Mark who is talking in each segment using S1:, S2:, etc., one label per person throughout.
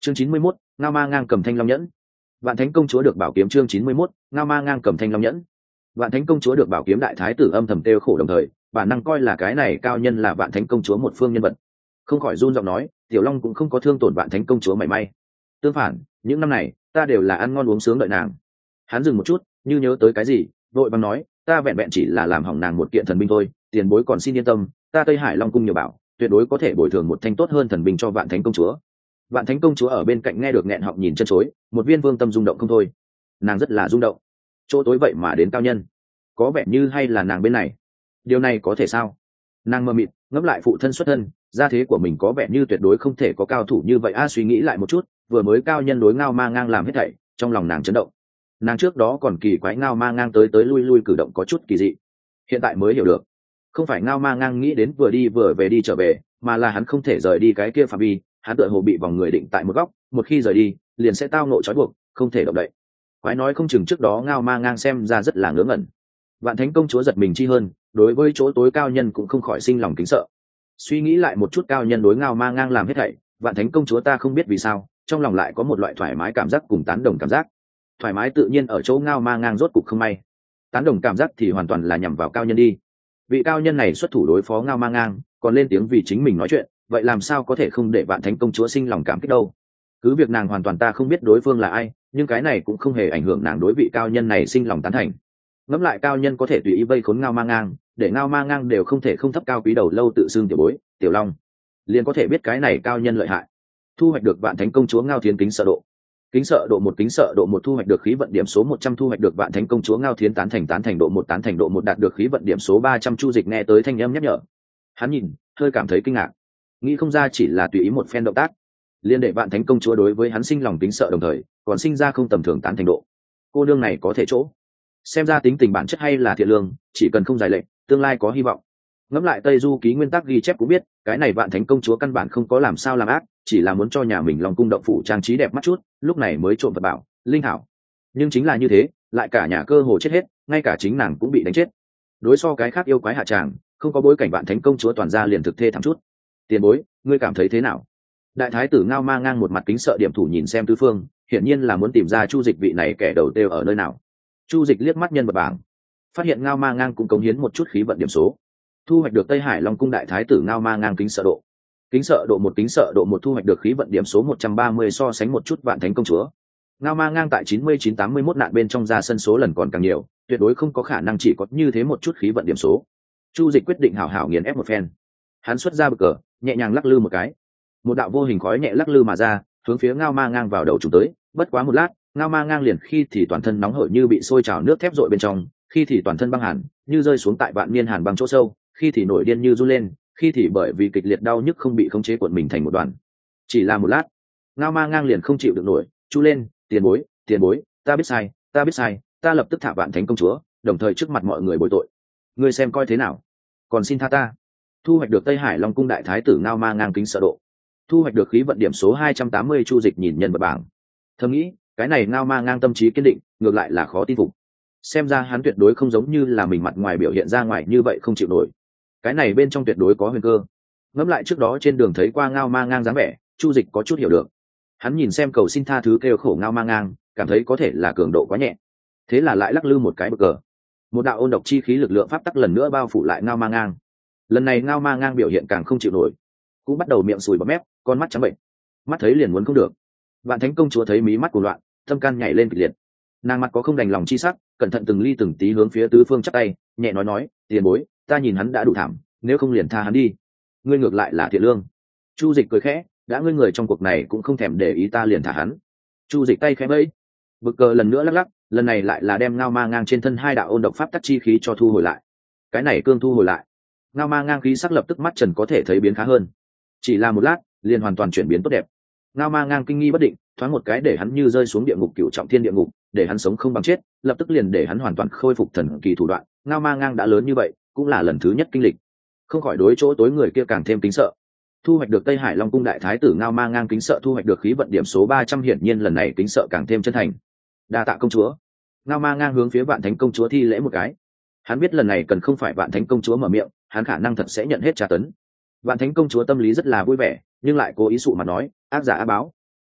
S1: Chương 91, Ngao Ma Ngang cầm thanh long nhẫn. Vạn Thánh công chúa được bảo kiếm. Chương 91, Ngao Ma Ngang cầm thanh long nhẫn. Vạn Thánh công chúa được bảo kiếm. Đại thái tử âm thầm tiêu khổ, đồng thời bản năng coi là cái này cao nhân là Vạn Thánh công chúa một phương nhân vật, không khỏi run giọng nói, Tiểu Long cũng không có thương tổn Vạn Thánh công chúa mảy may. Tương phản, những năm này ta đều là ăn ngon uống sướng đợi nàng. Hắn dừng một chút, như nhớ tới cái gì, vội vàng nói, ta vẹn vẹn chỉ là làm hỏng nàng một kiện thần binh thôi, tiền bối còn xin yên tâm, ta Tây Hải Long cung nhiều bảo, tuyệt đối có thể bồi thường một thanh tốt hơn thần binh cho Vạn Thánh công chúa. Vạn Thánh công chúa ở bên cạnh nghe được nghẹn họng nhìn chân chối, một viên vương tâm rung động không thôi. Nàng rất là rung động, chỗ tối vậy mà đến cao nhân, có vẻ như hay là nàng bên này. Điều này có thể sao? Nàng mơ mịt ngẫm lại phụ thân xuất thân, gia thế của mình có vẻ như tuyệt đối không thể có cao thủ như vậy. Suy nghĩ lại một chút, vừa mới cao nhân đối Ngao Ma Ngang làm hết thảy, trong lòng nàng chấn động. Nàng trước đó còn kỳ quái Ngao Ma Ngang tới tới lui lui cử động có chút kỳ dị, hiện tại mới hiểu được, không phải Ngao Ma Ngang nghĩ đến vừa đi vừa về đi trở về, mà là hắn không thể rời đi cái kia phạm vi. Hắn tựa hồ bị vòng người định tại một góc, một khi rời đi liền sẽ tao nộ trói buộc, không thể động đậy. Quái nói không chừng trước đó Ngao Ma Ngang xem ra rất là ngớ ngẩn. Vạn Thánh công chúa giật mình chi hơn, đối với chỗ tối cao nhân cũng không khỏi sinh lòng kính sợ. Suy nghĩ lại một chút, cao nhân đối Ngao Ma Ngang làm hết thảy, Vạn Thánh công chúa ta không biết vì sao trong lòng lại có một loại thoải mái cảm giác cùng tán đồng cảm giác. Thoải mái tự nhiên ở chỗ Ngao Ma Ngang rốt cục không may, tán đồng cảm giác thì hoàn toàn là nhằm vào cao nhân đi. Vị cao nhân này xuất thủ đối phó Ngao Ma Ngang, còn lên tiếng vì chính mình nói chuyện, vậy làm sao có thể không để Vạn Thánh công chúa sinh lòng cảm kích đâu? Cứ việc nàng hoàn toàn ta không biết đối phương là ai, nhưng cái này cũng không hề ảnh hưởng nàng đối vị cao nhân này sinh lòng tán thành. Ngẫm lại cao nhân có thể tùy ý vây khốn Ngao Ma Ngang, để Ngao Ma Ngang đều không thể không thấp cao quý đầu lâu tự xưng tiểu bối, Tiểu Long, liền có thể biết cái này cao nhân lợi hại. Thu hoạch được Vạn Thánh công chúa Ngao Thiến kính sợ độ. Kính sợ độ 1, kính sợ độ 1 thu hoạch được khí vận điểm số 100, thu hoạch được Vạn Thánh công chúa Ngao Thiến tán thành độ 1, tán thành độ 1 đạt được khí vận điểm số 300. Chu Dịch nghe tới thanh âm nhắc nhở, hắn nhìn, hơi cảm thấy kinh ngạc, nghĩ không ra chỉ là tùy ý một phen động tác, liên đệ Vạn Thánh công chúa đối với hắn sinh lòng kính sợ, đồng thời còn sinh ra không tầm thường tán thành độ. Cô nương này có thể chỗ, xem ra tính tình bản chất hay là thiện lương, chỉ cần không giải lệnh, tương lai có hy vọng. Ngẫm lại Tây Du ký nguyên tắc ghi chép cũng biết, cái này Vạn Thánh công chúa căn bản không có làm sao làm ác, chỉ là muốn cho nhà mình Long cung động phủ trang trí đẹp mắt chút, lúc này mới trộm vật bảo linh hảo. Nhưng chính là như thế, lại cả nhà cơ hồ chết hết, ngay cả chính nàng cũng bị đánh chết. Đối so cái khác yêu quái hạ tràng, không có bối cảnh Vạn Thánh công chúa toàn ra liền thực thê thảm chút. Tiền bối, ngươi cảm thấy thế nào? Đại thái tử Ngao Ma Ngang một mặt kính sợ điểm thủ nhìn xem tứ phương, hiển nhiên là muốn tìm ra Chu Dịch vị này kẻ đầu tiêu ở nơi nào. Chu Dịch liếc mắt nhân vật bảng, phát hiện Ngao Ma Ngang cũng cống hiến một chút khí vận điểm số, thu hoạch được Tây Hải Long cung đại thái tử Ngao Ma Ngang kính sợ độ. Kính sợ độ 1, kính sợ độ 1 thu hoạch được khí vận điểm số 130, so sánh một chút Vạn Thánh công chúa. Ngao Ma Ngang tại 99-81 nạn bên trong ra sân số lần còn càng nhiều, tuyệt đối không có khả năng chỉ có như thế một chút khí vận điểm số. Chu Dịch quyết định hảo hảo nghiền ép một phen. Hắn xuất ra bực cờ, nhẹ nhàng lắc lư một cái, một đạo vô hình khói nhẹ lắc lư mà ra, hướng phía Ngao Ma Ngang vào đầu trùng tới. Bất quá một lát, Ngao Ma Ngang liền khi thì toàn thân nóng hổi như bị sôi trào nước thép dội bên trong, khi thì toàn thân băng hàn như rơi xuống tại vạn niên hàn băng chỗ sâu, khi thì nổi điên như run lên, khi thì bởi vì kịch liệt đau nhức không bị khống chế cuộn mình thành một đoàn. Chỉ là một lát, Ngao Ma Ngang liền không chịu được nổi, chu lên, tiền bối, ta biết sai, ta lập tức thả Vạn Thánh công chúa, đồng thời trước mặt mọi người bồi tội. Ngươi xem coi thế nào, còn xin tha ta. Thu hoạch được Tây Hải Long cung đại thái tử Ngao Ma Ngang kính sợ độ, thu hoạch được khí vận điểm số 280. Chu Dịch nhìn nhân vật bảng, thầm nghĩ, cái này Ngao Ma Ngang tâm trí kiên định, ngược lại là khó tin phục. Xem ra hắn tuyệt đối không giống như là mình mặt ngoài biểu hiện ra ngoài như vậy không chịu nổi, cái này bên trong tuyệt đối có huyền cơ. Ngẫm lại trước đó trên đường thấy qua Ngao Ma Ngang dáng vẻ, Chu Dịch có chút hiểu được. Hắn nhìn xem cầu xin tha thứ kêu khổ Ngao Ma Ngang, cảm thấy có thể là cường độ quá nhẹ, thế là lại lắc lư một cái bực cờ, một đạo ôn độc chi khí lực lượng pháp tắc lần nữa bao phủ lại Ngao Ma Ngang. Lần này Ngao Ma Ngang biểu hiện càng không chịu nổi, cũng bắt đầu miệng sùi bọt mép, con mắt trắng bệnh, mắt thấy liền muốn không được. Vạn Thánh công chúa thấy mí mắt cuồng loạn, tâm can nhảy lên kịch liệt, nàng mặt có không đành lòng chi sắc, cẩn thận từng ly từng tí hướng phía tứ phương chắp tay, nhẹ nói, tiền bối, ta nhìn hắn đã đủ thảm, nếu không liền tha hắn đi. Ngươi ngược lại là thiện lương. Chu Dịch cười khẽ, đã ngươi người trong cuộc này cũng không thèm để ý ta liền thả hắn. Chu Dịch tay khẽ vẫy, bực cờ lần nữa lắc lắc, lần này lại là đem Ngao Ma Ngang trên thân hai đạo ôn độc pháp tắc chi khí cho thu hồi lại. Cái này cương thu hồi lại, Ngao Ma Ngang khí sắc lập tức mắt trần có thể thấy biến khá hơn, chỉ là một lát liền hoàn toàn chuyển biến tốt đẹp. Ngao Ma Ngang kinh nghi bất định, thoáng một cái để hắn như rơi xuống địa ngục cửu trọng thiên địa ngục, để hắn sống không bằng chết, lập tức liền để hắn hoàn toàn khôi phục thần kỳ thủ đoạn. Ngao Ma Ngang đã lớn như vậy, cũng là lần thứ nhất kinh lịch, không khỏi đối chỗ tối người kia càng thêm kính sợ. Thu hoạch được Tây Hải Long cung đại thái tử Ngao Ma Ngang kính sợ, thu hoạch được khí vận điểm số 300, hiển nhiên lần này kính sợ càng thêm chân thành. Đa tạ công chúa. Ngao Ma Ngang hướng phía Vạn Thánh công chúa thi lễ một cái. Hắn biết lần này cần không phải Vạn Thánh công chúa mở miệng, hắn khả năng thật sẽ nhận hết tra tấn. Vạn Thánh công chúa tâm lý rất là vui vẻ, nhưng lại cố ý sụ mặt nói, ác giả á báo.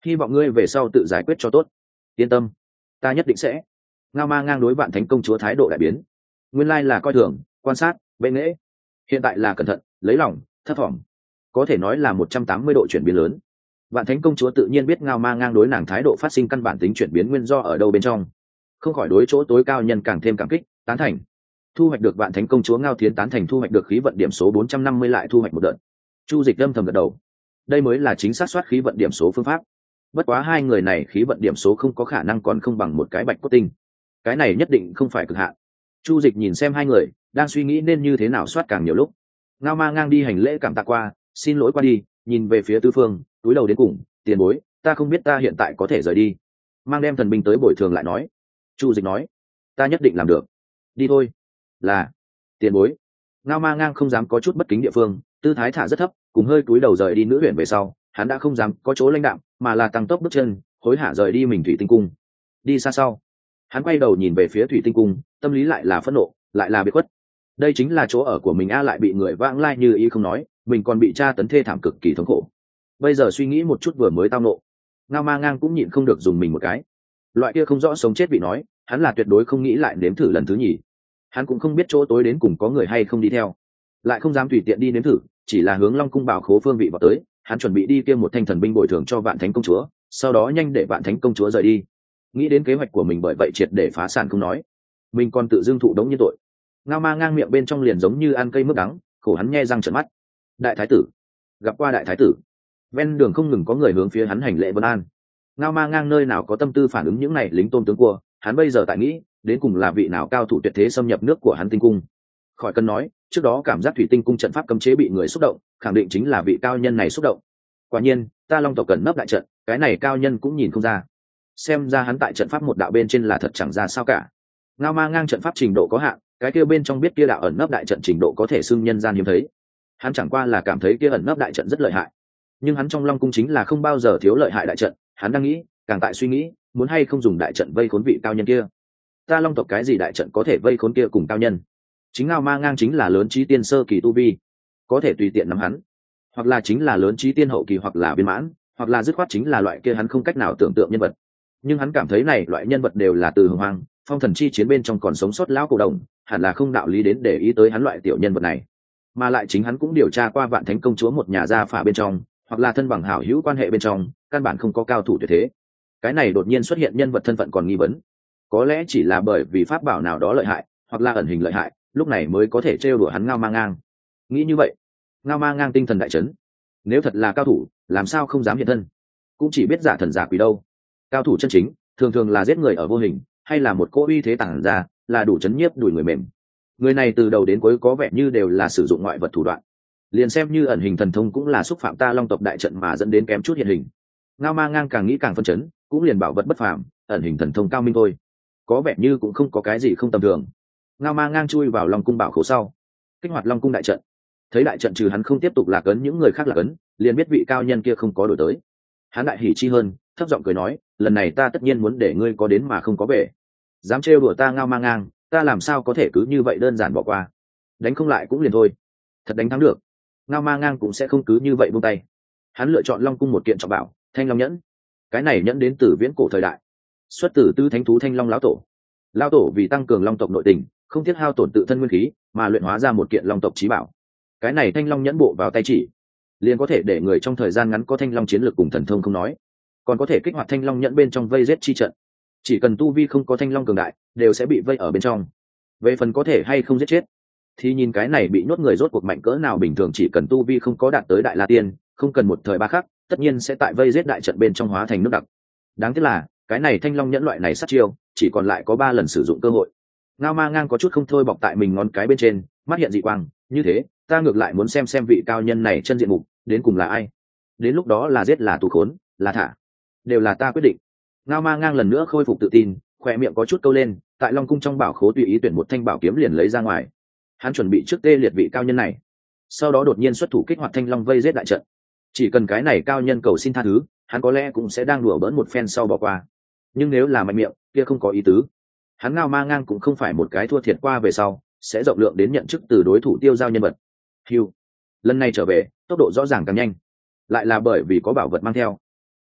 S1: hy vọng ngươi về sau tự giải quyết cho tốt. Yên tâm, ta nhất định sẽ. Ngao Ma Ngang đối Vạn Thánh công chúa thái độ đại biến, nguyên lai là coi thường, quan sát, bệ nghễ, hiện tại là cẩn thận, lấy lòng, thấp thỏm, có thể nói là 180 độ chuyển biến lớn. Vạn Thánh công chúa tự nhiên biết Ngao Ma Ngang đối nàng thái độ phát sinh căn bản tính chuyển biến nguyên do ở đâu bên trong, không khỏi đối chỗ tối cao nhân càng thêm cảm kích, tán thành. Thu hoạch được Vạn Thánh công chúa Ngao Thiến tán thành, thu hoạch được khí vận điểm số 450, lại thu hoạch một đợt. Chu Dịch âm thầm gật đầu, đây mới là chính xác soát khí vận điểm số phương pháp. Bất quá hai người này khí vận điểm số không có khả năng còn không bằng một cái bạch cốt tinh, cái này nhất định không phải cực hạn. Chu Dịch nhìn xem hai người, đang suy nghĩ nên như thế nào soát càng nhiều lúc. Ngao Ma Ngang đi hành lễ cảm tạ qua, xin lỗi qua đi, nhìn về phía Tư Phương, túi đầu đến cùng, tiền bối, ta không biết ta hiện tại có thể rời đi, mang đem thần binh tới bồi thường lại nói. Chu Dịch nói, ta nhất định làm được, đi thôi. Là, tiền bối. Ngao Ma Ngang không dám có chút bất kính địa phương, tư thái thả rất thấp, cùng hơi túi đầu rời đi nữ huyện về sau, hắn đã không dám có chỗ lãnh đạm, mà là tăng tốc bước chân, hối hả rời đi mình Thủy Tinh cung. Đi xa sau, hắn quay đầu nhìn về phía Thủy Tinh cung, tâm lý lại là phẫn nộ, lại là biệt khuất. Đây chính là chỗ ở của mình a, lại bị người vãng lai như ý không nói, mình còn bị tra tấn thê thảm cực kỳ thống khổ. Bây giờ suy nghĩ một chút vừa mới tao nộ, Ngao Ma Ngang cũng nhịn không được dùng mình một cái. Loại kia không rõ sống chết bị nói, hắn là tuyệt đối không nghĩ lại nếm thử lần thứ nhì. Hắn cũng không biết chỗ tối đến cùng có người hay không đi theo, lại không dám tùy tiện đi nếm thử, chỉ là hướng Long cung bảo khố phương vị vào tới. Hắn chuẩn bị đi kiêm một thanh thần binh bồi thường cho Vạn Thánh công chúa, sau đó nhanh để Vạn Thánh công chúa rời đi. Nghĩ đến kế hoạch của mình bởi vậy triệt để phá sản không nói, mình còn tự dưng thụ đống như tội. Ngao Ma Ngang miệng bên trong liền giống như ăn cây mướp đắng, khổ hắn nhe răng trợn mắt. Đại thái tử, gặp qua đại thái tử. Ven đường không ngừng có người hướng phía hắn hành lễ vân an. Ngao Ma Ngang nơi nào có tâm tư phản ứng những này lính tôn tướng cua, hắn bây giờ tại nghĩ đến cùng là vị nào cao thủ tuyệt thế xâm nhập nước của hắn tinh cung. Khỏi cần nói, trước đó cảm giác Thủy Tinh cung trận pháp cấm chế bị người xúc động, khẳng định chính là vị cao nhân này xúc động. Quả nhiên, ta Long tộc cần nấp đại trận, cái này cao nhân cũng nhìn không ra. Xem ra hắn tại trận pháp một đạo bên trên là thật chẳng ra sao cả. Ngao Ma Ngang trận pháp trình độ có hạn, cái kia bên trong biết kia đạo ẩn nấp đại trận trình độ có thể xưng nhân gian hiếm thấy. Hắn chẳng qua là cảm thấy kia ẩn nấp đại trận rất lợi hại, nhưng hắn trong Long cung chính là không bao giờ thiếu lợi hại đại trận. Hắn đang nghĩ, càng tại suy nghĩ, muốn hay không dùng đại trận vây khốn vị cao nhân kia. Ta Long tộc cái gì đại trận có thể vây khốn kia cùng cao nhân? Chính Ngao Ma Ngang chính là lớn trí tiên sơ kỳ tu vi, có thể tùy tiện nắm hắn, hoặc là chính là lớn trí tiên hậu kỳ, hoặc là viên mãn, hoặc là dứt khoát chính là loại kia hắn không cách nào tưởng tượng nhân vật. Nhưng hắn cảm thấy này loại nhân vật đều là từ Hồng Hoang, Phong Thần chi chiến bên trong còn sống sót lão cổ đồng, hẳn là không đạo lý đến để ý tới hắn loại tiểu nhân vật này. Mà lại chính hắn cũng điều tra qua Vạn Thánh công chúa một nhà gia phả bên trong, hoặc là thân bằng hảo hữu quan hệ bên trong, căn bản không có cao thủ tuyệt thế. Cái này đột nhiên xuất hiện nhân vật thân phận còn nghi vấn, có lẽ chỉ là bởi vì pháp bảo nào đó lợi hại, hoặc là ẩn hình lợi hại, lúc này mới có thể trêu đùa hắn Ngao Ma Ngang. Nghĩ như vậy, Ngao Ma Ngang tinh thần đại chấn. Nếu thật là cao thủ, làm sao không dám hiện thân, cũng chỉ biết giả thần giả quỷ đâu. Cao thủ chân chính thường thường là giết người ở vô hình, hay là một cỗ uy thế tàng ra, là đủ chấn nhiếp đùi người mềm. Người này từ đầu đến cuối có vẻ như đều là sử dụng ngoại vật thủ đoạn, liền xem như ẩn hình thần thông cũng là xúc phạm ta Long tộc đại trận mà dẫn đến kém chút hiện hình. Ngao Ma Ngang càng nghĩ càng phân chấn, cũng liền bảo vật bất phàm, ẩn hình thần thông cao minh thôi, có vẻ như cũng không có cái gì không tầm thường. Ngao Ma Ngang chui vào Long cung bảo khố sau, kích hoạt Long cung đại trận. Thấy đại trận trừ hắn không tiếp tục lạc ấn những người khác lạc ấn, liền biết vị cao nhân kia không có đổi tới. Hắn đại hỉ chi hơn, thấp giọng cười nói, lần này ta tất nhiên muốn để ngươi có đến mà không có về. Dám trêu đùa ta Ngao Ma Ngang, ta làm sao có thể cứ như vậy đơn giản bỏ qua. Đánh không lại cũng liền thôi, thật đánh thắng được, Ngao Ma Ngang cũng sẽ không cứ như vậy buông tay. Hắn lựa chọn Long cung một kiện trọng bảo, Thanh Long nhẫn. Cái này nhẫn đến từ viễn cổ thời đại, xuất từ Tư Thánh thú Thanh Long lão tổ. Lão tổ vì tăng cường Long tộc nội tình, không tiếc hao tổn tự thân nguyên khí, mà luyện hóa ra một kiện Long tộc chí bảo. Cái này Thanh Long nhẫn bộ vào tay chỉ, liền có thể để người trong thời gian ngắn có Thanh Long chiến lược cùng thần thông không nói, còn có thể kích hoạt Thanh Long nhẫn bên trong vây giết chi trận. Chỉ cần tu vi không có Thanh Long cường đại, đều sẽ bị vây ở bên trong. Về phần có thể hay không giết chết, thì nhìn cái này bị nhốt người rốt cuộc mạnh cỡ nào. Bình thường chỉ cần tu vi không có đạt tới Đại La Tiên, không cần một thời ba khắc, tất nhiên sẽ tại vây giết đại trận bên trong hóa thành nước đặc. Đáng tiếc là cái này Thanh Long nhẫn loại này sát chiêu, chỉ còn lại có 3 lần sử dụng cơ hội. Ngao Ma Ngang có chút không thôi bọc tại mình ngón cái bên trên, mắt hiện dị quang. Như thế, ta ngược lại muốn xem vị cao nhân này chân diện mục đến cùng là ai. Đến lúc đó là giết là tù khốn, là thả, đều là ta quyết định. Ngao Ma Ngang lần nữa khôi phục tự tin, khỏe miệng có chút câu lên, tại Long cung trong bảo khố tùy ý tuyển một thanh bảo kiếm liền lấy ra ngoài. Hắn chuẩn bị trước tê liệt vị cao nhân này, sau đó đột nhiên xuất thủ kích hoạt Thanh Long vây giết đại trận. Chỉ cần cái này cao nhân cầu xin tha thứ, hắn có lẽ cũng sẽ đang đùa bỡn một phen sau bỏ qua. Nhưng nếu là mạnh miệng, kia không có ý tứ. Hắn Ngao Ma Ngang cũng không phải một cái thua thiệt qua về sau sẽ rộng lượng đến nhận chức từ đối thủ tiêu giao nhân vật. Hưu, lần này trở về tốc độ rõ ràng càng nhanh, lại là bởi vì có bảo vật mang theo.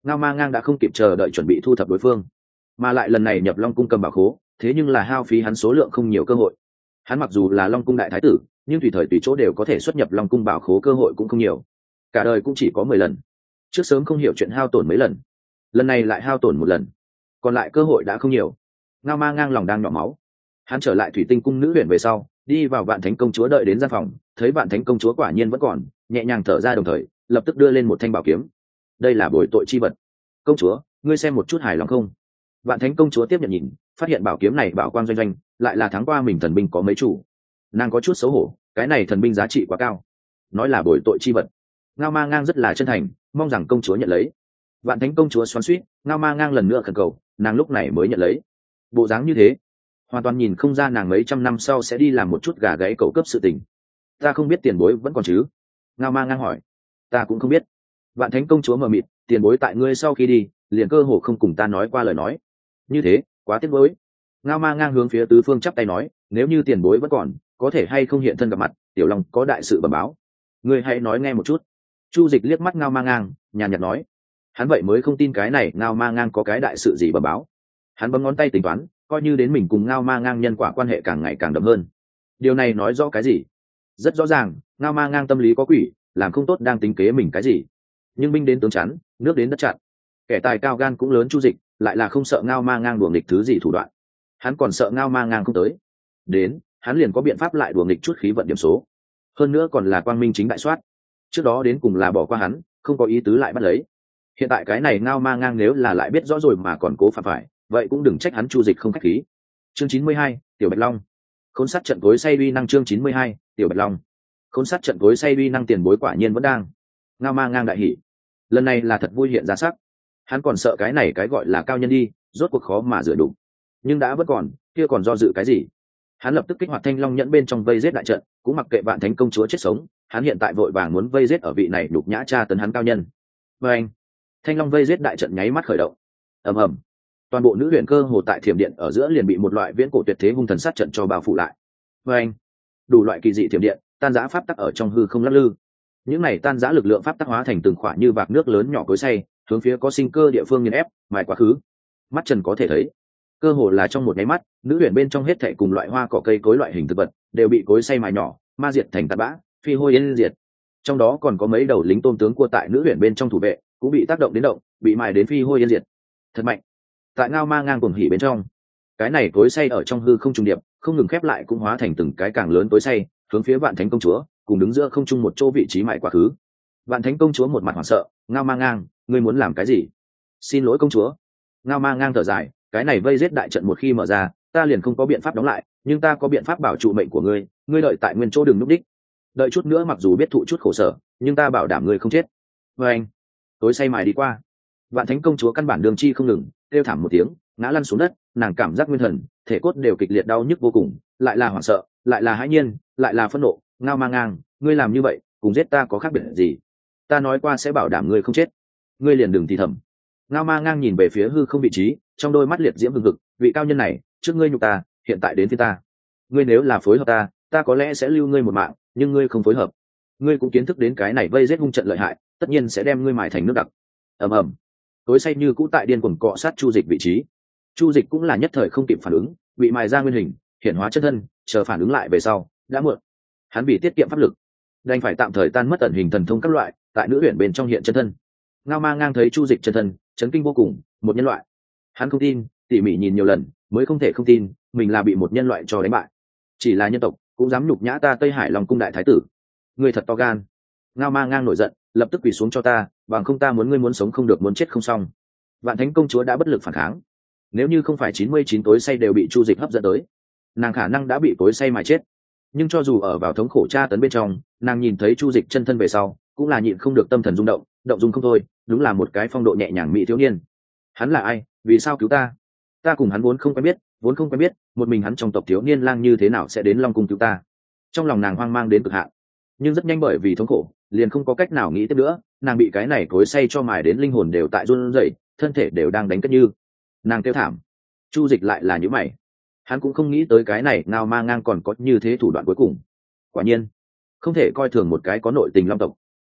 S1: Ngao Ma Ngang đã không kịp chờ đợi chuẩn bị thu thập đối phương, mà lại lần này nhập Long cung cầm bảo khố, thế nhưng là hao phí hắn số lượng không nhiều cơ hội. Hắn mặc dù là Long cung đại thái tử, nhưng tùy thời tùy chỗ đều có thể xuất nhập Long cung bảo khố cơ hội cũng không nhiều, cả đời cũng chỉ có 10 lần. Trước sớm không hiểu chuyện hao tổn mấy lần, lần này lại hao tổn một lần, còn lại cơ hội đã không nhiều. Ngao Ma Ngang lòng đang nhỏ máu. Hắn trở lại Thủy Tinh cung nữ huyền về sau, đi vào Vạn Thánh công chúa đợi đến gian phòng, thấy Vạn Thánh công chúa quả nhiên vẫn còn, nhẹ nhàng thở ra, đồng thời lập tức đưa lên một thanh bảo kiếm. Đây là bồi tội chi vật. Công chúa, ngươi xem một chút hài lòng không? Vạn Thánh công chúa tiếp nhận nhìn, phát hiện bảo kiếm này bảo quang doanh doanh, lại là tháng qua mình thần binh có mấy chủ. Nàng có chút xấu hổ, cái này thần binh giá trị quá cao, nói là bồi tội chi vật. Ngao Ma Ngang rất là chân thành, mong rằng công chúa nhận lấy. Vạn Thánh công chúa xoắn xuýt, Ngao Ma Ngang lần nữa khẩn cầu, nàng lúc này mới nhận lấy. Bộ dáng như thế, hoàn toàn nhìn không ra nàng mấy trăm năm sau sẽ đi làm một chút gà gáy cầu cấp sự tình. Ta không biết tiền bối vẫn còn chứ? Ngao Ma Ngang hỏi. Ta cũng không biết. Vạn Thánh công chúa mờ mịt, tiền bối tại ngươi sau khi đi, liền cơ hồ không cùng ta nói qua lời nói. Như thế, quá tiếc nuối. Ngao Ma Ngang hướng phía tứ phương chắp tay nói, nếu như tiền bối vẫn còn, có thể hay không hiện thân gặp mặt, tiểu long có đại sự bẩm báo. Ngươi hãy nói nghe một chút. Chu Dịch liếc mắt Ngao Ma Ngang, nhàn nhạt nói. Hắn vậy mới không tin cái này Ngao Ma Ngang có cái đại sự gì bẩm báo. Hắn bấm ngón tay tính toán, coi như đến mình cùng Ngao Ma Ngang nhân quả quan hệ càng ngày càng đậm hơn. Điều này nói rõ cái gì? Rất rõ ràng, Ngao Ma Ngang tâm lý có quỷ, làm không tốt đang tính kế mình cái gì. Nhưng binh đến tướng chắn, nước đến đất chặn. Kẻ tài cao gan cũng lớn. Chu Dịch lại là không sợ Ngao Ma Ngang đùa nghịch thứ gì thủ đoạn, hắn còn sợ Ngao Ma Ngang không tới. Đến, hắn liền có biện pháp lại đùa nghịch chút khí vận điểm số. Hơn nữa còn là quang minh chính đại soát. Trước đó đến cùng là bỏ qua hắn, không có ý tứ lại bắt lấy. Hiện tại cái này Ngao Ma Ngang nếu là lại biết rõ rồi mà còn cố phạm phải, vậy cũng đừng trách hắn Chu Dịch không khách khí. Chương 92, Tiểu Bạch Long. Khốn sát trận tối say uy năng. Chương 92, Tiểu Bạch Long. Khốn sát trận tối say uy năng. Tiền bối quả nhiên vẫn đang. Ngao Ma Ngang đại hỉ, lần này là thật vui hiện ra sắc. Hắn còn sợ cái này cái gọi là cao nhân đi, rốt cuộc khó mà rửa đủ. Nhưng đã vẫn còn, kia còn do dự cái gì? Hắn lập tức kích hoạt Thanh Long nhẫn bên trong vây giết đại trận, cũng mặc kệ Vạn Thánh công chúa chết sống, hắn hiện tại vội vàng muốn vây giết ở vị này đục nhã tra tấn hắn cao nhân. Và anh, Thanh Long vây giết đại trận nháy mắt khởi động. Ầm ầm, toàn bộ nữ huyền cơ hồ tại thiểm điện ở giữa liền bị một loại viễn cổ tuyệt thế hung thần sát trận cho bao phủ lại. Và anh, đủ loại kỳ dị thiểm điện, tan rã pháp tắc ở trong hư không lắc lư. Những này tan rã lực lượng pháp tắc hóa thành từng khỏa như vạc nước lớn nhỏ cối xay, hướng phía có sinh cơ địa phương nghiền ép mài quá khứ. Mắt trần có thể thấy, cơ hồ là trong một nháy mắt, nữ huyền bên trong hết thảy cùng loại hoa cỏ cây cối loại hình thực vật đều bị cối xay mài nhỏ, ma diệt thành tạt bã, phi hôi yên diệt. Trong đó còn có mấy đầu lính tôm tướng cua tại nữ huyền bên trong thủ vệ, cũng bị tác động đến động, bị mài đến phi hôi yên diệt. Thật mạnh. Tại Ngao Ma Ngang cuồng hỉ bên trong, cái này cối xay ở trong hư không trùng điệp, không ngừng khép lại cũng hóa thành từng cái càng lớn cối xay, hướng phía Vạn Thánh công chúa cùng đứng giữa không trung một chỗ vị trí mài quá khứ. Vạn Thánh công chúa một mặt hoảng sợ, Ngao Ma Ngang, ngươi muốn làm cái gì? Xin lỗi công chúa. Ngao Ma Ngang thở dài, cái này vây giết đại trận một khi mở ra, ta liền không có biện pháp đóng lại, nhưng ta có biện pháp bảo trụ mệnh của ngươi, ngươi đợi tại nguyên chỗ đừng núp đích. Đợi chút nữa mặc dù biết thụ chút khổ sở, nhưng ta bảo đảm ngươi không chết. Và anh, tối say mài đi qua. Vạn Thánh công chúa căn bản đường chi không ngừng, kêu thảm một tiếng, ngã lăn xuống đất, nàng cảm giác nguyên thần, thể cốt đều kịch liệt đau nhức vô cùng, lại là hoảng sợ, lại là hãi nhiên, lại là phẫn nộ. Ngao Ma Ngang, ngươi làm như vậy, cùng giết ta có khác biệt gì? Ta nói qua sẽ bảo đảm ngươi không chết, ngươi liền đừng thì thầm. Ngao Ma Ngang nhìn về phía hư không vị trí, trong đôi mắt liệt diễm hừng hực, vị cao nhân này, trước ngươi nhục ta, hiện tại đến phía ta. Ngươi nếu là phối hợp ta, ta có lẽ sẽ lưu ngươi một mạng, nhưng ngươi không phối hợp, ngươi cũng kiến thức đến cái này vây giết hung trận lợi hại, tất nhiên sẽ đem ngươi mài thành nước đặc. Ầm ầm, tối say như cũ tại điên cuồng cọ sát Chu Dịch vị trí. Chu Dịch cũng là nhất thời không kịp phản ứng, bị mài ra nguyên hình, hiện hóa chân thân, chờ phản ứng lại về sau, đã muộn. Hắn bị tiết kiệm pháp lực, đành phải tạm thời tan mất ẩn hình thần thông các loại, tại nữ huyền bên trong hiện chân thân. Ngao Ma Ngang thấy Chu Dịch chân thân, chấn kinh vô cùng, một nhân loại. Hắn không tin, tỉ mỉ nhìn nhiều lần, mới không thể không tin, mình là bị một nhân loại cho đánh bại. Chỉ là nhân tộc, cũng dám nhục nhã ta Tây Hải Long cung đại thái tử. Ngươi thật to gan. Ngao Ma Ngang nổi giận, lập tức quỳ xuống cho ta, bằng không ta muốn ngươi muốn sống không được, muốn chết không xong. Vạn Thánh công chúa đã bất lực phản kháng. Nếu như không phải 99 tối say đều bị Chu Dịch hấp dẫn tới, nàng khả năng đã bị tối say mà chết. Nhưng cho dù ở vào thống khổ tra tấn bên trong, nàng nhìn thấy Chu Dịch chân thân về sau, cũng là nhịn không được tâm thần rung động, động dung không thôi, đúng là một cái phong độ nhẹ nhàng mỹ thiếu niên. Hắn là ai, vì sao cứu ta? Ta cùng hắn vốn không quen biết, một mình hắn trong tộc thiếu niên lang như thế nào sẽ đến Long cung cứu ta? Trong lòng nàng hoang mang đến cực hạn, nhưng rất nhanh bởi vì thống khổ, liền không có cách nào nghĩ tiếp nữa, nàng bị cái này cối xay cho mài đến linh hồn đều tại run rẩy, thân thể đều đang đánh cất như. Nàng kêu thảm. Chu Dịch lại là như mày. Hắn cũng không nghĩ tới cái này Ngao Ma Ngang còn có như thế thủ đoạn cuối cùng. Quả nhiên, không thể coi thường một cái có nội tình long tộc.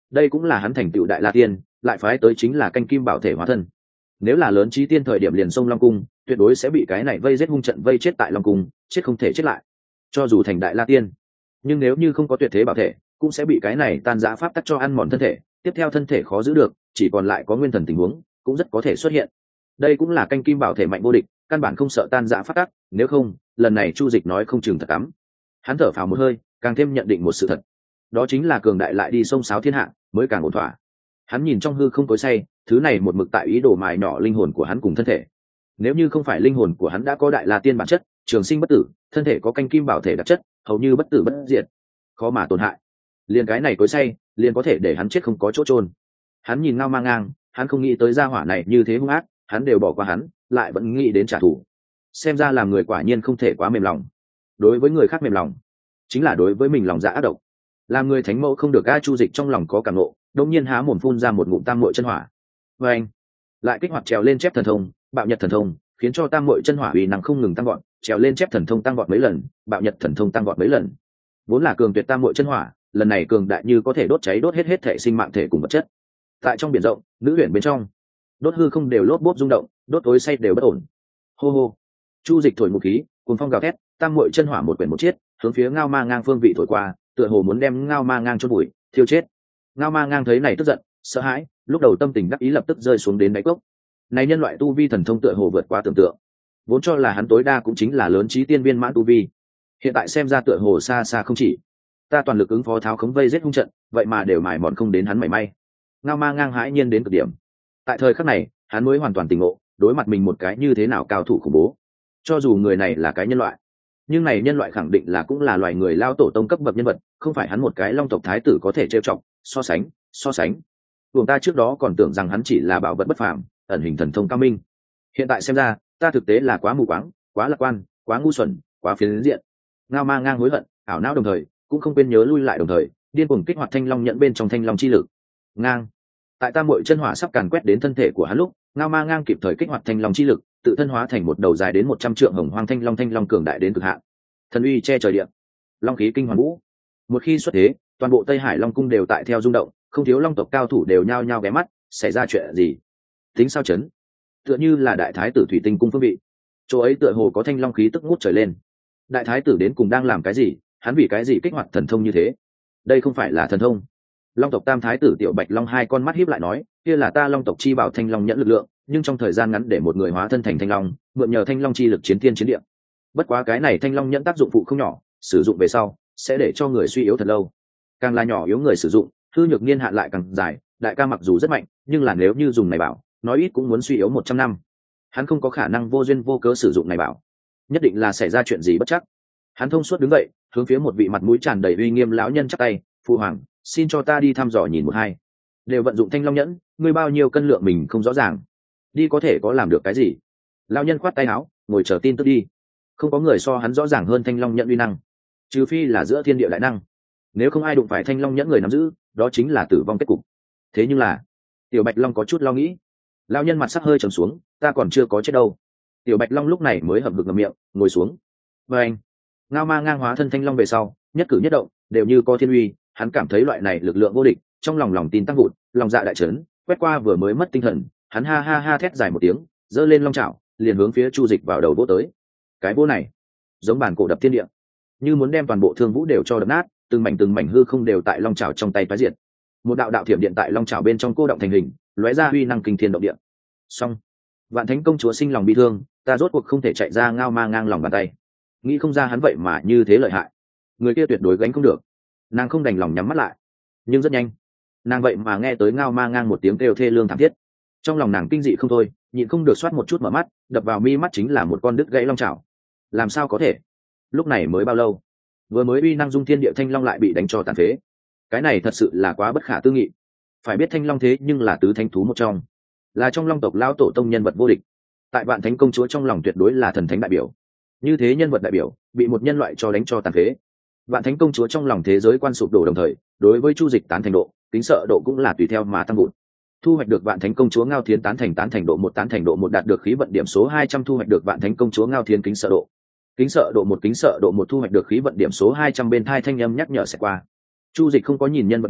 S1: đây cũng là hắn thành tựu đại la tiên, lại phái tới chính là canh kim bảo thể hóa thân. Nếu là lớn trí tiên thời điểm liền xông long cung, tuyệt đối sẽ bị cái này vây giết hung trận vây chết tại long cung, chết không thể chết lại. Cho dù thành đại la tiên, nhưng nếu như không có tuyệt thế bảo thể, cũng sẽ bị cái này tan rã pháp tắc cho ăn mòn thân thể, tiếp theo thân thể khó giữ được, chỉ còn lại có nguyên thần tình huống cũng rất có thể xuất hiện. Đây cũng là canh kim bảo thể mạnh vô địch, căn bản không sợ tan rã pháp tắc, nếu không lần này Chu Dịch nói không chừng thật ấm. Hắn thở phào một hơi, càng thêm nhận định một sự thật, đó chính là cường đại lại đi xông xáo thiên hạ mới càng ổn thỏa. Hắn nhìn trong hư không tối say, thứ này một mực tại ý đồ mài nhỏ linh hồn của hắn cùng thân thể. Nếu như không phải linh hồn của hắn đã có đại la tiên bản chất, trường sinh bất tử, thân thể có canh kim bảo thể đặc chất, hầu như bất tử bất diệt, khó mà tổn hại. Liền cái này tối say, liền có thể để hắn chết không có chỗ chôn. Hắn nhìn Ngao Ma Ngang, hắn không nghĩ tới gia hỏa này như thế hung ác, hắn đều bỏ qua hắn, lại vẫn nghĩ đến trả thù. Xem ra làm người quả nhiên không thể quá mềm lòng. Đối với người khác mềm lòng, chính là đối với mình lòng dạ ác độc. Làm người thánh mẫu không được Chu Dịch trong lòng có cảm ngộ, đột nhiên há mồm phun ra một ngụm tam muội chân hỏa. Và anh lại kích hoạt trèo lên chép thần thông, bạo nhật thần thông, khiến cho tam muội chân hỏa uy năng không ngừng tăng vọt, trèo lên chép thần thông tăng vọt mấy lần, bạo nhật thần thông tăng vọt mấy lần. Vốn là cường tuyệt tam muội chân hỏa, lần này cường đại như có thể đốt cháy đốt hết thể sinh mạng thể cùng vật chất. Tại trong biển rộng, nữ huyền bên trong, đốt hư không đều lốp bốp rung động, đốt tối say đều bất ổn. Hô hô. Chu Dịch thổi một khí, cuồng phong gào thét, tam muội chân hỏa một quyển một chiết, hướng phía Ngao Ma Ngang phương vị thổi qua, tựa hồ muốn đem Ngao Ma Ngang chôn bụi, thiêu chết. Ngao Ma Ngang thấy này tức giận, sợ hãi, lúc đầu tâm tình đắc ý lập tức rơi xuống đến đáy cốc. Này nhân loại tu vi thần thông tựa hồ vượt quá tưởng tượng, vốn cho là hắn tối đa cũng chính là lớn trí tiên viên mãn tu vi, hiện tại xem ra tựa hồ xa xa không chỉ. Ta toàn lực ứng phó tháo khống vây giết hung trận, vậy mà đều mài mòn không đến hắn mảy may. Ngao Ma Ngang hãi nhiên đến cực điểm. Tại thời khắc này, hắn mới hoàn toàn tỉnh ngộ, đối mặt mình một cái như thế nào cao thủ khủng bố. Cho dù người này là cái nhân loại, nhưng này nhân loại khẳng định là cũng là loài người lao tổ tông cấp bậc nhân vật, không phải hắn một cái long tộc thái tử có thể trêu chọc, so sánh. Buồng ta trước đó còn tưởng rằng hắn chỉ là bảo vật bất phàm, ẩn hình thần thông cao minh. Hiện tại xem ra, ta thực tế là quá mù quáng, quá lạc quan, quá ngu xuẩn, quá phiến diện. Ngao Ma Ngang hối hận, ảo não đồng thời, cũng không quên nhớ lui lại đồng thời, điên cuồng kích hoạt thanh long nhẫn bên trong thanh long chi lực. Ngang. Tại tam muội chân hỏa sắp càn quét đến thân thể của hắn lúc, Ngao Ma Ngang kịp thời kích hoạt thanh long chi lực, tự thân hóa thành một đầu dài đến 100 trượng hồng hoang thanh long cường đại đến cực hạn. Thần uy che trời địa, long khí kinh hoàn vũ. Một khi xuất thế, toàn bộ Tây Hải Long cung đều tại theo rung động, không thiếu long tộc cao thủ đều nhao nhao ghé mắt, xảy ra chuyện gì? Tính sao chấn? Tựa như là đại thái tử thủy tinh cung phương vị. Chỗ ấy tựa hồ có thanh long khí tức ngút trời lên. Đại thái tử đến cùng đang làm cái gì? Hắn vì cái gì kích hoạt thần thông như thế? Đây không phải là thần thông. Long tộc tam thái tử Tiểu Bạch Long hai con mắt híp lại nói, kia là ta long tộc chi bảo thanh long nhẫn lực lượng, nhưng trong thời gian ngắn để một người hóa thân thành thanh long, mượn nhờ thanh long chi lực chiến thiên chiến địa. Bất quá cái này thanh long nhẫn tác dụng phụ không nhỏ, sử dụng về sau sẽ để cho người suy yếu thật lâu. Càng là nhỏ yếu người sử dụng, hư nhược niên hạn lại càng dài. Đại ca mặc dù rất mạnh, nhưng là nếu như dùng này bảo, nói ít cũng muốn suy yếu 100 năm. Hắn không có khả năng vô duyên vô cớ sử dụng này bảo, nhất định là xảy ra chuyện gì bất chắc. Hắn thông suốt đứng dậy, hướng phía một vị mặt mũi tràn đầy uy nghiêm lão nhân chắp tay, phụ hoàng, xin cho ta đi thăm dò nhìn một hai. Đều vận dụng thanh long nhẫn, ngươi bao nhiêu cân lượng mình không rõ ràng, đi có thể có làm được cái gì? Lão nhân khoát tay áo, ngồi chờ tin tức đi. Không có người so hắn rõ ràng hơn thanh long nhẫn uy năng, trừ phi là giữa thiên địa đại năng. Nếu không ai đụng phải thanh long nhẫn người nắm giữ, đó chính là tử vong kết cục. Thế nhưng là Tiểu Bạch Long có chút lo nghĩ. Lão nhân mặt sắc hơi trầm xuống, ta còn chưa có chết đâu. Tiểu Bạch Long lúc này mới hậm hực ngậm miệng, ngồi xuống. Và anh, Ngao Ma Ngang hóa thân thanh long về sau, nhất cử nhất động đều như có thiên uy. Hắn cảm thấy loại này lực lượng vô địch, trong lòng tin tăng vụt, lòng dạ đại chấn. Quét qua vừa mới mất tinh thần, hắn ha ha ha thét dài một tiếng, giơ lên long chảo, liền hướng phía Chu Dịch vào đầu vỗ tới. Cái vỗ này giống bản cổ đập thiên địa, như muốn đem toàn bộ thương vũ đều cho đập nát, từng mảnh hư không đều tại long chảo trong tay phá diệt. Một đạo đạo thiểm điện tại long chảo bên trong cô động thành hình, lóe ra uy năng kinh thiên động địa. Xong, Vạn Thánh công chúa sinh lòng bi thương, ta rốt cuộc không thể chạy ra Ngao Ma Ngang lòng bàn tay. Nghĩ không ra hắn vậy mà như thế lợi hại, người kia tuyệt đối gánh không được. Nàng không đành lòng nhắm mắt lại, nhưng rất nhanh, nàng vậy mà nghe tới Ngao Ma Ngang một tiếng kêu thê lương thảm thiết. Trong lòng nàng kinh dị không thôi, nhịn không được soát một chút mở mắt, đập vào mi mắt chính là một con đứt gãy long chảo. Làm sao có thể? Lúc này mới bao lâu, vừa mới uy năng dung thiên địa thanh long lại bị đánh cho tàn phế. Cái này thật sự là quá bất khả tư nghị. Phải biết thanh long thế nhưng là tứ thánh thú một trong, là trong long tộc lão tổ tông nhân vật vô địch, tại Vạn Thánh công chúa trong lòng tuyệt đối là thần thánh đại biểu. Như thế nhân vật đại biểu bị một nhân loại cho đánh cho tàn phế, Vạn Thánh công chúa trong lòng thế giới quan sụp đổ, đồng thời đối với Chu Dịch tán thành độ, kính sợ độ cũng là tùy theo mà tăng vụt. Thu hoạch được Vạn Thánh công chúa Ngao Thiến tán thành độ một đạt được khí vận điểm số 200, thu hoạch được Vạn Thánh công chúa Ngao Thiến kính sợ độ một thu hoạch được khí vận điểm số 200, bên thai thanh âm nhắc nhở sẽ qua. Chu Dịch không có nhìn nhân vật bảng,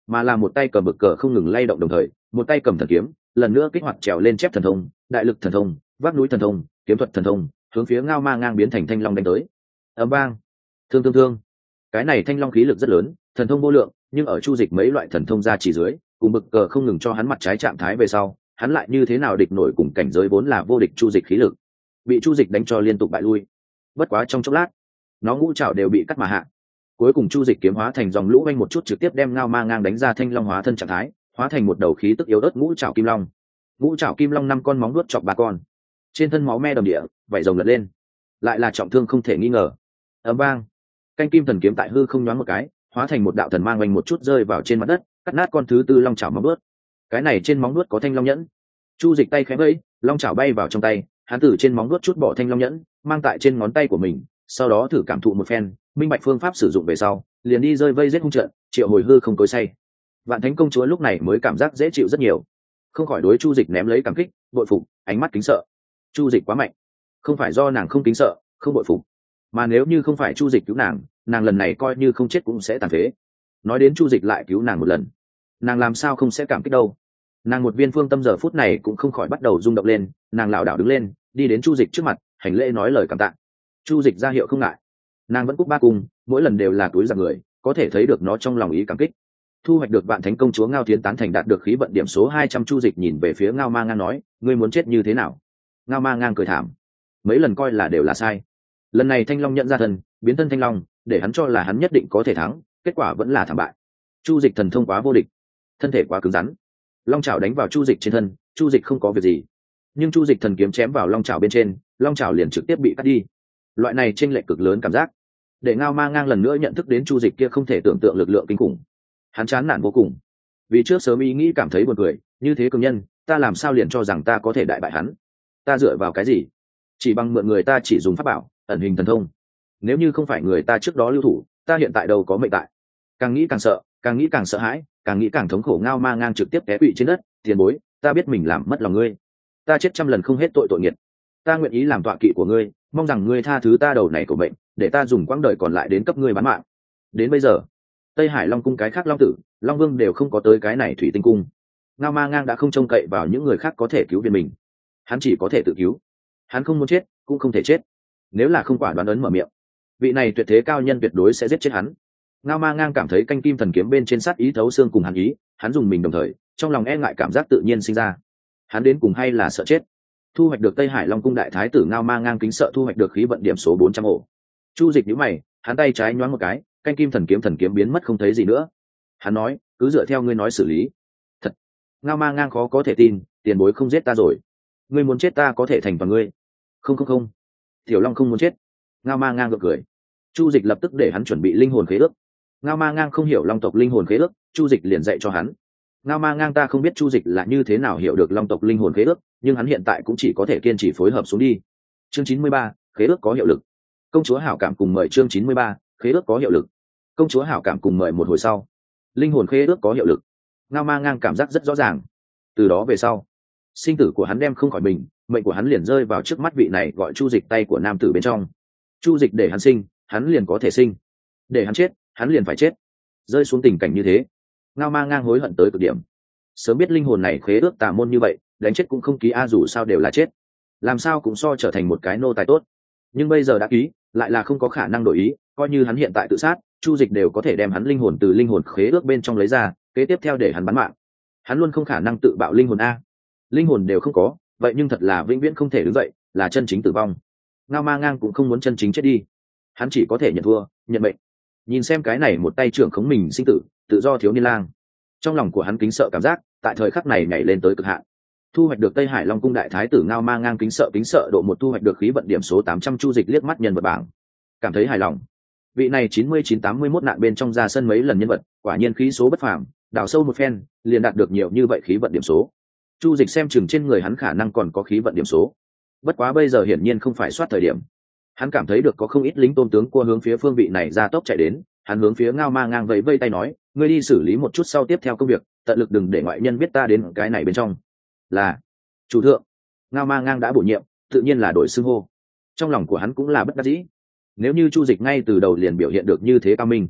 S1: mà là một tay cầm bực cờ không ngừng lay động, đồng thời một tay cầm thần kiếm lần nữa kích hoạt trèo lên chép thần thông, đại lực thần thông, vác núi thần thông, kiếm thuật thần thông, hướng phía Ngao Ma Ngang biến thành thanh long đánh tới. Ầm vang, thương thương thương. Cái này thanh long khí lực rất lớn, thần thông vô lượng, nhưng ở Chu Dịch mấy loại thần thông ra chỉ dưới, cùng bực cờ không ngừng cho hắn mặt trái trạng thái về sau, hắn lại như thế nào địch nổi cùng cảnh giới vốn là vô địch Chu Dịch khí lực, bị Chu Dịch đánh cho liên tục bại lui. Bất quá trong chốc lát, nó ngũ trảo đều bị cắt mà hạ. Cuối cùng Chu Dịch kiếm hóa thành dòng lũ vanh một chút trực tiếp đem Ngao Ma Ngang đánh ra thanh long hóa thân trạng thái, hóa thành một đầu khí tức yếu ớt ngũ trảo kim long. Ngũ trảo kim long 5 con móng vuốt chọc 3 con, trên thân máu me đầm địa, vảy rồng lật lên, lại là trọng thương không thể nghi ngờ. Ầm vang, canh kim thần kiếm tại hư không nhoáng một cái, hóa thành một đạo thần mang oanh một chút rơi vào trên mặt đất, cắt nát con thứ tư long chảo móng vuốt. Cái này trên móng vuốt có thanh long nhẫn. Chu Dịch tay khẽ vẫy, long chảo bay vào trong tay, hắn từ trên móng vuốt chút bỏ thanh long nhẫn, mang tại trên ngón tay của mình, sau đó thử cảm thụ một phen, minh bạch phương pháp sử dụng về sau, liền đi rơi vây giết hung trận, triệu hồi hư không cối say. Vạn Thánh công chúa lúc này mới cảm giác dễ chịu rất nhiều, không khỏi đối Chu Dịch ném lấy cảm kích, bội phục, ánh mắt kính sợ. Chu Dịch quá mạnh, không phải do nàng không kính sợ, không bội phục, mà nếu như không phải Chu Dịch cứu nàng, nàng lần này coi như không chết cũng sẽ tàn phế. Nói đến Chu Dịch lại cứu nàng một lần, nàng làm sao không sẽ cảm kích đâu. Nàng một viên phương tâm giờ phút này cũng không khỏi bắt đầu rung động lên, nàng lảo đảo đứng lên, đi đến Chu Dịch trước mặt, hành lễ nói lời cảm tạ. Chu Dịch ra hiệu không ngại, nàng vẫn cúc ba cung, mỗi lần đều là túi giặc người, có thể thấy được nó trong lòng ý cảm kích. Thu hoạch được Vạn Thánh công chúa Ngao Thiến tán thành, đạt được khí vận điểm số 200. Chu Dịch nhìn về phía Ngao Ma Ngang nói, ngươi muốn chết như thế nào? Ngao Ma Ngang cười thảm, mấy lần coi là đều là sai, lần này thanh long nhận ra thần, biến thân thanh long, để hắn cho là hắn nhất định có thể thắng, kết quả vẫn là thảm bại. Chu Dịch thần thông quá vô địch, thân thể quá cứng rắn, long chảo đánh vào Chu Dịch trên thân, Chu Dịch không có việc gì, nhưng Chu Dịch thần kiếm chém vào long chảo bên trên, long chảo liền trực tiếp bị cắt đi. Loại này chênh lệch cực lớn cảm giác, để Ngao Ma Ngang lần nữa nhận thức đến Chu Dịch kia không thể tưởng tượng lực lượng kinh khủng. Hắn chán nản vô cùng, vì trước sớm ý nghĩ cảm thấy buồn cười, như thế cường nhân, ta làm sao liền cho rằng ta có thể đại bại hắn? Ta dựa vào cái gì? Chỉ bằng mượn người ta chỉ dùng pháp bảo, ẩn hình thần thông. Nếu như không phải người ta trước đó lưu thủ, ta hiện tại đâu có mệnh tại. Càng nghĩ càng sợ, càng nghĩ càng sợ hãi, càng nghĩ càng thống khổ. Ngao Ma Ngang trực tiếp té quỵ trên đất, tiền bối, ta biết mình làm mất lòng ngươi, ta chết 100 lần không hết tội nghiệt, ta nguyện ý làm tọa kỵ của ngươi, mong rằng ngươi tha thứ ta đầu này của mệnh, để ta dùng quãng đời còn lại đến cấp ngươi bán mạng. Đến bây giờ, Tây Hải Long cung cái khác long tử, long vương đều không có tới cái này Thủy Tinh cung. Ngao Ma Ngang đã không trông cậy vào những người khác có thể cứu viện mình, hắn chỉ có thể tự cứu. Hắn không muốn chết, cũng không thể chết. Nếu là không quả đoán ấn mở miệng, vị này tuyệt thế cao nhân tuyệt đối sẽ giết chết hắn. Ngao Ma Ngang cảm thấy canh kim thần kiếm bên trên sát ý thấu xương cùng hắn ý, hắn dùng mình đồng thời, trong lòng e ngại cảm giác tự nhiên sinh ra. Hắn đến cùng hay là sợ chết. Thu hoạch được Tây Hải Long cung đại thái tử Ngao Ma Ngang kính sợ thu hoạch được khí vận điểm số 400 ổ. Chu Dịch nhíu mày, hắn tay trái nhoáng một cái, canh kim thần kiếm biến mất không thấy gì nữa. Hắn nói, cứ dựa theo ngươi nói xử lý. Thật. Ngao Ma Ngang khó có thể tin, tiền bối không giết ta rồi, ngươi muốn chết ta có thể thành toàn ngươi. Không, Tiểu Long không muốn chết. Ngao Ma Ngang gượng cười. Chu Dịch lập tức để hắn chuẩn bị linh hồn khế ước. Ngao Ma Ngang không hiểu long tộc linh hồn khế ước, Chu Dịch liền dạy cho hắn. Ngao Ma Ngang ta không biết Chu Dịch là như thế nào hiểu được long tộc linh hồn khế ước, nhưng hắn hiện tại cũng chỉ có thể kiên trì phối hợp xuống đi. Chương 93, khế ước có hiệu lực. Công chúa hảo cảm cùng mời. Chương 93, khế ước có hiệu lực. Công chúa hảo cảm cùng mời. Một hồi sau, linh hồn khế ước có hiệu lực. Ngao Ma Ngang cảm giác rất rõ ràng. Từ đó về sau, sinh tử của hắn đem không khỏi mình, mệnh của hắn liền rơi vào trước mắt vị này gọi Chu Dịch tay của nam tử bên trong. Chu Dịch để hắn sinh, hắn liền có thể sinh, để hắn chết, hắn liền phải chết. Rơi xuống tình cảnh như thế, Ngao Ma Ngang hối hận tới cực điểm. Sớm biết linh hồn này khế ước tà môn như vậy, đánh chết cũng không ký a, dù sao đều là chết, làm sao cũng so trở thành một cái nô tài tốt. Nhưng bây giờ đã ký, lại là không có khả năng đổi ý, coi như hắn hiện tại tự sát, Chu Dịch đều có thể đem hắn linh hồn từ linh hồn khế ước bên trong lấy ra, kế tiếp theo để hắn bán mạng. Hắn luôn không khả năng tự bạo linh hồn a. Linh hồn đều không có, vậy nhưng thật là vĩnh viễn không thể đứng dậy, là chân chính tử vong. Ngao Ma Ngang cũng không muốn chân chính chết đi, hắn chỉ có thể nhận thua, nhận mệnh. Nhìn xem cái này một tay trưởng khống mình sinh tử, tự do thiếu niên lang, trong lòng của hắn kính sợ cảm giác tại thời khắc này nhảy lên tới cực hạn. Thu hoạch được Tây Hải Long cung đại thái tử Ngao Ma Ngang kính sợ độ 1, thu hoạch được khí vận điểm số 800. Chu Dịch liếc mắt nhân vật bảng, cảm thấy hài lòng. Vị này 99-81 nạn bên trong ra sân mấy lần nhân vật, quả nhiên khí số bất phàm, đào sâu một phen liền đạt được nhiều như vậy khí vận điểm số. Chu Dịch xem chừng trên người hắn khả năng còn có khí vận điểm số, bất quá bây giờ hiển nhiên không phải soát thời điểm. Hắn cảm thấy được có không ít lính tôn tướng cua hướng phía phương vị này ra tốc chạy đến, hắn hướng phía Ngao Ma Ngang vẫy vây tay nói, ngươi đi xử lý một chút sau tiếp theo công việc, tận lực đừng để ngoại nhân biết ta đến cái này bên trong. Là chủ thượng. Ngao Ma Ngang đã bổ nhiệm, tự nhiên là đổi xưng hô. Trong lòng của hắn cũng là bất đắc dĩ. Nếu như Chu Dịch ngay từ đầu liền biểu hiện được như thế cao minh,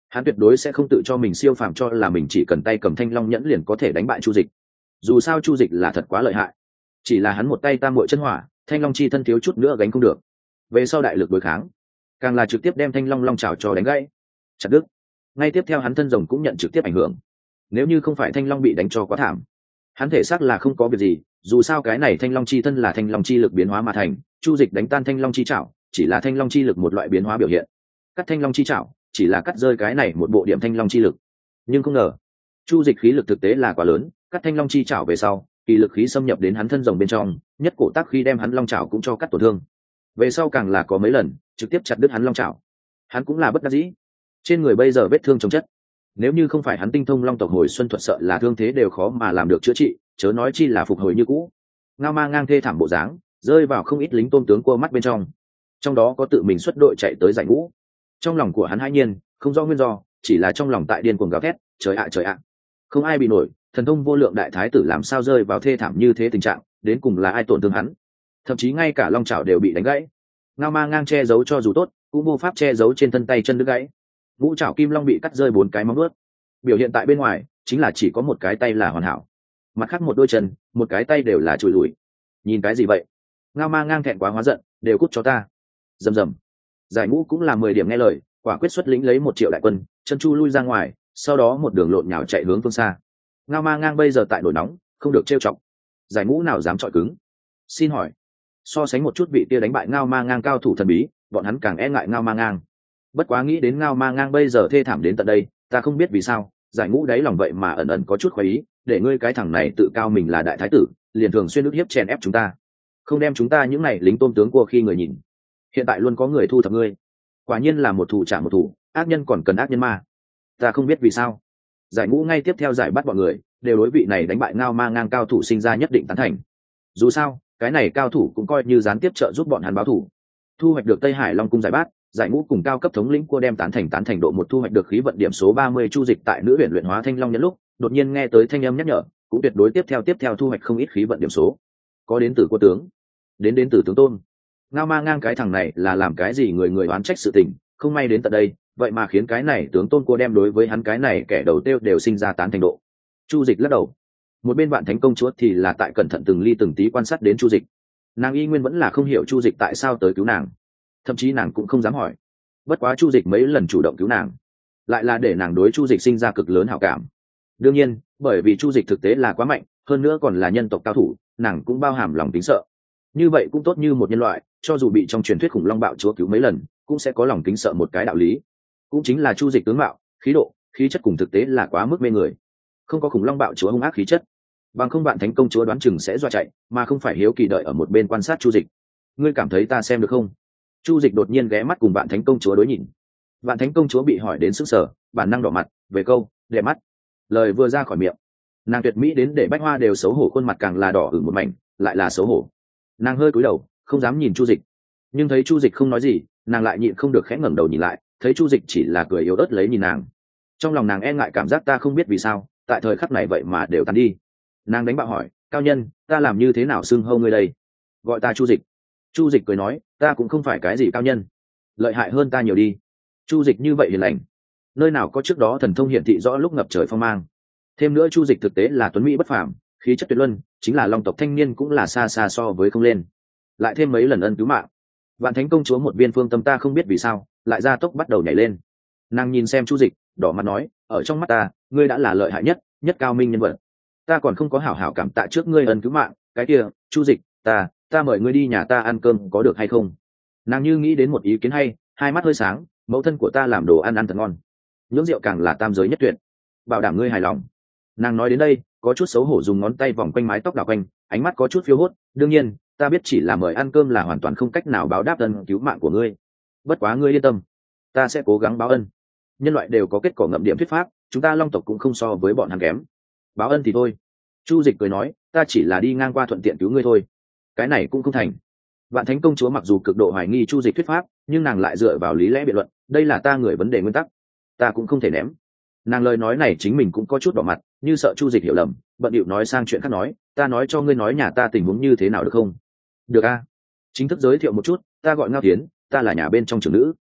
S1: Hắn tuyệt đối sẽ không tự cho mình siêu phàm cho là mình chỉ cần tay cầm thanh long nhẫn liền có thể đánh bại chu dịch. Dù sao chu dịch là thật quá lợi hại, chỉ là hắn một tay tam muội chân hỏa, thanh long chi thân thiếu chút nữa gánh không được. Về sau đại lực đối kháng, càng là trực tiếp đem thanh long long chảo cho đánh gãy chặt đứt. Ngay tiếp theo hắn thân rồng cũng nhận trực tiếp ảnh hưởng. Nếu như không phải thanh long bị đánh cho quá thảm, hắn thể xác là không có việc gì. Dù sao cái này thanh long chi thân là thanh long chi lực biến hóa mà thành, chu dịch đánh tan thanh long chi chảo chỉ là thanh long chi lực một loại biến hóa biểu hiện, cắt thanh long chi chảo chỉ là cắt rơi cái này một bộ điểm thanh long chi lực. Nhưng không ngờ chu dịch khí lực thực tế là quá lớn, cắt thanh long chi chảo về sau kỳ lực khí xâm nhập đến hắn thân rồng bên trong, nhất cổ tác khí đem hắn long chảo cũng cho cắt tổn thương. Về sau càng là có mấy lần trực tiếp chặt đứt hắn long chảo. Hắn cũng là bất đắc dĩ, trên người bây giờ vết thương chồng chất, nếu như không phải hắn tinh thông long tộc hồi xuân thuật sợ là thương thế đều khó mà làm được chữa trị, chớ nói chi là phục hồi như cũ. Ngao Ma ngang thê thảm bộ dáng rơi vào không ít lính tôm tướng cua mắt bên trong đó có tự mình xuất đội chạy tới giải ngũ. Trong lòng của hắn hãi nhiên, không rõ nguyên do, chỉ là trong lòng tại điên cuồng gào thét, trời ạ trời ạ, không ai bị nổi, thần thông vô lượng đại thái tử làm sao rơi vào thê thảm như thế tình trạng, đến cùng là ai tổn thương hắn, thậm chí ngay cả long chảo đều bị đánh gãy. Ngao Ma ngang che giấu cho dù tốt cũng vô pháp che giấu trên thân tay chân đứt gãy, ngũ chảo kim long bị cắt rơi 4 cái móng vuốt, biểu hiện tại bên ngoài chính là chỉ có một cái tay là hoàn hảo, mặt khác một đôi chân một cái tay đều là chùi lùi. Nhìn cái gì vậy? Ngao Ma ngang thẹn quá hóa giận, đều cút cho ta. Rầm rầm. Giải ngũ cũng là 10 điểm nghe lời, quả quyết xuất lĩnh lấy 1 triệu đại quân chân chu lui ra ngoài, sau đó một đường lộn nhào chạy hướng phương xa. Ngao Ma ngang bây giờ tại nổi nóng, không được trêu chọc. Giải ngũ nào dám chọi cứng? Xin hỏi, so sánh một chút vị kia đánh bại Ngao Ma ngang cao thủ thần bí, bọn hắn càng e ngại Ngao Ma ngang. Bất quá nghĩ đến Ngao Ma ngang bây giờ thê thảm đến tận đây, ta không biết vì sao giải ngũ đáy lòng vậy mà ẩn ẩn có chút khoái ý, để ngươi cái thằng này tự cao mình là đại thái tử, liền thường xuyên ức hiếp chèn ép chúng ta, không đem chúng ta những này lính tôm tướng cua khi người nhìn. Hiện tại luôn có người thu thập ngươi, quả nhiên là một thủ trả một thủ, ác nhân còn cần ác nhân ma. Ta không biết vì sao giải ngũ ngay tiếp theo giải bắt bọn người đều đối vị này đánh bại Ngao Ma ngang cao thủ sinh ra nhất định tán thành. Dù sao cái này cao thủ cũng coi như gián tiếp trợ giúp bọn hắn báo thủ. Thu hoạch được Tây Hải Long cung giải bát, giải ngũ cùng cao cấp thống lĩnh cua đem tán thành độ 1 thu hoạch được khí vận điểm số 30. Chu dịch tại nữ huyền luyện hóa thanh long nhẫn lúc đột nhiên nghe tới thanh âm nhắc nhở, cũng tuyệt đối tiếp theo thu hoạch không ít khí vận điểm số, có đến từ cua tướng, đến từ tướng tôn. Ngao Ma ngang cái thằng này là làm cái gì người oán trách sự tình, không may đến tận đây vậy mà khiến cái này tướng tôn cua đem đối với hắn cái này kẻ đầu tiêu đều sinh ra tán thành độ. Chu dịch lắc đầu. Một bên Vạn Thánh công chúa thì là tại cẩn thận từng ly từng tí quan sát đến Chu dịch. Nàng y nguyên vẫn là không hiểu Chu dịch tại sao tới cứu nàng, thậm chí nàng cũng không dám hỏi. Bất quá Chu dịch mấy lần chủ động cứu nàng, lại là để nàng đối Chu dịch sinh ra cực lớn hảo cảm. Đương nhiên bởi vì Chu dịch thực tế là quá mạnh, hơn nữa còn là nhân tộc cao thủ, nàng cũng bao hàm lòng tính sợ. Như vậy cũng tốt như một nhân loại, cho dù bị trong truyền thuyết khủng long bạo chúa cứu mấy lần cũng sẽ có lòng kính sợ một cái đạo lý. Cũng chính là Chu dịch tướng mạo, khí độ, khí chất cùng thực tế là quá mức mê người. Không có khủng long bạo chúa hung ác khí chất, bằng không Vạn Thánh công chúa đoán chừng sẽ dọa chạy, mà không phải hiếu kỳ đợi ở một bên quan sát Chu dịch. Ngươi cảm thấy ta xem được không? Chu dịch đột nhiên ghé mắt cùng Vạn Thánh công chúa đối nhìn. Vạn Thánh công chúa bị hỏi đến sững sờ, bản năng đỏ mặt, về câu để mắt. Lời vừa ra khỏi miệng, nàng tuyệt mỹ đến để bách hoa đều xấu hổ, khuôn mặt càng là đỏ ửng một mảnh, lại là xấu hổ. Nàng hơi cúi đầu, không dám nhìn Chu dịch. Nhưng thấy Chu dịch không nói gì, nàng lại nhịn không được khẽ ngẩng đầu nhìn lại, thấy Chu dịch chỉ là cười yếu ớt lấy nhìn nàng. Trong lòng nàng e ngại cảm giác ta không biết vì sao tại thời khắc này vậy mà đều tan đi. Nàng đánh bạo hỏi, cao nhân, ta làm như thế nào xưng hô ngươi đây? Gọi ta Chu dịch. Chu dịch cười nói, ta cũng không phải cái gì cao nhân, lợi hại hơn ta nhiều đi. Chu dịch như vậy hiền lành, nơi nào có trước đó thần thông hiển thị rõ lúc ngập trời phong mang. Thêm nữa Chu dịch thực tế là tuấn mỹ bất phàm, khí chất tuyệt luân, chính là long tộc thanh niên cũng là xa xa so với không lên. Lại thêm mấy lần ân cứu mạng, Vạn Thánh công chúa một viên phương tâm ta không biết vì sao lại ra tốc bắt đầu nhảy lên. Nàng nhìn xem Chu dịch, đỏ mặt nói, ở trong mắt ta ngươi đã là lợi hại nhất cao minh nhân vật, ta còn không có hảo hảo cảm tạ trước ngươi ân cứu mạng. Cái kia Chu dịch, ta mời ngươi đi nhà ta ăn cơm có được hay không? Nàng như nghĩ đến một ý kiến hay, hai mắt hơi sáng, mẫu thân của ta làm đồ ăn thật ngon, nhưỡng rượu càng là tam giới nhất tuyệt, bảo đảm ngươi hài lòng. Nàng nói đến đây có chút xấu hổ, dùng ngón tay vòng quanh mái tóc đảo quanh, ánh mắt có chút phiêu hốt. Đương nhiên ta biết chỉ là mời ăn cơm là hoàn toàn không cách nào báo đáp ân cứu mạng của ngươi, bất quá ngươi yên tâm, ta sẽ cố gắng báo ân. Nhân loại đều có kết quả ngậm điểm thuyết pháp, chúng ta long tộc cũng không so với bọn hắn kém. Báo ân thì thôi. Chu dịch cười nói, ta chỉ là đi ngang qua thuận tiện cứu ngươi thôi, cái này cũng không thành. Vạn Thánh công chúa mặc dù cực độ hoài nghi Chu dịch thuyết pháp, nhưng nàng lại dựa vào lý lẽ biện luận, đây là ta người vấn đề nguyên tắc, ta cũng không thể ném. Nàng lời nói này chính mình cũng có chút đỏ mặt, như sợ Chu dịch hiểu lầm, bận điệu nói sang chuyện khác, nói, ta nói cho ngươi nói nhà ta tình huống như thế nào được không? Được a. Chính thức giới thiệu một chút, ta gọi Ngao Tiến, ta là nhà bên trong trưởng nữ.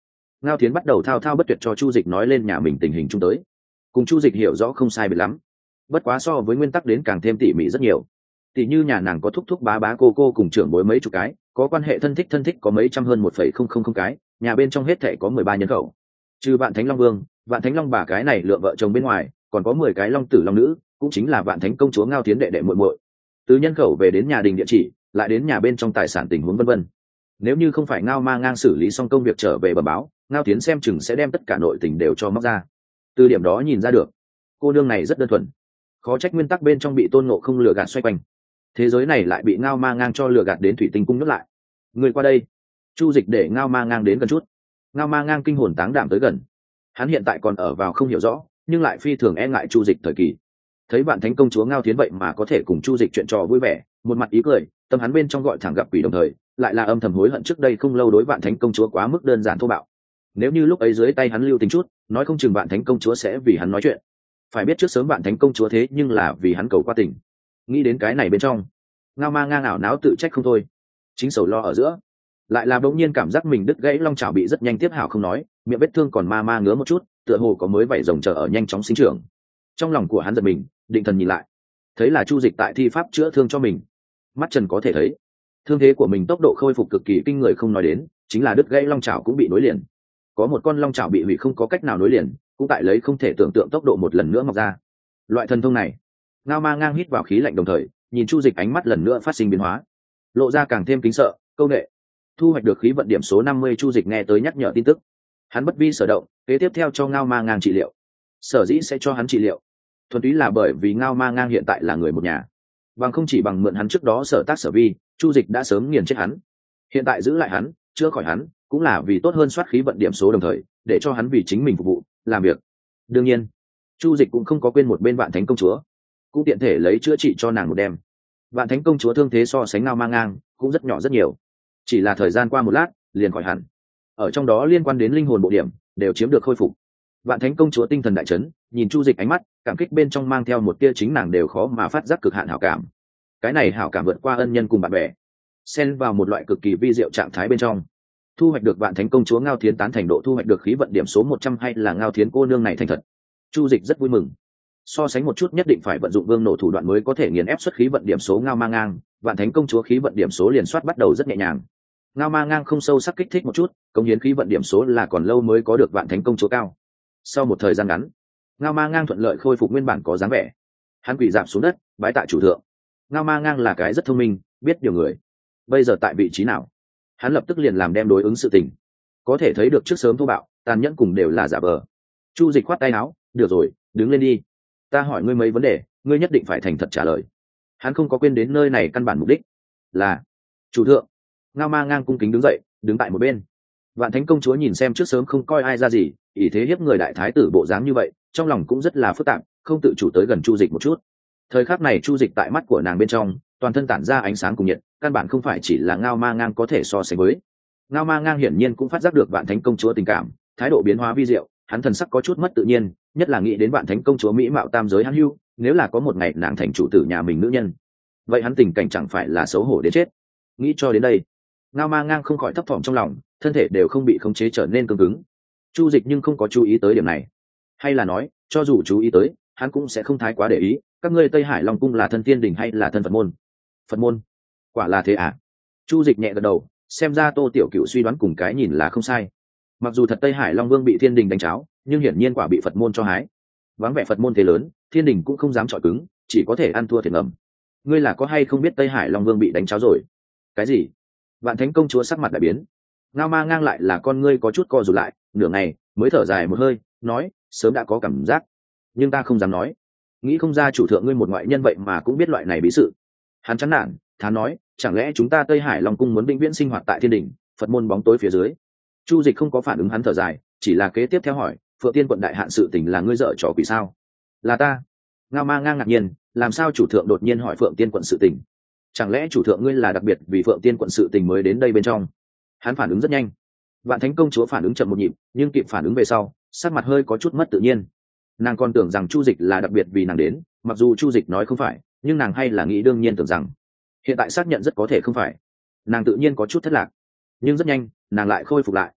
S1: Ngao Thiến bắt đầu thao thao bất tuyệt cho Chu Dịch nói lên nhà mình tình hình chung tới, cùng Chu Dịch hiểu rõ không sai biệt lắm, bất quá so với nguyên tắc đến càng thêm tỉ mỉ rất nhiều. Tỷ như nhà nàng có thúc thúc bá bá cô cô cùng trưởng bối mấy chục cái, có quan hệ thân thích có mấy trăm hơn 1,000 cái, nhà bên trong hết thảy có 13 nhân khẩu. Trừ Vạn Thánh Long Vương, Vạn Thánh Long bà cái này lượng vợ chồng bên ngoài, còn có 10 cái long tử long nữ, cũng chính là Vạn Thánh công chúa Ngao Thiến đệ đệ muội muội. Từ nhân khẩu về đến nhà đình địa chỉ, lại đến nhà bên trong tài sản tình huống vân vân. Nếu như không phải Ngao Ma Ngang xử lý xong công việc trở về bẩm báo, Ngao Thiến xem chừng sẽ đem tất cả nội tình đều cho móc ra. Từ điểm đó nhìn ra được, cô nương này rất đơn thuần, khó trách nguyên tắc bên trong bị Tôn Ngộ không lừa gạt xoay quanh, thế giới này lại bị Ngao Ma Ngang cho lừa gạt đến thủy tinh cung nhốt lại. Người qua đây. Chu Dịch để Ngao Ma Ngang đến gần chút. Ngao Ma Ngang kinh hồn táng đảm tới gần. Hắn hiện tại còn ở vào không hiểu rõ, nhưng lại phi thường e ngại Chu Dịch thời kỳ. Thấy Vạn Thánh công chúa Ngao Thiến vậy mà có thể cùng Chu Dịch chuyện trò vui vẻ, một mặt ý cười, tâm hắn bên trong gọi thẳng gặp quỷ đồng thời, lại là âm thầm hối hận trước đây không lâu đối Vạn Thánh công chúa quá mức đơn giản thô bạo. Nếu như lúc ấy dưới tay hắn lưu tình chút, nói không chừng Vạn Thánh công chúa sẽ vì hắn nói chuyện. Phải biết trước sớm Vạn Thánh công chúa thế nhưng là vì hắn cầu qua tình. Nghĩ đến cái này bên trong, Ngao Ma Ngang ảo não tự trách không thôi. Chính sầu lo ở giữa, lại là bỗng nhiên cảm giác mình đứt gãy long chảo bị rất nhanh tiếp hảo không nói, miệng vết thương còn ma ngứa một chút, tựa hồ có mới vảy rồng chờ ở nhanh chóng sinh trưởng. Trong lòng của hắn giật mình, định thần nhìn lại, thấy là Chu Dịch tại thi pháp chữa thương cho mình. Mắt trần có thể thấy, thương thế của mình tốc độ khôi phục cực kỳ kinh người không nói đến, chính là đứt gãy long chảo cũng bị nối liền. Có một con long chảo bị hủy không có cách nào nối liền, cũng tại lấy không thể tưởng tượng tốc độ một lần nữa mọc ra. Loại thần thông này, Ngao Ma Ngang hít vào khí lạnh đồng thời, nhìn Chu Dịch ánh mắt lần nữa phát sinh biến hóa, lộ ra càng thêm kính sợ, câu nệ. Thu hoạch được khí vận điểm số 50, Chu Dịch nghe tới nhắc nhở tin tức, hắn bất vi sở động, kế tiếp theo cho Ngao Ma Ngang trị liệu. Sở dĩ sẽ cho hắn trị liệu, thuần túy là bởi vì Ngao Ma Ngang hiện tại là người một nhà, bằng không chỉ bằng mượn hắn trước đó sở tác sở vi, Chu Dịch đã sớm nghiền chết hắn. Hiện tại giữ lại hắn, chữa khỏi hắn, cũng là vì tốt hơn soát khí vận điểm số đồng thời, để cho hắn vì chính mình phục vụ, làm việc. Đương nhiên, Chu Dịch cũng không có quên một bên Vạn Thánh công chúa, cũng tiện thể lấy chữa trị cho nàng một đêm. Vạn Thánh công chúa thương thế so sánh Ngao Ma Ngang cũng rất nhỏ rất nhiều, chỉ là thời gian qua một lát liền khỏi hẳn. Ở trong đó liên quan đến linh hồn bộ điểm đều chiếm được khôi phục. Vạn Thánh công chúa tinh thần đại chấn, nhìn Chu Dịch ánh mắt cảm kích bên trong mang theo một tia chính nàng đều khó mà phát giác cực hạn hảo cảm. Cái này hảo cảm vượt qua ân nhân cùng bạn bè, xen vào một loại cực kỳ vi diệu trạng thái bên trong. Thu hoạch được Vạn Thánh công chúa Ngao Thiến tán thành độ, thu hoạch được khí vận điểm số 100, hay là Ngao Thiến cô nương này thành thật. Chu Dịch rất vui mừng. So sánh một chút nhất định phải vận dụng vương nổ thủ đoạn mới có thể nghiền ép xuất khí vận điểm số Ngao Ma Ngang, Vạn Thánh công chúa khí vận điểm số liền soát bắt đầu rất nhẹ nhàng. Ngao Ma Ngang không sâu sắc kích thích một chút, công hiến khí vận điểm số là còn lâu mới có được Vạn Thánh công chúa cao. Sau một thời gian ngắn, Ngao Ma Ngang thuận lợi khôi phục nguyên bản có dáng vẻ. Hắn quỳ rạp xuống đất, bái tạ chủ thượng. Ngao Ma Ngang là cái rất thông minh, biết điều người. Bây giờ tại vị trí nào, hắn lập tức liền làm đem đối ứng sự tình. Có thể thấy được trước sớm thô bạo, tàn nhẫn cùng đều là giả vờ. Chu Dịch khoát tay áo, được rồi, đứng lên đi. Ta hỏi ngươi mấy vấn đề, ngươi nhất định phải thành thật trả lời. Hắn không có quên đến nơi này căn bản mục đích là chủ thượng. Ngao Ma Ngang cung kính đứng dậy, đứng tại một bên. Vạn Thánh công chúa nhìn xem trước sớm không coi ai ra gì, ỷ thế hiếp người đại thái tử bộ dáng như vậy, trong lòng cũng rất là phức tạp, không tự chủ tới gần Chu Dịch một chút. Thời khắc này Chu Dịch tại mắt của nàng bên trong, toàn thân tản ra ánh sáng cùng nhiệt, căn bản không phải chỉ là Ngao Ma Ngang có thể so sánh với. Ngao Ma Ngang hiển nhiên cũng phát giác được Vạn Thánh công chúa tình cảm, thái độ biến hóa vi diệu, hắn thần sắc có chút mất tự nhiên, nhất là nghĩ đến Vạn Thánh công chúa mỹ mạo tam giới hắn hưu, nếu là có một ngày nàng thành chủ tử nhà mình nữ nhân, vậy hắn tình cảnh chẳng phải là xấu hổ đến chết. Nghĩ cho đến đây, Ngao Ma Ngang không khỏi thấp thỏm trong lòng, thân thể đều không bị khống chế trở nên cứng cứng. Chu Dịch nhưng không có chú ý tới điểm này, hay là nói, cho dù chú ý tới, hắn cũng sẽ không thái quá để ý. Các ngươi Tây Hải Long cung là thân tiên đình hay là thân Phật môn? Phật môn. Quả là thế à? Chu Dịch nhẹ gật đầu, xem ra Tô Tiểu Cựu suy đoán cùng cái nhìn là không sai. Mặc dù thật Tây Hải Long Vương bị thiên đình đánh cháo, nhưng hiển nhiên quả bị Phật môn cho hái. Vắng vẻ Phật môn thế lớn, thiên đình cũng không dám chọi cứng, chỉ có thể ăn thua thiệt ngầm. Ngươi là có hay không biết Tây Hải Long Vương bị đánh cháo rồi? Cái gì? Vạn Thánh công chúa sắc mặt đại biến. Ngao Ma Ngang lại là con ngươi có chút co rụt lại, nửa ngày mới thở dài một hơi, nói, sớm đã có cảm giác, nhưng ta không dám nói. Nghĩ không ra chủ thượng ngươi một ngoại nhân vậy mà cũng biết loại này bí sự. Hắn chán nản, thán nói, chẳng lẽ chúng ta Tây Hải Long cung muốn vĩnh viễn sinh hoạt tại thiên đình, Phật môn bóng tối phía dưới? Chu Dịch không có phản ứng hắn thở dài, chỉ là kế tiếp theo hỏi, Phượng Tiên quận đại hạn sự tình là ngươi dở trò quỷ sao? Là ta. Ngao Ma Ngang ngạc nhiên, làm sao chủ thượng đột nhiên hỏi Phượng Tiên quận sự tình? Chẳng lẽ chủ thượng ngươi là đặc biệt vì Phượng Tiên quận sự tình mới đến đây bên trong? Hắn phản ứng rất nhanh. Vạn Thánh công chúa phản ứng chậm một nhịp, nhưng kịp phản ứng về sau, sắc mặt hơi có chút mất tự nhiên. Nàng còn tưởng rằng Chu Dịch là đặc biệt vì nàng đến, mặc dù Chu Dịch nói không phải, nhưng nàng hay là nghĩ đương nhiên tưởng rằng hiện tại xác nhận rất có thể không phải. Nàng tự nhiên có chút thất lạc, nhưng rất nhanh nàng lại khôi phục lại.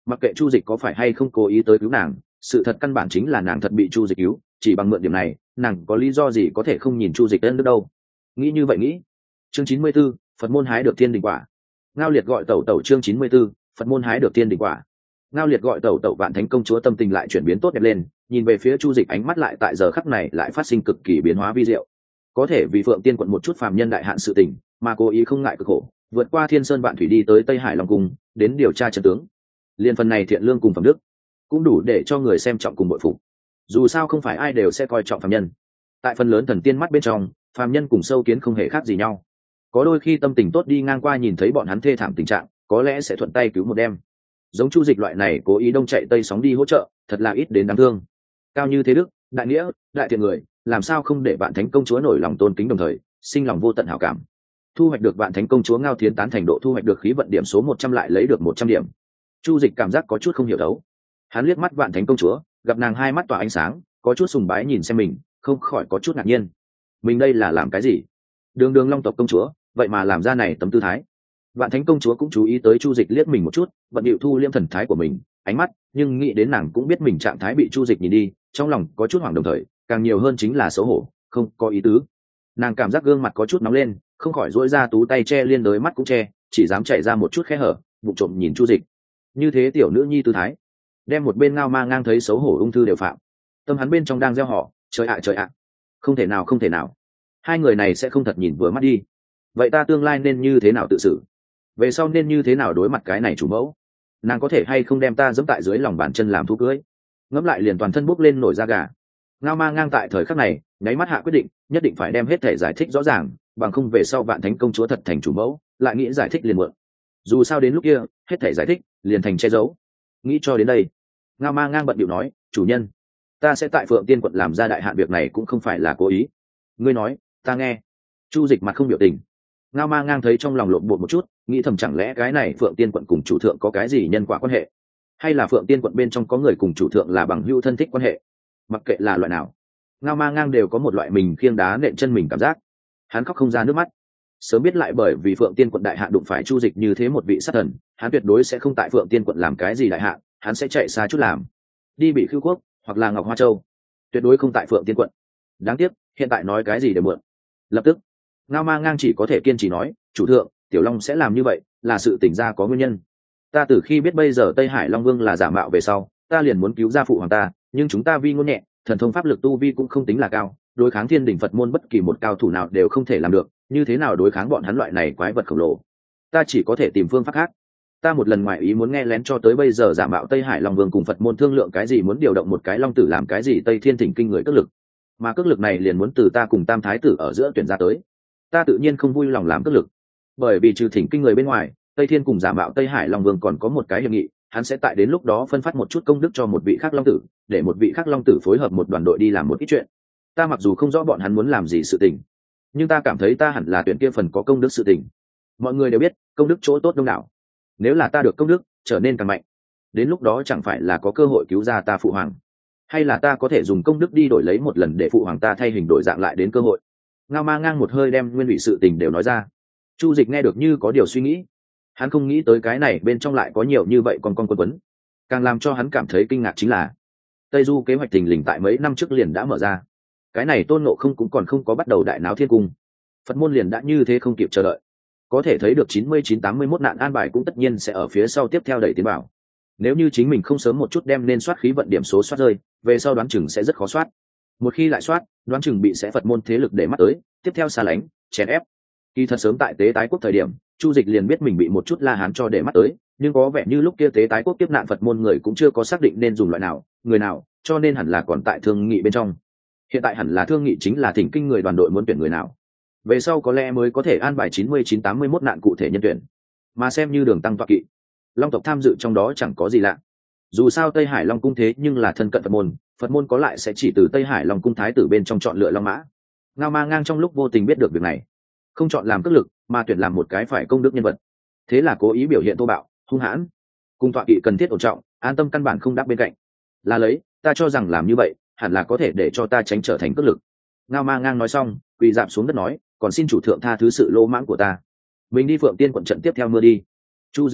S1: mặc kệ chu dịch có phải hay không cố ý tới cứu nàng, sự thật căn bản chính là nàng thật bị chu dịch cứu, chỉ bằng mượn điểm này nàng có lý do gì có thể không nhìn chu dịch ân đức đâu. Nghĩ như vậy nghĩ. Chương 94, Phật môn hái được thiên đình quả. Ngao Liệt gọi tẩu tẩu. Chương 94, Phật môn hái được thiên đình quả. Ngao Liệt gọi tẩu tẩu. Vạn Thánh công chúa tâm tình lại chuyển biến tốt đẹp lên, nhìn về phía chu dịch ánh mắt lại tại giờ khắc này lại phát sinh cực kỳ biến hóa vi diệu. Có thể vì Phượng Tiên quận một chút phàm nhân đại hạn sự tình mà cố ý không ngại cực khổ, vượt qua thiên sơn vạn thủy đi tới Tây Hải Long cung đến điều tra trận tướng. Liên phần này thiện lương cùng phẩm đức cũng đủ để cho người xem trọng cùng bội phục. Dù sao không phải ai đều sẽ coi trọng phàm nhân, tại phần lớn thần tiên mắt bên trong phàm nhân cùng sâu kiến không hề khác gì nhau. Có đôi khi tâm tình tốt đi ngang qua nhìn thấy bọn hắn thê thảm tình trạng, có lẽ sẽ thuận tay cứu một đêm. Giống chu dịch loại này cố ý đông chạy tây sóng đi hỗ trợ, thật là ít đến đáng thương. Cao như thế đức, đại nghĩa, đại thiện người, làm sao không để Vạn Thánh công chúa nổi lòng tôn kính, đồng thời sinh lòng vô tận hảo cảm. Thu hoạch được Vạn Thánh công chúa Ngao Thiến tán thành độ, thu hoạch được khí vận điểm số 100 lại lấy được 100 điểm. Chu dịch cảm giác có chút không hiểu đấu. Hắn liếc mắt Vạn Thánh công chúa, gặp nàng hai mắt tỏa ánh sáng, có chút sùng bái nhìn xem mình, không khỏi có chút ngạc nhiên. Mình đây là làm cái gì? Đường đường Long tộc công chúa, vậy mà làm ra này tấm tư thái. Vạn Thánh công chúa cũng chú ý tới chu dịch liếc mình một chút, bận điệu thu liêm thần thái của mình, ánh mắt, nhưng nghĩ đến nàng cũng biết mình trạng thái bị chu dịch nhìn đi, trong lòng có chút hoảng, đồng thời càng nhiều hơn chính là xấu hổ, không có ý tứ. Nàng cảm giác gương mặt có chút nóng lên, không khỏi duỗi ra tú tay che liên đới mắt cũng che, chỉ dám chảy ra một chút khe hở, bụng trộm nhìn chu dịch. Như thế tiểu nữ nhi tư thái, đem một bên Ngao Ma Ngang thấy xấu hổ ung thư đều phạm. Tâm hắn bên trong đang gieo họ, trời ạ trời ạ, không thể nào không thể nào, hai người này sẽ không thật nhìn vừa mắt đi. Vậy ta tương lai nên như thế nào tự xử, về sau nên như thế nào đối mặt cái này chủ mẫu? Nàng có thể hay không đem ta giẫm tại dưới lòng bàn chân làm thú cưới? Ngẫm lại liền toàn thân bốc lên nổi da gà. Ngao Ma Ngang tại thời khắc này nháy mắt hạ quyết định, nhất định phải đem hết thể giải thích rõ ràng, bằng không về sau Vạn Thánh công chúa thật thành chủ mẫu, lại nghĩ giải thích liền muộn. Dù sao đến lúc kia hết thể giải thích liền thành che giấu. Nghĩ cho đến đây, Ngao Ma Ngang bận điệu nói, chủ nhân, ta sẽ tại Phượng Tiên quận làm ra đại hạn, việc này cũng không phải là cố ý. Ngươi nói ta nghe. Chu dịch mặt không biểu tình. Ngao Ma Ngang thấy trong lòng lộn bột một chút, nghĩ thầm chẳng lẽ cái này Phượng Tiên quận cùng chủ thượng có cái gì nhân quả quan hệ, hay là Phượng Tiên quận bên trong có người cùng chủ thượng là bằng hữu thân thích quan hệ. Mặc kệ là loại nào, Ngao Ma Ngang đều có một loại mình khiêng đá nện chân mình cảm giác. Hắn khóc không ra nước mắt. Sớm biết lại bởi vì Phượng Tiên quận đại hạ đụng phải chu dịch như thế một vị sát thần, hắn tuyệt đối sẽ không tại Phượng Tiên quận làm cái gì đại hạ, hắn sẽ chạy xa chút làm, đi bị Khưu Quốc hoặc là Ngọc Hoa Châu, tuyệt đối không tại Phượng Tiên quận. Đáng tiếc hiện tại nói cái gì để mượn. Lập tức Ngao Ma Ngang chỉ có thể kiên trì nói, chủ thượng, Tiểu Long sẽ làm như vậy là sự tỉnh ra có nguyên nhân. Ta từ khi biết bây giờ Tây Hải Long Vương là giả mạo về sau, ta liền muốn cứu gia phụ hoàng ta, nhưng chúng ta vi ngôn nhẹ, thần thông pháp lực tu vi cũng không tính là cao, đối kháng thiên đình Phật môn bất kỳ một cao thủ nào đều không thể làm được, như thế nào đối kháng bọn hắn loại này quái vật khổng lồ? Ta chỉ có thể tìm phương pháp khác. Ta một lần ngoại ý muốn nghe lén cho tới bây giờ giả mạo Tây Hải Long Vương cùng Phật môn thương lượng cái gì, muốn điều động một cái long tử làm cái gì Tây Thiên Thỉnh kinh người cước lực, mà cước lực này liền muốn từ ta cùng Tam Thái tử ở giữa tuyển ra tới. Ta tự nhiên không vui lòng làm cước lực, bởi vì trừ thỉnh kinh người bên ngoài, Tây Thiên cùng giả mạo Tây Hải Long Vương còn có một cái hiệp nghị, hắn sẽ tại đến lúc đó phân phát một chút công đức cho một vị khác long tử, để một vị khác long tử phối hợp một đoàn đội đi làm một ít chuyện. Ta mặc dù không rõ bọn hắn muốn làm gì sự tình, nhưng ta cảm thấy ta hẳn là tuyển kia phần có công đức sự tình. Mọi người đều biết công đức chỗ tốt đông đảo, nếu là ta được công đức trở nên càng mạnh, đến lúc đó chẳng phải là có cơ hội cứu ra ta phụ hoàng, hay là ta có thể dùng công đức đi đổi lấy một lần để phụ hoàng ta thay hình đổi dạng lại đến cơ hội. Ngao Ma Ngang một hơi đem nguyên vị sự tình đều nói ra. Chu dịch nghe được như có điều suy nghĩ, hắn không nghĩ tới cái này bên trong lại có nhiều như vậy con quấn quấn. Càng làm cho hắn cảm thấy kinh ngạc chính là Tây Du kế hoạch thình lình tại mấy năm trước liền đã mở ra. Cái này Tôn Ngộ Không cũng còn không có bắt đầu đại náo thiên cung, Phật môn liền đã như thế không kịp chờ đợi. Có thể thấy được 99-81 nạn an bài cũng tất nhiên sẽ ở phía sau tiếp theo đẩy tiến bảo. Nếu như chính mình không sớm một chút đem nên soát khí vận điểm số soát rơi, về sau đoán chừng sẽ rất khó soát. Một khi lại soát, đoán chừng bị sẽ Phật môn thế lực để mắt tới, tiếp theo xa lánh, chèn ép. Kỳ thật sớm tại Tế Tái Quốc thời điểm, Chu Dịch liền biết mình bị một chút La Hán cho để mắt tới, nhưng có vẻ như lúc kia Tế Tái Quốc tiếp nạn Phật môn người cũng chưa có xác định nên dùng loại nào, người nào, cho nên hẳn là còn tại thương nghị bên trong. Hiện tại hẳn là thương nghị chính là thỉnh kinh người đoàn đội muốn tuyển người nào. Về sau có lẽ mới có thể an bài 99-81 nạn cụ thể nhân tuyển. Mà xem như đường tăng tọa kỵ, Long tộc tham dự trong đó chẳng có gì lạ. Dù sao Tây Hải Long cung thế nhưng là thân cận Phật môn có lại sẽ chỉ từ Tây Hải Long cung thái tử bên trong chọn lựa long mã. Ngao Ma Ngang trong lúc vô tình biết được việc này, không chọn làm cước lực mà tuyển làm một cái phải công đức nhân vật, thế là cố ý biểu hiện thô bạo hung hãn, cùng tọa kỵ cần thiết ổn trọng an tâm căn bản không đáp bên cạnh. Là lấy, ta cho rằng làm như vậy hẳn là có thể để cho ta tránh trở thành cước lực. Ngao Ma Ngang nói xong quỳ dạp xuống đất nói, còn xin chủ thượng tha thứ sự lỗ mãng của ta, mình đi Phượng Tiên quận trận tiếp theo mưa đi. Chu Dịch nói,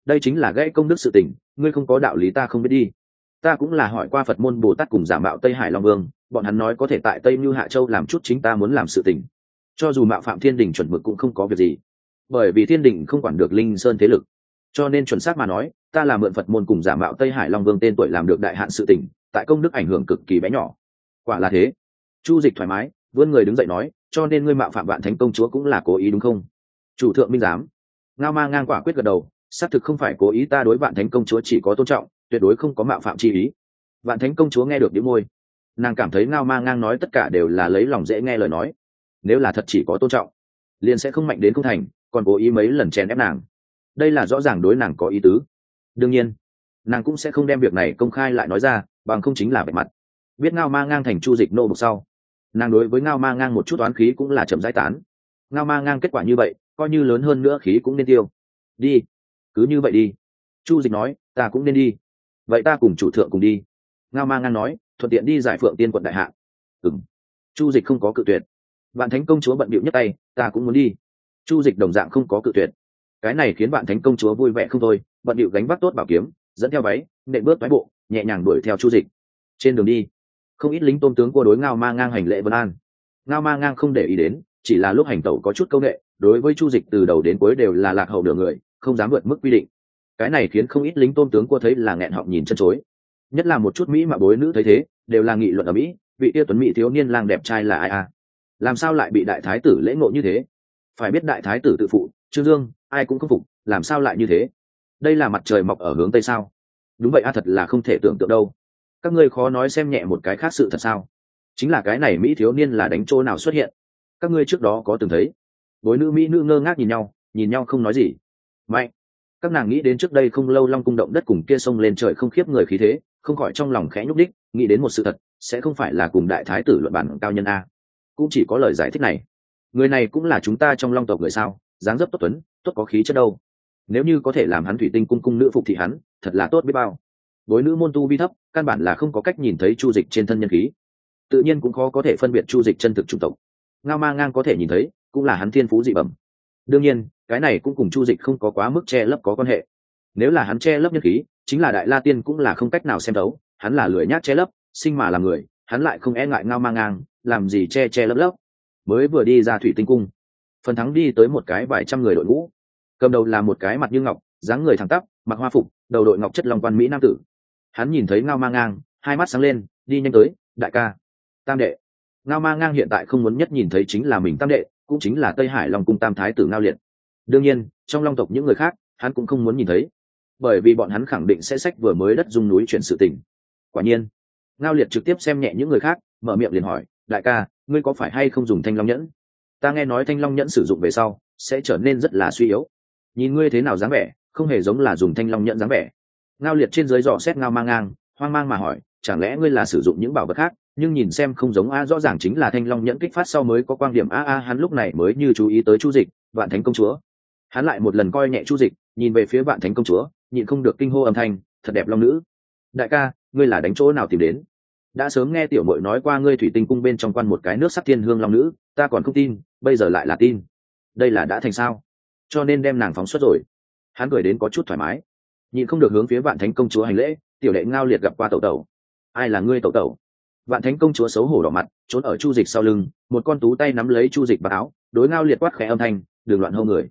S1: đây chính là gãy công đức sự tình, ngươi không có đạo lý ta không biết đi. Ta cũng là hỏi qua Phật môn Bồ Tát cùng giả mạo Tây Hải Long Vương, bọn hắn nói có thể tại Tây Như Hạ Châu làm chút chính ta muốn làm sự tình. Cho dù mạo phạm Thiên Đình chuẩn mực cũng không có việc gì, bởi vì Thiên Đình không quản được Linh Sơn thế lực, cho nên chuẩn xác mà nói, ta là mượn Phật môn cùng giả mạo Tây Hải Long Vương tên tuổi làm được đại hạn sự tình, tại công đức ảnh hưởng cực kỳ bé nhỏ. Quả là thế. Chu Dịch thoải mái vươn người đứng dậy nói, cho nên ngươi mạo phạm Vạn Thánh công chúa cũng là cố ý đúng không? Chủ thượng minh giám. Ngao Ma Ngang quả quyết gật đầu, xác thực không phải cố ý, ta đối Vạn Thánh công chúa chỉ có tôn trọng, tuyệt đối không có mạo phạm chi ý. Vạn Thánh công chúa nghe được đĩu môi, nàng cảm thấy Ngao Ma Ngang nói tất cả đều là lấy lòng dễ nghe lời nói, nếu là thật chỉ có tôn trọng liền sẽ không mạnh đến không thành, còn cố ý mấy lần chèn ép nàng, đây là rõ ràng đối nàng có ý tứ. Đương nhiên nàng cũng sẽ không đem việc này công khai lại nói ra, bằng không chính là bạch mặt. Biết Ngao Ma Ngang thành Chu Dịch nô bộc sau, nàng đối với Ngao Ma Ngang một chút oán khí cũng là chậm rãi tán. Ngao Ma Ngang kết quả như vậy, coi như lớn hơn nữa khí cũng nên tiêu. Đi, cứ như vậy đi. Chu Dịch nói, ta cũng nên đi. Vậy ta cùng chủ thượng cùng đi. Ngao Ma Ngang nói, thuận tiện đi giải Phượng Tiên quận đại hạ. Ừm. Chu Dịch không có cự tuyệt. Vạn Thánh công chúa bận bịu nhấc tay, ta cũng muốn đi. Chu Dịch đồng dạng không có cự tuyệt. Cái này khiến Vạn Thánh công chúa vui vẻ không thôi, bận bịu gánh vác tốt bảo kiếm, dẫn theo váy, nện bước toái bộ, nhẹ nhàng đuổi theo Chu Dịch. Trên đường đi, không ít lính tôn tướng cua đối Ngao Ma Ngang hành lễ vân an. Ngao Ma Ngang không để ý đến, chỉ là lúc hành tẩu có chút câu nệ, đối với Chu Dịch từ đầu đến cuối đều là lạc hậu nửa người, không dám vượt mức quy định. Cái này khiến không ít lính tôn tướng cua thấy là nghẹn họng nhìn chân chối. Nhất là một chút mỹ mạo bối nữ thấy thế, đều là nghị luận ở mỹ, vị kia tuấn mỹ thiếu niên lang đẹp trai là ai à? Làm sao lại bị đại thái tử lễ ngộ như thế? Phải biết đại thái tử tự phụ, Trương Dương, ai cũng không phục, làm sao lại như thế? Đây là mặt trời mọc ở hướng tây sao? Đúng vậy a, thật là không thể tưởng tượng đâu. Các ngươi khó nói xem nhẹ một cái khác sự thật sao? Chính là cái này mỹ thiếu niên là đánh chỗ nào xuất hiện? Các ngươi trước đó có từng thấy? Bối nữ mỹ nữ ngơ ngác nhìn nhau không nói gì. Mạnh. Các nàng nghĩ đến trước đây không lâu Long cung động đất cùng kia sông lên trời không khiếp người khí thế, không khỏi trong lòng khẽ nhúc đích, nghĩ đến một sự thật, sẽ không phải là cùng đại thái tử luận bản cao nhân a. Cũng chỉ có lời giải thích này. Người này cũng là chúng ta trong Long tộc người sao? Dáng dấp tốt tuấn, tốt có khí chất đâu. Nếu như có thể làm hắn thủy tinh cung cung nữ phục thị hắn, thật là tốt biết bao. Bối nữ môn tu vi thấp, căn bản là không có cách nhìn thấy Chu Dịch trên thân nhân khí, tự nhiên cũng khó có thể phân biệt Chu Dịch chân thực chủng tộc. Ngao Ma Ngang có thể nhìn thấy, cũng là hắn thiên phú dị bẩm. Đương nhiên, cái này cũng cùng Chu Dịch không có quá mức che lấp có quan hệ. Nếu là hắn che lấp nhân khí, chính là Đại La Tiên cũng là không cách nào xem thấu, hắn là lười nhác che lấp, sinh mà làm người, hắn lại không e ngại Ngao Ma Ngang, làm gì che lấp. Mới vừa đi ra thủy tinh cung, phần thắng đi tới một cái vài trăm người đội ngũ, cầm đầu là một cái mặt như ngọc, dáng người thẳng tắp, mặc hoa phục, đầu đội ngọc chất long quan mỹ nam tử. Hắn nhìn thấy Ngao Ma Ngang, hai mắt sáng lên, đi nhanh tới, đại ca, tam đệ. Ngao Ma Ngang hiện tại không muốn nhất nhìn thấy chính là mình tam đệ, cũng chính là Tây Hải Long cung tam thái tử Ngao Liệt. Đương nhiên, trong Long tộc những người khác, hắn cũng không muốn nhìn thấy, bởi vì bọn hắn khẳng định sẽ xách vừa mới đất dung núi chuyển sự tình. Quả nhiên, Ngao Liệt trực tiếp xem nhẹ những người khác, mở miệng liền hỏi, đại ca, ngươi có phải hay không dùng Thanh Long nhẫn? Ta nghe nói Thanh Long nhẫn sử dụng về sau sẽ trở nên rất là suy yếu, nhìn ngươi thế nào dáng vẻ, không hề giống là dùng Thanh Long nhẫn dáng vẻ. Ngao Liệt trên dưới dò xét Ngao Ma Ngang, hoang mang mà hỏi, chẳng lẽ ngươi là sử dụng những bảo vật khác, nhưng nhìn xem không giống a, rõ ràng chính là Thanh Long nhẫn kích phát sau mới có quang điểm a. Hắn lúc này mới như chú ý tới Chu Dịch, Vạn Thánh công chúa. Hắn lại một lần coi nhẹ Chu Dịch, nhìn về phía Vạn Thánh công chúa, nhịn không được kinh hô âm thanh, thật đẹp long nữ. Đại ca, ngươi là đánh chỗ nào tìm đến? Đã sớm nghe tiểu muội nói qua ngươi thủy tinh cung bên trong quan một cái nước sắc thiên hương long nữ, ta còn không tin, bây giờ lại là tin. Đây là đã thành sao? Cho nên đem nàng phóng xuất rồi. Hắn cười đến có chút thoải mái, nhịn không được hướng phía Vạn Thánh công chúa hành lễ, tiểu đệ Ngao Liệt gặp qua tẩu tẩu. Ai là ngươi tẩu tẩu? Vạn Thánh công chúa xấu hổ đỏ mặt, trốn ở Chu Dịch sau lưng, một con tú tay nắm lấy Chu Dịch vào áo, đối Ngao Liệt quát khẽ âm thanh, đừng loạn hô người.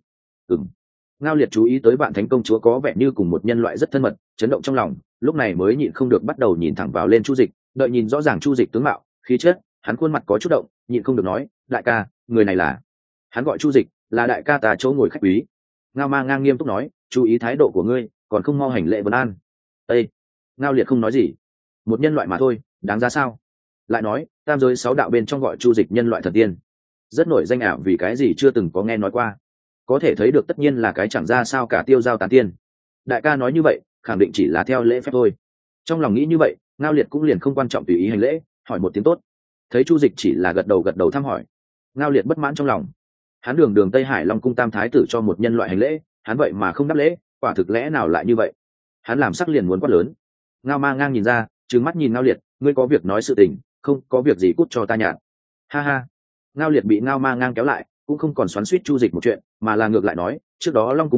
S1: Ngao Liệt chú ý tới Vạn Thánh công chúa có vẻ như cùng một nhân loại rất thân mật, chấn động trong lòng, lúc này mới nhịn không được bắt đầu nhìn thẳng vào lên Chu Dịch, đợi nhìn rõ ràng Chu Dịch tướng mạo, khí chất, hắn khuôn mặt có chút động, nhịn không được nói, đại ca, người này là? Hắn gọi Chu Dịch, là đại ca ta chỗ ngồi khách quý. Ngao Ma Ngang nghiêm túc nói, chú ý thái độ của ngươi, còn không mau hành lễ vân an. Ê! Ngao Liệt không nói gì, một nhân loại mà thôi, đáng giá sao? Lại nói, tam giới 6 đạo bên trong gọi Chu Dịch nhân loại thần tiên, rất nổi danh ảo, vì cái gì chưa từng có nghe nói qua, có thể thấy được tất nhiên là cái chẳng ra sao cả tiêu giao tán tiên. Đại ca nói như vậy, khẳng định chỉ là theo lễ phép thôi. Trong lòng nghĩ như vậy, Ngao Liệt cũng liền không quan trọng tùy ý hành lễ, hỏi một tiếng tốt. Thấy Chu Dịch chỉ là gật đầu thăm hỏi, Ngao Liệt bất mãn trong lòng. Hắn đường Tây Hải Long cung tam thái tử cho một nhân loại hành lễ, hắn vậy mà không đáp lễ, quả thực lẽ nào lại như vậy? Hắn làm sắc liền muốn quát lớn. Ngao Ma Ngang nhìn ra, trừng mắt nhìn Ngao Liệt, ngươi có việc nói sự tình, không có việc gì cút cho ta nhạt. Ha ha. Ngao Liệt bị Ngao Ma Ngang kéo lại, cũng không còn xoắn xuýt Chu Dịch một chuyện, mà là ngược lại nói, trước đó Long cung động đất,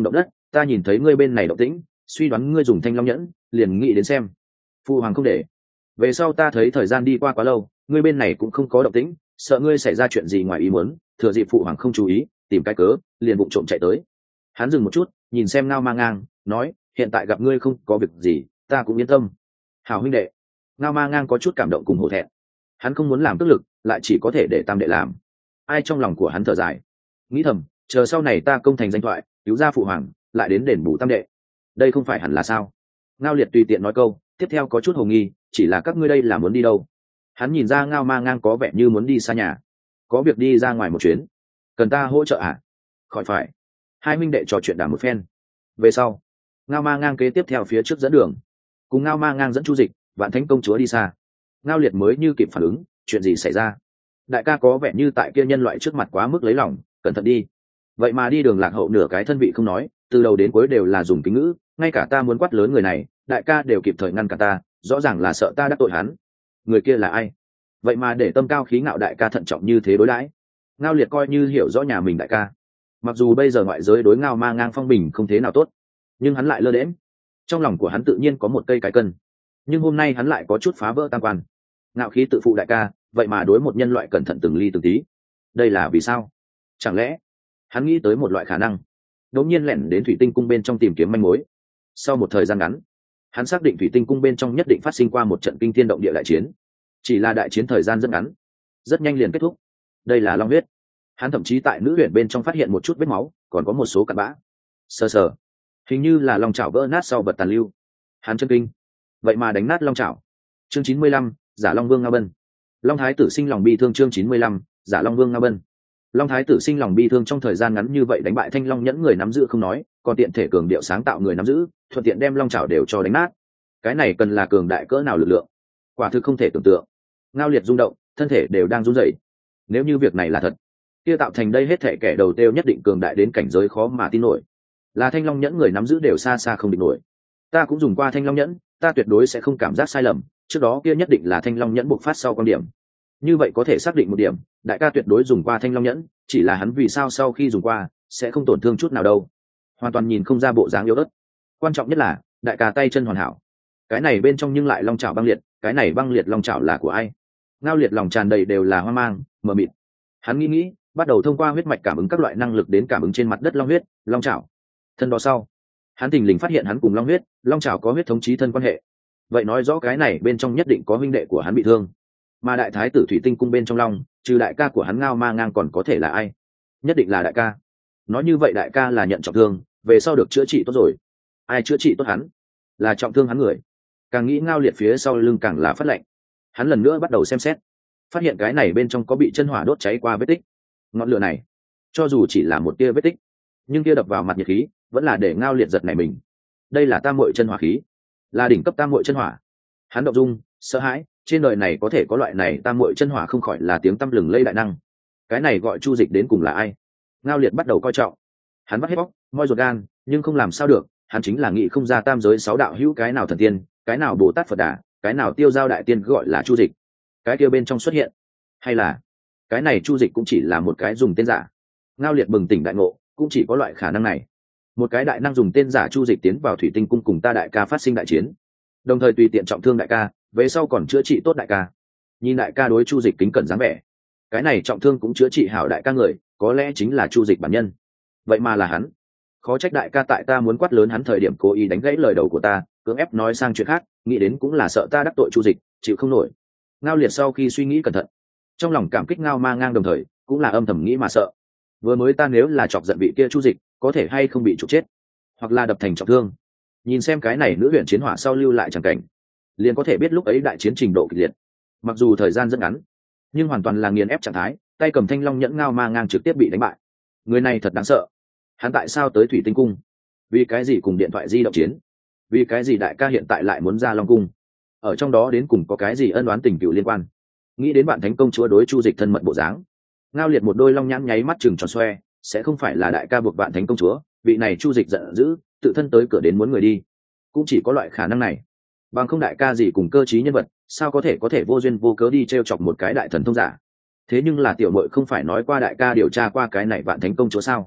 S1: ta nhìn thấy ngươi bên này động tĩnh, suy đoán ngươi dùng thanh long nhẫn, liền nghĩ đến xem. Phụ hoàng không để. Về sau ta thấy thời gian đi qua quá lâu, ngươi bên này cũng không có động tĩnh, sợ ngươi xảy ra chuyện gì ngoài ý muốn, thừa dịp phụ hoàng không chú ý, tìm cái cớ, liền bụng trộm chạy tới. Hắn dừng một chút, nhìn xem Ngao Ma Ngang, nói, hiện tại gặp ngươi không có việc gì, ta cũng yên tâm. Hảo huynh đệ. Ngao Ma Ngang có chút cảm động cùng hổ thẹn. Hắn không muốn làm tức lực, lại chỉ có thể để tam đệ làm. Ai trong lòng của hắn thở dài, nghĩ thầm, chờ sau này ta công thành danh thoại, cứu ra phụ hoàng, lại đến đền bù tam đệ. Đây không phải hẳn là sao? Ngao Liệt tùy tiện nói câu, tiếp theo có chút hồ nghi, chỉ là các ngươi đây là muốn đi đâu? Hắn nhìn ra Ngao Ma Ngang có vẻ như muốn đi xa nhà, có việc đi ra ngoài một chuyến, cần ta hỗ trợ à? Khỏi phải. Hai huynh đệ trò chuyện đàm một phen. Về sau, Ngao Ma Ngang kế tiếp theo phía trước dẫn đường, cùng Ngao Ma Ngang dẫn Chu Dịch, Vạn Thánh công chúa đi xa. Ngao Liệt mới như kịp phản ứng, chuyện gì xảy ra? Đại ca có vẻ như tại kia nhân loại trước mặt quá mức lấy lòng, cẩn thận đi. Vậy mà đi đường lạc hậu nửa cái thân vị không nói, từ đầu đến cuối đều là dùng kính ngữ, ngay cả ta muốn quát lớn người này, đại ca đều kịp thời ngăn cả ta, rõ ràng là sợ ta đắc tội hắn. Người kia là ai? Vậy mà để tâm cao khí ngạo đại ca thận trọng như thế đối đãi. Ngao Liệt coi như hiểu rõ nhà mình đại ca, mặc dù bây giờ ngoại giới đối Ngao Ma Ngang phong bình không thế nào tốt, nhưng hắn lại lơ đễm, trong lòng của hắn tự nhiên có một cây cái cân. Nhưng hôm nay hắn lại có chút phá vỡ tam quan, ngạo khí tự phụ đại ca, vậy mà đối một nhân loại cẩn thận từng ly từng tí. Đây là vì sao? Chẳng lẽ hắn nghĩ tới một loại khả năng, đột nhiên lẻn đến thủy tinh cung bên trong tìm kiếm manh mối. Sau một thời gian ngắn, hắn xác định thủy tinh cung bên trong nhất định phát sinh qua một trận kinh thiên động địa đại chiến. Chỉ là đại chiến thời gian rất ngắn, rất nhanh liền kết thúc. Đây là long huyết. Hắn thậm chí tại nữ huyền bên trong phát hiện một chút vết máu, còn có một số cặn bã. Sờ sờ, hình như là long chảo vỡ nát sau vật tàn lưu. Hắn chân kinh, vậy mà đánh nát long chảo. Chương 95, giả long vương Ngao Bân. Long thái tử sinh lòng bi thương. Chương 95, giả long vương Ngao Bân. Long thái tử sinh lòng bi thương, trong thời gian ngắn như vậy đánh bại thanh long nhẫn người nắm giữ không nói, còn tiện thể cường điệu sáng tạo người nắm giữ, thuận tiện đem long chảo đều cho đánh nát. Cái này cần là cường đại cỡ nào lực lượng, quả thực không thể tưởng tượng. Ngao Liệt rung động, thân thể đều đang run rẩy. Nếu như việc này là thật, kia tạo thành đây hết thể kẻ đầu tiêu nhất định cường đại đến cảnh giới khó mà tin nổi, là thanh long nhẫn người nắm giữ đều xa xa không địch nổi. Ta cũng dùng qua thanh long nhẫn, ta tuyệt đối sẽ không cảm giác sai lầm, trước đó kia nhất định là thanh long nhẫn bộc phát sau quan điểm. Như vậy có thể xác định một điểm, đại ca tuyệt đối dùng qua thanh long nhẫn, chỉ là hắn vì sao sau khi dùng qua sẽ không tổn thương chút nào đâu, hoàn toàn nhìn không ra bộ dáng yếu ớt. Quan trọng nhất là đại ca tay chân hoàn hảo, cái này bên trong nhưng lại long chảo băng liệt, cái này băng liệt long chảo là của ai? Ngao Liệt lòng tràn đầy đều là hoang mang mờ mịt. Hắn nghĩ, bắt đầu thông qua huyết mạch cảm ứng các loại năng lực đến cảm ứng trên mặt đất long huyết, long chảo. Thân đó sau, hắn thình lình phát hiện hắn cùng long huyết, long chảo có huyết thống chí thân quan hệ. Vậy nói rõ cái này bên trong nhất định có huynh đệ của hắn bị thương. Mà đại thái tử thủy tinh cung bên trong long, trừ đại ca của hắn Ngao Ma Ngang còn có thể là ai? Nhất định là đại ca. Nói như vậy đại ca là nhận trọng thương, về sau được chữa trị tốt rồi. Ai chữa trị tốt hắn? Là trọng thương hắn người. Càng nghĩ Ngao Liệt phía sau lưng càng là phát lạnh. Hắn lần nữa bắt đầu xem xét, phát hiện cái này bên trong có bị chân hỏa đốt cháy qua vết tích. Ngọn lửa này, cho dù chỉ là một tia vết tích, nhưng kia đập vào mặt nhiệt khí vẫn là để Ngao Liệt giật nảy mình. Đây là tam muội chân hỏa khí, là đỉnh cấp tam muội chân hỏa. Hắn động dung, sợ hãi, trên đời này có thể có loại này tam muội chân hỏa không khỏi là tiếng tăm lừng lây đại năng. Cái này gọi Chu Dịch đến cùng là ai? Ngao Liệt bắt đầu coi trọng. Hắn bắt hết bóc, moi ruột gan, nhưng không làm sao được, hắn chính là nghĩ không ra tam giới sáu đạo hữu cái nào thần tiên, cái nào Bồ Tát Phật Đà, cái nào Tiêu Giao đại tiên gọi là Chu Dịch. Cái kia bên trong xuất hiện, hay là cái này Chu Dịch cũng chỉ là một cái dùng tên giả? Ngao Liệt bừng tỉnh đại ngộ, cũng chỉ có loại khả năng này. Một cái đại năng dùng tên giả Chu Dịch tiến vào thủy tinh cung cùng ta đại ca phát sinh đại chiến, đồng thời tùy tiện trọng thương đại ca, về sau còn chữa trị tốt đại ca. Nhìn đại ca đối Chu Dịch kính cẩn dáng vẻ, cái này trọng thương cũng chữa trị hảo đại ca người, có lẽ chính là Chu Dịch bản nhân. Vậy mà là hắn. Khó trách đại ca tại ta muốn quát lớn hắn thời điểm cố ý đánh gãy lời đầu của ta, cưỡng ép nói sang chuyện khác, nghĩ đến cũng là sợ ta đắc tội Chu Dịch, chịu không nổi. Ngao Liệt sau khi suy nghĩ cẩn thận, trong lòng cảm kích Ngao Ma Ngang, đồng thời cũng là âm thầm nghĩ mà sợ. Vừa mới ta nếu là chọc giận vị kia Chu Dịch, có thể hay không bị trục chết, hoặc là đập thành trọng thương. Nhìn xem cái này nữ huyền chiến hỏa sau lưu lại chẳng cảnh, liền có thể biết lúc ấy đại chiến trình độ kịch liệt. Mặc dù thời gian rất ngắn, nhưng hoàn toàn là nghiền ép trạng thái, tay cầm thanh long nhẫn Ngao Ma Ngang trực tiếp bị đánh bại. Người này thật đáng sợ. Hắn tại sao tới thủy tinh cung? Vì cái gì cùng điện thoại di động chiến? Vì cái gì đại ca hiện tại lại muốn ra long cung? Ở trong đó đến cùng có cái gì ân oán tình cựu liên quan? Nghĩ đến bạn thánh công chúa đối Chu Dịch thân mật bộ dáng, Ngao Liệt một đôi long nhãn nháy mắt chừng tròn xoe. Sẽ không phải là đại ca buộc bạn thánh công chúa, vị này Chu Dịch giận dữ, tự thân tới cửa đến muốn người đi. Cũng chỉ có loại khả năng này, bằng không đại ca gì cùng cơ trí nhân vật, sao có thể vô duyên vô cớ đi t chọc một cái đại thần thông giả. Thế nhưng là tiểu muội không phải nói qua đại ca điều tra qua cái này vạn thánh công chúa sao?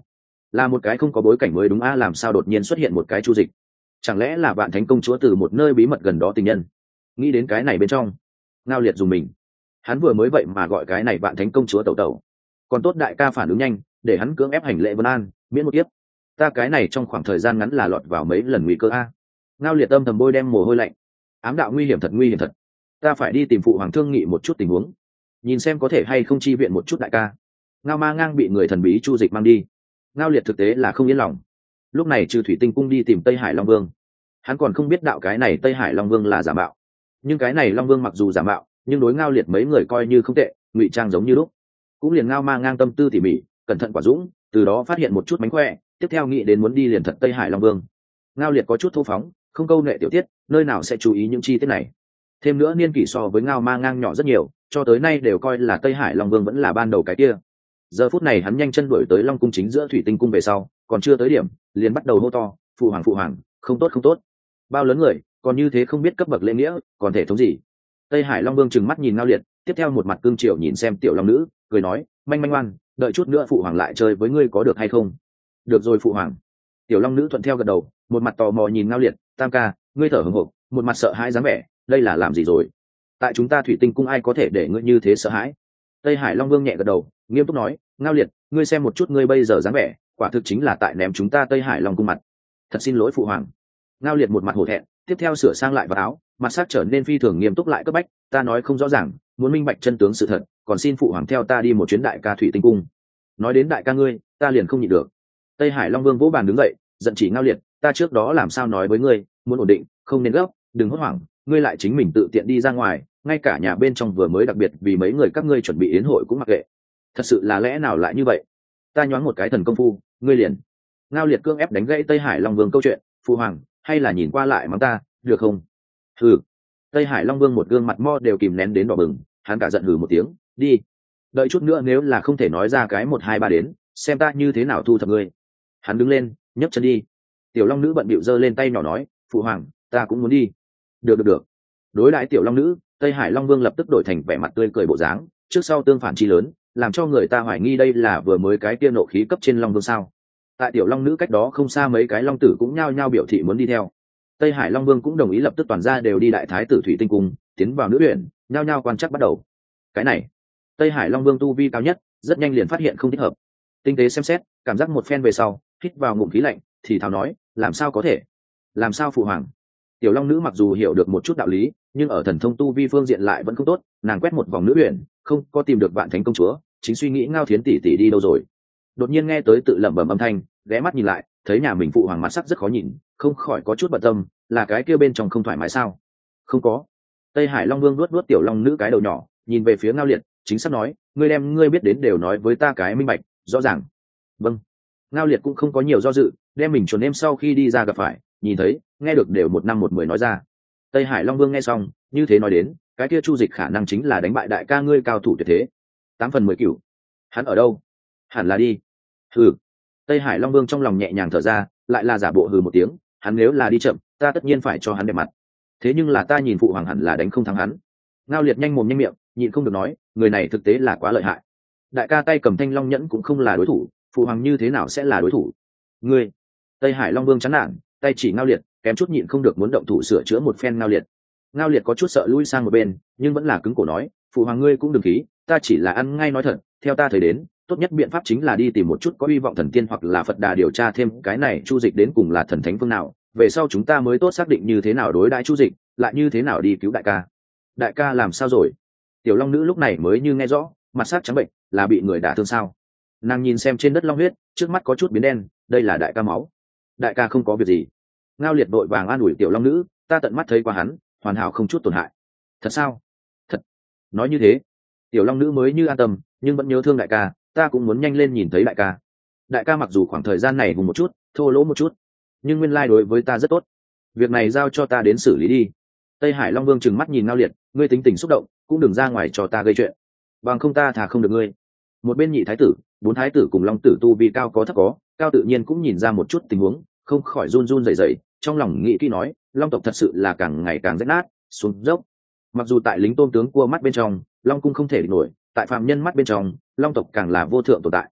S1: là một cái không có bối cảnh mới đúng a, làm sao đột nhiên xuất hiện một cái chu dịch? Chẳng lẽ là Vạn Thánh công chúa từ một nơi bí mật gần đó tình nhân? Nghĩ đến cái này bên trong, Ngao Liệt dùng mình. Hắn vừa mới vậy mà gọi cái này Vạn Thánh công chúa tẩu tẩu, còn tốt đại ca phản ứng nhanh, để hắn cưỡng ép hành lễ vân an, miễn một kiếp. Ta cái này trong khoảng thời gian ngắn là lọt vào mấy lần nguy cơ a. Ngao Liệt âm thầm bôi đem mồ hôi lạnh, ám đạo nguy hiểm thật, nguy hiểm thật. Ta phải đi tìm phụ hoàng thương nghị một chút tình huống, nhìn xem có thể hay không chi viện một chút đại ca. Ngao Ma Ngang bị người thần bí chu dịch mang đi, Ngao Liệt thực tế là không yên lòng. Lúc này trừ Thủy Tinh cung đi tìm Tây Hải Long Vương, hắn còn không biết đạo cái này Tây Hải Long Vương là giả mạo. Nhưng cái này Long Vương mặc dù giả mạo, nhưng đối Ngao Liệt mấy người coi như không tệ, ngụy trang giống như lúc. Cũng liền Ngao Ma Ngang tâm tư tỉ mỉ, cẩn thận quả dũng, từ đó phát hiện một chút mánh khỏe, tiếp theo nghĩ đến muốn đi liền thật Tây Hải Long Vương. Ngao Liệt có chút thô phóng, không câu nệ tiểu tiết, nơi nào sẽ chú ý những chi tiết này. Thêm nữa niên kỷ so với Ngao Ma Ngang nhỏ rất nhiều, cho tới nay đều coi là Tây Hải Long Vương vẫn là ban đầu cái kia. Giờ phút này hắn nhanh chân đuổi tới Long cung chính giữa Thủy Tinh cung về sau, còn chưa tới điểm, liền bắt đầu hô to, phụ hoàng, không tốt không tốt. Bao lớn người, còn như thế không biết cấp bậc lễ nghĩa, còn thể thống gì? Tây Hải Long Vương trừng mắt nhìn Ngao Liệt, tiếp theo một mặt cương triều nhìn xem tiểu long nữ, cười nói, manh manh ngoan, đợi chút nữa phụ hoàng lại chơi với ngươi có được hay không? Được rồi phụ hoàng. Tiểu long nữ thuận theo gật đầu, một mặt tò mò nhìn Ngao Liệt, tam ca, ngươi thở hổn hộc, một mặt sợ hãi dáng vẻ, đây là làm gì rồi? Tại chúng ta Thủy Tinh cung ai có thể để ngươi như thế sợ hãi? Tây Hải Long Vương nhẹ gật đầu, nghiêm túc nói, Ngao Liệt, ngươi xem một chút ngươi bây giờ dáng vẻ, quả thực chính là tại ném chúng ta Tây Hải Long cung mặt. Thật xin lỗi phụ hoàng. Ngao Liệt một mặt hổ thẹn, tiếp theo sửa sang lại vào áo, mặt sắc trở nên phi thường nghiêm túc lại cấp bách, ta nói không rõ ràng, muốn minh bạch chân tướng sự thật, còn xin phụ hoàng theo ta đi một chuyến đại ca Thủy Tinh cung. Nói đến đại ca ngươi, ta liền không nhịn được. Tây Hải Long Vương vỗ bàn đứng dậy, giận chỉ Ngao Liệt, ta trước đó làm sao nói với ngươi, muốn ổn định, không nên gấp, đừng hốt hoảng, ngươi lại chính mình tự tiện đi ra ngoài, ngay cả nhà bên trong vừa mới đặc biệt vì mấy người các ngươi chuẩn bị yến hội cũng mặc kệ. Thật sự là lẽ nào lại như vậy? Ta nhoáng một cái thần công phu, ngươi liền. Ngao Liệt cương ép đánh gãy Tây Hải Long Vương câu chuyện, phụ hoàng, hay là nhìn qua lại mắng ta, được không? Hừ. Tây Hải Long Vương một gương mặt mo đều kìm nén đến đỏ bừng, hắn cả giận hừ một tiếng, đi. Đợi chút nữa nếu là không thể nói ra cái 1 2 3 đến, xem ta như thế nào thu thập ngươi. Hắn đứng lên, nhấc chân đi. Tiểu Long nữ bận bịu giơ lên tay nhỏ nói, phụ hoàng, ta cũng muốn đi. Được. Đối đãi tiểu Long nữ, Tây Hải Long Vương lập tức đổi thành vẻ mặt tươi cười bộ dáng, trước sau tương phản chi lớn, làm cho người ta hoài nghi đây là vừa mới cái kia nộ khí cấp trên Long Vương sao. Tại tiểu Long nữ cách đó không xa mấy cái long tử cũng nhao nhao biểu thị muốn đi theo. Tây Hải Long Vương cũng đồng ý, lập tức toàn ra đều đi đại thái tử Thủy Tinh cung, tiến vào nữ huyện, nhao nhao quan chắc bắt đầu. Cái này, Tây Hải Long Vương tu vi cao nhất, rất nhanh liền phát hiện không thích hợp. Tinh tế xem xét, cảm giác một phen về sau, hít vào ngụm khí lạnh, thì thào nói, làm sao có thể? Làm sao phụ hoàng? Tiểu Long nữ mặc dù hiểu được một chút đạo lý, nhưng ở thần thông tu vi phương diện lại vẫn không tốt, nàng quét một vòng nữ huyện, không có tìm được Vạn Thánh công chúa, chính suy nghĩ Ngao Thiến tỷ tỷ đi đâu rồi. Đột nhiên nghe tới tự lẩm bẩm âm thanh, ghé mắt nhìn lại, thấy nhà mình phụ hoàng mặt sắc rất khó nhìn, không khỏi có chút bận tâm, là cái kia bên trong không thoải mái sao? Không có. Tây Hải Long Vương luốt tiểu long nữ cái đầu nhỏ, nhìn về phía Ngao Liệt, chính xác nói, ngươi đem ngươi biết đến đều nói với ta cái minh bạch, rõ ràng. Vâng. Ngao Liệt cũng không có nhiều do dự, đem mình chuẩn em sau khi đi ra gặp phải, nhìn thấy, nghe được đều 1 năm 1 10 nói ra. Tây Hải Long Vương nghe xong, như thế nói đến, cái kia Chu Dịch khả năng chính là đánh bại đại ca ngươi cao thủ tuyệt thế. 8 phần 10 cửu. Hắn ở đâu? Hẳn là đi. Hừ. Tây Hải Long Vương trong lòng nhẹ nhàng thở ra, lại là giả bộ hừ một tiếng, hắn nếu là đi chậm, ta tất nhiên phải cho hắn đẹp mặt. Thế nhưng là ta nhìn phụ hoàng hẳn là đánh không thắng hắn. Ngao Liệt nhanh mồm nhanh miệng, nhịn không được nói, người này thực tế là quá lợi hại. Đại ca tay cầm Thanh Long nhẫn cũng không là đối thủ, phụ hoàng như thế nào sẽ là đối thủ? Ngươi. Tây Hải Long Vương chán nản, tay chỉ Ngao Liệt, kém chút nhịn không được muốn động thủ sửa chữa một phen Ngao Liệt. Ngao Liệt có chút sợ lui sang một bên, nhưng vẫn là cứng cổ nói, phụ hoàng ngươi cũng đừng khí, ta chỉ là ăn ngay nói thật, theo ta thấy đến, tốt nhất biện pháp chính là đi tìm một chút có hy vọng thần tiên hoặc là Phật Đà điều tra thêm cái này Chu Dịch đến cùng là thần thánh phương nào, về sau chúng ta mới tốt xác định như thế nào đối đãi Chu Dịch, lại như thế nào đi cứu đại ca. Đại ca làm sao rồi? Tiểu Long nữ lúc này mới như nghe rõ, mặt sắc trắng bệnh, là bị người đả thương sao? Nàng nhìn xem trên đất long huyết, trước mắt có chút biến đen, đây là đại ca máu. Đại ca không có việc gì. Ngao Liệt vội vàng an ủi tiểu Long nữ, ta tận mắt thấy qua hắn, hoàn hảo không chút tổn hại. Thật sao? Thật. Nói như thế, tiểu Long nữ mới như an tâm, nhưng vẫn nhớ thương đại ca, ta cũng muốn nhanh lên nhìn thấy đại ca. Đại ca mặc dù khoảng thời gian này vùng một chút, thô lỗ một chút, nhưng nguyên lai đối với ta rất tốt. Việc này giao cho ta đến xử lý đi. Tây Hải Long Vương trừng mắt nhìn Ngao Liệt, ngươi tính tình xúc động, cũng đừng ra ngoài cho ta gây chuyện. Bằng không ta thà không được ngươi. Một bên nhị thái tử, 4 thái tử cùng Long tử tu vi cao có thấp có, cao tự nhiên cũng nhìn ra một chút tình huống, không khỏi run run rẩy rẩy, trong lòng nghĩ kỹ nói, Long tộc thật sự là càng ngày càng rách nát, xuống dốc. Mặc dù tại lính tôm tướng cua mắt bên trong, Long cung không thể địch nổi, tại phàm nhân mắt bên trong, Long tộc càng là vô thượng tồn tại.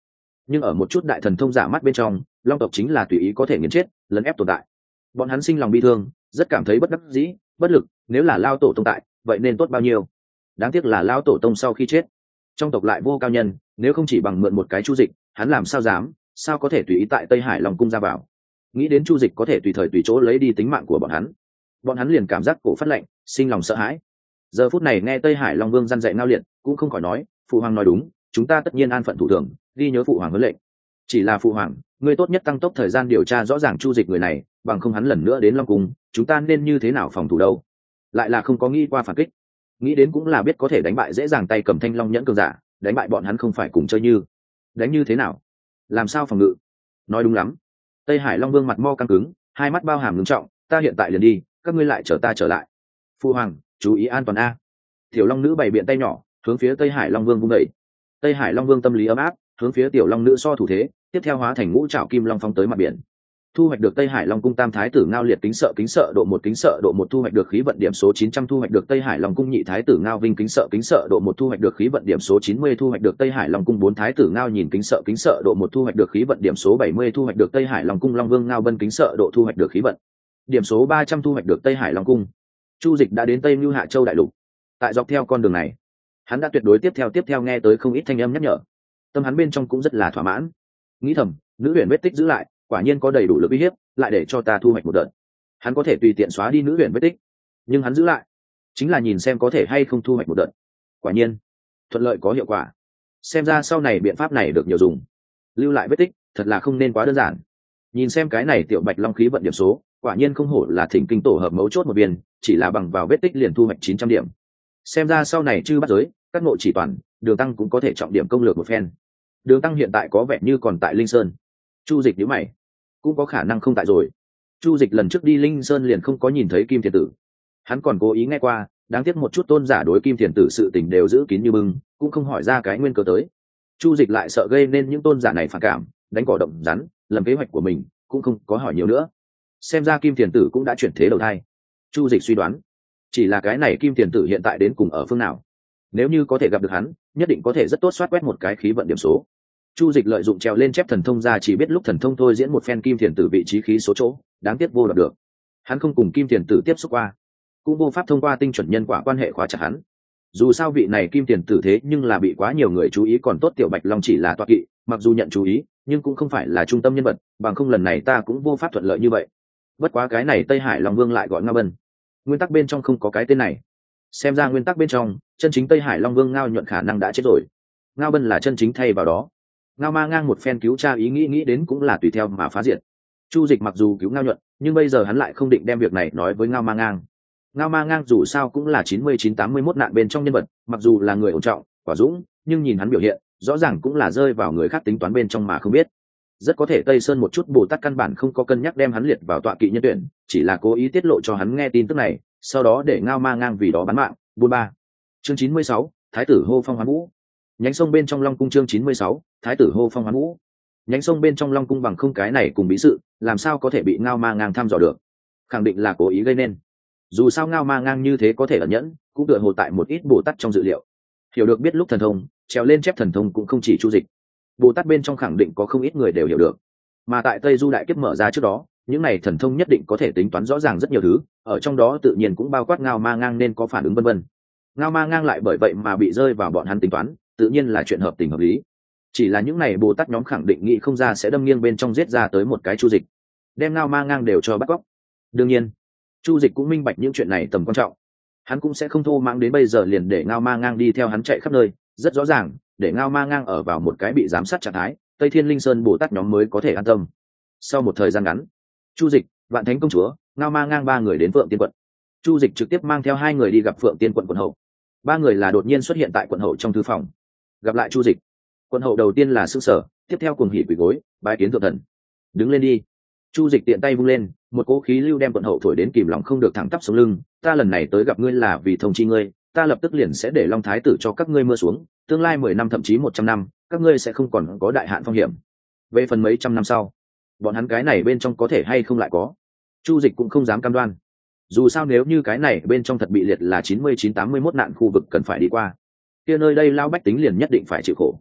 S1: nhưng ở một chút đại thần thông giả mắt bên trong, long tộc chính là tùy ý có thể nghiền chết lấn ép tồn tại. Bọn hắn sinh lòng bi thương, rất cảm thấy bất đắc dĩ, bất lực. Nếu là lao tổ tông tại, vậy nên tốt bao nhiêu. Đáng tiếc là lao tổ tông sau khi chết, trong tộc lại vô cao nhân, nếu không chỉ bằng mượn một cái Chu Dịch, hắn làm sao dám, sao có thể tùy ý tại Tây Hải Long cung ra vào. Nghĩ đến Chu Dịch có thể tùy thời tùy chỗ lấy đi tính mạng của bọn hắn liền cảm giác cổ phát lạnh, sinh lòng sợ hãi. Giờ phút này nghe Tây Hải Long Vương răn dạy Ngao Liệt, cũng không khỏi nói, phụ hoàng nói đúng, chúng ta tất nhiên an phận thủ thường, ghi nhớ phụ hoàng huấn lệnh. Chỉ là phụ hoàng, ngươi tốt nhất tăng tốc thời gian điều tra rõ ràng Chu Dịch người này, bằng không hắn lần nữa đến Long cung, chúng ta nên như thế nào phòng thủ đâu? Lại là không có nghĩ qua phản kích, nghĩ đến cũng là biết có thể đánh bại dễ dàng tay cầm Thanh Long nhẫn cường giả, đánh bại bọn hắn không phải cùng chơi như. Đánh như thế nào? Làm sao phòng ngự? Nói đúng lắm. Tây Hải Long Vương mặt mo căng cứng, hai mắt bao hàm ngưng trọng, ta hiện tại liền đi, các ngươi lại chờ ta trở lại. Phu hoàng, chú ý an toàn a. Tiểu Long nữ bày biện tay nhỏ, hướng phía Tây Hải Long Vương vung đẩy. Tây Hải Long Vương tâm lý ấm áp, hướng phía Tiểu Long nữ so thủ thế, tiếp theo hóa thành ngũ trảo kim long phóng tới mặt biển. Thu hoạch được Tây Hải Long cung tam thái tử Ngao Liệt kính sợ độ một thu hoạch được khí vận điểm số 900 thu hoạch được Tây Hải Long cung nhị thái tử Ngao Vinh kính sợ độ một thu hoạch được khí vận điểm số 90 thu hoạch được Tây Hải Long cung bốn thái tử Ngao Nhìn kính sợ độ một thu hoạch được khí vận điểm số 70 thu hoạch được Tây Hải Long cung Long Vương Ngao Bân kính sợ độ thu hoạch được khí vận điểm số 300 thu hoạch được Tây Hải Long cung. Chu Dịch đã đến Tây Nưu Hạ Châu đại lục. Tại dọc theo con đường này, hắn đã tuyệt đối tiếp theo nghe tới không ít thanh âm nhắc nhở. Tâm hắn bên trong cũng rất là thỏa mãn. Nghĩ thầm, nữ huyền vết tích giữ lại, quả nhiên có đầy đủ lực uy hiếp, lại để cho ta thu hoạch một đợt. Hắn có thể tùy tiện xóa đi nữ huyền vết tích, nhưng hắn giữ lại, chính là nhìn xem có thể hay không thu hoạch một đợt. Quả nhiên, thuận lợi có hiệu quả. Xem ra sau này biện pháp này được nhiều dùng. Lưu lại vết tích, thật là không nên quá đơn giản. Nhìn xem cái này tiểu bạch long khí vận điểm số, quả nhiên không hổ là thỉnh kinh tổ hợp mấu chốt một viên, chỉ là bằng vào vết tích liền thu hoạch 900 điểm. Xem ra sau này chư bắt giới, các ngộ chỉ toàn, Đường Tăng cũng có thể trọng điểm công lược một phen. Đường Tăng hiện tại có vẻ như còn tại Linh Sơn. Chu Dịch nhíu mày, cũng có khả năng không tại rồi. Chu Dịch lần trước đi Linh Sơn liền không có nhìn thấy Kim Thiền Tử. Hắn còn cố ý nghe qua, đáng tiếc một chút tôn giả đối Kim Thiền Tử sự tình đều giữ kín như bưng, cũng không hỏi ra cái nguyên cớ tới. Chu Dịch lại sợ gây nên những tôn giả này phản cảm, đánh cỏ động rắn, lầm kế hoạch của mình, cũng không có hỏi nhiều nữa. Xem ra Kim Thiền Tử cũng đã chuyển thế đầu thai. Chu Dịch suy đoán, chỉ là cái này Kim Thiền Tử hiện tại đến cùng ở phương nào. Nếu như có thể gặp được hắn, nhất định có thể rất tốt soát quét một cái khí vận điểm số. Chu Dịch lợi dụng trèo lên chép thần thông ra, chỉ biết lúc thần thông thôi diễn một phen Kim Thiền Tử vị trí khí số chỗ, đáng tiếc vô đoạt được. Hắn không cùng Kim Thiền Tử tiếp xúc qua, cũng vô pháp thông qua tinh chuẩn nhân quả quan hệ khóa chặt hắn. Dù sao vị này Kim Thiền Tử thế nhưng là bị quá nhiều người chú ý, còn tốt tiểu Bạch Long chỉ là toa kỵ, mặc dù nhận chú ý, nhưng cũng không phải là trung tâm nhân vật, bằng không lần này ta cũng vô pháp thuận lợi như vậy. Bất quá cái này Tây Hải Long Vương lại gọi Ngao Bân, nguyên tắc bên trong không có cái tên này. Xem ra nguyên tắc bên trong, chân chính Tây Hải Long Vương Ngao Nhuận khả năng đã chết rồi. Ngao Bân là chân chính thay vào đó. Ngao Ma Ngang một phen cứu cha ý nghĩ đến cũng là tùy theo mà phá diệt. Chu Dịch mặc dù cứu Ngao Nhuận, nhưng bây giờ hắn lại không định đem việc này nói với Ngao Ma Ngang. Ngao Ma Ngang dù sao cũng là 99-81 nạn bên trong nhân vật, mặc dù là người ổn trọng, quả dũng, nhưng nhìn hắn biểu hiện, rõ ràng cũng là rơi vào người khác tính toán bên trong mà không biết. Rất có thể Tây Sơn một chút Bồ Tát căn bản không có cân nhắc đem hắn liệt vào tọa kỵ nhân tuyển, chỉ là cố ý tiết lộ cho hắn nghe tin tức này, sau đó để Ngao Ma Ngang vì đó bán mạng. Buôn ba. Chương 96, Thái tử hô phong hoán vũ. Nhánh sông bên trong Long cung. Chương 96, Thái tử hô phong hoán vũ. Nhánh sông bên trong Long cung bằng không cái này cùng bí sự, làm sao có thể bị Ngao Ma Ngang thăm dò được? Khẳng định là cố ý gây nên. Dù sao Ngao Ma Ngang như thế có thể ẩn nhẫn, cũng tựa hồ tại một ít Bồ Tát trong dự liệu. Hiểu được biết lúc thần thông, trèo lên chép thần thông cũng không chỉ Chu Dịch. Bồ Tát bên trong khẳng định có không ít người đều hiểu được. Mà tại Tây Du đại kiếp mở ra trước đó, những này thần thông nhất định có thể tính toán rõ ràng rất nhiều thứ, ở trong đó tự nhiên cũng bao quát Ngao Ma Ngang nên có phản ứng vân vân. Ngao Ma Ngang lại bởi vậy mà bị rơi vào bọn hắn tính toán, tự nhiên là chuyện hợp tình hợp lý. Chỉ là những này Bồ Tát nhóm khẳng định nghĩ không ra sẽ đâm nghiêng bên trong giết ra tới một cái Chu Dịch, đem Ngao Ma Ngang đều cho bắt cóc. Đương nhiên, Chu Dịch cũng minh bạch những chuyện này tầm quan trọng, hắn cũng sẽ không thô mang đến bây giờ liền để Ngao Ma Ngang đi theo hắn chạy khắp nơi. Rất rõ ràng, để Ngao Ma Ngang ở vào một cái bị giám sát trạng thái, Tây Thiên Linh Sơn Bồ Tát nhóm mới có thể an tâm. Sau một thời gian ngắn, Chu Dịch, Vạn Thánh công chúa, Ngao Ma Ngang ba người đến Phượng Tiên quận. Chu Dịch trực tiếp mang theo hai người đi gặp Phượng Tiên quận quận hậu. Ba người là đột nhiên xuất hiện tại quận hậu trong thư phòng. Gặp lại Chu Dịch, quận hậu đầu tiên là sững sờ, tiếp theo cuồng hỉ quỳ gối, bái kiến thượng thần. Đứng lên đi. Chu Dịch tiện tay vung lên, một cỗ khí lưu đem quận hậu thổi đến kìm lòng không được thẳng tắp sống lưng. Ta lần này tới gặp ngươi là vì thông chi ngươi, ta lập tức liền sẽ để Long Thái tử cho các ngươi mưa xuống, tương lai 10 năm thậm chí 100 năm, các ngươi sẽ không còn có đại hạn phong hiểm. Về phần mấy trăm năm sau, bọn hắn cái này bên trong có thể hay không lại có, Chu Dịch cũng không dám cam đoan. Dù sao nếu như cái này bên trong thật bị liệt là 99-81 nạn khu vực cần phải đi qua, kia nơi đây lao bách tính liền nhất định phải chịu khổ.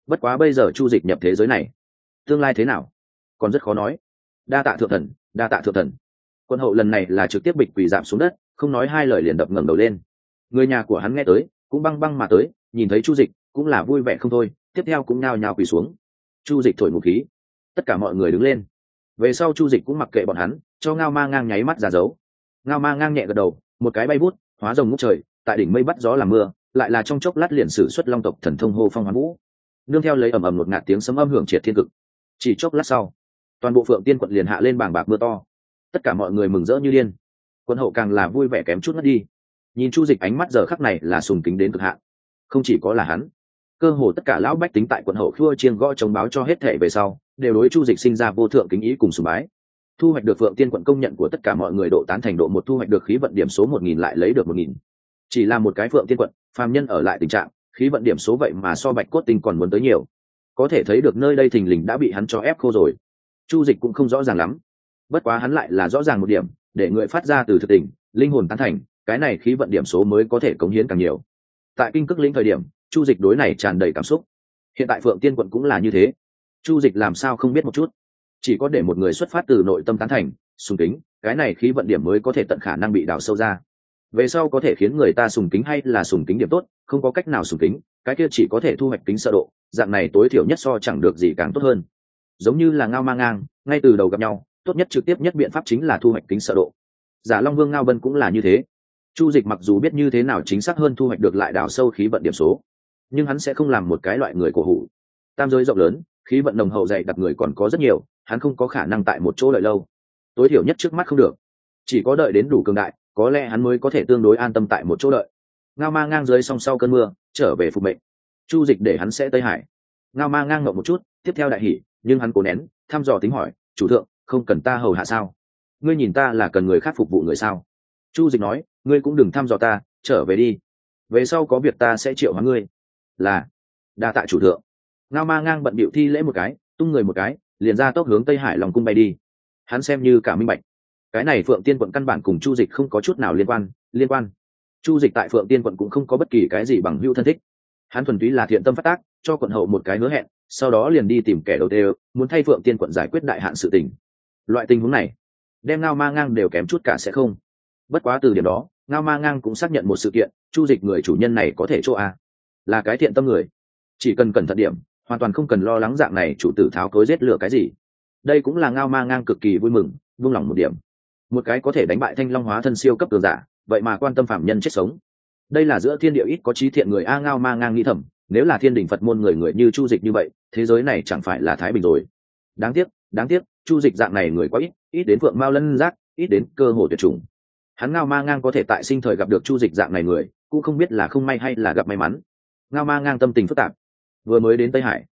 S1: bất quá bây giờ chu dịch nhập thế giới này, tương lai thế nào còn rất khó nói. Đa tạ thượng thần, đa tạ thượng thần. Quân hậu lần này là trực tiếp bịch quỳ giảm xuống đất, không nói hai lời liền đập ngẩng đầu lên. Người nhà của hắn nghe tới cũng băng băng mà tới, nhìn thấy chu dịch cũng là vui vẻ không thôi, tiếp theo cũng nhao nhao quỳ xuống. Chu dịch thổi một khí, tất cả mọi người đứng lên. Về sau chu dịch cũng mặc kệ bọn hắn, cho Ngao Ma Ngang nháy mắt ra dấu. Ngao Ma Ngang nhẹ gật đầu, một cái bay vút hóa rồng ngút trời, tại đỉnh mây bắt gió làm mưa, lại là trong chốc lát liền sử xuất long tộc thần thông hô phong hoán vũ, nương theo lấy ầm ầm một ngạt tiếng sấm âm hưởng triệt thiên cực. Chỉ chốc lát sau, toàn bộ Phượng Tiên quận liền hạ lên bàng bạc mưa to, tất cả mọi người mừng rỡ như điên. Quân hậu càng là vui vẻ kém chút mất đi, nhìn chu dịch ánh mắt giờ khắc này là sùng kính đến cực hạn. Không chỉ có là hắn, cơ hồ tất cả lão bách tính tại quận hậu khua chiêng gõ chống báo cho hết thể về sau, đều đối chu dịch sinh ra vô thượng kính ý cùng sùng bái. Thu hoạch được Phượng Tiên quận công nhận của tất cả mọi người độ tán thành độ một, thu hoạch được khí vận điểm số 1000 lại lấy được 1000. Chỉ là một cái Phượng Tiên quận, phàm nhân ở lại tình trạng khí vận điểm số vậy mà so Bạch Cốt Tinh còn muốn tới nhiều, có thể thấy được nơi đây thình lình đã bị hắn cho ép khô rồi. Chu dịch cũng không rõ ràng lắm, bất quá hắn lại là rõ ràng một điểm, để người phát ra từ thực tình linh hồn tán thành, cái này khí vận điểm số mới có thể cống hiến càng nhiều. Tại Kinh Cức Lĩnh thời điểm, chu dịch đối này tràn đầy cảm xúc, hiện tại Phượng Tiên quận cũng là như thế. Chu dịch làm sao không biết một chút, chỉ có để một người xuất phát từ nội tâm tán thành sùng kính, cái này khí vận điểm mới có thể tận khả năng bị đào sâu ra, về sau có thể khiến người ta sùng kính hay là sùng kính điểm tốt, không có cách nào sùng kính, cái kia chỉ có thể thu hoạch kính sợ độ, dạng này tối thiểu nhất so chẳng được gì càng tốt hơn. Giống như là Ngao Ma Ngang, ngay từ đầu gặp nhau, tốt nhất trực tiếp nhất biện pháp chính là thu hoạch kính sợ độ. Giả Long Vương Ngao Bân cũng là như thế. Chu dịch mặc dù biết như thế nào chính xác hơn thu hoạch được lại đào sâu khí vận điểm số, nhưng hắn sẽ không làm một cái loại người cổ hủ. Tam giới rộng lớn, khí vận nồng hậu dày đặc người còn có rất nhiều, hắn không có khả năng tại một chỗ đợi lâu, tối thiểu nhất trước mắt không được, chỉ có đợi đến đủ cường đại, có lẽ hắn mới có thể tương đối an tâm tại một chỗ đợi. Ngao Ma Ngang dưới song sau cơn mưa trở về phục mệnh, chu dịch để hắn sẽ Tây Hải. Ngao Ma Ngang ngậm một chút, tiếp theo đại hỉ, nhưng hắn cố nén thăm dò tính hỏi, chủ thượng không cần ta hầu hạ sao? Ngươi nhìn ta là cần người khác phục vụ người sao? Chu dịch nói, ngươi cũng đừng thăm dò ta, trở về đi, về sau có việc ta sẽ triệu hóa ngươi. Là, đa tạ chủ thượng. Ngao Ma Ngang bận bịu thi lễ một cái, tung người một cái liền ra tốc hướng Tây Hải Long cung bay đi. Hắn xem như cả minh bạch, cái này Phượng Tiên quận căn bản cùng chu dịch không có chút nào liên quan. Chu dịch tại Phượng Tiên quận cũng không có bất kỳ cái gì bằng hữu thân thích, hắn thuần túy là thiện tâm phát tác, cho quận hậu một cái hứa hẹn, sau đó liền đi tìm kẻ đầu tiên muốn thay Phượng Tiên quận giải quyết đại hạn sự tình. Loại tình huống này đem Ngao Ma Ngang đều kém chút cả sẽ không. Bất quá từ điểm đó, Ngao Ma Ngang cũng xác nhận một sự kiện, chu dịch người chủ nhân này có thể chỗ a, là cái thiện tâm người, chỉ cần cẩn thận điểm, hoàn toàn không cần lo lắng dạng này chủ tử tháo cối giết lửa cái gì. Đây cũng là Ngao Ma Ngang cực kỳ vui mừng, buông lòng một điểm. Một cái có thể đánh bại Thanh Long hóa thân siêu cấp cường giả, vậy mà quan tâm phạm nhân chết sống, đây là giữa thiên địa ít có trí thiện người a. Ngao Ma Ngang nghĩ thầm, nếu là thiên đình Phật môn người như chu dịch như vậy, thế giới này chẳng phải là thái bình rồi. Đáng tiếc chu dịch dạng này người quá ít đến Phượng Mao Lân Giác, ít đến cơ hồ tuyệt chủng. Hắn Ngao Ma Ngang có thể tại sinh thời gặp được chu dịch dạng này người, cũng không biết là không may hay là gặp may mắn. Ngao Ma Ngang tâm tình phức tạp, vừa mới đến Tây Hải,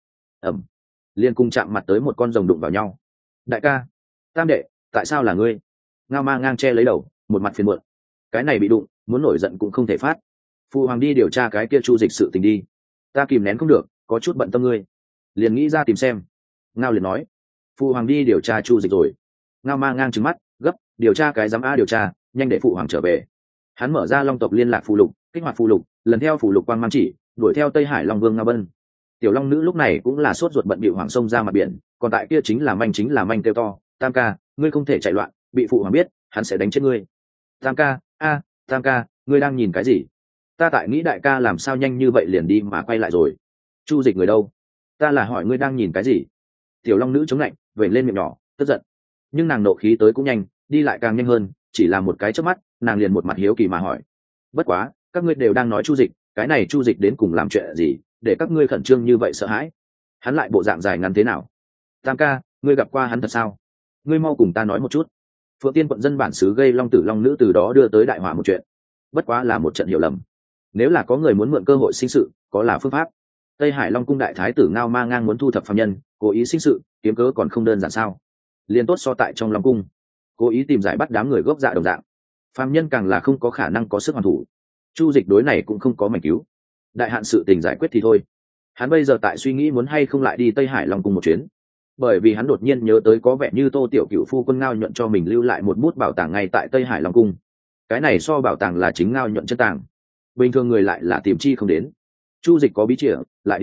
S1: liền cùng chạm mặt tới một con rồng đụng vào nhau. Đại ca, tam đệ, tại sao là ngươi? Ngao Ma Ngang che lấy đầu, một mặt phiền muộn. Cái này bị đụng, muốn nổi giận cũng không thể phát. Phụ hoàng đi điều tra cái kia chu dịch sự tình đi, ta kìm nén không được, có chút bận tâm ngươi, liền nghĩ ra tìm xem. Ngao liền nói, phụ hoàng đi điều tra chu dịch rồi. Ngao Ma Ngang trừng mắt, gấp, điều tra cái dám a điều tra, nhanh để phụ hoàng trở về. Hắn mở ra long tộc liên lạc phù lục, kích hoạt phù lục, lần theo phù lục quang mang chỉ, đuổi theo Tây Hải Long Vương Ngao Bân. Tiểu Long Nữ lúc này cũng là sốt ruột bận bịu hoàng sông ra mặt biển, còn tại kia chính là manh kêu to, tam ca, ngươi không thể chạy loạn, bị phụ hoàng biết, hắn sẽ đánh chết ngươi. Tam ca, tam ca, ngươi đang nhìn cái gì? Ta tại nghĩ đại ca làm sao nhanh như vậy liền đi mà quay lại rồi. Chu dịch người đâu? Ta là hỏi ngươi đang nhìn cái gì? Tiểu Long Nữ chống lạnh, vẩy lên miệng nhỏ, tức giận, nhưng nàng nộ khí tới cũng nhanh, đi lại càng nhanh hơn, chỉ là một cái chớp mắt, nàng liền một mặt hiếu kỳ mà hỏi, bất quá các ngươi đều đang nói chu dịch, cái này chu dịch đến cùng làm chuyện gì để các ngươi khẩn trương như vậy sợ hãi? Hắn lại bộ dạng dài ngắn thế nào? Tam ca, ngươi gặp qua hắn thật sao? Ngươi mau cùng ta nói một chút. Phượng Tiên quận dân bản xứ gây Long Tử Long Nữ từ đó đưa tới đại hỏa một chuyện, bất quá là một trận hiểu lầm. Nếu là có người muốn mượn cơ hội sinh sự, có là phương pháp. Tây Hải Long cung đại thái tử Ngao Ma Ngang muốn thu thập phàm nhân, cố ý sinh sự, kiếm cớ còn không đơn giản sao? Liên tốt so tại trong Long cung, cố ý tìm giải bắt đám người gốc dạ đồng dạng, phàm nhân càng là không có khả năng có sức hoàn thủ. Chu dịch đối này cũng không có mảnh cứu, đại hạn sự tình giải quyết thì thôi. Hắn bây giờ tại suy nghĩ muốn hay không lại đi Tây Hải Long cung một chuyến, bởi vì hắn đột nhiên nhớ tới có vẻ như Tô Tiểu Cựu phu quân Ngao Nhuận cho mình lưu lại một bút bảo tàng ngay tại Tây Hải Long cung. Cái này so bảo tàng là chính Ngao Nhuận chân tàng, bình thường người lại là tìm chi không đến. Chu dịch có bí chìa, lại địa đồ,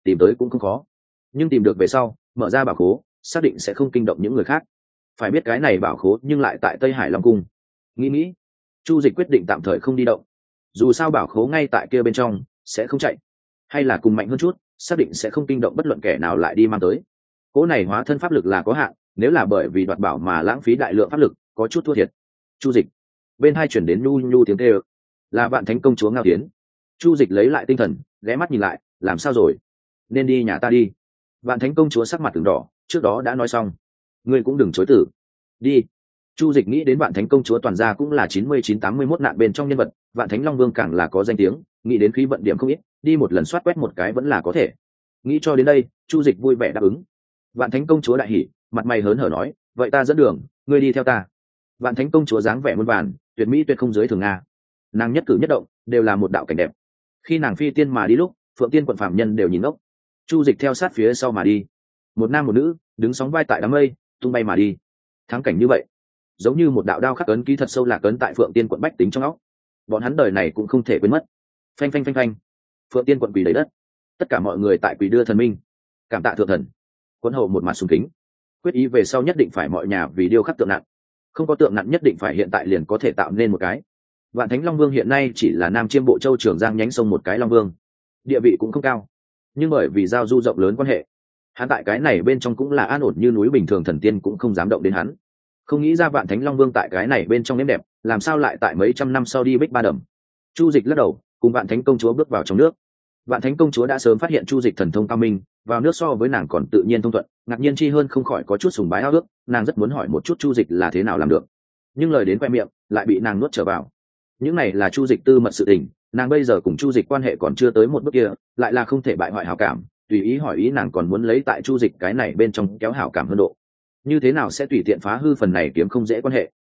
S1: tìm tới cũng không khó, nhưng tìm được về sau mở ra bảo khố xác định sẽ không kinh động những người khác. Phải biết cái này bảo khố nhưng lại tại Tây Hải Long cung. Nghĩ Chu Dịch quyết định tạm thời không đi động, dù sao bảo khố ngay tại kia bên trong sẽ không chạy, hay là cùng mạnh hơn chút, xác định sẽ không kinh động bất luận kẻ nào lại đi mang tới. Cỗ này hóa thân pháp lực là có hạn, nếu là bởi vì đoạt bảo mà lãng phí đại lượng pháp lực có chút thua thiệt. Chu Dịch bên hai chuyển đến nhu nhu tiếng kêu, là Vạn Thánh công chúa Ngao Tiến. Chu Dịch lấy lại tinh thần, ghé mắt nhìn lại, làm sao rồi? Nên đi nhà ta đi. Vạn Thánh công chúa sắc mặt từng đỏ, trước đó đã nói xong, ngươi cũng đừng chối từ. Đi. Chu Dịch nghĩ đến Vạn Thánh công chúa toàn gia cũng là 99-81 nạn bên trong nhân vật, Vạn Thánh Long Vương càng là có danh tiếng, nghĩ đến khí vận điểm không ít, đi một lần soát quét một cái vẫn là có thể. Nghĩ cho đến đây, Chu Dịch vui vẻ đáp ứng. Vạn Thánh công chúa đại hỉ, mặt mày hớn hở nói, vậy ta dẫn đường, ngươi đi theo ta. Vạn Thánh công chúa dáng vẻ muôn vàn, tuyệt mỹ tuyệt không dưới thường nga. Nàng nhất cử nhất động đều là một đạo cảnh đẹp. Khi nàng phi tiên mà đi lúc, Phượng Tiên quận phạm nhân đều nhìn ngốc. Chu Dịch theo sát phía sau mà đi, một nam một nữ đứng sóng vai tại đám mây, tung bay mà đi. Thắng cảnh như vậy, giống như một đạo đao khắc ấn ký thật sâu lạc ấn tại Phượng Tiên quận bách tính trong óc. Bọn hắn đời này cũng không thể quên mất. Phanh phanh phanh phanh. Phượng Tiên quận quỳ lấy đất, tất cả mọi người tại quỳ đưa thần minh, cảm tạ thượng thần. Quân hậu một mặt sùng kính, quyết ý về sau nhất định phải mọi nhà vì điêu khắc tượng nặng, không có tượng nặng nhất định phải hiện tại liền có thể tạo nên một cái. Vạn Thánh Long Vương hiện nay chỉ là Nam Chiêm Bộ Châu Trường Giang nhánh sông một cái Long Vương, địa vị cũng không cao, nhưng bởi vì giao du rộng lớn quan hệ, hắn tại cái này bên trong cũng là an ổn như núi bình thường, thần tiên cũng không dám động đến hắn. Không nghĩ ra Vạn Thánh Long Vương tại cái này bên trong nếm đẹp, làm sao lại tại mấy trăm năm sau đi Bích Ba Đầm. Chu Dịch lắc đầu, cùng Vạn Thánh công chúa bước vào trong nước. Vạn Thánh công chúa đã sớm phát hiện Chu Dịch thần thông cao minh, vào nước so với nàng còn tự nhiên thông thuận, ngạc nhiên chi hơn không khỏi có chút sùng bái ao ước, nàng rất muốn hỏi một chút Chu Dịch là thế nào làm được, nhưng lời đến khoe miệng lại bị nàng nuốt trở vào. Những này là Chu Dịch tư mật sự tình, nàng bây giờ cùng Chu Dịch quan hệ còn chưa tới một bước kia, lại là không thể bại hoại hảo cảm, tùy ý hỏi ý nàng còn muốn lấy tại Chu Dịch cái này bên trong kéo hảo cảm hơn độ, như thế nào sẽ tùy tiện phá hư phần này kiếm không dễ quan hệ.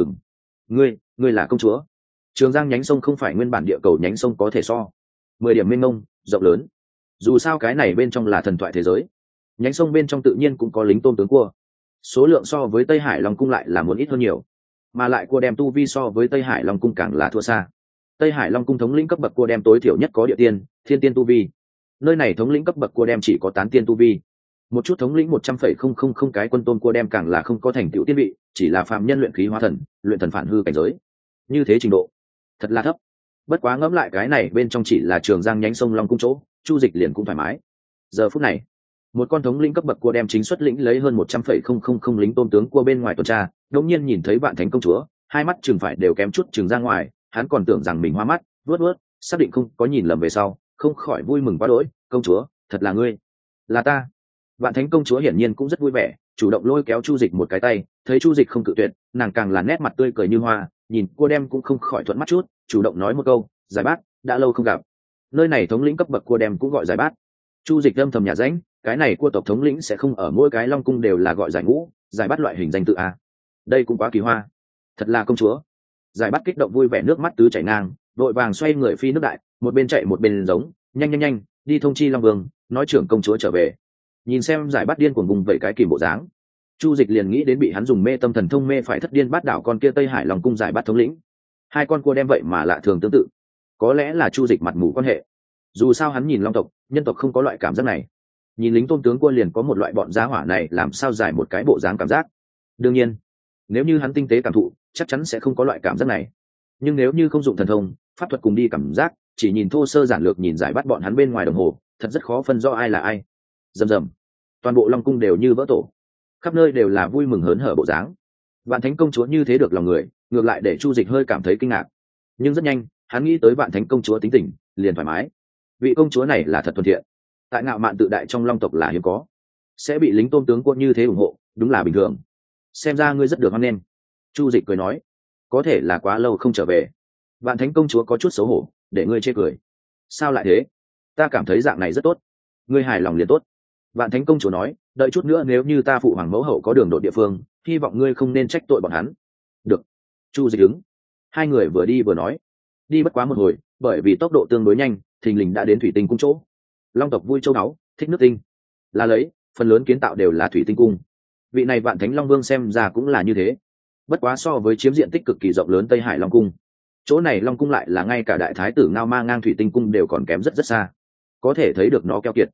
S1: Ngươi là công chúa. Trường Giang nhánh sông không phải nguyên bản địa cầu nhánh sông có thể so, 10 điểm mênh mông rộng lớn, dù sao cái này bên trong là thần thoại thế giới, nhánh sông bên trong tự nhiên cũng có lính tôm tướng cua, số lượng so với Tây Hải Long cung lại là muốn ít hơn nhiều, mà lại cua đem tu vi so với Tây Hải Long cung càng là thua xa. Tây Hải Long cung thống lĩnh cấp bậc cua đem tối thiểu nhất có địa tiên, thiên tiên tu vi, nơi này thống lĩnh cấp bậc cua đem chỉ có tán tiên tu vi. Một chút thống lĩnh 100,000 cái quân tôn cua đem càng là không có thành tựu tiên vị, chỉ là phàm nhân luyện khí hóa thần, luyện thần phản hư cảnh giới, như thế trình độ thật là thấp. Bất quá ngẫm lại cái này bên trong chỉ là Trường Giang nhánh sông Long cung chỗ, Chu Dịch liền cũng thoải mái. Giờ phút này, một con thống lĩnh cấp bậc cua đem chính xuất lĩnh lấy hơn 100,000 lính tôm tướng cua bên ngoài tuần tra, đột nhiên nhìn thấy Vạn Thánh công chúa, hai mắt chừng phải đều kém chút chừng ra ngoài, hắn còn tưởng rằng mình hoa mắt, vuốt, xác định không có nhìn lầm về sau, không khỏi vui mừng quá đỗi, công chúa, thật là ngươi. Là ta. Vạn Thánh công chúa hiển nhiên cũng rất vui vẻ, chủ động lôi kéo Chu Dịch một cái tay, thấy Chu Dịch không cự tuyệt, nàng càng là nét mặt tươi cười như hoa, nhìn cua đem cũng không khỏi thuận mắt chút, chủ động nói một câu, giải bát, đã lâu không gặp. Nơi này thống lĩnh cấp bậc cua đem cũng gọi giải bát. Chu Dịch âm thầm nhà rãnh, cái này cua tộc thống lĩnh sẽ không ở mỗi cái Long cung đều là gọi giải ngũ, giải bát loại hình danh tự a. Đây cũng quá kỳ hoa. Thật là công chúa. Giải bát kích động vui vẻ nước mắt tứ chảy ngang, vội vàng xoay người phi nước đại, một bên chạy một bên giống, nhanh, đi thông chi Long Vương, nói trưởng công chúa trở về. Nhìn xem giải bát điên cuồng vùng vậy cái kìm bộ dáng, Chu Dịch liền nghĩ đến bị hắn dùng mê tâm thần thông mê phải thất điên bát đảo con kia Tây Hải Long cung giải bát thống lĩnh. Hai con cua đem vậy mà lạ thường tương tự, có lẽ là Chu Dịch mặt mù quan hệ. Dù sao hắn nhìn Long tộc, nhân tộc không có loại cảm giác này, nhìn lính tôm tướng cua liền có một loại bọn giá hỏa này làm sao giải một cái bộ dáng cảm giác. Đương nhiên, nếu như hắn tinh tế cảm thụ, chắc chắn sẽ không có loại cảm giác này. Nhưng nếu như không dụng thần thông, pháp thuật cùng đi cảm giác, chỉ nhìn thô sơ giản lược nhìn giải bắt bọn hắn bên ngoài đồng hồ, thật rất khó phân rõ ai là ai. Rầm, toàn bộ Long cung đều như vỡ tổ, khắp nơi đều là vui mừng hớn hở bộ dáng. Vạn Thánh công chúa như thế được lòng người, ngược lại để Chu Dịch hơi cảm thấy kinh ngạc. Nhưng rất nhanh, hắn nghĩ tới Vạn Thánh công chúa tính tình, liền thoải mái. Vị công chúa này là thật thuần thiện, tại ngạo mạn tự đại trong Long tộc là hiếm có, sẽ bị lính tôm tướng quân như thế ủng hộ, đúng là bình thường. Xem ra ngươi rất được hoan nghênh. Chu Dịch cười nói, có thể là quá lâu không trở về. Vạn Thánh công chúa có chút xấu hổ, để ngươi chê cười. Sao lại thế? Ta cảm thấy dạng này rất tốt, ngươi hài lòng liền tốt. Vạn Thánh công chúa nói, đợi chút nữa nếu như ta phụ hoàng mẫu hậu có đường đột địa phương, hy vọng ngươi không nên trách tội bọn hắn. Được. Chu Dịch ứng. Hai người vừa đi vừa nói, đi bất quá một hồi, bởi vì tốc độ tương đối nhanh, thình lình đã đến thủy tinh cung chỗ. Long tộc vui châu đáo, thích nước tinh, là lấy phần lớn kiến tạo đều là thủy tinh cung. Vị này Vạn Thánh Long Vương xem ra cũng là như thế, bất quá so với chiếm diện tích cực kỳ rộng lớn Tây Hải Long cung, chỗ này Long cung lại là ngay cả đại thái tử Ngao Ma Ngang thủy tinh cung đều còn kém rất xa, có thể thấy được nó keo kiệt.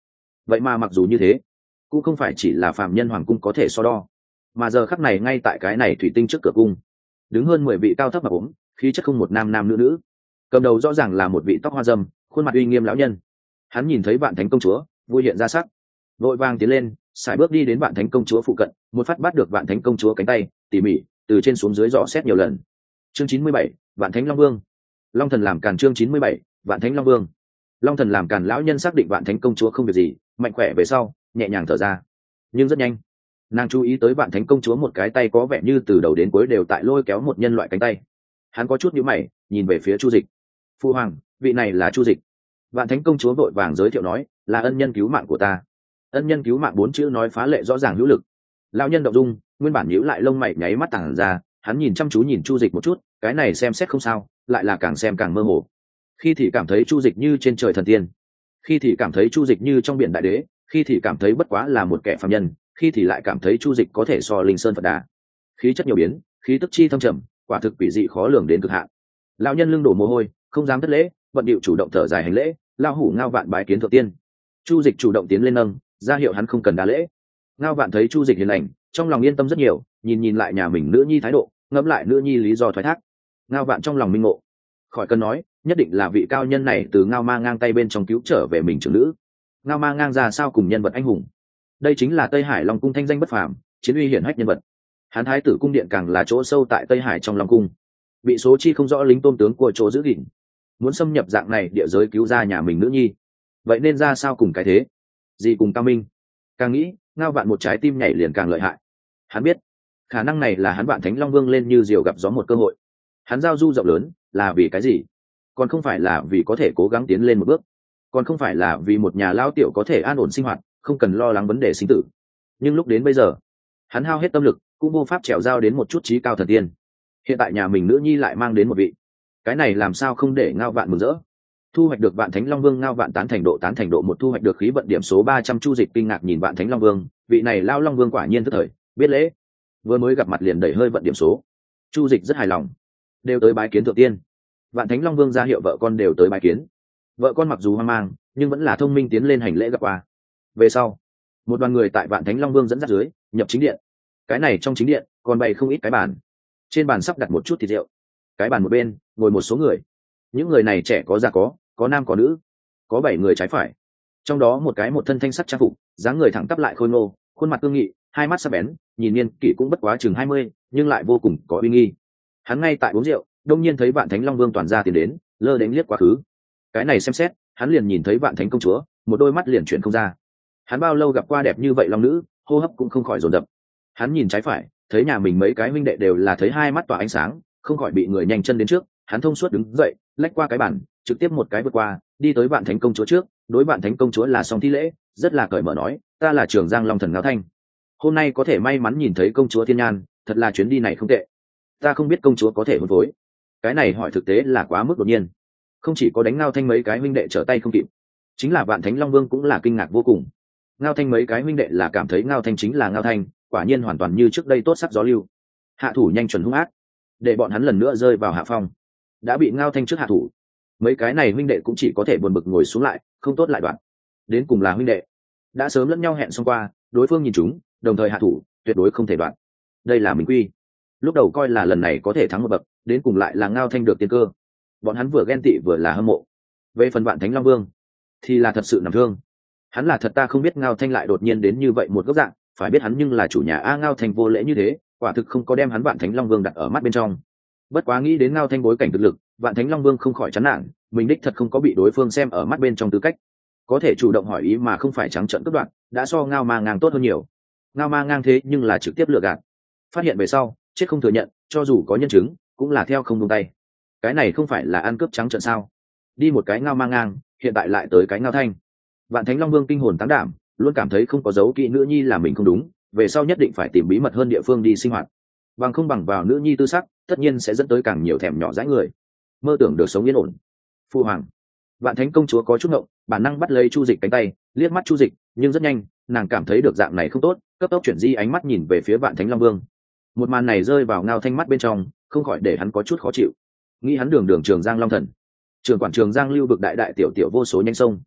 S1: vậy mà mặc dù như thế cũng không phải chỉ là phàm nhân hoàng cung có thể so đo, mà giờ khắc này ngay tại cái này thủy tinh trước cửa cung đứng hơn 10 vị cao thấp mà ốm khí chất không một nam nam nữ nữ. Cầm đầu rõ ràng là một vị tóc hoa râm, khuôn mặt uy nghiêm lão nhân. Hắn nhìn thấy Vạn Thánh công chúa vui hiện ra sắc, vội vàng tiến lên sải bước đi đến Vạn Thánh công chúa phụ cận, một phát bắt được Vạn Thánh công chúa cánh tay, tỉ mỉ từ trên xuống dưới dò xét nhiều lần. Chương 97, Vạn Thánh Long Vương. Long thần làm càn. Chương 97, Vạn Thánh Long Vương. Long thần làm càn. Lão nhân xác định Vạn Thánh công chúa không việc gì, mạnh khỏe về sau nhẹ nhàng thở ra. Nhưng rất nhanh nàng chú ý tới Vạn Thánh công chúa một cái tay có vẻ như từ đầu đến cuối đều tại lôi kéo một nhân loại cánh tay. Hắn có chút nhíu mày nhìn về phía Chu Dịch. Phu hoàng, vị này là Chu Dịch. Vạn Thánh công chúa vội vàng giới thiệu nói, là ân nhân cứu mạng của ta. Ân nhân cứu mạng 4 chữ nói phá lệ rõ ràng hữu lực. Lão nhân động dung, nguyên bản nhíu lại lông mày nháy mắt tàng ra, hắn nhìn chăm chú nhìn Chu Dịch một chút, cái này xem xét không sao, lại là càng xem càng mơ hồ. Khi thì cảm thấy Chu Dịch như trên trời thần tiên, khi thì cảm thấy Chu Dịch như trong biển đại đế, khi thì cảm thấy bất quá là một kẻ phàm nhân, khi thì lại cảm thấy Chu Dịch có thể so linh sơn Phật Đà. Khí chất nhiều biến, khí tức chi thâm trầm, quả thực quỷ dị khó lường đến cực hạn. Lão nhân lưng đổ mồ hôi, không dám thất lễ, vận điệu chủ động thở dài hành lễ, lao hủ Ngao Vạn bái kiến thượng tiên. Chu Dịch chủ động tiến lên nâng ra hiệu hắn không cần đa lễ. Ngao Vạn thấy Chu Dịch hiền lành, trong lòng yên tâm rất nhiều, nhìn lại nhà mình nữ nhi thái độ, ngẫm lại nữ nhi lý do thoái thác. Ngao Vạn trong lòng minh ngộ, khỏi cần nói, nhất định là vị cao nhân này từ Ngao Ma Ngang tay bên trong cứu trở về mình trưởng nữ. Ngao Ma Ngang ra sao cùng nhân vật anh hùng, đây chính là Tây Hải Long cung thanh danh bất phàm, chiến uy hiển hách nhân vật. Hán thái tử cung điện càng là chỗ sâu tại Tây Hải trong Long cung, bị số chi không rõ lính tôn tướng của chỗ giữ gìn, muốn xâm nhập dạng này địa giới cứu ra nhà mình nữ nhi, vậy nên ra sao cùng cái thế gì cùng cao minh. Càng nghĩ Ngao Vạn một trái tim nhảy liền càng lợi hại. Hắn biết khả năng này là hắn Vạn Thánh Long Vương lên như diều gặp gió một cơ hội. Hắn giao du rộng lớn là vì cái gì? Còn không phải là vì có thể cố gắng tiến lên một bước, còn không phải là vì một nhà lao tiểu có thể an ổn sinh hoạt, không cần lo lắng vấn đề sinh tử. Nhưng lúc đến bây giờ hắn hao hết tâm lực cũng vô pháp trèo giao đến một chút trí cao thần tiên. Hiện tại nhà mình nữ nhi lại mang đến một vị, cái này làm sao không để Ngao Vạn mừng rỡ. Thu hoạch được Vạn Thánh Long Vương Ngao Vạn tán thành độ 1, thu hoạch được khí vận điểm số 300. Chu Dịch kinh ngạc nhìn Vạn Thánh Long Vương, vị này lao Long Vương quả nhiên tức thời biết lễ, vừa mới gặp mặt liền đẩy hơi vận điểm số. Chu Dịch rất hài lòng, đều tới bái kiến thượng tiên. Vạn Thánh Long Vương ra hiệu vợ con đều tới bái kiến. Vợ con mặc dù hoang mang nhưng vẫn là thông minh tiến lên hành lễ gặp qua. Về sau một đoàn người tại Vạn Thánh Long Vương dẫn dắt dưới nhập chính điện. Cái này trong chính điện còn bày không ít cái bàn, trên bàn sắp đặt một chút thịt rượu. Cái bàn một bên ngồi một số người, những người này trẻ có già có nam có nữ, có 7 người trái phải. Trong đó một cái một thân thanh sắc trang phục, dáng người thẳng tắp lại khôi ngô, khuôn mặt cương nghị, hai mắt sắc bén, nhìn niên kỷ cũng bất quá chừng 20, nhưng lại vô cùng có uy nghi. Hắn ngay tại uống rượu, đông nhiên thấy Vạn Thánh Long Vương toàn ra tiến đến, lơ đánh liếc quá khứ. Cái này xem xét, hắn liền nhìn thấy Vạn Thánh công chúa, một đôi mắt liền chuyển không ra. Hắn bao lâu gặp qua đẹp như vậy long nữ, hô hấp cũng không khỏi dồn dập. Hắn nhìn trái phải, thấy nhà mình mấy cái huynh đệ đều là thấy hai mắt tỏa ánh sáng, không khỏi bị người nhanh chân đến trước. Hắn thông suốt đứng dậy, lách qua cái bàn, trực tiếp một cái vượt qua, đi tới Vạn Thánh công chúa trước, đối Vạn Thánh công chúa là xong thi lễ, rất là cởi mở nói, ta là Trường Giang Long thần Ngao Thanh, hôm nay có thể may mắn nhìn thấy công chúa Thiên Nhan, thật là chuyến đi này không tệ. Ta không biết công chúa có thể hôn phối. Cái này hỏi thực tế là quá mức đột nhiên, không chỉ có đánh Ngao Thanh mấy cái huynh đệ trở tay không kịp, chính là Vạn Thánh Long Vương cũng là kinh ngạc vô cùng. Ngao Thanh mấy cái huynh đệ là cảm thấy Ngao Thanh chính là Ngao Thanh, quả nhiên hoàn toàn như trước đây tốt sắc gió lưu, hạ thủ nhanh chuẩn hung ác, để bọn hắn lần nữa rơi vào hạ phong. Đã bị Ngao Thanh trước hạ thủ, mấy cái này huynh đệ cũng chỉ có thể buồn bực ngồi xuống lại, không tốt lại đoạn. Đến cùng là huynh đệ, đã sớm lẫn nhau hẹn xong qua, đối phương nhìn chúng, đồng thời hạ thủ, tuyệt đối không thể đoạn. Đây là minh quy. Lúc đầu coi là lần này có thể thắng một bậc, đến cùng lại là Ngao Thanh được tiên cơ. Bọn hắn vừa ghen tị vừa là hâm mộ. Về phần Vạn Thánh Long Vương thì là thật sự nằm thương. Hắn là thật ta không biết Ngao Thanh lại đột nhiên đến như vậy một góc dạng, phải biết hắn nhưng là chủ nhà a, Ngao Thanh vô lễ như thế, quả thực không có đem hắn Vạn Thánh Long Vương đặt ở mắt bên trong. Bất quá nghĩ đến Ngao Thanh bối cảnh thực lực, Vạn Thánh Long Vương không khỏi chán nản, mình đích thật không có bị đối phương xem ở mắt bên trong tư cách, có thể chủ động hỏi ý mà không phải trắng trợn cướp đoạt, đã so Ngao Ma Ngang tốt hơn nhiều. Ngao Ma Ngang thế nhưng là trực tiếp lừa gạt, phát hiện về sau chết không thừa nhận, cho dù có nhân chứng cũng là theo không buông tay. Cái này không phải là ăn cướp trắng trợn sao? Đi một cái Ngao Ma Ngang, hiện tại lại tới cái Ngao Thanh. Vạn Thánh Long Vương kinh hồn táng đảm, luôn cảm thấy không có dấu kỹ nữ nhi là mình không đúng, về sau nhất định phải tìm bí mật hơn địa phương đi sinh hoạt, bằng không bằng vào nữ nhi tư sắc, tất nhiên sẽ dẫn tới càng nhiều thèm nhỏ dãi người, mơ tưởng được sống yên ổn. Phu hoàng. Vạn Thánh công chúa có chút ngộng, bản năng bắt lấy Chu Dịch cánh tay, liếc mắt Chu Dịch, nhưng rất nhanh nàng cảm thấy được dạng này không tốt, cấp tốc chuyển di ánh mắt nhìn về phía Vạn Thánh Long Vương. Một màn này rơi vào Ngao Thanh mắt bên trong, không khỏi để hắn có chút khó chịu. Nghĩ hắn đường đường Trường Giang Long thần, trường quản Trường Giang lưu vực đại đại tiểu tiểu vô số nhanh sông,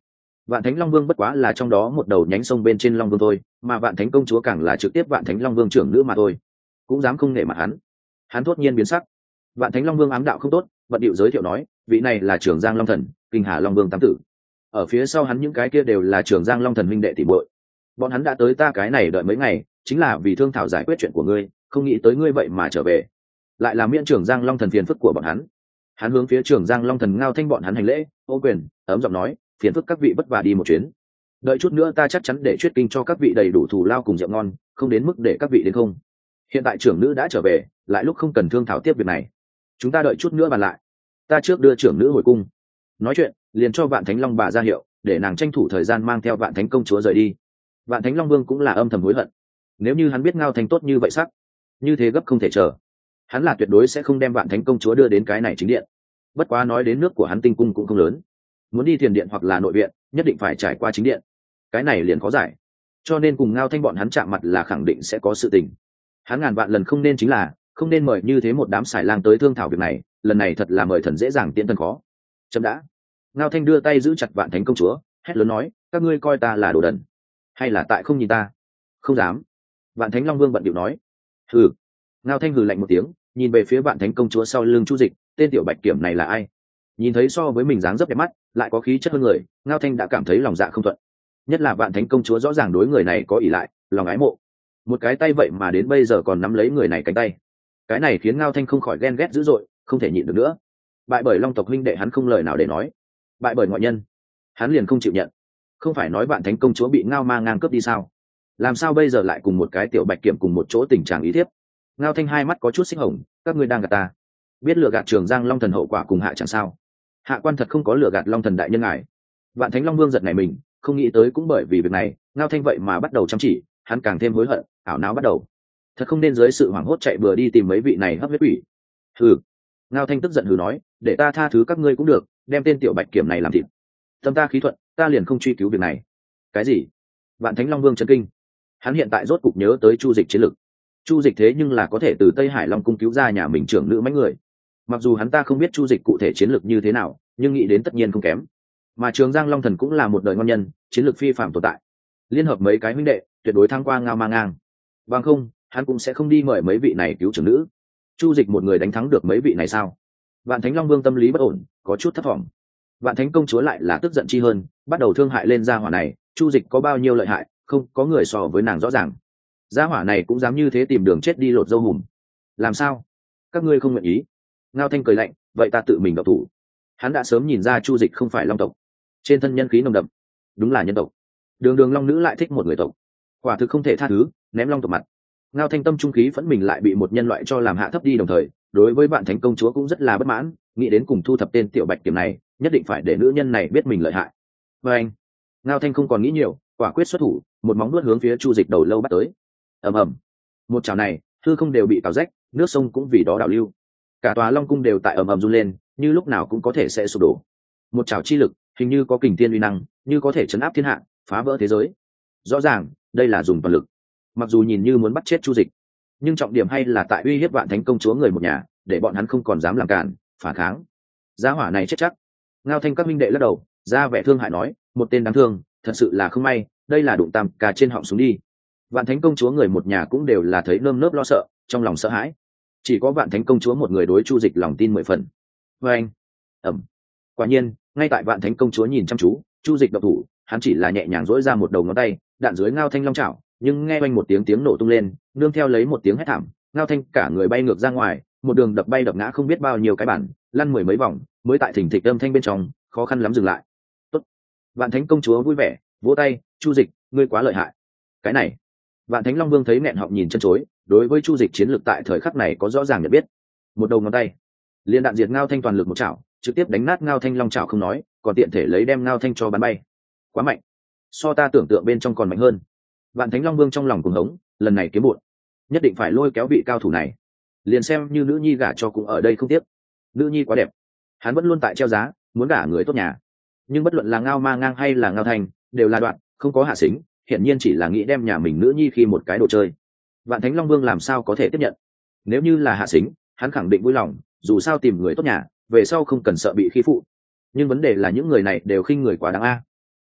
S1: Vạn Thánh Long Vương bất quá là trong đó một đầu nhánh sông bên trên Long Vương thôi, mà Vạn Thánh công chúa càng là trực tiếp Vạn Thánh Long Vương trưởng nữ mà thôi, cũng dám không nể mặt hắn thốt nhiên biến sắc. Vạn Thánh Long Vương ám đạo không tốt, bận điệu giới thiệu nói, vị này là Trường Giang Long Thần, Kinh Hà Long Vương tam tử. Ở phía sau hắn những cái kia đều là Trường Giang Long Thần huynh đệ tỷ muội. Bọn hắn đã tới ta cái này đợi mấy ngày, chính là vì thương thảo giải quyết chuyện của ngươi, không nghĩ tới ngươi vậy mà trở về, lại là miễn Trường Giang Long Thần phiền phức của bọn hắn. Hắn hướng phía Trường Giang Long Thần Ngao Thanh bọn hắn hành lễ, ô quyền, ấm giọng nói, phiền phức các vị vất vả đi một chuyến. Đợi chút nữa ta chắc chắn để Chuyết Kinh cho các vị đầy đủ thù lao cùng rượu ngon, không đến mức để các vị đến không. Hiện tại trưởng nữ đã trở về, lại lúc không cần thương thảo tiếp việc này, chúng ta đợi chút nữa bàn lại. Ta trước đưa trưởng nữ hồi cung. Nói chuyện liền cho Vạn Thánh Long bà ra hiệu, để nàng tranh thủ thời gian mang theo Vạn Thánh công chúa rời đi. Vạn Thánh Long Vương cũng là âm thầm hối hận, nếu như hắn biết Ngao Thanh tốt như vậy sắc, như thế gấp không thể chờ, hắn là tuyệt đối sẽ không đem Vạn Thánh công chúa đưa đến cái này chính điện. Bất quá nói đến nước của hắn tinh cung cũng không lớn, muốn đi thiền điện hoặc là nội viện nhất định phải trải qua chính điện, cái này liền khó giải, cho nên cùng Ngao Thanh bọn hắn chạm mặt là khẳng định sẽ có sự tình. Hắn ngàn vạn lần không nên chính là không nên mời như thế một đám xài lang tới thương thảo việc này, lần này thật là mời thần dễ dàng tiễn thần khó. Chậm đã. Ngao Thanh đưa tay giữ chặt Vạn Thánh công chúa, hét lớn nói, các ngươi coi ta là đồ đần hay là tại không nhìn ta? Không dám. Vạn Thánh Long Vương bận điệu nói. Hừ. Ngao Thanh hừ lạnh một tiếng, nhìn về phía Vạn Thánh công chúa sau lưng Chu Dịch, tên tiểu bạch kiểm này là ai? Nhìn thấy so với mình dáng dấp đẹp mắt, lại có khí chất hơn người, Ngao Thanh đã cảm thấy lòng dạ không thuận. Nhất là Vạn Thánh công chúa rõ ràng đối người này có ỷ lại, lòng ái mộ, một cái tay vậy mà đến bây giờ còn nắm lấy người này cánh tay, cái này khiến Ngao Thanh không khỏi ghen ghét dữ dội, không thể nhịn được nữa. Bại bởi Long tộc huynh đệ hắn không lời nào để nói, bại bởi ngoại nhân hắn liền không chịu nhận. Không phải nói Vạn Thánh công chúa bị Ngao Ma ngang cướp đi sao, làm sao bây giờ lại cùng một cái tiểu bạch kiểm cùng một chỗ tình trạng ý thiếp? Ngao Thanh hai mắt có chút xích hồng, các ngươi đang gạt ta, biết lừa gạt Trường Giang Long Thần hậu quả cùng hạ chẳng sao? Hạ quan thật không có lừa gạt Long Thần đại nhân ngài. Vạn Thánh Long Vương giật nảy mình, không nghĩ tới cũng bởi vì việc này Ngao Thanh vậy mà bắt đầu chăm chỉ, hắn càng thêm hối hận, ảo não bắt đầu, thật không nên dưới sự hoảng hốt chạy bừa đi tìm mấy vị này hấp huyết quỷ. Hừ. Ngao Thanh tức giận hừ nói, để ta tha thứ các ngươi cũng được, đem tên tiểu bạch kiểm này làm thịt. Tâm ta khí thuận, ta liền không truy cứu việc này. Cái gì? Vạn Thánh Long Vương chấn kinh, hắn hiện tại rốt cục nhớ tới Chu Dịch chiến lực. Chu Dịch thế nhưng là có thể từ Tây Hải Long cung cứu ra nhà mình trưởng nữ mấy người, mặc dù hắn ta không biết Chu Dịch cụ thể chiến lược như thế nào, nhưng nghĩ đến tất nhiên không kém. Mà Trường Giang Long Thần cũng là một đời ngon nhân, chiến lược phi phạm tồn tại, liên hợp mấy cái huynh đệ tuyệt đối thắng qua Ngao Ma ngang. Bằng không hắn cũng sẽ không đi mời mấy vị này cứu trưởng nữ. Chu Dịch một người đánh thắng được mấy vị này sao? Vạn Thánh Long Vương tâm lý bất ổn, có chút thất vọng. Vạn Thánh công chúa lại là tức giận chi hơn, bắt đầu thương hại lên gia hỏa này. Chu Dịch có bao nhiêu lợi hại, không có người so với nàng rõ ràng. Gia hỏa này cũng dám như thế tìm đường chết đi lột dâu hùm. Làm sao? Các ngươi không nguyện ý? Ngao Thanh cười lạnh, vậy ta tự mình động thủ. Hắn đã sớm nhìn ra Chu Dịch không phải Long tộc, trên thân nhân khí nồng đậm, đúng là nhân tộc. Đường Đường Long nữ lại thích một người tộc, quả thực không thể tha thứ, ném Long tộc mặt. Ngao Thanh tâm trung khí phẫn mình lại bị một nhân loại cho làm hạ thấp đi, đồng thời đối với Vạn Thánh công chúa cũng rất là bất mãn, nghĩ đến cùng thu thập tên tiểu bạch kiểm này, nhất định phải để nữ nhân này biết mình lợi hại. Và anh, Ngao Thanh không còn nghĩ nhiều, quả quyết xuất thủ, một móng nuốt hướng phía Chu Dịch đầu lâu bắt tới. Ầm ầm, một chảo này, hư không đều bị cào rách, nước sông cũng vì đó đảo lưu, cả tòa Long cung đều tại ầm ầm run lên, như lúc nào cũng có thể sẽ sụp đổ. Một chảo chi lực, hình như có kình thiên uy năng, như có thể chấn áp thiên hạ, phá vỡ thế giới. Rõ ràng, đây là dùng toàn lực. Mặc dù nhìn như muốn bắt chết Chu Dịch, nhưng trọng điểm hay là tại uy hiếp Vạn Thánh công chúa người một nhà, để bọn hắn không còn dám làm cản, phản kháng. Gia hỏa này chết chắc. Ngao Thanh các minh đệ lắc đầu, ra vẻ thương hại nói, một tên đáng thương, thật sự là không may, đây là đụng tam ca trên họng súng đi. Vạn Thánh công chúa người một nhà cũng đều là thấy nơm nớp lo sợ, trong lòng sợ hãi. Chỉ có Vạn Thánh công chúa một người đối Chu Dịch lòng tin 10 phần. Và anh, quả nhiên, ngay tại Vạn Thánh công chúa nhìn chăm chú, Chu Dịch động thủ, hắn chỉ là nhẹ nhàng duỗi ra một đầu ngón tay, đạn dưới Ngao Thanh long chảo, nhưng nghe oanh một tiếng nổ tung lên, nương theo lấy một tiếng hét thảm, Ngao Thanh cả người bay ngược ra ngoài, một đường đập bay đập ngã không biết bao nhiêu cái bản, lăn mười mấy vòng, mới tại thình thịch âm thanh bên trong, khó khăn lắm dừng lại. Tốt. Vạn Thánh công chúa vui vẻ, vỗ tay, Chu Dịch, ngươi quá lợi hại. Cái này, Vạn Thánh Long Vương thấy nghẹn họng nhìn chân chối, đối với Chu Dịch chiến lược tại thời khắc này có rõ ràng nhận biết. Một đầu ngón tay, liên đạn diệt Ngao Thanh toàn lực một chảo, trực tiếp đánh nát Ngao Thanh long chảo không nói, còn tiện thể lấy đem Ngao Thanh cho bắn bay. Quá mạnh, so ta tưởng tượng bên trong còn mạnh hơn. Vạn Thánh Long Vương trong lòng cuồng hống, lần này kiếm bội, nhất định phải lôi kéo vị cao thủ này, liền xem như nữ nhi gả cho cũng ở đây không tiếc. Nữ nhi quá đẹp, hắn vẫn luôn tại treo giá, muốn gả người tốt nhà. Nhưng bất luận là Ngao Ma ngang hay là Ngao Thanh, đều là đoạn, không có hạ xính, hiển nhiên chỉ là nghĩ đem nhà mình nữ nhi khi một cái đồ chơi. Vạn Thánh Long Vương làm sao có thể tiếp nhận? Nếu như là hạ xính, hắn khẳng định vui lòng, dù sao tìm người tốt nhà, về sau không cần sợ bị khi phụ. Nhưng vấn đề là những người này đều khinh người quá đáng a.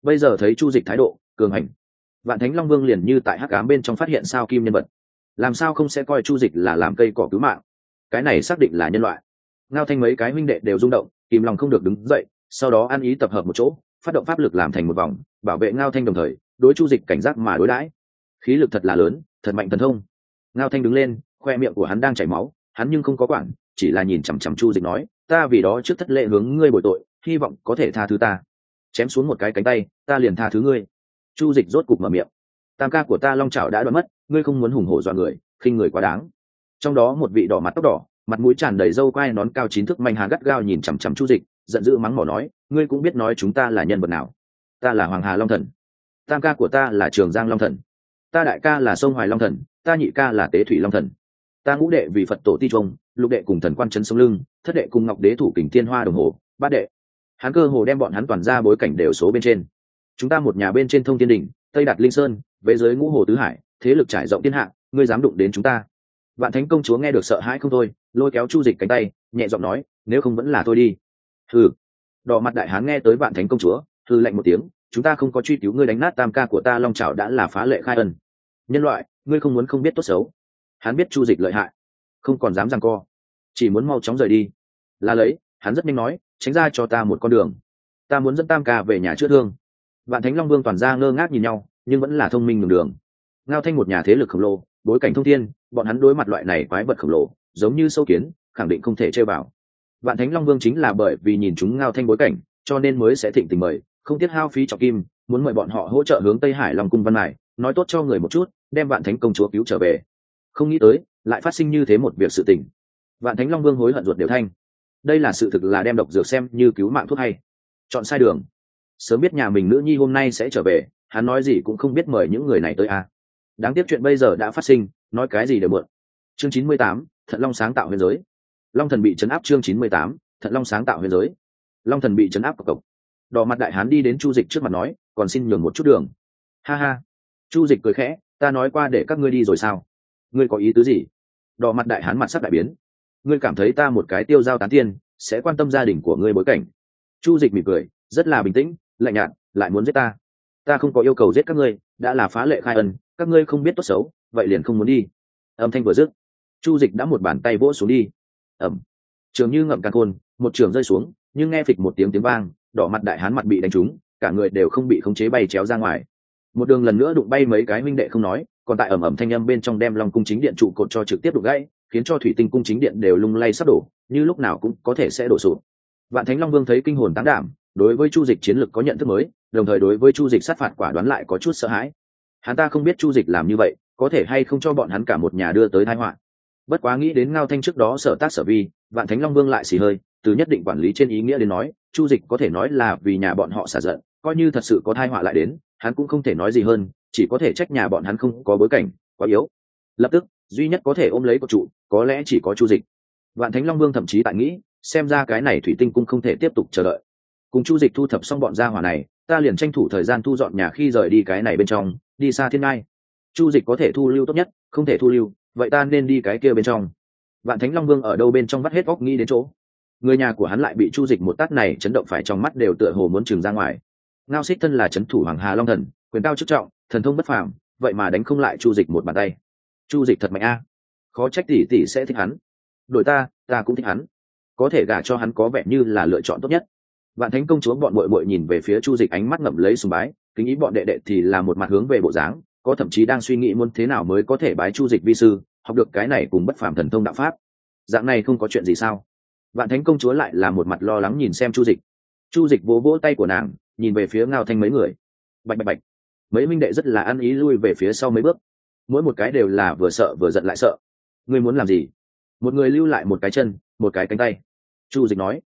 S1: bây giờ thấy chu dịch thái độ cường hành, vạn thánh long vương liền như tại hắc ám bên trong phát hiện sao kim nhân vật, làm sao không sẽ coi chu dịch là làm cây cỏ cứu mạng. Cái này xác định là nhân loại. Ngao Thanh mấy cái huynh đệ đều rung động, kìm lòng không được đứng dậy, sau đó ăn ý tập hợp một chỗ, phát động pháp lực làm thành một vòng, bảo vệ Ngao Thanh, đồng thời đối chu dịch cảnh giác mà đối đãi. Khí lực thật là lớn, thật mạnh thần thông. Ngao Thanh đứng lên, khoe miệng của hắn đang chảy máu, hắn nhưng không có quản, chỉ là nhìn chằm chằm chu dịch nói, ta vì đó trước thất lễ hướng ngươi bồi tội, hy vọng có thể tha thứ ta. Chém xuống một cái cánh tay, ta liền tha thứ ngươi. Chu dịch rốt cục mở miệng, tam ca của ta long chảo đã đoạn mất, ngươi không muốn hùng hổ dọa người, khinh người quá đáng. Trong đó một vị đỏ mặt tóc đỏ, mặt mũi tràn đầy râu quai nón cao 9 thước manh hà gắt gao nhìn chằm chằm chu dịch, giận dữ mắng mỏ nói, ngươi cũng biết nói chúng ta là nhân vật nào. Ta là Hoàng Hà Long Thần, tam ca của ta là Trường Giang Long Thần, ta đại ca là Sông Hoài Long Thần, ta nhị ca là Tế Thủy Long Thần, ta ngũ đệ vì Phật tổ ti trung, lục đệ cùng thần quan trấn sông lưng, thất đệ cùng ngọc đế thủ kình thiên hoa đồng hồ, bát đệ, hắn cơ hồ đem bọn hắn toàn ra bối cảnh đều số bên trên. Chúng ta một nhà bên trên Thông Thiên Đỉnh, tây đạt Linh Sơn, về dưới ngũ hồ tứ hải, thế lực trải rộng thiên hạ, ngươi dám đụng đến chúng ta. Vạn Thánh công chúa nghe được sợ hãi không thôi, lôi kéo chu dịch cánh tay, nhẹ giọng nói, nếu không vẫn là tôi đi. Hừ. Đỏ mặt đại hán nghe tới Vạn Thánh công chúa, hừ lạnh một tiếng, chúng ta không có truy cứu ngươi đánh nát tam ca của ta long chảo đã là phá lệ khai ân. Nhân loại, ngươi không muốn không biết tốt xấu. Hắn biết chu dịch lợi hại, không còn dám giằng co, chỉ muốn mau chóng rời đi. Là lấy, hắn rất nhanh nói, tránh ra cho ta một con đường, ta muốn dẫn tam ca về nhà chữa thương. Vạn Thánh Long Vương toàn ra ngơ ngác nhìn nhau, nhưng vẫn là thông minh nhường đường. Ngao Thanh một nhà thế lực khổng lồ, bối cảnh thông thiên, bọn hắn đối mặt loại này quái vật khổng lồ, giống như sâu kiến, khẳng định không thể chơi vào. Vạn Thánh Long Vương chính là bởi vì nhìn chúng Ngao Thanh bối cảnh, cho nên mới sẽ thịnh tình mời, không tiếc hao phí trọng kim, muốn mời bọn họ hỗ trợ hướng Tây Hải Long cung Văn Mải, nói tốt cho người một chút, đem Vạn Thánh công chúa cứu trở về. Không nghĩ tới, lại phát sinh như thế một việc sự tình. Vạn Thánh Long Vương hối hận ruột đều thanh. Đây là sự thực là đem độc dược xem như cứu mạng thuốc hay. Chọn sai đường. Sớm biết nhà mình nữ nhi hôm nay sẽ trở về, hắn nói gì cũng không biết mời những người này tới a. Đáng tiếc chuyện bây giờ đã phát sinh, nói cái gì đều mượn. Chương 98, Thận Long sáng tạo huyền giới. Long thần bị trấn áp. Chương 98, Thận Long sáng tạo huyền giới. Long thần bị trấn áp cộc cộc. Đỏ mặt đại hán đi đến chu dịch trước mặt nói, còn xin nhường một chút đường. Ha ha. Chu dịch cười khẽ, ta nói qua để các ngươi đi rồi sao? Ngươi có ý tứ gì? Đỏ mặt đại hán mặt sắc đại biến. Ngươi cảm thấy ta một cái tiêu giao tán tiên sẽ quan tâm gia đình của ngươi bối cảnh? Chu dịch mỉm cười, rất là bình tĩnh, lạnh nhạt, lại muốn giết ta. Ta không có yêu cầu giết các ngươi, đã là phá lệ khai ân, các ngươi không biết tốt xấu, vậy liền không muốn đi. Âm thanh vừa dứt, chu dịch đã một bàn tay vỗ xuống đi. Ẩm. Trường như ngậm càn khôn, một trường rơi xuống, nhưng nghe phịch một tiếng vang, đỏ mặt đại hán mặt bị đánh trúng, cả người đều không bị khống chế bay chéo ra ngoài. Một đường lần nữa đụng bay mấy cái huynh đệ không nói, còn tại ầm ầm thanh âm bên trong đem Long cung chính điện trụ cột cho trực tiếp đụng gãy, khiến cho thủy tinh cung chính điện đều lung lay sắp đổ, như lúc nào cũng có thể sẽ đổ sụp. Vạn Thánh Long Vương thấy kinh hồn táng đảm, đối với chu dịch chiến lực có nhận thức mới, đồng thời đối với chu dịch sát phạt quả đoán lại có chút sợ hãi. Hắn ta không biết chu dịch làm như vậy có thể hay không cho bọn hắn cả một nhà đưa tới tai họa. Bất quá nghĩ đến Ngao Thanh trước đó sở tác sở vi, Vạn Thánh Long Vương lại xì hơi, từ nhất định quản lý trên ý nghĩa đến nói, chu dịch có thể nói là vì nhà bọn họ xả giận, coi như thật sự có tai họa lại đến, hắn cũng không thể nói gì hơn, chỉ có thể trách nhà bọn hắn không có bối cảnh, quá yếu. Lập tức, duy nhất có thể ôm lấy cột trụ, có lẽ chỉ có chu dịch. Vạn Thánh Long Vương thậm chí tại nghĩ, xem ra cái này thủy tinh cung không thể tiếp tục chờ đợi. Cùng chu dịch thu thập xong bọn gia hỏa này, ta liền tranh thủ thời gian thu dọn nhà khi rời đi cái này bên trong, đi xa thiên ngai. Chu dịch có thể thu lưu tốt nhất, không thể thu lưu, vậy ta nên đi cái kia bên trong. Vạn Thánh Long Vương ở đâu bên trong vắt hết óc nghĩ đến chỗ. Người nhà của hắn lại bị chu dịch một tát này chấn động phải trong mắt đều tựa hồ muốn trừng ra ngoài. Ngao Xích thân là trấn thủ Hoàng Hà Long Thần, quyền cao chức trọng, thần thông bất phàm, vậy mà đánh không lại chu dịch một bàn tay. Chu dịch thật mạnh a, khó trách tỷ tỷ sẽ thích hắn. Đổi ta cũng thích hắn, có thể gả cho hắn có vẻ như là lựa chọn tốt nhất. Vạn Thánh công chúa bọn muội muội nhìn về phía chu dịch ánh mắt ngậm lấy sùng bái, kính ý bọn đệ đệ thì là một mặt hướng về bộ dáng, có thậm chí đang suy nghĩ muốn thế nào mới có thể bái chu dịch vi sư, học được cái này cùng bất phàm thần thông đạo pháp. Dạng này không có chuyện gì sao? Vạn Thánh công chúa lại là một mặt lo lắng nhìn xem chu dịch. Chu dịch vỗ vỗ tay của nàng, nhìn về phía Ngao Thanh mấy người. Bạch bạch bạch. Mấy minh đệ rất là ăn ý lui về phía sau mấy bước, mỗi một cái đều là vừa sợ vừa giận lại sợ. Ngươi muốn làm gì? Một người lưu lại một cái chân, một cái cánh tay. Chu dịch nói.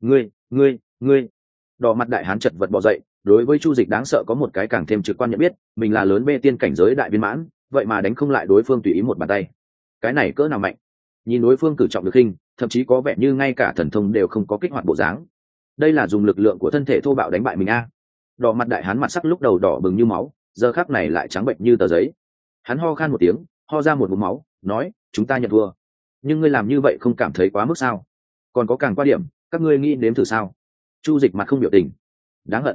S1: Ngươi. Đỏ mặt đại hán chật vật bò dậy, đối với chu dịch đáng sợ có một cái càng thêm trực quan nhận biết, mình là lớn bê tiên cảnh giới đại viên mãn, vậy mà đánh không lại đối phương tùy ý một bàn tay. Cái này cỡ nào mạnh? Nhìn đối phương cử trọng được khinh, thậm chí có vẻ như ngay cả thần thông đều không có kích hoạt bộ dáng. Đây là dùng lực lượng của thân thể thô bạo đánh bại mình a. Đỏ mặt đại hán mặt sắc lúc đầu đỏ bừng như máu, giờ khắc này lại trắng bệnh như tờ giấy. Hắn ho khan một tiếng, ho ra một ngụm máu, nói, chúng ta nhận thua. Nhưng ngươi làm như vậy không cảm thấy quá mức sao? Còn có càng qua điểm, các ngươi nghĩ nếm thử sao? Chu dịch mặt không biểu tình. Đáng hận.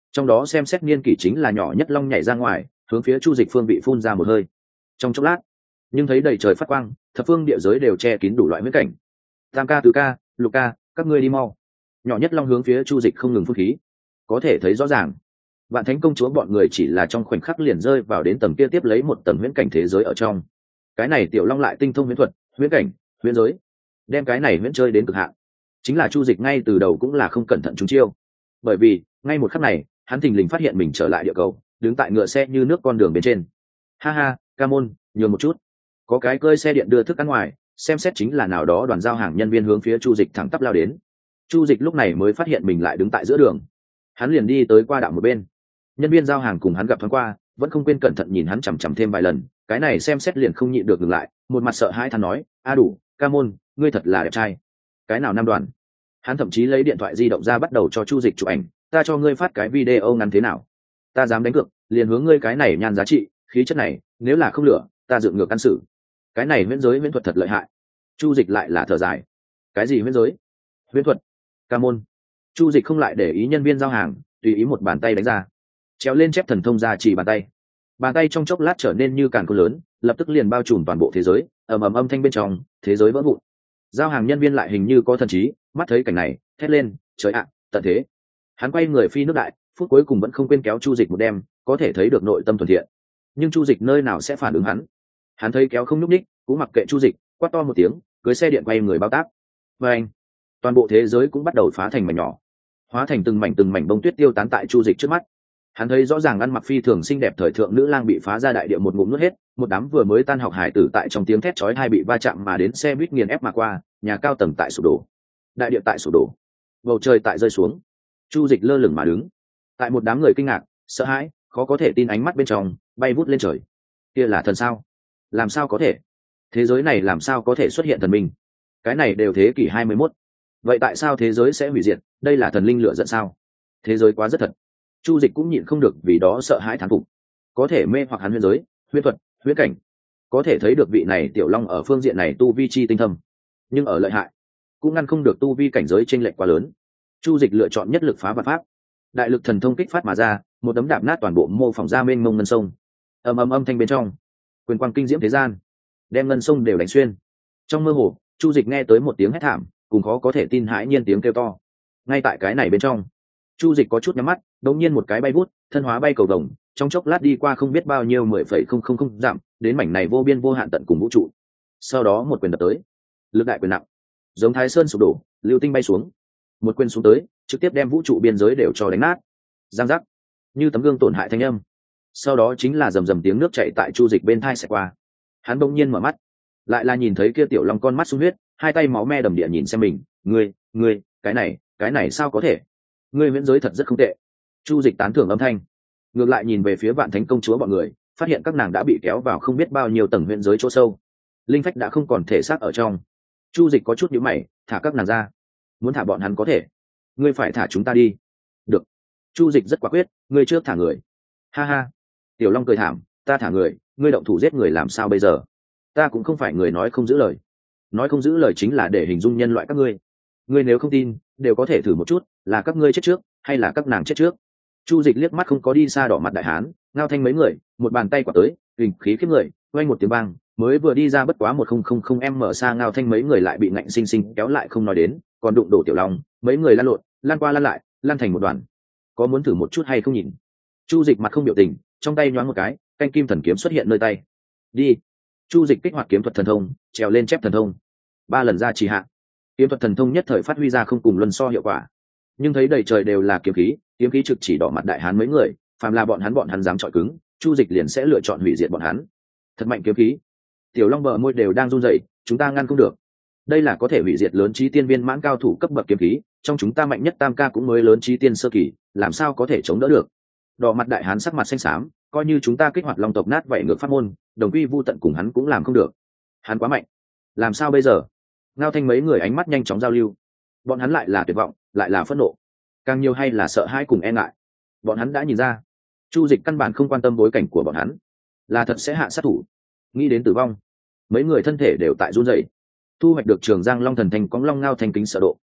S1: trong đó xem xét niên kỷ chính là nhỏ nhất long nhảy ra ngoài hướng phía Chu Dịch phương vị phun ra một hơi. Trong chốc lát nhưng thấy đầy trời phát quang, thập phương địa giới đều che kín đủ loại huyễn cảnh. Tam ca, tứ ca, lục ca, các ngươi đi mau. Nhỏ nhất long hướng phía Chu Dịch không ngừng phun khí. Có thể thấy rõ ràng Vạn Thánh công chúa bọn người chỉ là trong khoảnh khắc liền rơi vào đến tầng kia tiếp lấy một tầng huyễn cảnh thế giới ở trong. Cái này tiểu long lại tinh thông huyễn thuật, huyễn cảnh, huyễn giới, đem cái này huyễn chơi đến cực hạn. Chính là Chu Dịch ngay từ đầu cũng là không cẩn thận trúng chiêu, bởi vì ngay một khắc này hắn thình lình phát hiện mình trở lại địa cầu, đứng tại ngựa xe như nước con đường bên trên. Ha ha, ca môn, nhường một chút. Có cái cơi xe điện đưa thức ăn ngoài, xem xét chính là nào đó đoàn giao hàng nhân viên hướng phía Chu Dịch thẳng tắp lao đến. Chu Dịch lúc này mới phát hiện mình lại đứng tại giữa đường, hắn liền đi tới qua đạo một bên. Nhân viên giao hàng cùng hắn gặp thoáng qua, vẫn không quên cẩn thận nhìn hắn chằm chằm thêm vài lần, cái này xem xét liền không nhịn được ngừng lại, một mặt sợ hãi than nói: "A đủ, ca môn, ngươi thật là đẹp trai." Cái nào nam đoàn? Hắn thậm chí lấy điện thoại di động ra bắt đầu cho Chu Dịch chụp ảnh, "Ta cho ngươi phát cái video ngắn thế nào? Ta dám đánh cược, liền hướng ngươi cái này nhan giá trị, khí chất này, nếu là không lửa, ta dựng ngược căn xử." Cái này huyễn giới huyễn thuật thật lợi hại. Chu Dịch lại là thở dài. Cái gì huyễn giới? Huyễn thuật? Ca môn. Chu Dịch không lại để ý nhân viên giao hàng, tùy ý một bàn tay đánh ra, treo lên chép thần thông ra chỉ bàn tay trong chốc lát trở nên như càn khôn lớn, lập tức liền bao trùm toàn bộ thế giới, ầm ầm âm thanh bên trong thế giới vỡ vụn. Giao hàng nhân viên lại hình như có thần trí, mắt thấy cảnh này thét lên: "Trời ạ, tận thế!" Hắn quay người phi nước đại, phút cuối cùng vẫn không quên kéo Chu Dịch một đêm, có thể thấy được nội tâm thuần thiện. Nhưng Chu Dịch nơi nào sẽ phản ứng hắn? Hắn thấy kéo không nhúc nhích, cũng mặc kệ Chu Dịch, quát to một tiếng, cưỡi xe điện quay người bao tác. Và anh, toàn bộ thế giới cũng bắt đầu phá thành mảnh nhỏ, hóa thành từng mảnh bông tuyết tiêu tán tại Chu Dịch trước mắt. Hắn thấy rõ ràng ăn mặc phi thường xinh đẹp thời thượng nữ lang bị phá ra đại địa một ngụm nuốt hết, một đám vừa mới tan học hải tử tại trong tiếng thét chói tai bị va chạm mà đến xe buýt nghiền ép mà qua, nhà cao tầng tại sụp đổ, đại địa tại sụp đổ, bầu trời tại rơi xuống. Chu Dịch lơ lửng mà đứng tại một đám người kinh ngạc, sợ hãi, khó có thể tin ánh mắt bên trong, bay vút lên trời. Kia là thần sao? Làm sao có thể? Thế giới này làm sao có thể xuất hiện thần minh? Cái này đều thế kỷ 21. Vậy tại sao thế giới sẽ hủy diệt? Đây là thần linh lựa giận sao? Thế giới quá rất thật. Chu Dịch cũng nhịn không được vì đó sợ hãi thán phục. Có thể mê hoặc hắn huyễn giới, huyễn thuật, huyễn cảnh, có thể thấy được vị này tiểu long ở phương diện này tu vi chi tinh thâm, nhưng ở lợi hại cũng ngăn không được tu vi cảnh giới chênh lệch quá lớn. Chu Dịch lựa chọn nhất lực phá vạn pháp, đại lực thần thông kích phát mà ra, một đấm đạp nát toàn bộ mô phỏng ra mênh mông ngân sông. Ầm ầm âm thanh bên trong, quyền quang kinh diễm thế gian, đem ngân sông đều đánh xuyên. Trong mơ hồ, Chu Dịch nghe tới một tiếng hét thảm, cùng khó có thể tin hãi nhiên tiếng kêu to. Ngay tại cái này bên trong, Chu Dịch có chút nhắm mắt, đột nhiên một cái bay vút, thân hóa bay cầu vồng, trong chốc lát đi qua không biết bao nhiêu 10,000 dặm, đến mảnh này vô biên vô hạn tận cùng vũ trụ. Sau đó một quyền đập tới, lực đại quyền nặng, giống Thái Sơn sụp đổ, lưu tinh bay xuống. Một quyền xuống tới, trực tiếp đem vũ trụ biên giới đều cho đánh nát. Giang giác, như tấm gương tổn hại thanh âm. Sau đó chính là rầm rầm tiếng nước chảy tại Chu Dịch bên tai xẹt qua. Hắn bỗng nhiên mở mắt, lại là nhìn thấy kia tiểu long con mắt sung huyết, hai tay máu me đầm địa nhìn xem mình, "Ngươi, cái này sao có thể? Ngươi huyễn giới thật rất không tệ." Chu Dịch tán thưởng âm thanh, ngược lại nhìn về phía Vạn Thánh công chúa bọn người, phát hiện các nàng đã bị kéo vào không biết bao nhiêu tầng huyễn giới chỗ sâu, linh phách đã không còn thể xác ở trong. Chu Dịch có chút nhíu mày, thả các nàng ra. Muốn thả bọn hắn có thể, ngươi phải thả chúng ta đi. Được. Chu Dịch rất quả quyết, ngươi trước thả người. Ha ha. Tiểu Long cười thảm, ta thả người, ngươi động thủ giết người làm sao bây giờ? Ta cũng không phải người nói không giữ lời. Nói không giữ lời chính là để hình dung nhân loại các ngươi. Ngươi nếu không tin, đều có thể thử một chút, là các ngươi chết trước, hay là các nàng chết trước. Chu Dịch liếc mắt không có đi xa đỏ mặt đại hán, Ngao Thanh mấy người, một bàn tay quả tới, hình khí khiếp người, vang một tiếng vang, mới vừa đi ra bất quá 1000 mở xa Ngao Thanh mấy người lại bị ngạnh sinh sinh kéo lại không nói đến, còn đụng đổ Tiểu Long, mấy người lăn lộn, lăn qua lăn lại, lăn thành một đoàn. Có muốn thử một chút hay không nhìn? Chu Dịch mặt không biểu tình, trong tay nhoáng một cái, canh kim thần kiếm xuất hiện nơi tay. Đi. Chu Dịch kích hoạt kiếm thuật thần thông, trèo lên chép thần thông. 3 lần ra trì hạ. Kiếm thuật thần thông nhất thời phát huy ra không cùng luân so hiệu quả. Nhưng thấy đầy trời đều là kiếm khí trực chỉ đỏ mặt đại hán mấy người, phàm là bọn hắn dám chọi cứng, Chu Dịch liền sẽ lựa chọn hủy diệt bọn hắn. Thật mạnh kiếm khí. Tiểu Long bờ môi đều đang run rẩy, chúng ta ngăn không được. Đây là có thể hủy diệt lớn chí tiên viên mãn cao thủ cấp bậc kiếm khí, trong chúng ta mạnh nhất tam ca cũng mới lớn chí tiên sơ kỳ, làm sao có thể chống đỡ được? Đỏ mặt đại hán sắc mặt xanh xám, coi như chúng ta kích hoạt Long tộc nát vậy ngược pháp môn, đồng quy vu tận cùng hắn cũng làm không được. Hắn quá mạnh. Làm sao bây giờ? Ngao Thanh mấy người ánh mắt nhanh chóng giao lưu. Bọn hắn lại là tuyệt vọng, lại là phẫn nộ, càng nhiều hay là sợ hãi cùng e ngại. Bọn hắn đã nhìn ra, Chu Dịch căn bản không quan tâm bối cảnh của bọn hắn, là thật sẽ hạ sát thủ. Nghĩ đến tử vong, mấy người thân thể đều tại run rẩy. Thu hoạch được Trường Giang Long thần thành cóng long Ngao Thanh kính sợ độ.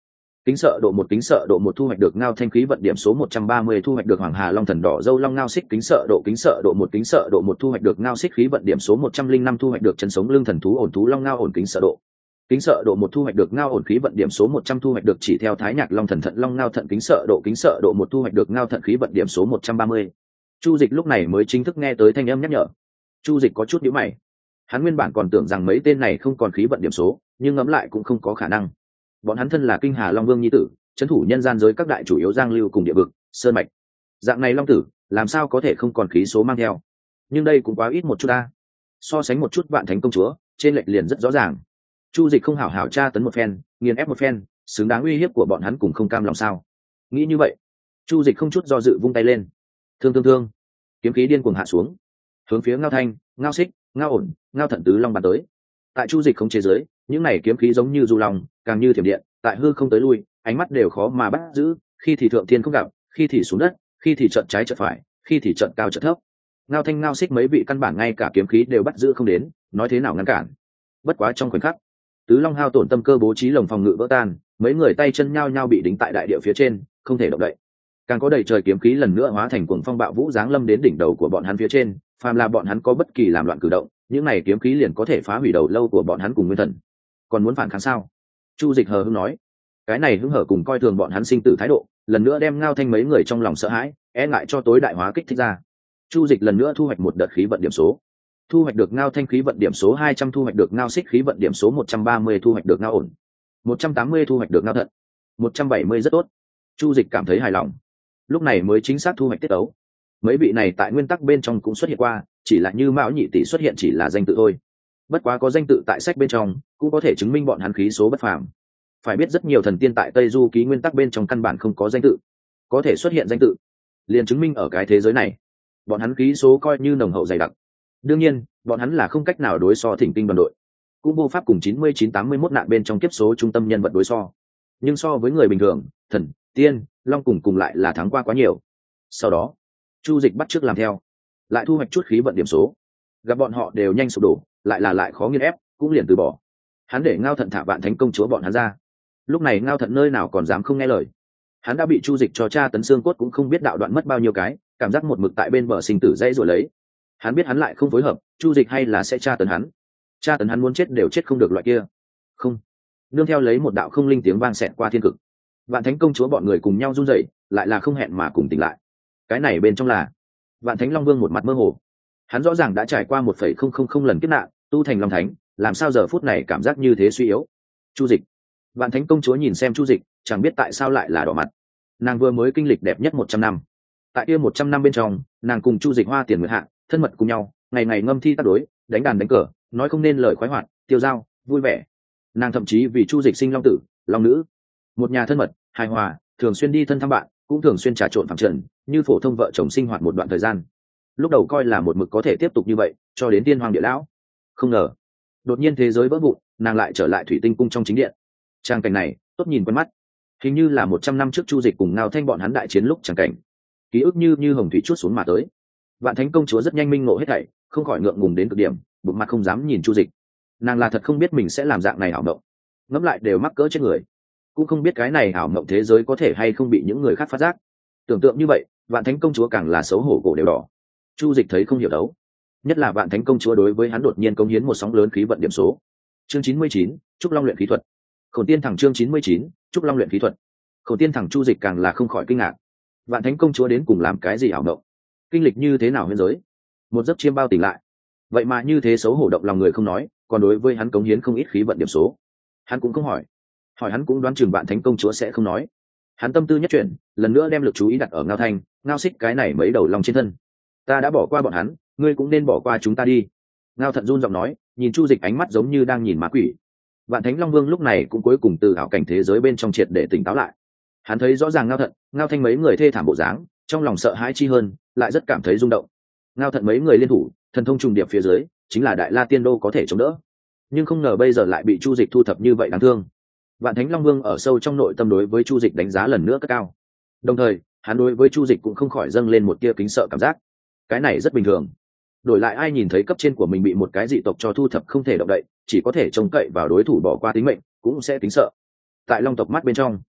S1: Kính sợ độ một, kính sợ độ một thu hoạch được ngao thanh khí vận điểm số 130, thu hoạch được hoàng hà long thần đỏ dâu long ngao xích kính sợ độ một, kính sợ độ một thu hoạch được ngao xích khí vận điểm số 105, thu hoạch được chân sống lương thần thú ổn thú long ngao ổn kính sợ độ một thu hoạch được ngao ổn khí vận điểm số 100, thu hoạch được chỉ theo thái nhạc long thần thận long ngao thận kính sợ độ một thu hoạch được ngao thận khí vận điểm số 130. Chu Dịch lúc này mới chính thức nghe tới thanh âm nhắc nhở. Chu Dịch có chút nhíu mày. Hắn nguyên bản còn tưởng rằng mấy tên này không còn khí vận điểm số, nhưng ngẫm lại cũng không có khả năng. Bọn hắn thân là Kinh Hà Long Vương nhi tử, trấn thủ nhân gian giới các đại chủ yếu giang lưu cùng địa vực, sơn mạch. Dạng này long tử, làm sao có thể không còn khí số mang theo? Nhưng đây cũng quá ít một chút ta. So sánh một chút Vạn Thánh công chúa, trên lệch liền rất rõ ràng. Chu Dịch không hảo hảo tra tấn một phen, nghiền ép một phen, xứng đáng uy hiếp của bọn hắn cùng không cam lòng sao? Nghĩ như vậy, Chu Dịch không chút do dự vung tay lên. Thương, kiếm khí điên cuồng hạ xuống, hướng phía Ngao Thanh, Ngao Xích, Ngao Ổn, Ngao Thận tứ long bắn tới. Tại Chu Dịch không chế giới, những này kiếm khí giống như du long, càng như thiểm điện, tại hư không tới lui, ánh mắt đều khó mà bắt giữ, khi thì thượng thiên không gặp, khi thì xuống đất, khi thì trận trái trận phải, khi thì trận cao trận thấp. Ngao Thanh, Ngao Xích mấy vị căn bản ngay cả kiếm khí đều bắt giữ không đến, nói thế nào ngăn cản? Bất quá trong khoảnh khắc, tứ long hao tổn tâm cơ bố trí lồng phòng ngự vỡ tan, mấy người tay chân nhao nhao bị đính tại đại địa phía trên, không thể động đậy. Càng có đầy trời kiếm khí lần nữa hóa thành cuồng phong bạo vũ giáng lâm đến đỉnh đầu của bọn hắn phía trên, phàm là bọn hắn có bất kỳ làm loạn cử động, những này kiếm khí liền có thể phá hủy đầu lâu của bọn hắn cùng nguyên thần. Còn muốn phản kháng sao? Chu Dịch hờ hững nói. Cái này hứng hở cùng coi thường bọn hắn sinh tử thái độ, lần nữa đem Ngao Thanh mấy người trong lòng sợ hãi, e ngại cho tối đại hóa kích thích ra. Chu Dịch lần nữa thu hoạch một đợt khí vận điểm số. Thu hoạch được Ngao Thanh khí vận điểm số 200, thu hoạch được Ngao Xích khí vận điểm số 130, thu hoạch được Ngao Ổn 180, thu hoạch được Ngao Thận 170, rất tốt. Chu Dịch cảm thấy hài lòng. Lúc này mới chính xác thu hoạch tiết ấu. Mấy vị này tại nguyên tắc bên trong cũng xuất hiện qua, chỉ là như Mão Nhị tỷ xuất hiện chỉ là danh tự thôi. Bất quá có danh tự tại sách bên trong, cũng có thể chứng minh bọn hắn khí số bất phàm. Phải biết rất nhiều thần tiên tại Tây Du ký nguyên tắc bên trong căn bản không có danh tự, có thể xuất hiện danh tự, liền chứng minh ở cái thế giới này, bọn hắn khí số coi như nồng hậu dày đặc. Đương nhiên, bọn hắn là không cách nào đối so Thỉnh Kinh đoàn đội, cũng vô pháp cùng 9981 nạn bên trong kiếp số trung tâm nhân vật đối so. Nhưng so với người bình thường, thần, tiên, long cùng lại là thắng qua quá nhiều. Sau đó, Chu Dịch bắt chước làm theo, lại thu hoạch chút khí vận điểm số. Gặp bọn họ đều nhanh sụp đổ, lại khó nghiền ép, cũng liền từ bỏ. Hắn để Ngao Thận thả Vạn Thánh công chúa bọn hắn ra. Lúc này Ngao Thận nơi nào còn dám không nghe lời. Hắn đã bị Chu Dịch cho tra tấn xương cốt cũng không biết đạo đoạn mất bao nhiêu cái, cảm giác một mực tại bên bờ sinh tử dãy rồi lấy. Hắn biết hắn lại không phối hợp, Chu Dịch hay là sẽ tra tấn hắn. Tra tấn hắn muốn chết đều chết không được loại kia. Không. Nương theo lấy một đạo không linh tiếng vang xẹt qua thiên cực. Vạn Thánh công chúa bọn người cùng nhau run rẩy, lại là không hẹn mà cùng tỉnh lại. Cái này bên trong là Vạn Thánh Long Vương một mặt mơ hồ. Hắn rõ ràng đã trải qua 1,000 lần kiếp nạn, tu thành Long Thánh, làm sao giờ phút này cảm giác như thế suy yếu. Chu Dịch. Vạn Thánh công chúa nhìn xem Chu Dịch, chẳng biết tại sao lại là đỏ mặt. Nàng vừa mới kinh lịch đẹp nhất 100 năm. Tại kia 100 năm bên trong, nàng cùng Chu Dịch hoa tiền nguyệt hạ, thân mật cùng nhau, ngày ngày ngâm thi tác đối, đánh đàn đánh cờ, nói không nên lời khoái hoạt, tiêu dao, vui vẻ. Nàng thậm chí vì Chu Dịch sinh long tử, long nữ, một nhà thân mật, hài hòa, thường xuyên đi thân thăm bạn, cũng thường xuyên trà trộn phạm trần, như phổ thông vợ chồng sinh hoạt một đoạn thời gian. Lúc đầu coi là một mực có thể tiếp tục như vậy, cho đến tiên hoàng địa lão. Không ngờ, đột nhiên thế giới vỡ vụn, nàng lại trở lại thủy tinh cung trong chính điện. Trang cảnh này, tốt nhìn quen mắt. Hình như là 100 năm trước Chu Dịch cùng Ngao Thanh bọn hắn đại chiến lúc chẳng cảnh. Ký ức như hồng thủy chuốt xuống mà tới. Vạn Thánh công chúa rất nhanh minh ngộ hết thảy, không khỏi ngượng ngùng đến cực điểm, bụng mặt không dám nhìn Chu Dịch. Nàng là thật không biết mình sẽ làm dạng này ảo mộng. Ngẫm lại đều mắc cỡ chết người. Cũng không biết cái này ảo mộng thế giới có thể hay không bị những người khác phát giác. Tưởng tượng như vậy, Vạn Thánh công chúa càng là xấu hổ cổ đều đỏ. Chu Dịch thấy không hiểu đấu, nhất là Vạn Thánh công chúa đối với hắn đột nhiên cống hiến một sóng lớn khí vận điểm số. Chương 99, Trúc Long luyện khí thuật. Khổn Tiên Thẳng chương 99, Trúc Long luyện khí thuật. Khổn Tiên Thẳng Chu Dịch càng là không khỏi kinh ngạc. Vạn Thánh công chúa đến cùng làm cái gì ảo mộng? Kinh lịch như thế nào huyền giới? Một giấc chiêm bao tỉnh lại, vậy mà như thế xấu hổ động lòng người không nói, còn đối với hắn cống hiến không ít khí vận điểm số. Hắn cũng không hỏi hắn cũng đoán chừng Vạn Thánh công chúa sẽ không nói. Hắn tâm tư nhất chuyển, lần nữa đem lực chú ý đặt ở Ngao Thanh, Ngao Xích cái này mấy đầu long trên thân. Ta đã bỏ qua bọn hắn, ngươi cũng nên bỏ qua chúng ta đi. Ngao Thận run giọng nói, nhìn Chu Dịch ánh mắt giống như đang nhìn ma quỷ. Vạn Thánh Long Vương lúc này cũng cuối cùng từ ảo cảnh thế giới bên trong triệt để tỉnh táo lại. Hắn thấy rõ ràng Ngao Thận, Ngao Thanh mấy người thê thảm bộ dáng, trong lòng sợ hãi chi hơn, lại rất cảm thấy rung động. Ngao Thận mấy người liên thủ, thần thông trùng điệp phía dưới, chính là Đại La Tiên Đô có thể chống đỡ. Nhưng không ngờ bây giờ lại bị Chu Dịch thu thập như vậy đáng thương. Vạn Thánh Long Vương ở sâu trong nội tâm đối với Chu Dịch đánh giá lần nữa cất cao. Đồng thời, hắn đối với Chu Dịch cũng không khỏi dâng lên một tia kính sợ cảm giác. Cái này rất bình thường. Đổi lại ai nhìn thấy cấp trên của mình bị một cái dị tộc cho thu thập không thể động đậy, chỉ có thể trông cậy vào đối thủ bỏ qua tính mệnh, cũng sẽ kính sợ. Tại Long tộc mắt bên trong,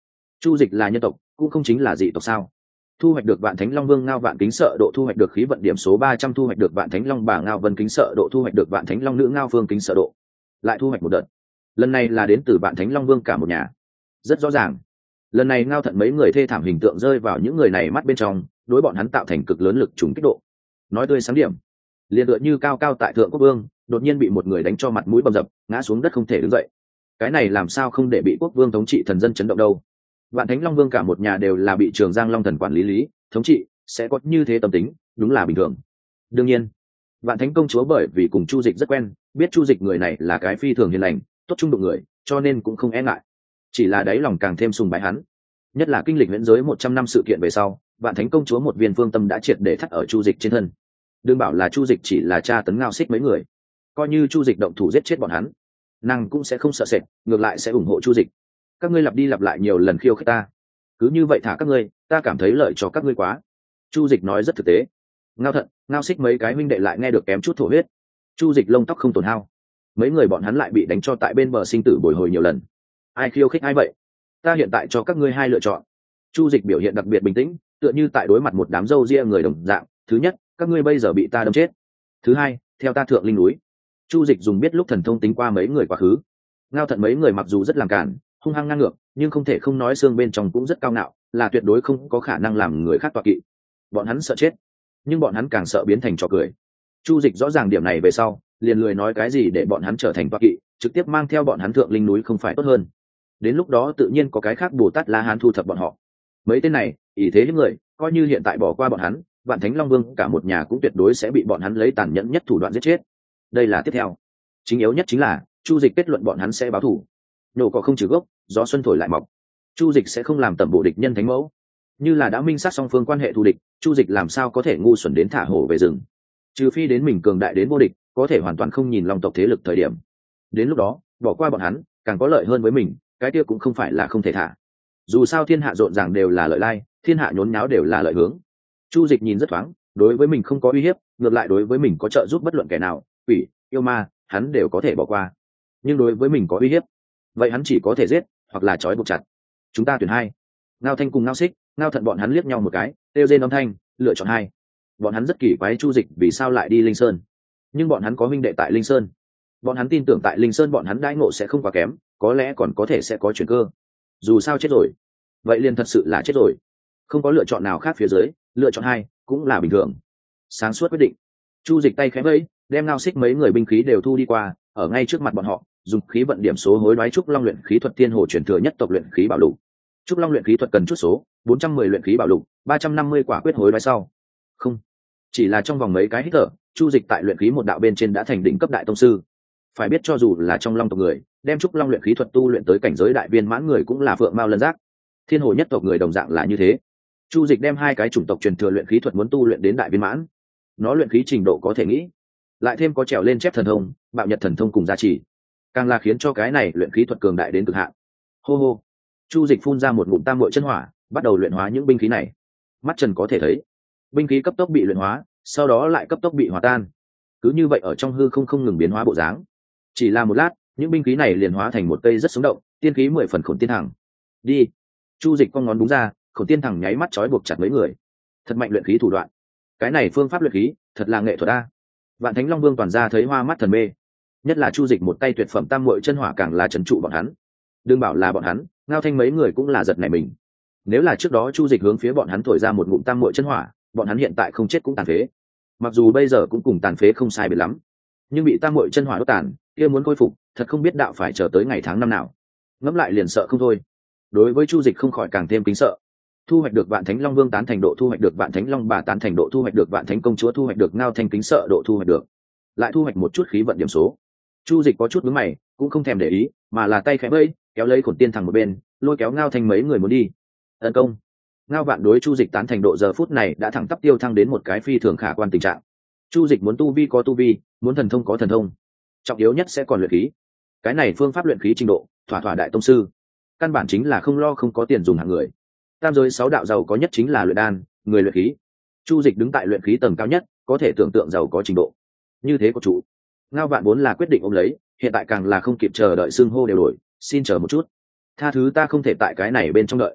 S1: Chu Dịch là nhân tộc cũng không chính là dị tộc sao? Thu hoạch được Vạn Thánh Long Vương Ngao Vạn Kính Sợ độ, thu hoạch được khí vận điểm số 300, thu hoạch được Vạn Thánh Long Bà Ngao Vân Kính Sợ độ, thu hoạch được Vạn Thánh Long Nữ Ngao Phương Kính Sợ độ. Lại thu hoạch một đợt. Lần này là đến từ Vạn Thánh Long Vương cả một nhà. Rất rõ ràng, lần này Ngao Thận mấy người thê thảm hình tượng rơi vào những người này mắt bên trong, đối bọn hắn tạo thành cực lớn lực trùng kích độ. Nói tươi sáng điểm, liền tựa như cao cao tại thượng quốc vương, đột nhiên bị một người đánh cho mặt mũi bầm dập, ngã xuống đất không thể đứng dậy. Cái này làm sao không để bị quốc vương thống trị thần dân chấn động đâu? Vạn Thánh Long Vương cả một nhà đều là bị Trường Giang Long Thần quản lý thống trị, sẽ có như thế tâm tính, đúng là bình thường. Đương nhiên, Vạn Thánh công chúa bởi vì cùng Chu Dịch rất quen, biết Chu Dịch người này là cái phi thường hiền lành, tốt trung đụng người, cho nên cũng không e ngại. Chỉ là đáy lòng càng thêm sùng bái hắn. Nhất là kinh lịch huyễn giới 100 năm sự kiện về sau, Vạn Thánh công chúa một viên phương tâm đã triệt để thắt ở Chu Dịch trên thân. Đừng bảo là Chu Dịch chỉ là tra tấn Ngao Xích mấy người, coi như Chu Dịch động thủ giết chết bọn hắn, nàng cũng sẽ không sợ sệt, ngược lại sẽ ủng hộ Chu Dịch. Các ngươi lặp đi lặp lại nhiều lần khiêu khích ta, cứ như vậy thả các ngươi, ta cảm thấy lợi cho các ngươi quá. Chu Dịch nói rất thực tế. Ngao Thận, Ngao Xích mấy cái huynh đệ lại nghe được kém chút thổ huyết. Chu Dịch lông tóc không tổn hao, mấy người bọn hắn lại bị đánh cho tại bên bờ sinh tử bồi hồi nhiều lần. Ai khiêu khích ai vậy? Ta hiện tại cho các ngươi hai lựa chọn. Chu Dịch biểu hiện đặc biệt bình tĩnh, tựa như tại đối mặt một đám râu ria người đồng dạng. Thứ nhất, các ngươi bây giờ bị ta đâm chết. Thứ hai, theo ta thượng linh núi. Chu Dịch dùng biết lúc thần thông tính qua mấy người quá khứ. Ngao Thận mấy người mặc dù rất làm cản, hung hăng ngang ngược, nhưng không thể không nói xương bên trong cũng rất cao ngạo, là tuyệt đối không có khả năng làm người khác tọa kỵ. Bọn hắn sợ chết, nhưng bọn hắn càng sợ biến thành trò cười. Chu Dịch rõ ràng điểm này về sau, liền lười nói cái gì để bọn hắn trở thành tọa kỵ, trực tiếp mang theo bọn hắn thượng linh núi không phải tốt hơn? Đến lúc đó tự nhiên có cái khác Bồ Tát La Hán thu thập bọn họ. Mấy tên này, ỷ thế hiếp người, coi như hiện tại bỏ qua bọn hắn, Vạn Thánh Long Vương cả một nhà cũng tuyệt đối sẽ bị bọn hắn lấy tàn nhẫn nhất thủ đoạn giết chết. Đây là tiếp theo. Chính yếu nhất chính là Chu Dịch kết luận bọn hắn sẽ báo thù. Nhổ cỏ không trừ gốc, gió xuân thổi lại mọc. Chu Dịch sẽ không làm tẩm bộ địch nhân thánh mẫu. Như là đã minh sát song phương quan hệ thù địch, Chu Dịch làm sao có thể ngu xuẩn đến thả hổ về rừng? Trừ phi đến mình cường đại đến vô địch, có thể hoàn toàn không nhìn Long tộc thế lực thời điểm. Đến lúc đó, bỏ qua bọn hắn, càng có lợi hơn với mình, cái kia cũng không phải là không thể thả. Dù sao thiên hạ rộn ràng đều là lợi lai, thiên hạ nhốn nháo đều là lợi hướng. Chu Dịch nhìn rất thoáng, đối với mình không có uy hiếp, ngược lại đối với mình có trợ giúp bất luận kẻ nào, quỷ, yêu ma, hắn đều có thể bỏ qua. Nhưng đối với mình có uy hiếp, vậy hắn chỉ có thể giết, hoặc là trói buộc chặt. Chúng ta tuyển hai. Ngao Thanh cùng Ngao Xích, Ngao Thận bọn hắn liếc nhau một cái, kêu rên âm thanh, lựa chọn hai. Bọn hắn rất kỳ quái Chu Dịch vì sao lại đi Linh Sơn, nhưng bọn hắn có huynh đệ tại Linh Sơn, bọn hắn tin tưởng tại Linh Sơn bọn hắn đãi ngộ sẽ không quá kém, có lẽ còn có thể sẽ có chuyển cơ. Dù sao chết rồi, vậy liền thật sự là chết rồi, không có lựa chọn nào khác phía dưới, lựa chọn hai cũng là bình thường. Sáng suốt quyết định. Chu Dịch tay khẽ vẫy, đem Ngao Xích mấy người binh khí đều thu đi qua, ở ngay trước mặt bọn họ, dùng khí vận điểm số hối đoái trúc long luyện khí thuật tiên hồ truyền thừa nhất tộc luyện khí bảo lục. Trúc long luyện khí thuật cần chút số 410 luyện khí bảo lục, 350 quả quyết hối đoái sau. Không, chỉ là trong vòng mấy cái hít thở, Chu Dịch tại luyện khí một đạo bên trên đã thành đỉnh cấp đại tông sư. Phải biết cho dù là trong Long tộc người, đem trúc long luyện khí thuật tu luyện tới cảnh giới đại viên mãn người cũng là phượng mao lân giác. Thiên hồ nhất tộc người đồng dạng là như thế. Chu Dịch đem hai cái chủng tộc truyền thừa luyện khí thuật muốn tu luyện đến đại viên mãn, nó luyện khí trình độ có thể nghĩ, lại thêm có trèo lên chép thần thông, bạo nhật thần thông cùng giá trị, càng là khiến cho cái này luyện khí thuật cường đại đến cực hạn. Hô hô. Chu Dịch phun ra một ngụm tam muội chân hỏa, bắt đầu luyện hóa những binh khí này. Mắt trần có thể thấy, binh khí cấp tốc bị luyện hóa, sau đó lại cấp tốc bị hòa tan. Cứ như vậy ở trong hư không ngừng biến hóa bộ dáng. Chỉ là một lát, những binh khí này liền hóa thành một cây rất sống động, tiên khí 10 phần Khổn Tiên Thẳng. Đi. Chu Dịch con ngón đúng ra, Khổn Tiên Thẳng nháy mắt trói buộc chặt mấy người. Thật mạnh luyện khí thủ đoạn. Cái này phương pháp luyện khí, thật là nghệ thuật a. Vạn Thánh Long Vương toàn ra thấy hoa mắt thần mê. Nhất là Chu Dịch một tay tuyệt phẩm tam muội chân hỏa càng là trấn trụ bọn hắn. Đừng bảo là bọn hắn, Ngao Thanh mấy người cũng là giật nảy mình. Nếu là trước đó Chu Dịch hướng phía bọn hắn thổi ra một ngụm tam muội chân hỏa, bọn hắn hiện tại không chết cũng tàn phế. Mặc dù bây giờ cũng cùng tàn phế không sai biệt lắm, nhưng bị tam muội chân hỏa đốt tàn, kia muốn khôi phục, thật không biết đạo phải chờ tới ngày tháng năm nào. Ngẫm lại liền sợ không thôi. Đối với Chu Dịch không khỏi càng thêm kính sợ. Thu hoạch được Vạn Thánh Long Vương tán thành độ, thu hoạch được Vạn Thánh Long Bà tán thành độ, thu hoạch được Vạn Thánh công chúa, thu hoạch được Ngao Thanh kính sợ độ, thu hoạch được. Lại thu hoạch một chút khí vận điểm số. Chu Dịch có chút nhướng mày, cũng không thèm để ý, mà là tay khẽ vẫy, kéo lấy Khổn Tiên Thẳng một bên, lôi kéo Ngao Thanh mấy người muốn đi. Tấn công. Ngao Vạn đối Chu Dịch tán thành độ giờ phút này đã thẳng tắp tiêu thăng đến một cái phi thường khả quan tình trạng. Chu Dịch muốn tu vi có tu vi, muốn thần thông có thần thông, trọng yếu nhất sẽ còn luyện khí. Cái này phương pháp luyện khí trình độ, thỏa thỏa đại tông sư. Căn bản chính là không lo không có tiền dùng hạng người. Tam giới 6 đạo giàu có nhất chính là luyện đan, người luyện khí. Chu Dịch đứng tại luyện khí tầng cao nhất, có thể tưởng tượng giàu có trình độ. Như thế có chủ. Ngao Vạn vốn là quyết định ôm lấy, hiện tại càng là không kịp chờ đợi xưng hô đều đổi, xin chờ một chút. Tha thứ ta không thể tại cái này bên trong đợi.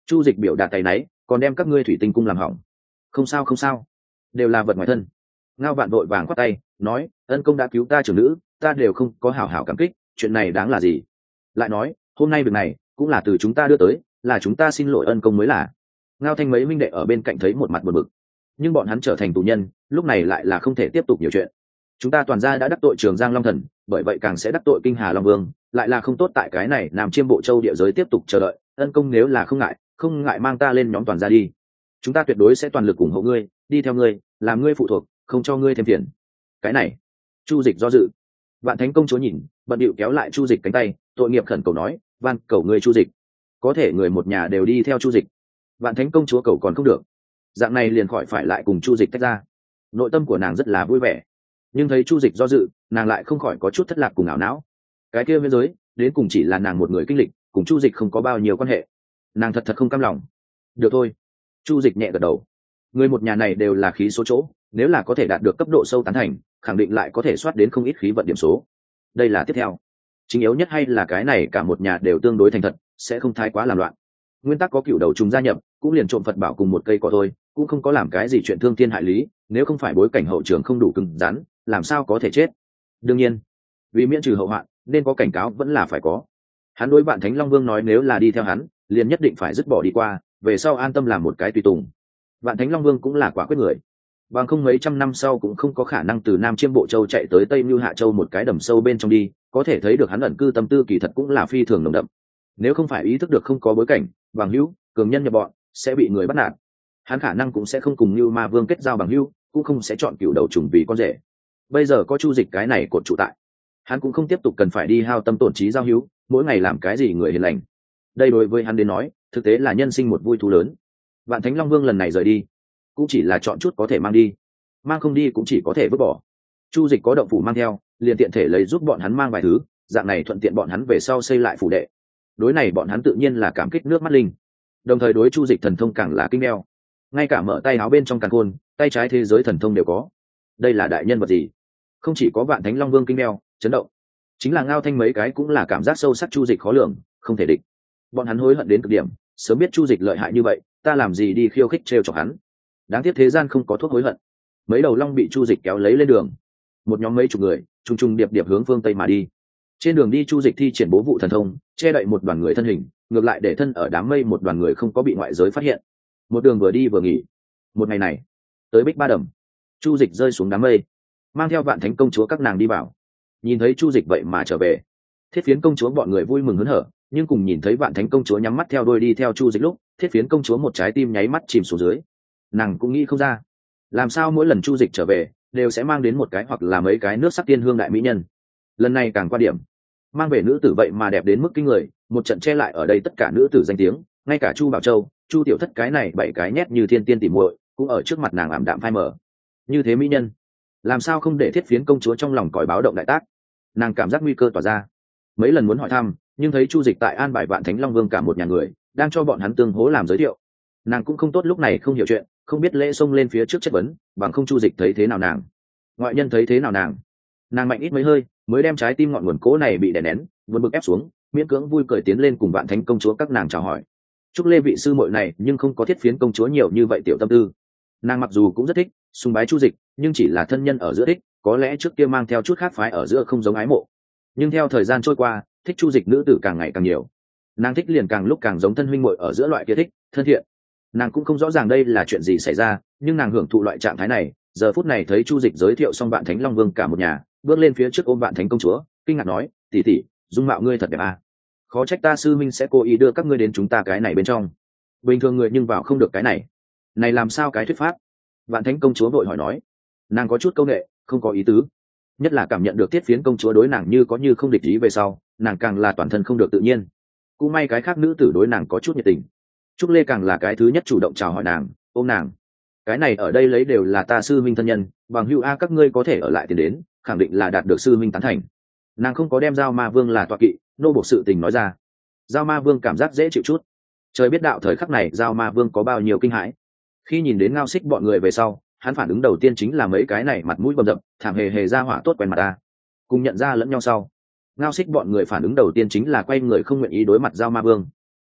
S1: Chu Dịch biểu đạt tay náy, còn đem các ngươi thủy tinh cung làm hỏng. Không sao không sao, đều là vật ngoài thân. Ngao Vạn vội vàng khoát tay nói, ân công đã cứu ta trưởng nữ, ta đều không có hảo hảo cảm kích, chuyện này đáng là gì? Lại nói, hôm nay việc này cũng là từ chúng ta đưa tới, là chúng ta xin lỗi ân công mới là. Ngao Thanh mấy minh đệ ở bên cạnh thấy một mặt buồn bực, nhưng bọn hắn trở thành tù nhân, lúc này lại là không thể tiếp tục nhiều chuyện. Chúng ta toàn gia đã đắc tội Trường Giang Long Thần, bởi vậy càng sẽ đắc tội Kinh Hà Long Vương, lại là không tốt tại cái này Nam Chiêm Bộ Châu địa giới tiếp tục chờ đợi, ân công nếu là không ngại mang ta lên nhóm toàn gia đi. Chúng ta tuyệt đối sẽ toàn lực ủng hộ ngươi, đi theo ngươi, làm ngươi phụ thuộc, không cho ngươi thêm phiền. Cái này, Chu Dịch do dự. Vạn Thánh công chúa nhìn, bận điệu kéo lại Chu Dịch cánh tay, tội nghiệp khẩn cầu nói, van cầu ngươi Chu Dịch, có thể người một nhà đều đi theo Chu Dịch. Vạn Thánh công chúa cầu còn không được, dạng này liền khỏi phải lại cùng Chu Dịch tách ra. Nội tâm của nàng rất là vui vẻ, nhưng thấy Chu Dịch do dự, nàng lại không khỏi có chút thất lạc cùng ảo não. Cái kia biên giới đến cùng chỉ là nàng một người kinh lịch, cùng Chu Dịch không có bao nhiêu quan hệ. Nàng thật không cam lòng. Được thôi, Chu Dịch nhẹ gật đầu. Người một nhà này đều là khí số chỗ, nếu là có thể đạt được cấp độ sâu tán thành, khẳng định lại có thể soát đến không ít khí vận điểm số. Đây là tiếp theo. Chính yếu nhất hay là cái này cả một nhà đều tương đối thành thật, sẽ không thái quá làm loạn. Nguyên tắc có cựu đầu trùng gia nhập, cũng liền trộm Phật bảo cùng một cây cỏ thôi, cũng không có làm cái gì chuyện thương thiên hại lý, nếu không phải bối cảnh hậu trường không đủ cứng rắn, làm sao có thể chết. Đương nhiên, vì miễn trừ hậu hoạn, nên có cảnh cáo vẫn là phải có. Hắn đối Vạn Thánh Long Vương nói nếu là đi theo hắn, liền nhất định phải dứt bỏ đi qua, về sau an tâm làm một cái tùy tùng. Vạn Thánh Long Vương cũng là quả quyết người, bằng không mấy trăm năm sau cũng không có khả năng từ Nam Chiêm Bộ Châu chạy tới Tây Mưu Hạ Châu một cái đầm sâu bên trong đi, có thể thấy được hắn ẩn cư tâm tư kỳ thật cũng là phi thường nồng đậm. Nếu không phải ý thức được không có bối cảnh, bằng hữu, cường nhân nhập bọn, sẽ bị người bắt nạt, hắn khả năng cũng sẽ không cùng Như Ma Vương kết giao bằng hữu, cũng không sẽ chọn cựu đầu trùng vì con rể. Bây giờ có Chu Dịch cái này cột trụ tại, hắn cũng không tiếp tục cần phải đi hao tâm tổn trí giao hữu, mỗi ngày làm cái gì người hiền lành. Đây đối với hắn đến nói, thực tế là nhân sinh một vui thú lớn. Vạn Thánh Long Vương lần này rời đi, cũng chỉ là chọn chút có thể mang đi, mang không đi cũng chỉ có thể vứt bỏ. Chu Dịch có động phủ mang theo, liền tiện thể lấy giúp bọn hắn mang vài thứ, dạng này thuận tiện bọn hắn về sau xây lại phủ đệ. Đối này bọn hắn tự nhiên là cảm kích nước mắt linh, đồng thời đối Chu Dịch thần thông càng là kinh đeo, ngay cả mở tay áo bên trong càn khôn, tay trái thế giới thần thông đều có. Đây là đại nhân vật gì? Không chỉ có Vạn Thánh Long Vương kinh đeo, chấn động, chính là Ngao Thanh mấy cái cũng là cảm giác sâu sắc Chu Dịch khó lường, không thể địch. Bọn hắn hối hận đến cực điểm, sớm biết Chu Dịch lợi hại như vậy, ta làm gì đi khiêu khích trêu chọc hắn. Đáng tiếc thế gian không có thuốc hối hận. Mấy đầu long bị Chu Dịch kéo lấy lên đường, một nhóm mấy chục người trùng trùng điệp điệp hướng phương tây mà đi. Trên đường đi Chu Dịch thi triển bố vụ thần thông, che đậy một đoàn người thân hình, ngược lại để thân ở đám mây một đoàn người không có bị ngoại giới phát hiện. Một đường vừa đi vừa nghỉ. Một ngày này, tới Bích Ba Đầm, Chu Dịch rơi xuống đám mây, mang theo Vạn Thánh công chúa các nàng đi vào. Nhìn thấy Chu Dịch vậy mà trở về, Thiết Phiến công chúa bọn người vui mừng hớn hở, nhưng cùng nhìn thấy Vạn Thánh công chúa nhắm mắt theo đuôi đi theo Chu Dịch lúc, Thiết Phiến công chúa một trái tim nháy mắt chìm xuống dưới. Nàng cũng nghĩ không ra, làm sao mỗi lần Chu Dịch trở về đều sẽ mang đến một cái hoặc là mấy cái nước sắc tiên hương đại mỹ nhân. Lần này càng qua điểm, mang về nữ tử vậy mà đẹp đến mức kinh người, một trận che lại ở đây tất cả nữ tử danh tiếng, ngay cả Chu Bảo Châu, Chu Tiểu Thất cái này bảy cái nhét như thiên tiên tỉ muội cũng ở trước mặt nàng ảm đạm phai mờ. Như thế mỹ nhân, làm sao không để Thiết Phiến công chúa trong lòng còi báo động đại tác. Nàng cảm giác nguy cơ tỏa ra, mấy lần muốn hỏi thăm, nhưng thấy Chu Dịch tại an bài Vạn Thánh Long Vương cả một nhà người, đang cho bọn hắn tương hố làm giới thiệu. Nàng cũng không tốt lúc này không hiểu chuyện, không biết lễ xông lên phía trước chất vấn, bằng không Chu Dịch thấy thế nào nàng, ngoại nhân thấy thế nào nàng mạnh ít mấy hơi mới đem trái tim ngọn nguồn cố này bị đè nén vượt bực ép xuống, miễn cưỡng vui cười tiến lên cùng Vạn Thánh công chúa các nàng chào hỏi. Chúc Lê vị sư muội này nhưng không có Thiết Phiến công chúa nhiều như vậy tiểu tâm tư. Nàng mặc dù cũng rất thích sùng bái Chu Dịch, nhưng chỉ là thân nhân ở giữa thích, có lẽ trước kia mang theo chút khác phái ở giữa không giống ái mộ, nhưng theo thời gian trôi qua, thích Chu Dịch nữ tử càng ngày càng nhiều. Nàng thích liền càng lúc càng giống thân huynh muội ở giữa loại kia thích thân thiện. Nàng cũng không rõ ràng đây là chuyện gì xảy ra, nhưng nàng hưởng thụ loại trạng thái này. Giờ phút này thấy Chu Dịch giới thiệu xong Vạn Thánh Long Vương cả một nhà, bước lên phía trước ôm Vạn Thánh công chúa, kinh ngạc nói, tỷ tỷ, dung mạo ngươi thật đẹp à. Khó trách ta sư minh sẽ cố ý đưa các ngươi đến chúng ta cái này bên trong, bình thường người nhưng vào không được cái này làm sao cái thuyết pháp. Vạn Thánh công chúa vội hỏi nói. Nàng có chút câu nệ, không có ý tứ, nhất là cảm nhận được Thiết Phiến công chúa đối nàng như có như không địch ý về sau, nàng càng là toàn thân không được tự nhiên. Cũng may cái khác nữ tử đối nàng có chút nhiệt tình, Trúc Lê càng là cái thứ nhất chủ động chào hỏi nàng, ôm nàng. Cái này ở đây lấy đều là ta sư minh thân nhân, bằng hữu a, các ngươi có thể ở lại tiền đến, khẳng định là đạt được sư minh tán thành. Nàng không có đem Giao Ma Vương là tọa kỵ, nô buộc sự tình nói ra. Giao Ma Vương cảm giác dễ chịu chút. Trời biết đạo thời khắc này Giao Ma Vương có bao nhiêu kinh hãi. Khi nhìn đến Ngao Xích bọn người về sau, hắn phản ứng đầu tiên chính là mấy cái này mặt mũi bầm dập, thảm hề hề ra hỏa tốt quen mặt ta. Cùng nhận ra lẫn nhau sau, Ngao Xích bọn người phản ứng đầu tiên chính là quay người không nguyện ý đối mặt Giao Ma Vương.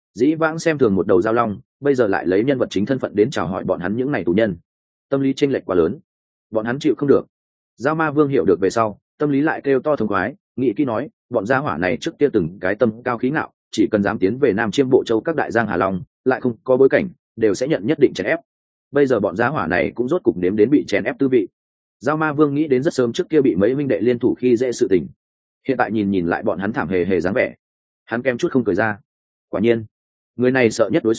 S1: dĩ vãng xem thường một đầu giao long, bây giờ lại lấy nhân vật chính thân phận đến chào hỏi bọn hắn những ngày tù nhân, tâm lý chênh lệch quá lớn, bọn hắn chịu không được. Giao Ma Vương hiểu được về sau, tâm lý lại kêu to thống khoái, nghĩ kỹ nói, bọn gia hỏa này trước kia từng cái tâm cao khí ngạo, chỉ cần dám tiến về Nam Chiêm Bộ Châu các đại giang Hà Long, lại không có bối cảnh, đều sẽ nhận nhất định chèn ép. Bây giờ bọn gia hỏa này cũng rốt cục nếm đến bị chèn ép tư vị. Giao Ma Vương nghĩ đến rất sớm trước kia bị mấy huynh đệ liên thủ khi dễ sự tình, hiện tại nhìn lại bọn hắn thảm hề hề dáng vẻ, hắn kem chút không cười ra. Quả nhiên, người này sợ nhất đối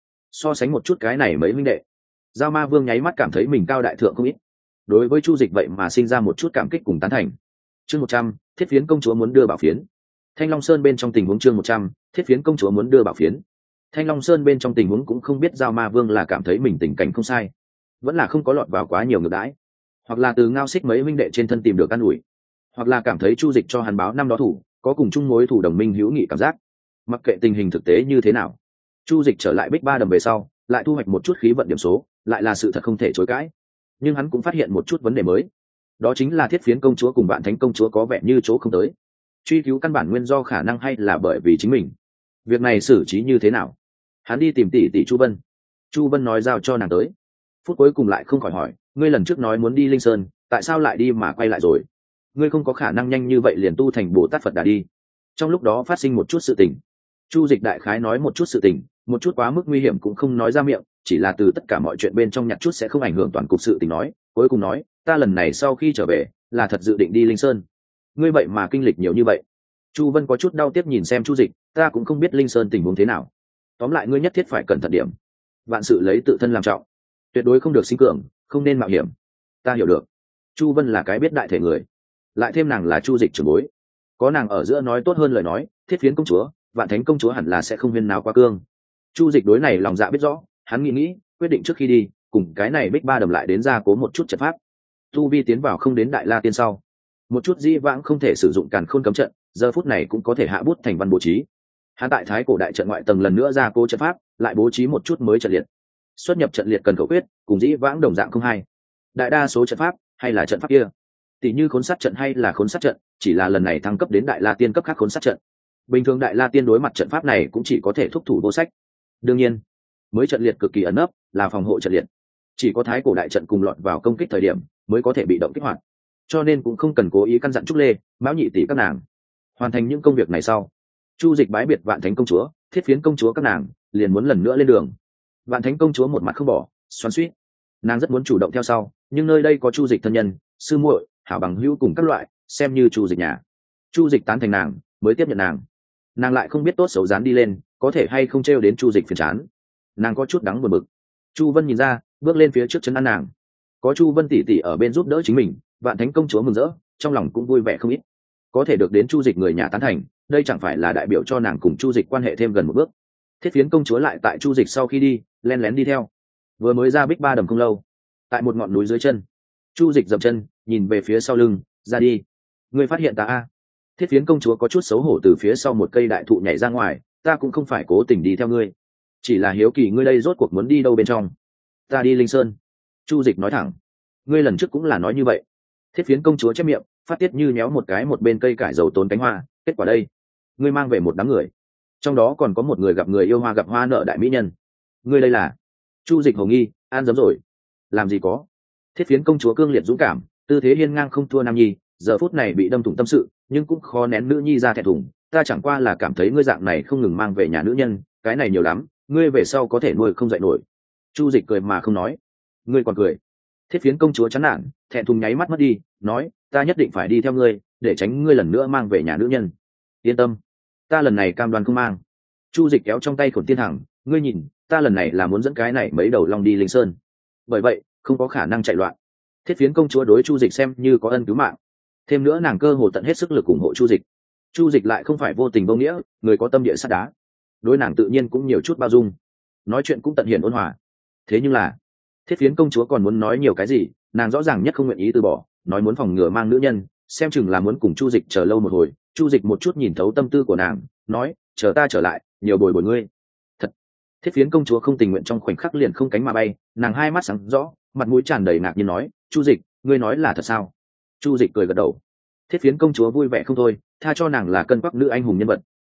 S1: so sánh một chút cái này mấy huynh đệ. Giao Ma Vương nháy mắt cảm thấy mình cao đại thượng không ít, đối với Chu Dịch vậy mà sinh ra một chút cảm kích cùng tán thành. Chương 100, Thiết Phiến công chúa muốn đưa bảo phiến. Thanh Long Sơn bên trong tình huống chương 100, Thiết Phiến công chúa muốn đưa bảo phiến. Thanh Long Sơn bên trong tình huống cũng không biết Giao Ma Vương là cảm thấy mình tình cảnh không sai, vẫn là không có lọt vào quá nhiều ngược đãi, hoặc là từ Ngao Xích mấy huynh đệ trên thân tìm được an ủi, hoặc là cảm thấy Chu Dịch cho hắn báo năm đó thủ, có cùng chung mối thủ đồng minh hữu nghị cảm giác. Mặc kệ tình hình thực tế như thế nào, Chu Dịch trở lại Bích Ba Đầm về sau, lại thu hoạch một chút khí vận điểm số, lại là sự thật không thể chối cãi. Nhưng hắn cũng phát hiện một chút vấn đề mới, đó chính là Thiết Phiến công chúa cùng Vạn Thánh công chúa có vẻ như chỗ không tới. Truy cứu căn bản nguyên do khả năng hay là bởi vì chính mình. Việc này xử trí như thế nào? Hắn đi tìm tỷ Chu Vân. Chu Vân nói giao cho nàng tới. Phút cuối cùng lại không khỏi hỏi, ngươi lần trước nói muốn đi Linh Sơn, tại sao lại đi mà quay lại rồi? Ngươi không có khả năng nhanh như vậy liền tu thành Bồ Tát Phật Đà đi. Trong lúc đó phát sinh một chút sự tình. Chu Dịch đại khái nói một chút sự tình, một chút quá mức nguy hiểm cũng không nói ra miệng, chỉ là từ tất cả mọi chuyện bên trong nhặt chút sẽ không ảnh hưởng toàn cục sự tình nói. Cuối cùng nói, ta lần này sau khi trở về là thật dự định đi Linh Sơn. Ngươi vậy mà kinh lịch nhiều như vậy. Chu Vân có chút đau tiếc nhìn xem Chu Dịch, ta cũng không biết Linh Sơn tình huống thế nào. Tóm lại ngươi nhất thiết phải cẩn thận điểm, vạn sự lấy tự thân làm trọng, tuyệt đối không được sinh cường, không nên mạo hiểm. Ta hiểu được. Chu Vân là cái biết đại thể người, lại thêm nàng là Chu Dịch trưởng bối, có nàng ở giữa nói tốt hơn lời nói. Thiết Phiến công chúa, Vạn Thánh công chúa hẳn là sẽ không huyên náo quá cương. Chu Dịch đối này lòng dạ biết rõ, hắn nghĩ quyết định trước khi đi cùng cái này Bích Ba Đầm lại đến gia cố một chút trận pháp. Tu vi tiến vào không đến Đại La Tiên sau, một chút dĩ vãng không thể sử dụng Càn Khôn cấm trận, giờ phút này cũng có thể hạ bút thành văn bố trí. Hắn tại Thái Cổ đại trận ngoại tầng lần nữa gia cố trận pháp, lại bố trí một chút mới trận liệt. Xuất nhập trận liệt cần khẩu quyết, cùng dĩ vãng đồng dạng không hai. Đại đa số trận pháp hay là trận pháp kia, tỷ như Khốn Sát trận hay là Khốn Sát trận, chỉ là lần này thăng cấp đến Đại La Tiên cấp khác Khốn Sát trận. Bình thường Đại La Tiên đối mặt trận pháp này cũng chỉ có thể thúc thủ vô sách. Đương nhiên, mới trận liệt cực kỳ ẩn nấp, là phòng hộ trận liệt, chỉ có Thái Cổ đại trận cùng lọt vào công kích thời điểm mới có thể bị động kích hoạt, cho nên cũng không cần cố ý căn dặn Trúc Lê, Mão Nhị tỷ các nàng. Hoàn thành những công việc này sau, Chu Dịch bái biệt Vạn Thánh công chúa, Thiết Phiến công chúa các nàng liền muốn lần nữa lên đường. Vạn Thánh công chúa một mặt không bỏ, xoắn xuýt, nàng rất muốn chủ động theo sau, nhưng nơi đây có Chu Dịch thân nhân, sư muội, hảo bằng hữu cùng các loại, xem như Chu Dịch nhà. Chu Dịch tán thành nàng, mới tiếp nhận nàng. Nàng lại không biết tốt xấu dán đi lên, có thể hay không trêu đến Chu Dịch phiền chán. Nàng có chút đắng buồn bực. Chu Vân nhìn ra, bước lên phía trước chân ăn nàng. Có Chu Vân tỷ tỷ ở bên giúp đỡ chính mình, Vạn Thánh công chúa mừng rỡ, trong lòng cũng vui vẻ không ít. Có thể được đến Chu Dịch người nhà tán thành, đây chẳng phải là đại biểu cho nàng cùng Chu Dịch quan hệ thêm gần một bước. Thiết Phiến công chúa lại tại Chu Dịch sau khi đi, lén lén đi theo. Vừa mới ra Bích Ba Đầm không lâu, tại một ngọn núi dưới chân, Chu Dịch dậm chân, nhìn về phía sau lưng, ra đi. Ngươi phát hiện ta a? Thiết Phiến công chúa có chút xấu hổ từ phía sau một cây đại thụ nhảy ra ngoài, ta cũng không phải cố tình đi theo ngươi, chỉ là hiếu kỳ ngươi đây rốt cuộc muốn đi đâu bên trong. Ta đi Linh Sơn. Chu Dịch nói thẳng. Ngươi lần trước cũng là nói như vậy. Thiết Phiến công chúa chép miệng, phát tiết như nhéo một cái một bên cây cải dầu tốn cánh hoa. Kết quả đây, ngươi mang về một đám người, trong đó còn có một người gặp người yêu hoa gặp hoa nợ đại mỹ nhân. Ngươi đây là? Chu Dịch hồ nghi, an dấm rồi. Làm gì có. Thiết Phiến công chúa cương liệt dũng cảm, tư thế hiên ngang không thua nam nhi, giờ phút này bị đâm thủng tâm sự, nhưng cũng khó nén nữ nhi ra thẹn thùng. Ta chẳng qua là cảm thấy ngươi dạng này không ngừng mang về nhà nữ nhân, cái này nhiều lắm, ngươi về sau có thể nuôi không dậy nổi. Chu Dịch cười mà không nói. Ngươi còn cười. Thiết Phiến công chúa chán nản, thẹn thùng nháy mắt mất đi, nói, ta nhất định phải đi theo ngươi, để tránh ngươi lần nữa mang về nhà nữ nhân. Yên tâm, ta lần này cam đoan không mang. Chu Dịch kéo trong tay Khổn Tiên Hằng, ngươi nhìn, ta lần này là muốn dẫn cái này mấy đầu long đi Linh Sơn, bởi vậy không có khả năng chạy loạn. Thiết Phiến công chúa đối Chu Dịch xem như có ân cứu mạng, thêm nữa nàng cơ hồ tận hết sức lực ủng hộ Chu Dịch. Chu Dịch lại không phải vô tình vô nghĩa, người có tâm địa sắt đá, đối nàng tự nhiên cũng nhiều chút bao dung, nói chuyện cũng tận hiền ôn hòa. Thế nhưng là Thiết Phiến công chúa còn muốn nói nhiều cái gì, nàng rõ ràng nhất không nguyện ý từ bỏ, nói muốn phòng ngừa mang nữ nhân, xem chừng là muốn cùng Chu Dịch chờ lâu một hồi. Chu Dịch một chút nhìn thấu tâm tư của nàng, nói, chờ ta trở lại, nhiều bồi bồi ngươi. Thật. Thiết Phiến công chúa không tình nguyện trong khoảnh khắc liền không cánh mà bay, nàng hai mắt sáng rõ, mặt mũi tràn đầy ngạc nhiên nói, Chu Dịch, ngươi nói là thật sao? Chu Dịch cười gật đầu. Thiết Phiến công chúa vui vẻ không thôi, tha cho nàng là cân quắc nữ anh hùng nhân vật,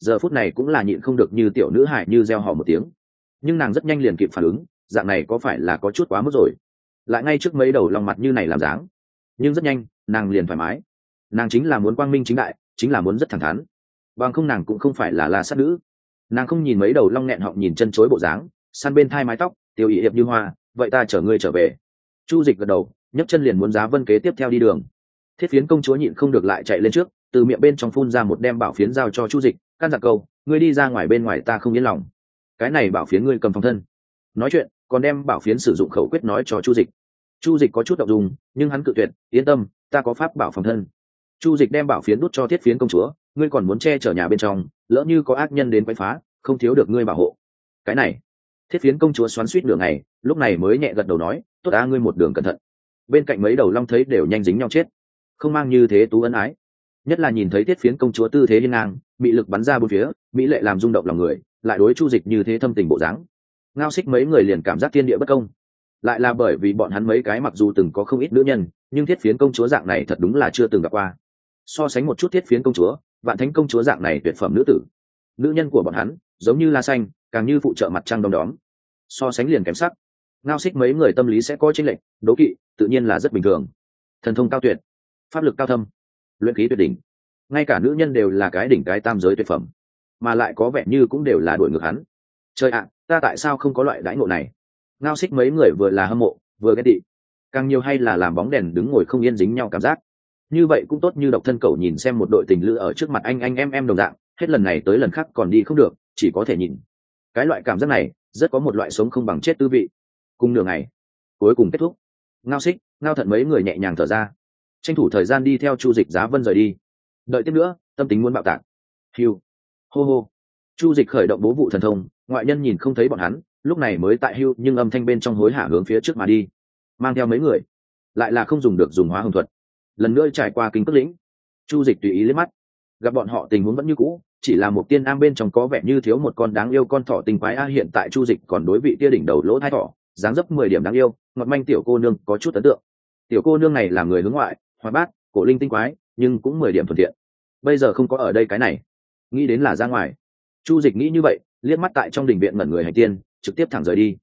S1: giờ phút này cũng là nhịn không được như tiểu nữ hài như reo hò một tiếng, nhưng nàng rất nhanh liền kịp phản ứng, dạng này có phải là có chút quá mức rồi, lại ngay trước mấy đầu lòng mặt như này làm dáng. Nhưng rất nhanh nàng liền thoải mái, nàng chính là muốn quang minh chính đại, chính là muốn rất thẳng thắn, bằng không nàng cũng không phải là la sát nữ. Nàng không nhìn mấy đầu long nghẹn họng nhìn chân chối bộ dáng, săn bên thai mái tóc tiêu ý hiệp như hoa. Vậy ta chở ngươi trở về. Chu Dịch gật đầu, nhấc chân liền muốn giá vân kế tiếp theo đi đường. Thiết Phiến công chúa nhịn không được lại chạy lên trước, từ miệng bên trong phun ra một đem bảo phiến giao cho Chu Dịch, căn dặn câu: ngươi đi ra ngoài bên ngoài ta không yên lòng, cái này bảo phiến ngươi cầm phòng thân. Nói chuyện còn đem bảo phiến sử dụng khẩu quyết nói cho Chu Dịch. Chu Dịch có chút động dung, nhưng hắn cự tuyệt: yên tâm, ta có pháp bảo phòng thân. Chu Dịch đem bảo phiến đút cho Thiết Phiến công chúa: ngươi còn muốn che chở nhà bên trong, lỡ như có ác nhân đến quấy phá, không thiếu được ngươi bảo hộ. Cái này. Thiết Phiến công chúa xoắn xuýt nửa ngày, lúc này mới nhẹ gật đầu nói: tốt á, ngươi một đường cẩn thận. Bên cạnh mấy đầu long thấy đều nhanh dính nhau chết, không mang như thế tú ân ái, nhất là nhìn thấy Thiết Phiến công chúa tư thế hiên ngang, mị lực bắn ra bốn phía, mỹ lệ làm rung động lòng người, lại đối Chu Dịch như thế thâm tình bộ dáng. Ngao Xích mấy người liền cảm giác thiên địa bất công, lại là bởi vì bọn hắn mấy cái mặc dù từng có không ít nữ nhân, nhưng Thiết Phiến công chúa dạng này thật đúng là chưa từng gặp qua. So sánh một chút Thiết Phiến công chúa, Vạn Thánh công chúa dạng này tuyệt phẩm nữ tử, nữ nhân của bọn hắn giống như la xanh, càng như phụ trợ mặt trăng đom đóm, so sánh liền kém sắc. Ngao Xích mấy người tâm lý sẽ có chênh lệch, đố kỵ tự nhiên là rất bình thường. Thần thông cao tuyệt, pháp lực cao thâm, luyện khí tuyệt đỉnh, ngay cả nữ nhân đều là cái đỉnh cái tam giới tuyệt phẩm, mà lại có vẻ như cũng đều là đuổi ngược hắn. Trời ạ, ta tại sao không có loại đãi ngộ này? Ngao Xích mấy người vừa là hâm mộ vừa ghét tị, càng nhiều hay là làm bóng đèn đứng ngồi không yên dính nhau cảm giác. Như vậy cũng tốt như độc thân cầu nhìn xem một đội tình lữ ở trước mặt anh em đồng dạng, hết lần này tới lần khác còn đi không được, chỉ có thể nhìn. Cái loại cảm giác này rất có một loại sống không bằng chết tư vị. Cùng nửa ngày cuối cùng kết thúc, Ngao Xích, Ngao Thận mấy người nhẹ nhàng thở ra, tranh thủ thời gian đi theo Chu Dịch Giá Vân rời đi. Đợi tiếp nữa tâm tính muốn bạo tạc. Hiu, hô hô. Chu Dịch khởi động bố vụ thần thông, ngoại nhân nhìn không thấy bọn hắn, lúc này mới tại hưu nhưng âm thanh bên trong hối hả hướng phía trước mà đi, mang theo mấy người, lại là không dùng được dùng hóa hồng thuật. Lần nữa trải qua kinh cước lĩnh, Chu Dịch tùy ý liếc mắt, gặp bọn họ tình huống vẫn như cũ, chỉ là một tiên am bên trong có vẻ như thiếu một con đáng yêu con thỏ tinh quái a. Hiện tại Chu Dịch còn đối vị tia đỉnh đầu lỗ thai thỏ, dáng dấp 10 điểm đáng yêu, ngọt manh tiểu cô nương có chút ấn tượng. Tiểu cô nương này là người hướng ngoại, hoạt bát, cổ linh tinh quái, nhưng cũng 10 điểm thuận tiện. Bây giờ không có ở đây cái này, nghĩ đến là ra ngoài. Chu Dịch nghĩ như vậy, liếc mắt tại trong đình viện ngẩn người hành tiên, trực tiếp thẳng rời đi.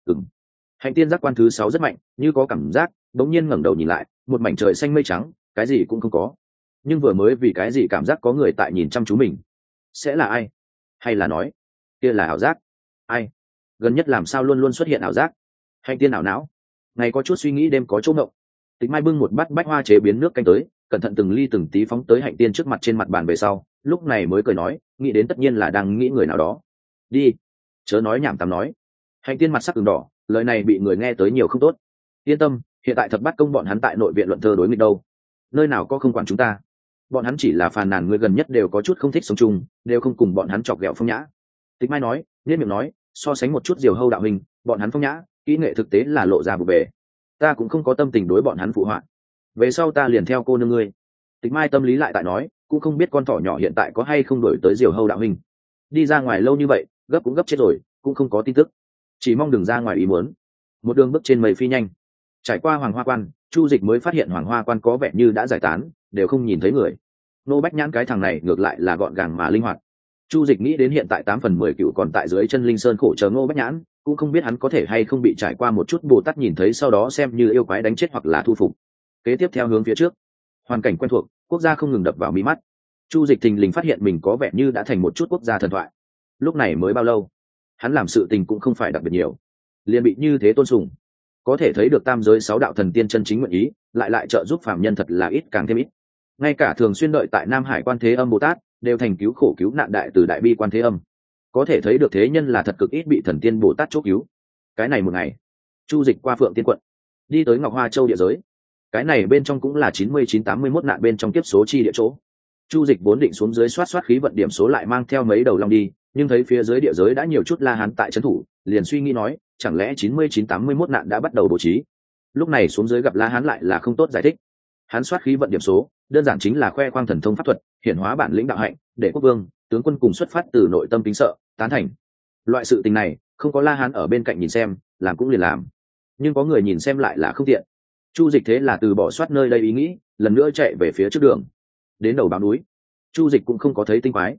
S1: Hành tiên giác quan thứ 6 rất mạnh, như có cảm giác, bỗng nhiên ngẩng đầu nhìn lại, một mảnh trời xanh mây trắng, cái gì cũng không có. Nhưng vừa mới vì cái gì cảm giác có người tại nhìn chăm chú mình? Sẽ là ai? Hay là nói kia là ảo giác? Ai? Gần nhất làm sao luôn luôn xuất hiện ảo giác? Hành tiên ảo não, ngày có chút suy nghĩ đêm có chỗ ngộng. Tịch Mai bưng một bát bách hoa chế biến nước canh tới, cẩn thận từng ly từng tí phóng tới Hạnh tiên trước mặt trên mặt bàn về sau, lúc này mới cười nói, nghĩ đến tất nhiên là đang nghĩ người nào đó. Đi, chớ nói nhảm tắm nói. Hạnh tiên mặt sắc ửng đỏ, lời này bị người nghe tới nhiều không tốt. Yên tâm, hiện tại Thập Bát công bọn hắn tại nội viện luận thơ đối nghịch đâu, nơi nào có không quản chúng ta. Bọn hắn chỉ là phàn nàn người gần nhất đều có chút không thích sống chung, đều không cùng bọn hắn chọc ghẹo phong nhã. Tịch Mai nói, liên miệng nói, so sánh một chút Diều Hâu đạo hình, bọn hắn phong nhã, kỹ nghệ thực tế là lộ ra bù bề. Ta cũng không có tâm tình đối bọn hắn phụ họa. Về sau ta liền theo cô nương ngươi. Tịch Mai tâm lý lại tại nói, cũng không biết con thỏ nhỏ hiện tại có hay không đổi tới Diều Hâu đạo hình. Đi ra ngoài lâu như vậy, gấp cũng gấp chết rồi, cũng không có tin tức. Chỉ mong đừng ra ngoài ý muốn. Một đường bước trên mây phi nhanh, trải qua Hoàng Hoa Quan, Chu Dịch mới phát hiện Hoàng Hoa Quan có vẻ như đã giải tán, đều không nhìn thấy người. Nô Bách Nhãn cái thằng này ngược lại là gọn gàng mà linh hoạt. Chu Dịch nghĩ đến hiện tại 8/10 cựu còn tại dưới chân Linh Sơn khổ chờ Ngô Bách Nhãn, cũng không biết hắn có thể hay không bị trải qua một chút Bồ Tát nhìn thấy sau đó xem như yêu quái đánh chết hoặc là thu phục. Kế tiếp theo hướng phía trước, hoàn cảnh quen thuộc, quốc gia không ngừng đập vào mí mắt. Chu Dịch thình lình phát hiện mình có vẻ như đã thành một chút quốc gia thần thoại. Lúc này mới bao lâu, hắn làm sự tình cũng không phải đặc biệt nhiều, liền bị như thế tôn sùng. Có thể thấy được tam giới 6 đạo thần tiên chân chính nguyện ý, lại trợ giúp phàm nhân thật là ít càng thêm ít. Ngay cả thường xuyên đợi tại Nam Hải Quan Thế Âm Bồ Tát đều thành cứu khổ cứu nạn đại từ đại bi Quan Thế Âm. Có thể thấy được thế nhân là thật cực ít bị thần tiên Bồ Tát chốt cứu. Cái này một ngày, Chu Dịch qua Phượng Tiên quận, đi tới Ngọc Hoa Châu địa giới. Cái này bên trong cũng là 99-81 nạn bên trong kiếp số chi địa chỗ. Chu Dịch vốn định xuống dưới soát khí vận điểm số lại mang theo mấy đầu long đi, nhưng thấy phía dưới địa giới đã nhiều chút La Hán tại trấn thủ, liền suy nghĩ nói, chẳng lẽ 99-81 nạn đã bắt đầu bố trí. Lúc này xuống dưới gặp La Hán lại là không tốt giải thích. Hắn soát khí vận điểm số, đơn giản chính là khoe khoang thần thông pháp thuật, hiển hóa bản lĩnh đạo hạnh, để quốc vương, tướng quân cùng xuất phát từ nội tâm kính sợ, tán thành. Loại sự tình này, không có La Hán ở bên cạnh nhìn xem, làm cũng liền làm. Nhưng có người nhìn xem lại là không tiện. Chu Dịch thế là từ bỏ soát nơi đây ý nghĩ, lần nữa chạy về phía trước đường. Đến đầu báo núi, Chu Dịch cũng không có thấy tinh quái.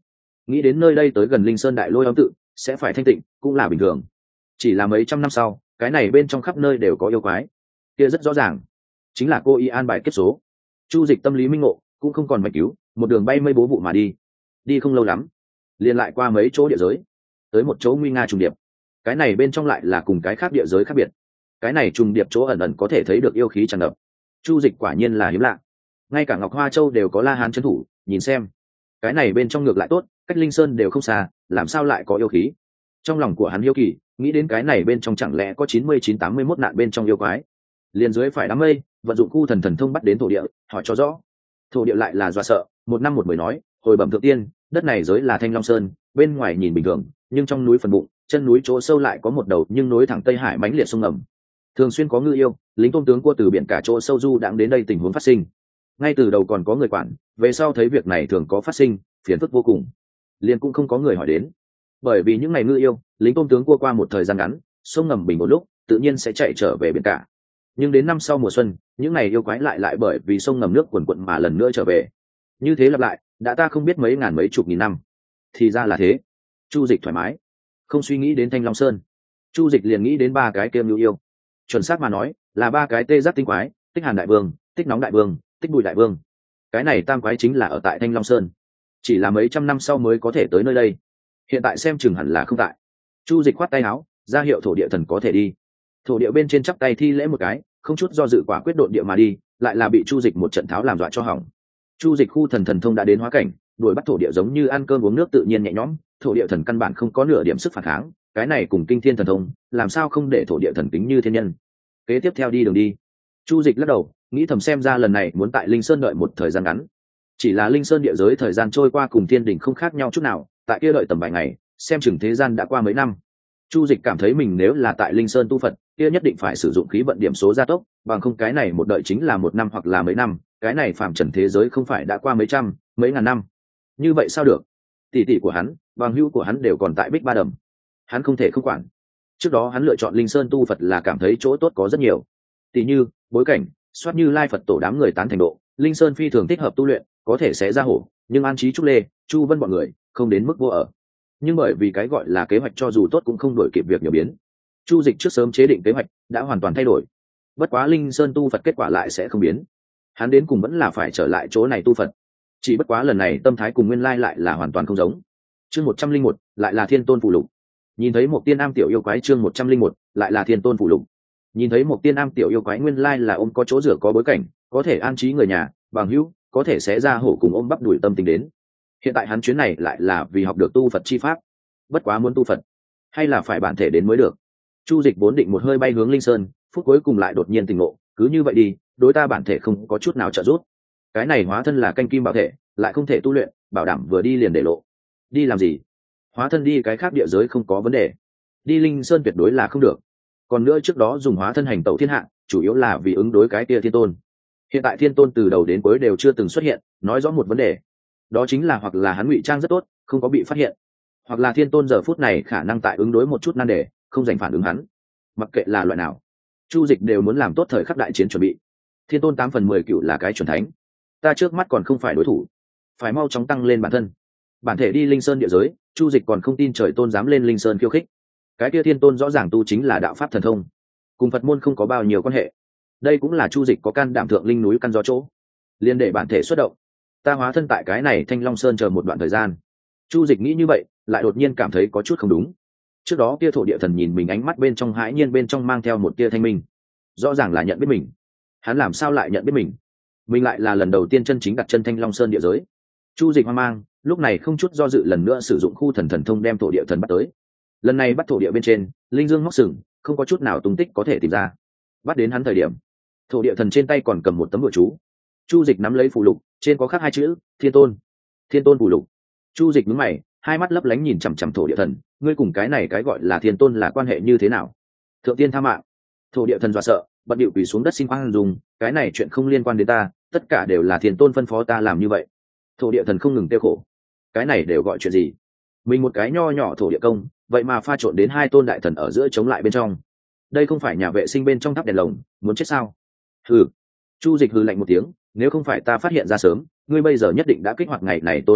S1: nghĩ đến nơi đây tới gần linh sơn đại lôi âm tự sẽ phải thanh tịnh cũng là bình thường. Chỉ là mấy trăm năm sau cái này bên trong khắp nơi đều có yêu quái, kia rất rõ ràng chính là cô y an bài kết số. Chu Dịch tâm lý minh ngộ, cũng không còn mạch cứu, một đường bay mây bố vụ mà đi. Đi không lâu lắm liền lại qua mấy chỗ địa giới, tới một chỗ nguy nga trùng điệp. Cái này bên trong lại là cùng cái khác địa giới khác biệt, cái này trùng điệp chỗ ẩn ẩn có thể thấy được yêu khí tràn ngập. Chu Dịch quả nhiên là hiếm lạ, ngay cả Ngọc Hoa Châu đều có La Hán trấn thủ, nhìn xem cái này bên trong ngược lại tốt, cách Linh Sơn đều không xa, làm sao lại có yêu khí? Trong lòng của hắn hiếu kỳ, nghĩ đến cái này bên trong chẳng lẽ có 99-81 nạn bên trong yêu quái. Liền dưới phải đám mây, vận dụng khu thần thần thông bắt đến thổ địa, hỏi cho rõ. Thổ địa lại là dọa sợ, một năm một mười nói, hồi bẩm thượng tiên, đất này giới là Thanh Long Sơn, bên ngoài nhìn bình thường, nhưng trong núi phần bụng, chân núi chỗ sâu lại có một đầu nhưng nối thẳng Tây Hải mãnh liệt sông ngầm. Thường xuyên có ngư yêu, lính tôn tướng cua từ biển cả chỗ sâu du đãng đến đây tình huống phát sinh. Ngay từ đầu còn có người quản, về sau thấy việc này thường có phát sinh, phiền phức vô cùng, liền cũng không có người hỏi đến. Bởi vì những ngày ngư yêu, lính tôn tướng cua qua một thời gian ngắn, sông ngầm bình một lúc, tự nhiên sẽ chạy trở về biển cả. Nhưng đến năm sau mùa xuân, những ngày yêu quái lại bởi vì sông ngầm nước cuồn cuộn mà lần nữa trở về. Như thế lặp lại, đã ta không biết mấy ngàn mấy chục nghìn năm. Thì ra là thế. Chu Dịch thoải mái, không suy nghĩ đến Thanh Long Sơn. Chu Dịch liền nghĩ đến ba cái kiêm lưu yêu. Chuẩn xác mà nói, là ba cái tê giác tinh quái, Tích Hàn đại vương, Tích Nóng đại vương, Tích Bụi đại vương. Cái này tam quái chính là ở tại Thanh Long Sơn, chỉ là mấy trăm năm sau mới có thể tới nơi đây. Hiện tại xem chừng hẳn là không tại. Chu Dịch khoát tay áo, ra hiệu thổ địa thần có thể đi. Thổ địa bên trên chắp tay thi lễ một cái, không chút do dự quả quyết độn địa mà đi, lại là bị Chu Dịch một trận tháo làm dọa cho hỏng. Chu Dịch khu thần thần thông đã đến hóa cảnh, đuổi bắt thổ địa giống như ăn cơm uống nước tự nhiên nhẹ nhõm, thổ địa thần căn bản không có nửa điểm sức phản kháng, cái này cùng kinh thiên thần thông, làm sao không để thổ địa thần tính như thiên nhân. Kế tiếp theo đi đường đi. Chu Dịch lắc đầu, nghĩ thầm xem ra lần này muốn tại Linh Sơn đợi một thời gian ngắn. Chỉ là Linh Sơn địa giới thời gian trôi qua cùng thiên đỉnh không khác nhau chút nào, tại kia đợi tầm vài ngày, xem chừng thế gian đã qua mấy năm. Chu Dịch cảm thấy mình nếu là tại Linh Sơn tu Phật, kia nhất định phải sử dụng khí vận điểm số gia tốc, bằng không cái này một đợi chính là một năm hoặc là mấy năm, cái này phàm trần thế giới không phải đã qua mấy trăm, mấy ngàn năm. Như vậy sao được? Tỷ tỷ của hắn, bằng hữu của hắn đều còn tại Bích Ba Đầm. Hắn không thể không quản. Trước đó hắn lựa chọn Linh Sơn tu Phật là cảm thấy chỗ tốt có rất nhiều. Tỷ như, bối cảnh, soát Như Lai Phật tổ đám người tán thành độ, Linh Sơn phi thường thích hợp tu luyện, có thể sẽ ra hổ, nhưng an trí Trúc Lê, Chu Vân bọn người, không đến mức vô ở. Nhưng bởi vì cái gọi là kế hoạch cho dù tốt cũng không đổi kịp việc nhiều biến. Chu Dịch trước sớm chế định kế hoạch, đã hoàn toàn thay đổi. Bất quá Linh Sơn tu Phật kết quả lại sẽ không biến. Hắn đến cùng vẫn là phải trở lại chỗ này tu Phật. Chỉ bất quá lần này tâm thái cùng nguyên lai lại là hoàn toàn không giống. Chương 101, lại là Thiên Tôn phụ lục. Nhìn thấy một tiên am tiểu yêu quái chương 101, lại là Thiên Tôn phụ lục. Nhìn thấy một tiên am tiểu yêu quái nguyên lai là ôm có chỗ rửa có bối cảnh, có thể an trí người nhà, bằng hữu, có thể sẽ ra hổ cùng ôm bắp đuổi tâm tình đến. Hiện tại hắn chuyến này lại là vì học được tu Phật chi pháp. Bất quá muốn tu Phật, hay là phải bản thể đến mới được. Chu Dịch vốn định một hơi bay hướng Linh Sơn, phút cuối cùng lại đột nhiên tỉnh ngộ, cứ như vậy đi, đối ta bản thể không có chút nào trợ giúp. Cái này hóa thân là canh kim bảo thể, lại không thể tu luyện, bảo đảm vừa đi liền để lộ. Đi làm gì? Hóa thân đi cái khác địa giới không có vấn đề, đi Linh Sơn tuyệt đối là không được. Còn nữa trước đó dùng hóa thân hành tẩu thiên hạ, chủ yếu là vì ứng đối cái kia Thiên Tôn. Hiện tại Thiên Tôn từ đầu đến cuối đều chưa từng xuất hiện, nói rõ một vấn đề. Đó chính là hoặc là hắn ngụy trang rất tốt, không có bị phát hiện, hoặc là Thiên Tôn giờ phút này khả năng tại ứng đối một chút nan đề, không dành phản ứng hắn. Mặc kệ là loại nào, Chu Dịch đều muốn làm tốt thời khắc đại chiến chuẩn bị. Thiên Tôn 8/10 cựu là cái chuẩn thánh, ta trước mắt còn không phải đối thủ, phải mau chóng tăng lên bản thân. Bản thể đi Linh Sơn địa giới, Chu Dịch còn không tin trời Tôn dám lên Linh Sơn khiêu khích. Cái kia Thiên Tôn rõ ràng tu chính là đạo pháp thần thông, cùng Phật môn không có bao nhiêu quan hệ. Đây cũng là Chu Dịch có can đảm thượng linh núi căn gió chỗ, liên để bản thể xuất động. Ta hóa thân tại cái này Thanh Long Sơn chờ một đoạn thời gian. Chu Dịch nghĩ như vậy, lại đột nhiên cảm thấy có chút không đúng. Trước đó kia thổ địa thần nhìn mình ánh mắt bên trong hãi nhiên bên trong mang theo một tia thanh minh, rõ ràng là nhận biết mình. Hắn làm sao lại nhận biết mình? Mình lại là lần đầu tiên chân chính đặt chân Thanh Long Sơn địa giới. Chu Dịch hoang mang, lúc này không chút do dự lần nữa sử dụng khu thần thần thông đem thổ địa thần bắt tới. Lần này bắt thổ địa bên trên, linh dương móc sừng, không có chút nào tung tích có thể tìm ra. Bắt đến hắn thời điểm, thổ địa thần trên tay còn cầm một tấm bùa chú. Chu Dịch nắm lấy phù lục, trên có khắc hai chữ Thiên Tôn. Thiên Tôn phù lục. Chu Dịch nhướng mày, hai mắt lấp lánh nhìn chằm chằm thổ địa thần, ngươi cùng cái này cái gọi là Thiên Tôn là quan hệ như thế nào? Thượng tiên tha mạng. Thổ địa thần dọa sợ, bận điệu quỳ xuống đất xin khoan dung, cái này chuyện không liên quan đến ta, tất cả đều là Thiên Tôn phân phó ta làm như vậy. Thổ địa thần không ngừng tiêu khổ, cái này đều gọi chuyện gì? Mình một cái nho nhỏ thổ địa công, vậy mà pha trộn đến hai tôn đại thần ở giữa chống lại bên trong. Đây không phải nhà vệ sinh bên trong tháp đèn lồng, muốn chết sao? Hừ. Chu Dịch hừ lạnh một tiếng, nếu không phải ta phát hiện ra sớm, ngươi bây giờ nhất định đã kích hoạt ngày này tôn phụ lục,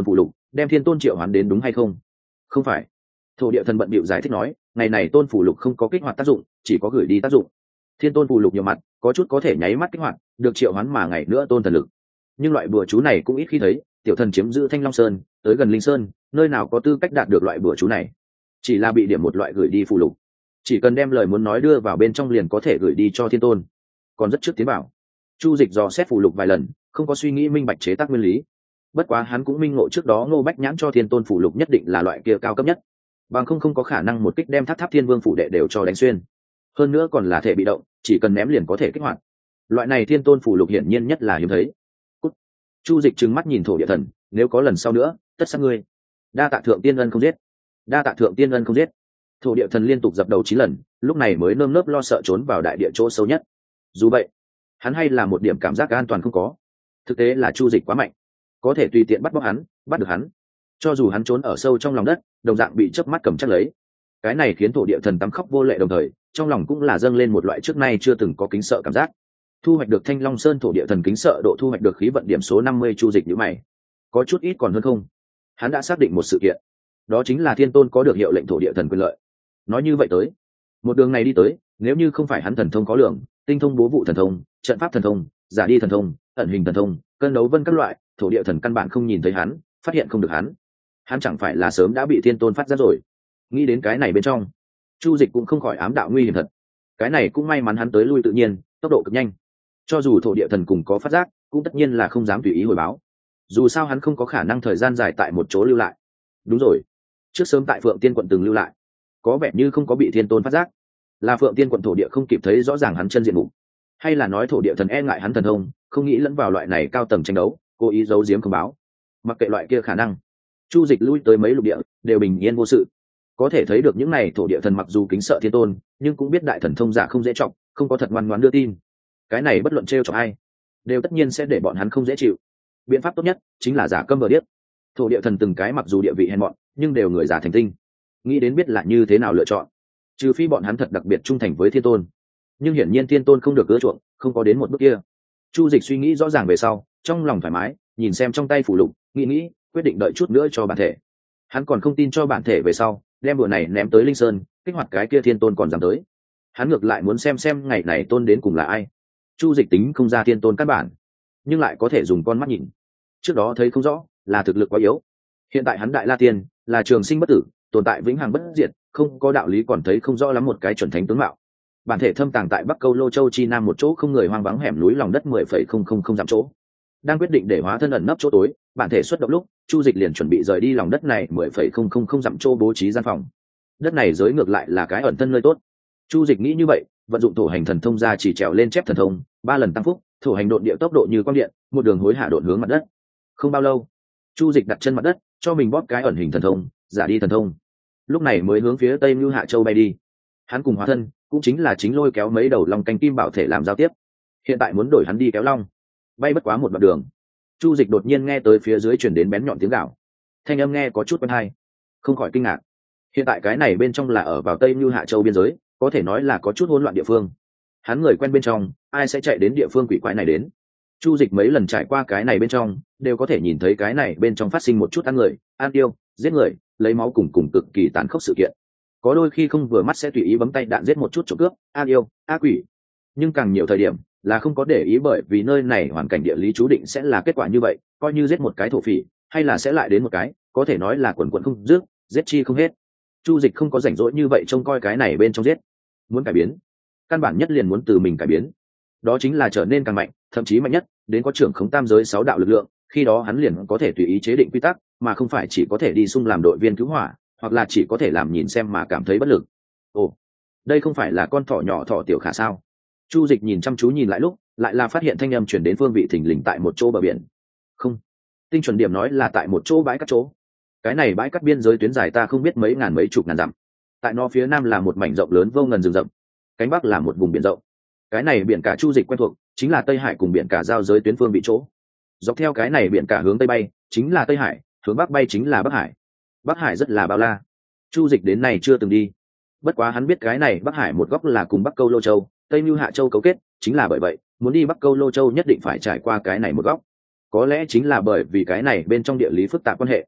S1: đem thiên tôn triệu hoán đến đúng hay không? Không phải. Thổ địa thần bận bịu giải thích nói, ngày này tôn phủ lục không có kích hoạt tác dụng, chỉ có gửi đi tác dụng. Thiên tôn phủ lục nhiều mặt, có chút có thể nháy mắt kích hoạt, được triệu hoán mà ngày nữa tôn thần lực. Nhưng loại bùa chú này cũng ít khi thấy, tiểu thần chiếm giữ Thanh Long Sơn, tới gần Linh Sơn, nơi nào có tư cách đạt được loại bùa chú này? Chỉ là bị điểm một loại gửi đi phù lục, chỉ cần đem lời muốn nói đưa vào bên trong liền có thể gửi đi cho thiên tôn, còn rất trước tiến bảo. Chu Dịch dò xét phù lục vài lần, không có suy nghĩ minh bạch chế tác nguyên lý. Bất quá hắn cũng minh ngộ trước đó Ngô Bách Nhãn cho thiên tôn phù lục nhất định là loại kia cao cấp nhất, bằng không có khả năng một kích đem Tháp Tháp Thiên Vương phủ đệ đều cho đánh xuyên. Hơn nữa còn là thể bị động, chỉ cần ném liền có thể kích hoạt. Loại này thiên tôn phù lục hiển nhiên nhất là hiếm thấy. Cút. Chu Dịch trừng mắt nhìn thổ địa thần, nếu có lần sau nữa, tất sát ngươi. Đa tạ thượng tiên ân không giết. Đa tạ thượng tiên ân không giết. Thổ địa thần liên tục dập đầu 9 lần, lúc này mới nơm nớp lo sợ trốn vào đại địa chỗ sâu nhất. Dù vậy, hắn hay là một điểm cảm giác an toàn không có. Thực tế là Chu Dịch quá mạnh, có thể tùy tiện bắt bóc hắn, bắt được hắn. Cho dù hắn trốn ở sâu trong lòng đất, đồng dạng bị chớp mắt cầm chắc lấy. Cái này khiến thổ địa thần tắm khóc vô lệ, đồng thời trong lòng cũng là dâng lên một loại trước nay chưa từng có kính sợ cảm giác. Thu hoạch được Thanh Long Sơn thổ địa thần kính sợ độ thu hoạch được khí vận điểm số 50. Chu Dịch nhíu mày, có chút ít còn hơn không? Hắn đã xác định một sự kiện, đó chính là thiên tôn có được hiệu lệnh thổ địa thần quyền lợi. Nói như vậy tới, một đường này đi tới, nếu như không phải hắn thần thông có lượng, tinh thông bố vụ thần thông, trận pháp thần thông, giả đi thần thông, ẩn hình thần thông, cân đấu vân các loại, thổ địa thần căn bản không nhìn thấy hắn, phát hiện không được hắn chẳng phải là sớm đã bị thiên tôn phát giác rồi? Nghĩ đến cái này bên trong, Chu Dịch cũng không khỏi ám đạo nguy hiểm thật. Cái này cũng may mắn hắn tới lui tự nhiên, tốc độ cực nhanh. Cho dù thổ địa thần cùng có phát giác, cũng tất nhiên là không dám tùy ý hồi báo. Dù sao hắn không có khả năng thời gian dài tại một chỗ lưu lại. Đúng rồi, trước sớm tại Phượng Tiên quận từng lưu lại, có vẻ như không có bị thiên tôn phát giác. Là Phượng Tiên quận thổ địa không kịp thấy rõ ràng hắn chân diện mục, hay là nói thổ địa thần e ngại hắn thần thông, không nghĩ lẫn vào loại này cao tầng tranh đấu, cố ý giấu giếm không báo? Mặc kệ loại kia khả năng, Chu Dịch lui tới mấy lục địa đều bình yên vô sự. Có thể thấy được những này thổ địa thần mặc dù kính sợ thiên tôn, nhưng cũng biết đại thần thông giả không dễ trọng, không có thật ngoan ngoãn đưa tin. Cái này bất luận trêu chọc ai, đều tất nhiên sẽ để bọn hắn không dễ chịu. Biện pháp tốt nhất chính là giả câm vờ điếc. Thổ địa thần từng cái mặc dù địa vị hèn mọn, nhưng đều người giả thành tinh, nghĩ đến biết là như thế nào lựa chọn. Trừ phi bọn hắn thật đặc biệt trung thành với thiên tôn, nhưng hiển nhiên thiên tôn không được ưa chuộng, không có đến một bước kia. Chu Dịch suy nghĩ rõ ràng về sau, trong lòng thoải mái, nhìn xem trong tay phủ lục, nghĩ, quyết định đợi chút nữa cho bản thể. Hắn còn không tin cho bản thể về sau, đem bùa này ném tới Linh Sơn, kích hoạt cái kia thiên tôn còn dám tới. Hắn ngược lại muốn xem ngày này tôn đến cùng là ai. Chu Dịch tính không ra thiên tôn căn bản, nhưng lại có thể dùng con mắt nhìn. Trước đó thấy không rõ, là thực lực quá yếu. Hiện tại hắn đại la tiên, là trường sinh bất tử, tồn tại vĩnh hằng bất diệt, không có đạo lý còn thấy không rõ lắm một cái chuẩn thánh tướng mạo. Bản thể thâm tàng tại Bắc Câu Lô Châu chi nam một chỗ không người hoang vắng hẻm núi lòng đất 10,000 dặm chỗ. Đang quyết định để hóa thân ẩn nấp chỗ tối, bản thể xuất động lúc, Chu Dịch liền chuẩn bị rời đi lòng đất này 10,000 dặm chỗ bố trí gian phòng. Đất này giới ngược lại là cái ẩn thân nơi tốt. Chu Dịch nghĩ như vậy, vận dụng thổ hành thần thông ra chỉ trèo lên chép thần thông, 3 lần tăng phúc, thổ hành độn địa tốc độ như quang điện, một đường hối hạ độn hướng mặt đất. Không bao lâu, Chu Dịch đặt chân mặt đất, cho mình bóp cái ẩn hình thần thông, giả đi thần thông. Lúc này mới hướng phía Tây Nưu Hạ Châu bay đi. Hắn cùng hóa thân, cũng chính là chính lôi kéo mấy đầu long canh kim bảo thể làm giao tiếp. Hiện tại muốn đổi hắn đi kéo long, bay bất quá một đoạn đường. Chu Dịch đột nhiên nghe tới phía dưới truyền đến bén nhọn tiếng gào. Thanh âm nghe có chút quen tai, không khỏi kinh ngạc. Hiện tại cái này bên trong là ở vào Tây Nưu Hạ Châu biên giới, có thể nói là có chút hỗn loạn địa phương. Hắn người quen bên trong, ai sẽ chạy đến địa phương quỷ quái này đến? Chu Dịch mấy lần trải qua cái này bên trong, đều có thể nhìn thấy cái này bên trong phát sinh một chút ăn người, ăn yêu, giết người, lấy máu cùng cực kỳ tàn khốc sự kiện. Có đôi khi không vừa mắt sẽ tùy ý bấm tay đạn giết một chút trộm cướp, ăn yêu, ác quỷ. Nhưng càng nhiều thời điểm là không có để ý, bởi vì nơi này hoàn cảnh địa lý chú định sẽ là kết quả như vậy, coi như giết một cái thổ phỉ, hay là sẽ lại đến một cái, có thể nói là quần quần không dứt, giết chi không hết. Chu Dịch không có rảnh rỗi như vậy trông coi cái này bên trong giết. Muốn cải biến, căn bản nhất liền muốn từ mình cải biến. Đó chính là trở nên càng mạnh, thậm chí mạnh nhất, đến có trưởng khống tam giới 6 đạo lực lượng, khi đó hắn liền có thể tùy ý chế định quy tắc, mà không phải chỉ có thể đi xung làm đội viên cứu hỏa, hoặc là chỉ có thể làm nhìn xem mà cảm thấy bất lực. Ồ, đây không phải là con thỏ nhỏ thỏ tiểu khả sao? Chu Dịch nhìn chăm chú nhìn lại lúc, lại là phát hiện thanh âm truyền đến phương vị thình lình tại một chỗ bờ biển. Không, tinh chuẩn điểm nói là tại một chỗ bãi cát chỗ. Cái này bãi cát biên giới tuyến dài ta không biết mấy ngàn mấy chục ngàn dặm. Tại nó phía nam là một mảnh rộng lớn vô ngần rừng rậm, cánh bắc là một vùng biển rộng. Cái này biển cả Chu Dịch quen thuộc, chính là Tây Hải cùng biển cả giao giới tuyến phương vị chỗ. Dọc theo cái này biển cả hướng tây bay, chính là Tây Hải, hướng bắc bay chính là Bắc Hải. Bắc Hải rất là bao la, Chu Dịch đến này chưa từng đi. Bất quá hắn biết cái này Bắc Hải một góc là cùng Bắc Câu Lô Châu, Tây Nưu Hạ Châu cấu kết, chính là bởi vậy, muốn đi Bắc Câu Lô Châu nhất định phải trải qua cái này một góc. Có lẽ chính là bởi vì cái này bên trong địa lý phức tạp quan hệ,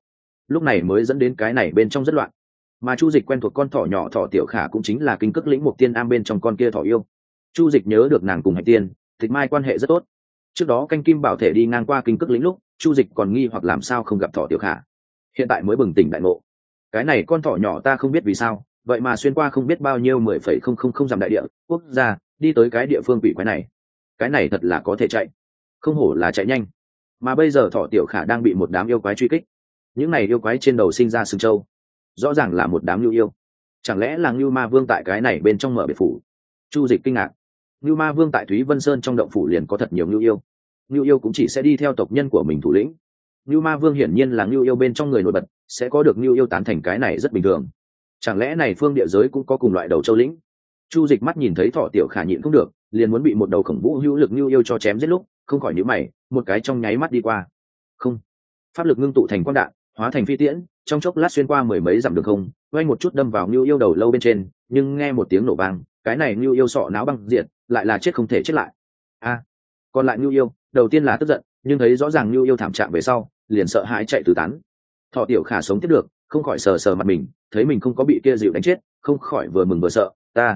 S1: lúc này mới dẫn đến cái này bên trong rất loạn. Mà Chu Dịch quen thuộc con thỏ nhỏ thỏ tiểu khả cũng chính là kinh cức lĩnh Mục Tiên Am bên trong con kia thỏ yêu. Chu Dịch nhớ được nàng cùng Hạnh Tiên, Tịch Mai quan hệ rất tốt. Trước đó canh kim bảo thể đi ngang qua kinh cức lĩnh lúc, Chu Dịch còn nghi hoặc làm sao không gặp thỏ tiểu khả. Hiện tại mới bừng tỉnh đại ngộ. Cái này con thỏ nhỏ ta không biết vì sao, vậy mà xuyên qua không biết bao nhiêu 10,000 dặm đại địa, quốc gia, đi tới cái địa phương quỷ quái này. Cái này thật là có thể chạy. Không hổ là chạy nhanh. Mà bây giờ thỏ tiểu khả đang bị một đám yêu quái truy kích. Những này yêu quái trên đầu sinh ra sừng trâu, rõ ràng là một đám lưu yêu. Chẳng lẽ là Ngưu Ma Vương tại cái này bên trong mở biệt phủ? Chu Dịch kinh ngạc. Ngưu Ma Vương tại Thúy Vân Sơn trong động phủ liền có thật nhiều lưu yêu. Lưu yêu cũng chỉ sẽ đi theo tộc nhân của mình thủ lĩnh. Ngưu Ma Vương hiển nhiên là lưu yêu bên trong người nổi bật, sẽ có được lưu yêu tán thành cái này rất bình thường. Chẳng lẽ này phương địa giới cũng có cùng loại đầu châu lĩnh? Chu Dịch mắt nhìn thấy thỏ tiểu khả nhịn không được, liền muốn bị một đầu khổng vũ hữu lực lưu yêu cho chém giết lúc, không khỏi nhíu mày, một cái trong nháy mắt đi qua. Không, pháp lực ngưng tụ thành quang đạn, hóa thành phi tiễn, trong chốc lát xuyên qua mười mấy dặm đường không, quay một chút đâm vào lưu yêu đầu lâu bên trên, nhưng nghe một tiếng nổ vang, cái này lưu yêu sọ não băng diệt, lại là chết không thể chết lại. Còn lại lưu yêu, đầu tiên là tức giận, nhưng thấy rõ ràng lưu yêu thảm trạng về sau, liền sợ hãi chạy tứ tán. Thỏ tiểu khả sống tiếp được, không khỏi sờ sờ mặt mình, thấy mình không có bị kia dịu đánh chết, không khỏi vừa mừng vừa sợ.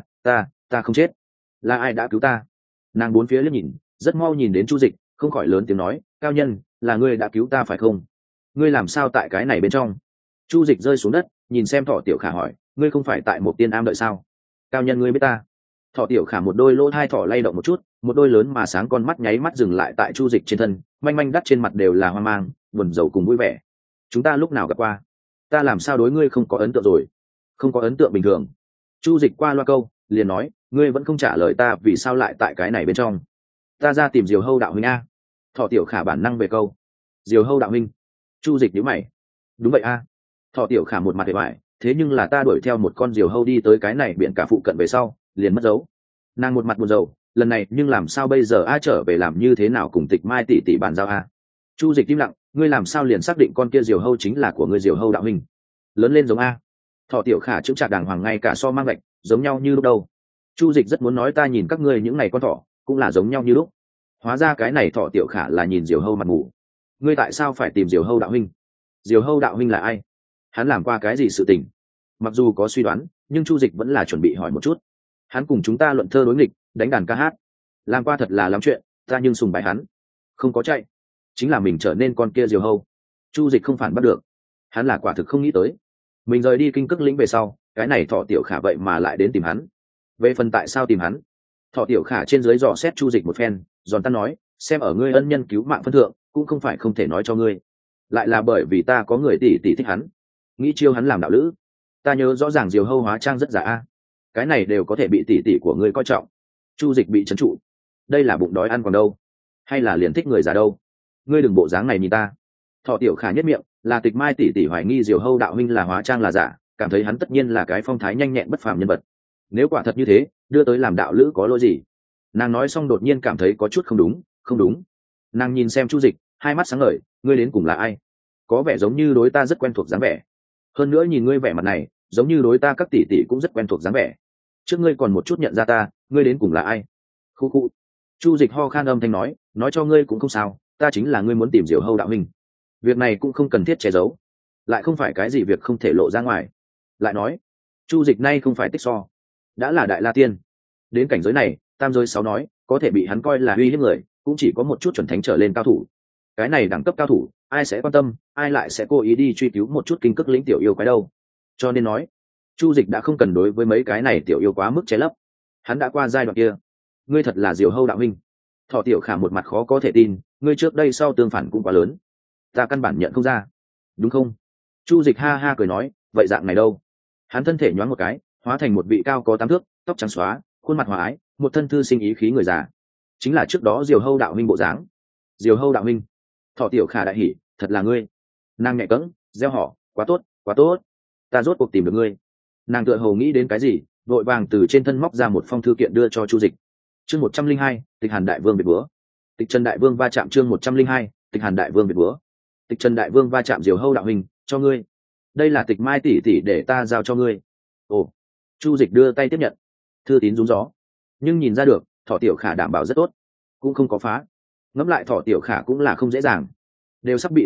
S1: Ta không chết, là ai đã cứu ta? Nàng bốn phía liếc nhìn, rất mau nhìn đến Chu Dịch, không khỏi lớn tiếng nói, cao nhân, là ngươi đã cứu ta phải không? Ngươi làm sao tại cái này bên trong? Chu Dịch rơi xuống đất, nhìn xem thỏ tiểu khả hỏi, ngươi không phải tại một tiên am đợi sao? Cao nhân ngươi biết ta? Thỏ tiểu khả một đôi lỗ hai thỏ lay động một chút, một đôi lớn mà sáng con mắt nháy mắt dừng lại tại Chu Dịch trên thân, manh manh đắt trên mặt đều là hoang mang, buồn rầu cùng vui vẻ. Chúng ta lúc nào gặp qua? Ta làm sao đối ngươi không có ấn tượng rồi? Không có ấn tượng bình thường. Chu Dịch qua loa câu, liền nói, ngươi vẫn không trả lời ta vì sao lại tại cái này bên trong? Ta ra tìm Diều Hâu đạo huynh a. Thỏ tiểu khả bản năng về câu, Diều Hâu đạo huynh. Chu Dịch nhíu mày, đúng vậy a. Thỏ tiểu khả một mặt vẻ vải, thế nhưng là ta đuổi theo một con diều hâu đi tới cái này biển cả phụ cận về sau, liền mất dấu. Nàng một mặt buồn rầu, lần này nhưng làm sao bây giờ a, trở về làm như thế nào cùng Tịch Mai tỷ tỷ bàn giao a? Chu Dịch im lặng, ngươi làm sao liền xác định con kia diều hâu chính là của ngươi Diều Hâu đạo huynh? Lớn lên giống a. Thỏ tiểu khả chững chạc đàng hoàng, ngay cả so mang gạch, giống nhau như lúc đâu. Chu Dịch rất muốn nói ta nhìn các ngươi những này con thỏ cũng là giống nhau như lúc. Hóa ra cái này thỏ tiểu khả là nhìn diều hâu mặt mù. Ngươi tại sao phải tìm Diều Hâu đạo huynh? Diều Hâu đạo huynh là ai? Hắn làm qua cái gì sự tình? Mặc dù có suy đoán, nhưng Chu Dịch vẫn là chuẩn bị hỏi một chút. Hắn cùng chúng ta luận thơ đối nghịch, đánh đàn ca hát, làm qua thật là lắm chuyện, ta nhưng sùng bái hắn. Không có chạy, chính là mình trở nên con kia Diều Hâu. Chu Dịch không phản bắt được. Hắn là quả thực không nghĩ tới, mình rời đi kinh cức lĩnh về sau, cái này thỏ tiểu khả vậy mà lại đến tìm hắn. Về phần tại sao tìm hắn, thỏ tiểu khả trên dưới dò xét Chu Dịch một phen, giòn tan nói, xem ở ngươi ân nhân cứu mạng phân thượng, cũng không phải không thể nói cho ngươi, lại là bởi vì ta có người tỷ tỷ thích hắn, nghĩ chiêu hắn làm đạo lữ. Ta nhớ rõ ràng Diều Hâu hóa trang rất giả a, cái này đều có thể bị tỷ tỷ của ngươi coi trọng. Chu Dịch bị trấn trụ, đây là bụng đói ăn còn đâu, hay là liền thích người già đâu? Ngươi đừng bộ dáng này nhìn ta. Thọ tiểu khả nhất miệng, là Tịch Mai tỷ tỷ hoài nghi Diều Hâu đạo huynh là hóa trang là giả, cảm thấy hắn tất nhiên là cái phong thái nhanh nhẹn bất phàm nhân vật. Nếu quả thật như thế, đưa tới làm đạo lữ có lỗi gì? Nàng nói xong đột nhiên cảm thấy có chút không đúng. Nàng nhìn xem Chu Dịch, hai mắt sáng ngời, ngươi đến cùng là ai? Có vẻ giống như đối ta rất quen thuộc dáng vẻ. Hơn nữa nhìn ngươi vẻ mặt này, giống như đối ta các tỷ tỷ cũng rất quen thuộc dáng vẻ. Trước ngươi còn một chút nhận ra ta, ngươi đến cùng là ai? Khu khu. Chu Dịch ho khan âm thanh nói cho ngươi cũng không sao, ta chính là ngươi muốn tìm Diều Hâu đạo huynh. Việc này cũng không cần thiết che giấu, lại không phải cái gì việc không thể lộ ra ngoài. Lại nói, Chu Dịch nay không phải tích so, đã là đại la tiên, đến cảnh giới này, tam giới sáu nói, có thể bị hắn coi là uy hiếp người, cũng chỉ có một chút chuẩn thánh trở lên cao thủ. Cái này đẳng cấp cao thủ, ai sẽ quan tâm, ai lại sẽ cố ý đi truy cứu một chút kinh cức lĩnh tiểu yêu quái đâu? Cho nên nói, Chu Dịch đã không cần đối với mấy cái này tiểu yêu quá mức che lấp, hắn đã qua giai đoạn kia. Ngươi thật là Diều Hâu đạo huynh? Thỏ tiểu khả một mặt khó có thể tin, ngươi trước đây sau tương phản cũng quá lớn, ta căn bản nhận không ra, đúng không? Chu Dịch ha ha cười nói, vậy dạng này đâu? Hắn thân thể nhoáng một cái, hóa thành một vị cao có 8 thước, tóc trắng xóa, khuôn mặt hòa ái, một thân thư sinh ý khí người già, chính là trước đó Diều Hâu đạo huynh bộ dáng. Diều Hâu đạo huynh? Thỏ tiểu khả đại hỉ, thật là ngươi. Nàng nhẹ cẫng, reo hò, quá tốt, ta rốt cuộc tìm được ngươi. Nàng tựa hồ nghĩ đến cái gì, vội vàng từ trên thân móc ra một phong thư kiện đưa cho Chu Dịch. Chương 102, Tịch Hàn đại vương biệt búa. Tịch Trần đại vương va chạm. Chương 102, Tịch Hàn đại vương biệt búa. Tịch Trần đại vương va chạm Diều Hâu đạo huynh, cho ngươi. Đây là Tịch Mai tỷ tỷ để ta giao cho ngươi. Ồ. Chu Dịch đưa tay tiếp nhận. Thư tín rúng gió, nhưng nhìn ra được, Thỏ tiểu khả đảm bảo rất tốt, cũng không có phá. Ngẫm lại Thỏ tiểu khả cũng là không dễ dàng, đều sắp bị giết chết,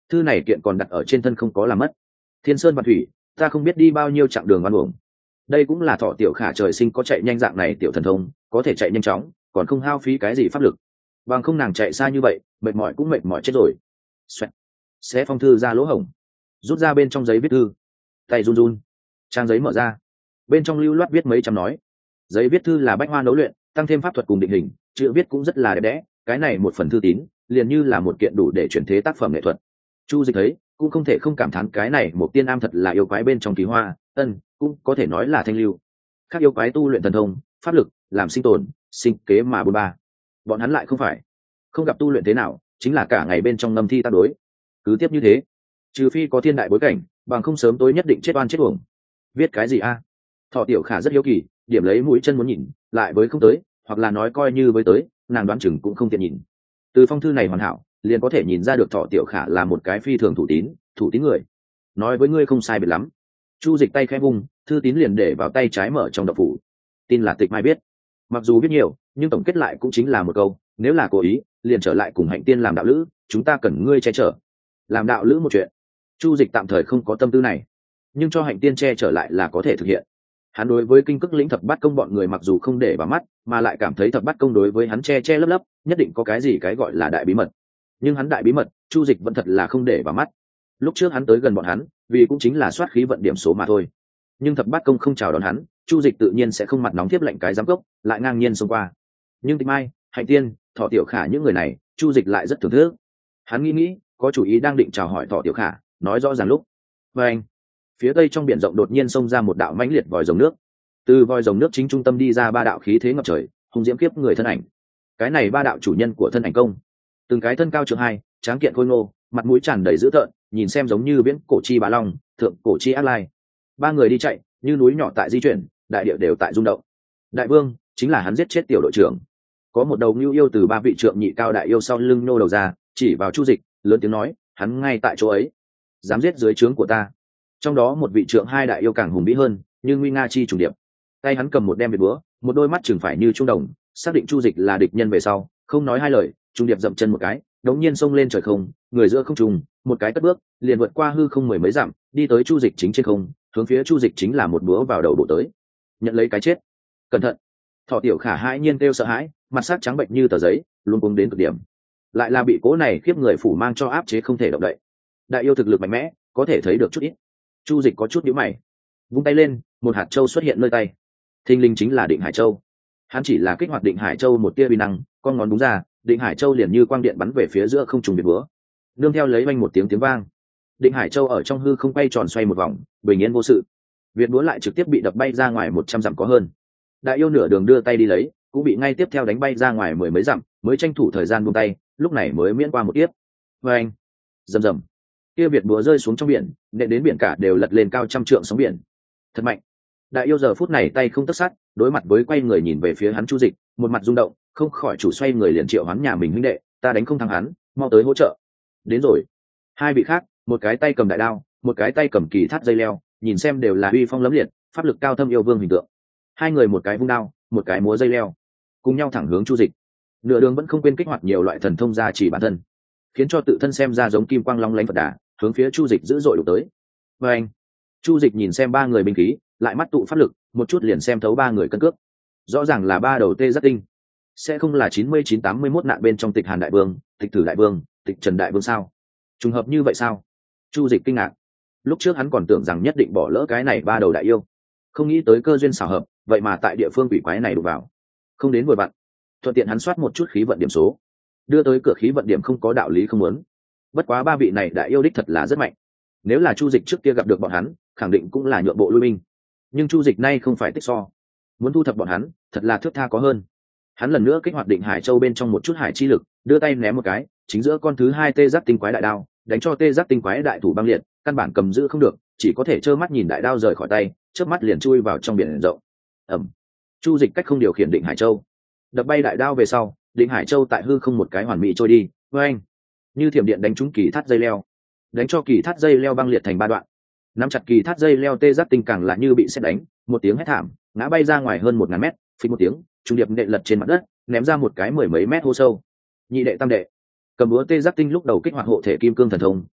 S1: thư này kiện còn đặt ở trên thân không có làm mất. Thiên sơn và thủy, ta không biết đi bao nhiêu chặng đường oan uổng. Đây cũng là Thọ Tiểu Khả trời sinh có chạy nhanh dạng này tiểu thần thông, có thể chạy nhanh chóng, còn không hao phí cái gì pháp lực. Bằng không nàng chạy xa như vậy, mệt mỏi cũng mệt mỏi chết rồi. Xoẹt. Xé phong thư ra lỗ hổng, rút ra bên trong giấy viết thư, tay run run, trang giấy mở ra, bên trong lưu loát viết mấy trăm nói. Giấy viết thư là bách hoa nấu luyện, tăng thêm pháp thuật cùng định hình, chữ viết cũng rất là đẹp đẽ. Cái này một phần thư tín, liền như là một kiện đủ để chuyển thế tác phẩm nghệ thuật. Chu Dịch thấy, cũng không thể không cảm thán cái này một tiên am thật là yêu quái bên trong kỳ hoa, cũng có thể nói là thanh lưu. Khác yêu quái tu luyện thần thông, pháp lực, làm sinh tồn, sinh kế mà bôn ba. Bọn hắn lại không phải, không gặp tu luyện thế nào, chính là cả ngày bên trong ngâm thi tác đối. Cứ tiếp như thế, trừ phi có thiên đại bối cảnh, bằng không sớm tối nhất định chết oan chết uổng. Viết cái gì a? Thọ Tiểu Khả rất hiếu kỳ, điểm lấy mũi chân muốn nhìn, lại với không tới, hoặc là nói coi như với tới, nàng đoán chừng cũng không tiện nhìn. Từ phong thư này hoàn hảo, liền có thể nhìn ra được Thọ Tiểu Khả là một cái phi thường thủ tín người. Nói với ngươi không sai biệt lắm. Chu Dịch tay khẽ vung, thư tín liền để vào tay trái mở trong đậu phủ. Tin là Tịch Mai biết. Mặc dù biết nhiều, nhưng tổng kết lại cũng chính là một câu, nếu là cố ý, liền trở lại cùng Hạnh Tiên làm đạo lữ, chúng ta cần ngươi che chở. Làm đạo lữ một chuyện, Chu Dịch tạm thời không có tâm tư này, nhưng cho Hạnh Tiên che chở lại là có thể thực hiện. Hắn đối với Kinh Cức lĩnh Thập Bát Công bọn người mặc dù không để vào mắt, mà lại cảm thấy Thập Bát Công đối với hắn che lấp, nhất định có cái gì cái gọi là đại bí mật. Nhưng hắn đại bí mật, Chu Dịch vẫn thật là không để vào mắt. Lúc trước hắn tới gần bọn hắn, vì cũng chính là soát khí vận điểm số mà thôi. Nhưng Thập Bát Công không chào đón hắn, Chu Dịch tự nhiên sẽ không mặt nóng tiếp lệnh cái giám cốc, lại ngang nhiên xông qua. Nhưng Tịch Mai, Hạnh Tiên, Thọ Tiểu Khả những người này, Chu Dịch lại rất thưởng thức. Hắn nghĩ, có chủ ý đang định chào hỏi Thọ Tiểu Khả, nói rõ ràng lúc. Và anh, phía tây trong biển rộng đột nhiên xông ra một đạo mãnh liệt vòi rồng nước. Từ vòi rồng nước chính trung tâm đi ra ba đạo khí thế ngập trời, hung diễm kiếp người thân ảnh. Cái này ba đạo chủ nhân của thân ảnh công, từng cái thân cao trượng hai, tráng kiện khôi ngô, mặt mũi tràn đầy dữ tợn, nhìn xem giống như viễn cổ chi bá long, thượng cổ chi ác lai. Ba người đi chạy, như núi nhỏ tại di chuyển, đại địa đều tại rung động. Đại vương chính là hắn giết chết tiểu đội trưởng. Có một đầu ngưu yêu từ ba vị trượng nhị cao đại yêu sau lưng nô đầu ra, chỉ vào Chu Dịch, lớn tiếng nói, hắn ngay tại chỗ ấy, dám giết dưới trướng của ta. Trong đó một vị trượng hai đại yêu càng hùng vĩ hơn, như nguy nga chi trùng điệp. Tay hắn cầm một đem biệt búa, một đôi mắt trừng phải như trung đồng, xác định Chu Dịch là địch nhân về sau, không nói hai lời, trùng điệp dậm chân một cái, đống nhiên xông lên trời không, người giữa không trùng, một cái cất bước, liền vượt qua hư không mười mấy dặm, đi tới Chu Dịch chính trên không, hướng phía Chu Dịch chính là một búa vào đầu bộ tới. Nhận lấy cái chết. Cẩn thận. Thọ Tiểu Khả hãi nhiên kêu sợ hãi, mặt sắc trắng bệnh như tờ giấy, luống cuống đến cực điểm. Lại là bị cố này khiếp người phủ mang cho áp chế không thể động đậy. Đại yêu thực lực mạnh mẽ, có thể thấy được chút ít. Chu Dịch có chút nhíu mày, vung tay lên, một hạt châu xuất hiện nơi tay. Thinh linh chính là Định Hải Châu. Hắn chỉ là kích hoạt Định Hải Châu một tia uy năng, con ngón đúng ra, Định Hải Châu liền như quang điện bắn về phía giữa không trung biệt búa. Nương theo lấy vang một tiếng vang, Định Hải Châu ở trong hư không quay tròn xoay một vòng, bình yên vô sự. Việt búa lại trực tiếp bị đập bay ra ngoài 100 dặm có hơn. Đại yêu nửa đường đưa tay đi lấy, cũng bị ngay tiếp theo đánh bay ra ngoài mười mấy dặm, mới tranh thủ thời gian buông tay, lúc này mới miễn qua một tiếp. Oeng, rầm rầm. Kia Việt búa rơi xuống trong biển, nện đến biển cả đều lật lên cao trăm trượng sóng biển. Thật mạnh. Đại yêu giờ phút này tay không tấc sắt, đối mặt với quay người nhìn về phía hắn Chu Dịch, một mặt rung động, không khỏi chủ xoay người liền triệu hoán nhà mình huynh đệ, ta đánh không thắng hắn, mau tới hỗ trợ. Đến rồi. Hai vị khác, một cái tay cầm đại đao, một cái tay cầm kỳ thắt dây leo, nhìn xem đều là uy phong lẫm liệt, pháp lực cao thâm yêu vương hình tượng. Hai người một cái vung đao, một cái múa dây leo, cùng nhau thẳng hướng Chu Dịch. Nửa đường vẫn không quên kích hoạt nhiều loại thần thông gia chỉ bản thân, khiến cho tự thân xem ra giống kim quang long lánh Phật đà, hướng phía Chu Dịch dữ dội đụng tới. Và anh, Chu Dịch nhìn xem ba người binh khí, lại mắt tụ pháp lực, một chút liền xem thấu ba người cân cước. Rõ ràng là ba đầu tê giác tinh, sẽ không là 99-81 nạn bên trong Tịch Hàn đại vương, Tịch Tử đại vương, Tịch Trần đại vương sao? Trùng hợp như vậy sao? Chu Dịch kinh ngạc. Lúc trước hắn còn tưởng rằng nhất định bỏ lỡ cái này ba đầu đại yêu, không nghĩ tới cơ duyên xảo hợp, vậy mà tại địa phương quỷ quái này đụng vào, không đến vội vặn. Thuận tiện hắn soát một chút khí vận điểm số, đưa tới cửa khí vận điểm không có đạo lý không muốn. Bất quá ba vị này đại yêu đích thật là rất mạnh, nếu là Chu Dịch trước kia gặp được bọn hắn, khẳng định cũng là nhượng bộ lui binh. Nhưng Chu Dịch nay không phải tích so, muốn thu thập bọn hắn, thật là thước tha có hơn. Hắn lần nữa kích hoạt Định Hải Châu bên trong một chút hải chi lực, đưa tay ném một cái, chính giữa con thứ hai tê giác tinh quái đại đao, đánh cho tê giác tinh quái đại thủ băng liệt, căn bản cầm giữ không được, chỉ có thể trơ mắt nhìn đại đao rời khỏi tay, chớp mắt liền chui vào trong biển rộng. Ầm. Chu Dịch cách không điều khiển Định Hải Châu, đập bay đại đao về sau, Định Hải Châu tại hư không một cái hoàn mỹ trôi đi, oeng, như thiểm điện đánh trúng kỳ thắt dây leo, đánh cho kỳ thắt dây leo băng liệt thành ba đoạn. Nắm chặt kỳ thắt dây leo tê giác tinh càng là như bị sét đánh, một tiếng hét thảm, ngã bay ra ngoài hơn 1000 mét, phình một tiếng, trung điệp nện lật trên mặt đất, ném ra một cái mười mấy mét hố sâu. Nhị đệ tam đệ, cầm búa tê giác tinh lúc đầu kích hoạt hộ thể kim cương thần thông,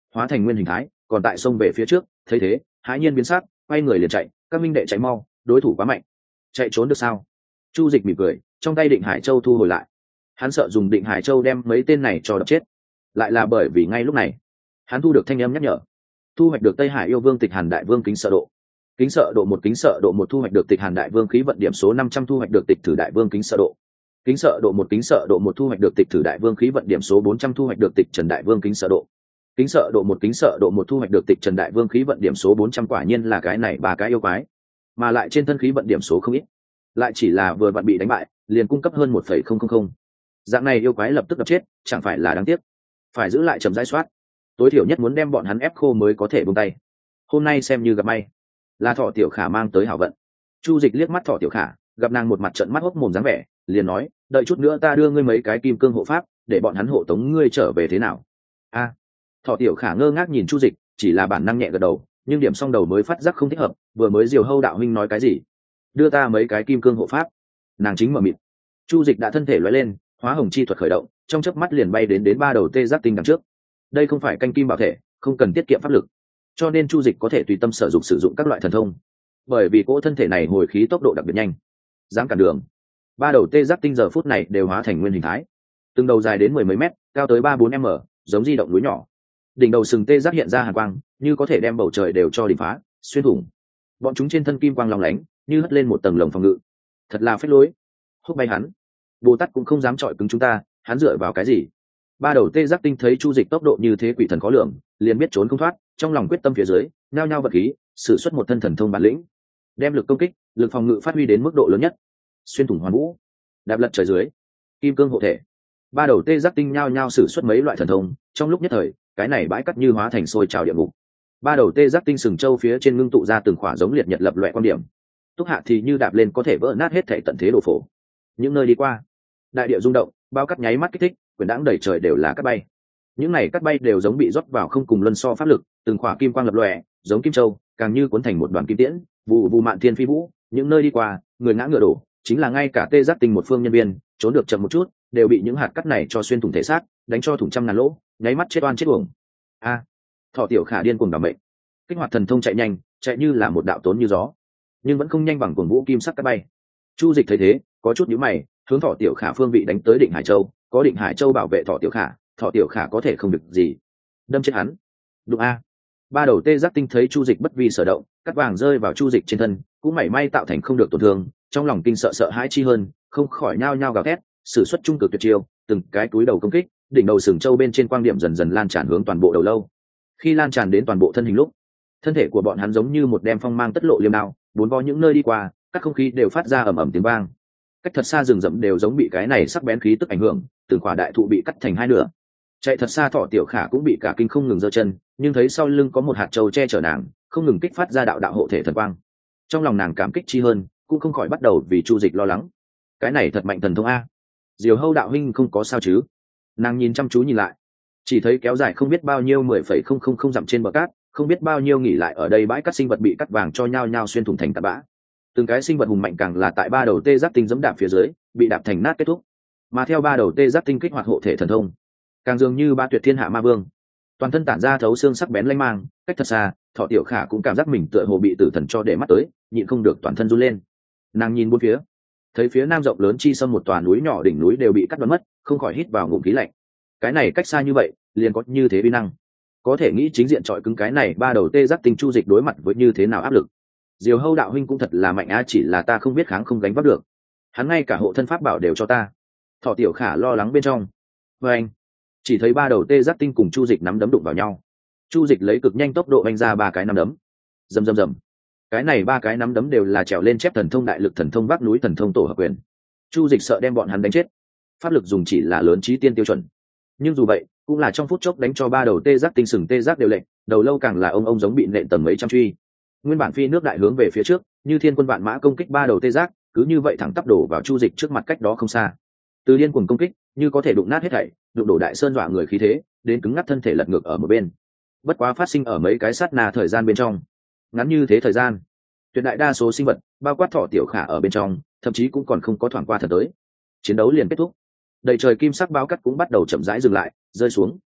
S1: hóa thành nguyên hình thái còn tại sông về phía trước. Thấy thế hãi nhiên biến sắc, quay người liền chạy. Các minh đệ chạy mau, đối thủ quá mạnh. Chạy trốn được sao? Chu Dịch mỉm cười, trong tay Định Hải Châu thu hồi lại. Hắn sợ dùng Định Hải Châu đem mấy tên này cho đập chết, lại là bởi vì ngay lúc này hắn thu được thanh âm nhắc nhở. Thu hoạch được Tây Hải yêu vương Tịch Hàn đại vương kính sợ độ. Kính sợ độ một, kính sợ độ một, thu hoạch được Tịch Hàn đại vương khí vận điểm số 500, thu hoạch được Tịch Thử đại vương kính sợ độ. Kính sợ độ một, kính sợ độ một, thu hoạch được Tịch Thử đại vương khí vận điểm số 400, thu hoạch được Tịch Trần đại vương kính sợ độ. Kính sợ độ một, kính sợ độ một, thu hoạch được Tịch Trần đại vương khí vận điểm số 400. Quả nhiên là cái này ba cái yêu quái, mà lại trên thân khí vận điểm số không ít, lại chỉ là vừa vặn bị đánh bại liền cung cấp hơn 1,000. Dạng này yêu quái lập tức đập chết, chẳng phải là đáng tiếc. Phải giữ lại chậm rãi soát, tối thiểu nhất muốn đem bọn hắn ép khô mới có thể buông tay. Hôm nay xem như gặp may, là Thọ Tiểu Khả mang tới hảo vận. Chu Dịch liếc mắt Thọ Tiểu Khả, gặp nàng một mặt trợn mắt hốc mồm dáng vẻ, liền nói, đợi chút nữa ta đưa ngươi mấy cái kim cương hộ pháp, để bọn hắn hộ tống ngươi trở về thế nào? A. Thọ Tiểu Khả ngơ ngác nhìn Chu Dịch, chỉ là bản năng nhẹ gật đầu, nhưng điểm xong đầu mới phát giác không thích hợp, vừa mới Diều Hâu đạo huynh nói cái gì? Đưa ta mấy cái kim cương hộ pháp? Nàng chính mở miệng. Chu Dịch đã thân thể lóe lên, hóa hồng chi thuật khởi động, trong chớp mắt liền bay đến ba đầu tê giác tinh đằng trước. Đây không phải canh kim bảo thể, không cần tiết kiệm pháp lực, cho nên Chu Dịch có thể tùy tâm sử dụng các loại thần thông. Bởi vì cỗ thân thể này hồi khí tốc độ đặc biệt nhanh, dám cản đường. Ba đầu tê giác tinh giờ phút này đều hóa thành nguyên hình thái, từng đầu dài đến 10 mấy mét, cao tới 3-4 m, giống di động núi nhỏ. Đỉnh đầu sừng tê giác hiện ra hàn quang, như có thể đem bầu trời đều cho đỉnh phá, xuyên thủng. Bọn chúng trên thân kim quang long lánh, như hất lên một tầng lồng phòng ngự. Thật là phế lối. Húc bay hắn. Bồ Tát cũng không dám chọi cứng chúng ta, hắn dựa vào cái gì? Ba đầu tê giác tinh thấy Chu Dịch tốc độ như thế quỷ thần khó lường, liền biết trốn không thoát, trong lòng quyết tâm phía dưới, nhao nhao vật khí, sử xuất một thân thần thông bản lĩnh, đem lực công kích, lực phòng ngự phát huy đến mức độ lớn nhất. Xuyên thủng hoàn vũ, đạp lật trời dưới, kim cương hộ thể. Ba đầu tê giác tinh nhao nhao sử xuất mấy loại thần thông, trong lúc nhất thời, cái này bãi cắt như hóa thành sôi trào địa ngục. Ba đầu tê giác tinh sừng châu phía trên ngưng tụ ra từng khỏa giống liệt nhật lập loè quan điểm. Túc hạ thì như đạp lên có thể vỡ nát hết thảy tận thế đổ phổ. Những nơi đi qua, đại địa rung động, bao cắt nháy mắt kích thích, quyền đãng đầy trời đều là cắt bay. Những này cắt bay đều giống bị rót vào không cùng luân so pháp lực, từng khỏa kim quang lập lòe, giống kim châu, càng như cuốn thành một đoàn kim tiễn, vụ vụ mạn thiên phi vũ. Những nơi đi qua, người ngã ngựa đổ, chính là ngay cả tê giác tinh một phương nhân viên, trốn được chậm một chút, đều bị những hạt cắt này cho xuyên thủng thể xác, đánh cho thủng trăm ngàn lỗ, nháy mắt chết oan chết uổng. A, Thọ Tiểu Khả điên cuồng đảm mệnh, kích hoạt thần thông chạy nhanh, chạy như là một đạo tốn như gió, nhưng vẫn không nhanh bằng cuồng vũ kim sắc cắt bay. Chu Dịch thấy thế, có chút nhíu mày, hướng Thọ Tiểu Khả phương vị đánh tới Định Hải Châu, có Định Hải Châu bảo vệ Thọ Tiểu Khả, Thọ Tiểu Khả có thể không được gì. Đâm chết hắn. Đúng a. Ba đầu tê giác tinh thấy Chu Dịch bất vi sở động, cắt vàng rơi vào Chu Dịch trên thân, cũng mảy may tạo thành không được tổn thương, trong lòng kinh sợ hãi chi hơn, không khỏi nhao nhao gào thét, sử xuất trung cực tuyệt chiêu, từng cái túi đầu công kích, đỉnh đầu sừng châu bên trên quang điểm dần dần lan tràn hướng toàn bộ đầu lâu. Khi lan tràn đến toàn bộ thân hình lúc, thân thể của bọn hắn giống như một đem phong mang tất lộ liêm đao, bốn vo những nơi đi qua, các không khí đều phát ra ầm ầm tiếng vang. Cách thật xa rừng rậm đều giống bị cái này sắc bén khí tức ảnh hưởng, từng khỏa đại thụ bị cắt thành hai nửa. Chạy thật xa Thọ Tiểu Khả cũng bị cả kinh không ngừng giơ chân, nhưng thấy sau lưng có một hạt châu che chở nàng, không ngừng kích phát ra đạo đạo hộ thể thần quang. Trong lòng nàng cảm kích chi hơn, cũng không khỏi bắt đầu vì Chu Dịch lo lắng. Cái này thật mạnh thần thông a. Diều Hâu đạo huynh không có sao chứ? Nàng nhìn chăm chú nhìn lại, chỉ thấy kéo dài không biết bao nhiêu 10,000 dặm trên bờ cát, không biết bao nhiêu nghỉ lại ở đây bãi cát sinh vật bị cắt vàng cho nhau nhau xuyên thủng thành tạt bã. Từng cái sinh vật hùng mạnh càng là tại ba đầu tê giác tinh giẫm đạp phía dưới, bị đạp thành nát kết thúc. Mà theo ba đầu tê giác tinh kích hoạt hộ thể thần thông, càng dường như ba tuyệt thiên hạ ma vương, toàn thân tản ra thấu xương sắc bén lanh mang, cách thật xa, Thọ Tiểu Khả cũng cảm giác mình tựa hồ bị tử thần cho để mắt tới, nhịn không được toàn thân run lên. Nàng nhìn bốn phía, thấy phía nam rộng lớn chi sâm một tòa núi nhỏ đỉnh núi đều bị cắt đoán mất, không khỏi hít vào ngụm khí lạnh. Cái này cách xa như vậy, liền có như thế uy năng, có thể nghĩ chính diện chọi cứng cái này ba đầu tê giác tinh Chu Dịch đối mặt với như thế nào áp lực. Diều Hâu đạo huynh cũng thật là mạnh a, chỉ là ta không biết kháng không gánh vác được. Hắn ngay cả hộ thân pháp bảo đều cho ta. Thọ Tiểu Khả lo lắng bên trong. Và anh, chỉ thấy ba đầu tê giác tinh cùng Chu Dịch nắm đấm đụng vào nhau. Chu Dịch lấy cực nhanh tốc độ anh ra ba cái nắm đấm. Rầm rầm rầm. Cái này ba cái nắm đấm đều là trèo lên chép thần thông đại lực thần thông vác núi thần thông tổ hợp quyền. Chu Dịch sợ đem bọn hắn đánh chết, pháp lực dùng chỉ là lớn trí tiên tiêu chuẩn. Nhưng dù vậy, cũng là trong phút chốc đánh cho ba đầu tê giác tinh sừng tê giác đều lệnh, đầu lâu càng là ông giống bị nện tầng mấy trăm truy. Nguyên bản phi nước đại hướng về phía trước, như thiên quân vạn mã công kích ba đầu tê giác, cứ như vậy thẳng tắp đổ vào Chu Dịch trước mặt cách đó không xa. Từ điên cuồng công kích, như có thể đụng nát hết thảy, đụng đổ đại sơn dọa người khí thế, đến cứng ngắc thân thể lật ngược ở một bên. Bất quá phát sinh ở mấy cái sát na thời gian bên trong. Ngắn như thế thời gian, tuyệt đại đa số sinh vật, bao quát Thọ Tiểu Khả ở bên trong, thậm chí cũng còn không có thoáng qua thật tới. Chiến đấu liền kết thúc. Đầy trời kim sắc báo cắt cũng bắt đầu chậm rãi dừng lại, rơi xuống.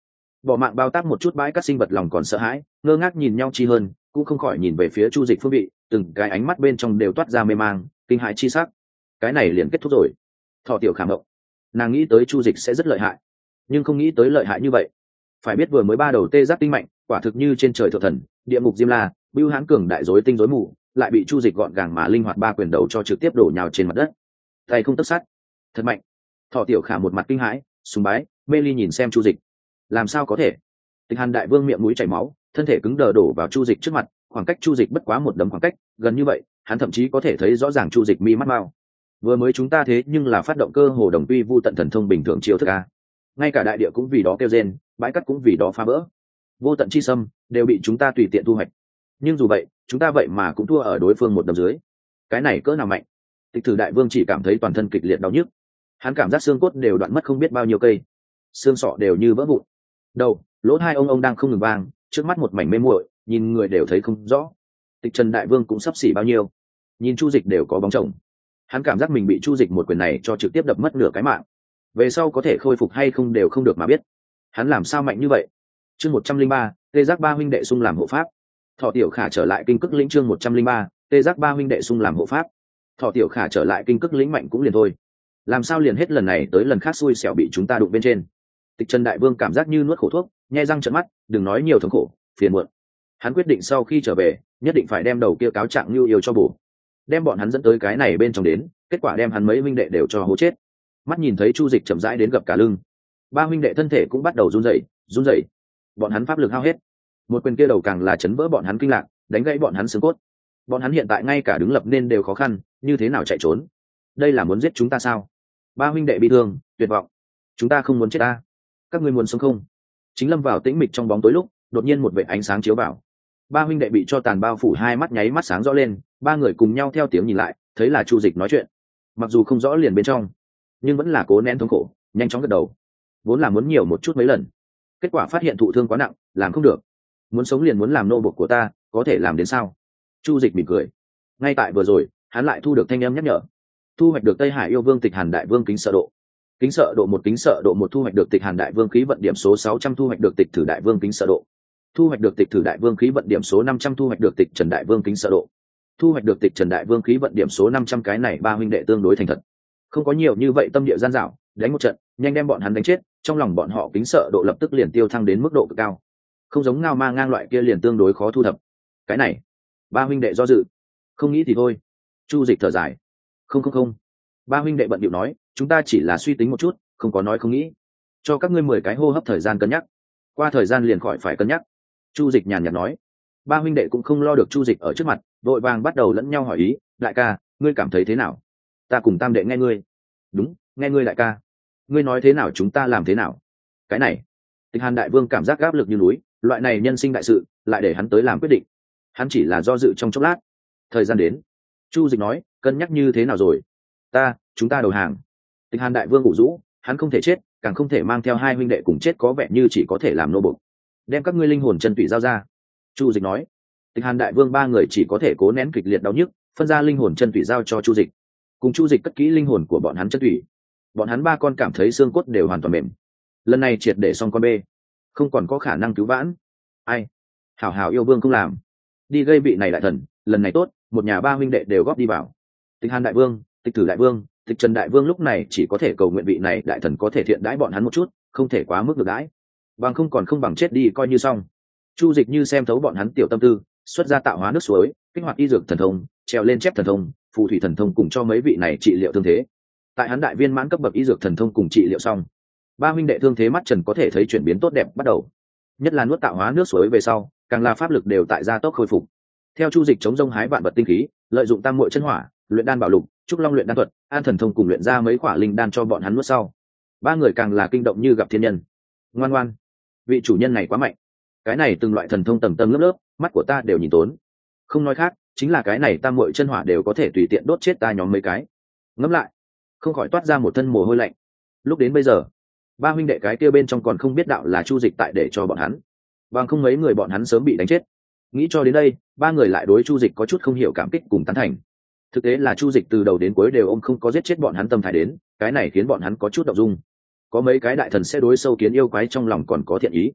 S1: bỏ mạng bao tác một chút bãi các sinh vật lòng còn sợ hãi, ngơ ngác nhìn nhau chi hơn, cũng không khỏi nhìn về phía Chu Dịch phương vị, từng cái ánh mắt bên trong đều toát ra mê mang, kinh hãi chi sắc. Cái này liền kết thúc rồi. Thọ tiểu khảm động, nàng nghĩ tới Chu Dịch sẽ rất lợi hại, nhưng không nghĩ tới lợi hại như vậy. Phải biết vừa mới ba đầu tê giác tinh mạnh, quả thực như trên trời thượng thần, địa ngục diêm la, bưu hãn cường đại rối tinh rối mù, lại bị Chu Dịch gọn gàng mà linh hoạt ba quyền đầu cho trực tiếp đổ nhào trên mặt đất. Tay không tấc sắt, thật mạnh. Thọ tiểu khả một mặt kinh hãi, sùng bái, mê ly nhìn xem Chu Dịch. Làm sao có thể? Tịch Hàn đại vương miệng mũi chảy máu, thân thể cứng đờ đổ vào Chu Dịch trước mặt, khoảng cách Chu Dịch bất quá một đấm khoảng cách, gần như vậy, hắn thậm chí có thể thấy rõ ràng Chu Dịch mi mắt mao. Vừa mới chúng ta thế nhưng là phát động cơ hồ đồng quy vu tận thần thông bình thường chiêu thức a. Ngay cả đại địa cũng vì đó kêu rên, bãi cát cũng vì đó phá vỡ. Vô tận chi sâm đều bị chúng ta tùy tiện thu hoạch. Nhưng dù vậy, chúng ta vậy mà cũng thua ở đối phương một đấm dưới. Cái này cỡ nào mạnh? Tịch Thử đại vương chỉ cảm thấy toàn thân kịch liệt đau nhức. Hắn cảm giác xương cốt đều đoạn mất không biết bao nhiêu cây, xương sọ đều như vỡ vụn. Đầu, lỗ hai ông đang không ngừng vang, trước mắt một mảnh mê muội, nhìn người đều thấy không rõ. Tịch Trần đại vương cũng sắp xỉ bao nhiêu, nhìn Chu Dịch đều có bóng chồng. Hắn cảm giác mình bị Chu Dịch một quyền này cho trực tiếp đập mất nửa cái mạng, về sau có thể khôi phục hay không đều không được mà biết. Hắn làm sao mạnh như vậy? Chương 103, Tê Giác ba huynh đệ xung làm hộ pháp. Thọ tiểu khả trở lại kinh cức lĩnh. Chương 103, Tê Giác ba huynh đệ xung làm hộ pháp. Thọ tiểu khả trở lại kinh cức lĩnh mạnh cũng liền thôi, làm sao liền hết lần này tới lần khác xui xẻo bị chúng ta đụng bên trên. Tịch Trần đại vương cảm giác như nuốt khổ thuốc, nhe răng trợn mắt, đừng nói nhiều thống khổ, phiền muộn. Hắn quyết định sau khi trở về, nhất định phải đem đầu kia cáo trạng lưu yêu cho bổ, đem bọn hắn dẫn tới cái này bên trong đến, kết quả đem hắn mấy huynh đệ đều cho hố chết. Mắt nhìn thấy Chu Dịch chậm rãi đến gập cả lưng, ba huynh đệ thân thể cũng bắt đầu run rẩy, bọn hắn pháp lực hao hết, một quyền kia đầu càng là chấn vỡ bọn hắn kinh lạc, đánh gãy bọn hắn xương cốt. Bọn hắn hiện tại ngay cả đứng lập nên đều khó khăn, như thế nào chạy trốn? Đây là muốn giết chúng ta sao? Ba huynh đệ bị thương, tuyệt vọng. Chúng ta không muốn chết ta, các ngươi muốn sống không? Chính lâm vào tĩnh mịch trong bóng tối lúc, đột nhiên một vệt ánh sáng chiếu vào. Ba huynh đệ bị cho tàn bao phủ, hai mắt nháy mắt sáng rõ lên, ba người cùng nhau theo tiếng nhìn lại, thấy là Chu Dịch nói chuyện. Mặc dù không rõ liền bên trong, nhưng vẫn là cố nén thống khổ, nhanh chóng gật đầu. Vốn là muốn nhiều một chút mấy lần, kết quả phát hiện thụ thương quá nặng, làm không được. Muốn sống liền muốn làm nô bộc của ta, có thể làm đến sao? Chu Dịch mỉm cười. Ngay tại vừa rồi, hắn lại thu được thanh âm nhắc nhở. Thu hoạch được Tây Hải yêu vương Tịch Hàn đại vương kính sợ độ. Kính sợ độ một, kính sợ độ một. Thu hoạch được Tịch Hàn đại vương khí vận điểm số 600. Thu hoạch được Tịch Thử đại vương kính sợ độ. Thu hoạch được Tịch Thử đại vương khí vận điểm số 500. Thu hoạch được Tịch Trần đại vương kính sợ độ. Thu hoạch được Tịch Trần đại vương khí vận điểm số 500. Cái này ba huynh đệ tương đối thành thật, không có nhiều như vậy tâm địa gian dảo, đánh một trận nhanh đem bọn hắn đánh chết, trong lòng bọn họ kính sợ độ lập tức liền tiêu thăng đến mức độ cực cao, không giống Ngao Ma Ngang loại kia liền tương đối khó thu thập. Cái này ba huynh đệ do dự, không nghĩ thì thôi. Chu Dịch thở dài, không, ba huynh đệ bận điệu nói, chúng ta chỉ là suy tính một chút, không có nói không nghĩ, cho các ngươi 10 cái hô hấp thời gian cân nhắc, qua thời gian liền khỏi phải cân nhắc. Chu Dịch nhàn nhạt nói. Ba huynh đệ cũng không lo được Chu Dịch ở trước mặt, vội vàng bắt đầu lẫn nhau hỏi ý, đại ca, ngươi cảm thấy thế nào? Ta cùng tam đệ nghe ngươi. Đúng, nghe ngươi đại ca. Ngươi nói thế nào chúng ta làm thế nào? Cái này, Tịch Hàn đại vương cảm giác áp lực như núi, loại này nhân sinh đại sự lại để hắn tới làm quyết định, hắn chỉ là do dự trong chốc lát. Thời gian đến, Chu Dịch nói, cân nhắc như thế nào rồi? Chúng ta đầu hàng. Tịch Hàn đại vương ủ rũ, hắn không thể chết, càng không thể mang theo hai huynh đệ cùng chết, có vẻ như chỉ có thể làm nô bộc, đem các ngươi linh hồn chân tủy giao ra. Chu Dịch nói. Tịch Hàn đại vương ba người chỉ có thể cố nén kịch liệt đau nhức, phân ra linh hồn chân tủy giao cho Chu Dịch, cùng Chu Dịch cất kỹ linh hồn của bọn hắn chân tủy. Bọn hắn ba con cảm thấy xương cốt đều hoàn toàn mềm, lần này triệt để xong con bê, không còn có khả năng cứu vãn. Ai, hảo hảo yêu vương không làm, đi gây vị này đại thần, lần này tốt, một nhà ba huynh đệ đều góp đi vào. Tịch Hàn đại vương, Tịch Thử đại vương, Tịch Trần đại vương lúc này chỉ có thể cầu nguyện vị này đại thần có thể thiện đãi bọn hắn một chút, không thể quá mức ngược đãi, bằng không còn không bằng chết đi coi như xong. Chu Dịch như xem thấu bọn hắn tiểu tâm tư, xuất ra tạo hóa nước suối, kích hoạt y dược thần thông, treo lên chép thần thông, phù thủy thần thông, cùng cho mấy vị này trị liệu thương thế. Tại hắn đại viên mãn cấp bậc y dược thần thông cùng trị liệu xong, ba huynh đệ thương thế mắt trần có thể thấy chuyển biến tốt đẹp bắt đầu, nhất là nuốt tạo hóa nước suối về sau, càng là pháp lực đều tại gia tốc khôi phục. Theo Chu Dịch chống rông hái vạn vật tinh khí, lợi dụng tam muội chân hỏa, luyện đan bảo lục, trúc long luyện đan thuật, an thần thông cùng luyện ra mấy quả linh đan cho bọn hắn nuốt sau, ba người càng là kinh động như gặp thiên nhân. Ngoan ngoan, vị chủ nhân này quá mạnh, cái này từng loại thần thông tầng tầng lớp lớp, mắt của ta đều nhìn tốn. Không nói khác, chính là cái này tam muội chân hỏa đều có thể tùy tiện đốt chết ta nhóm mấy cái. Ngẫm lại, không khỏi toát ra một thân mồ hôi lạnh. Lúc đến bây giờ, ba huynh đệ cái kia bên trong còn không biết đạo là Chu Dịch tại để cho bọn hắn, bằng không mấy người bọn hắn sớm bị đánh chết. Nghĩ cho đến đây, ba người lại đối Chu Dịch có chút không hiểu cảm kích cùng tán thành. Thực tế là Chu Dịch từ đầu đến cuối đều ôm không có giết chết bọn hắn tâm thái đến, cái này khiến bọn hắn có chút động dung. Có mấy cái đại thần sẽ đối sâu kiến yêu quái trong lòng còn có thiện ý,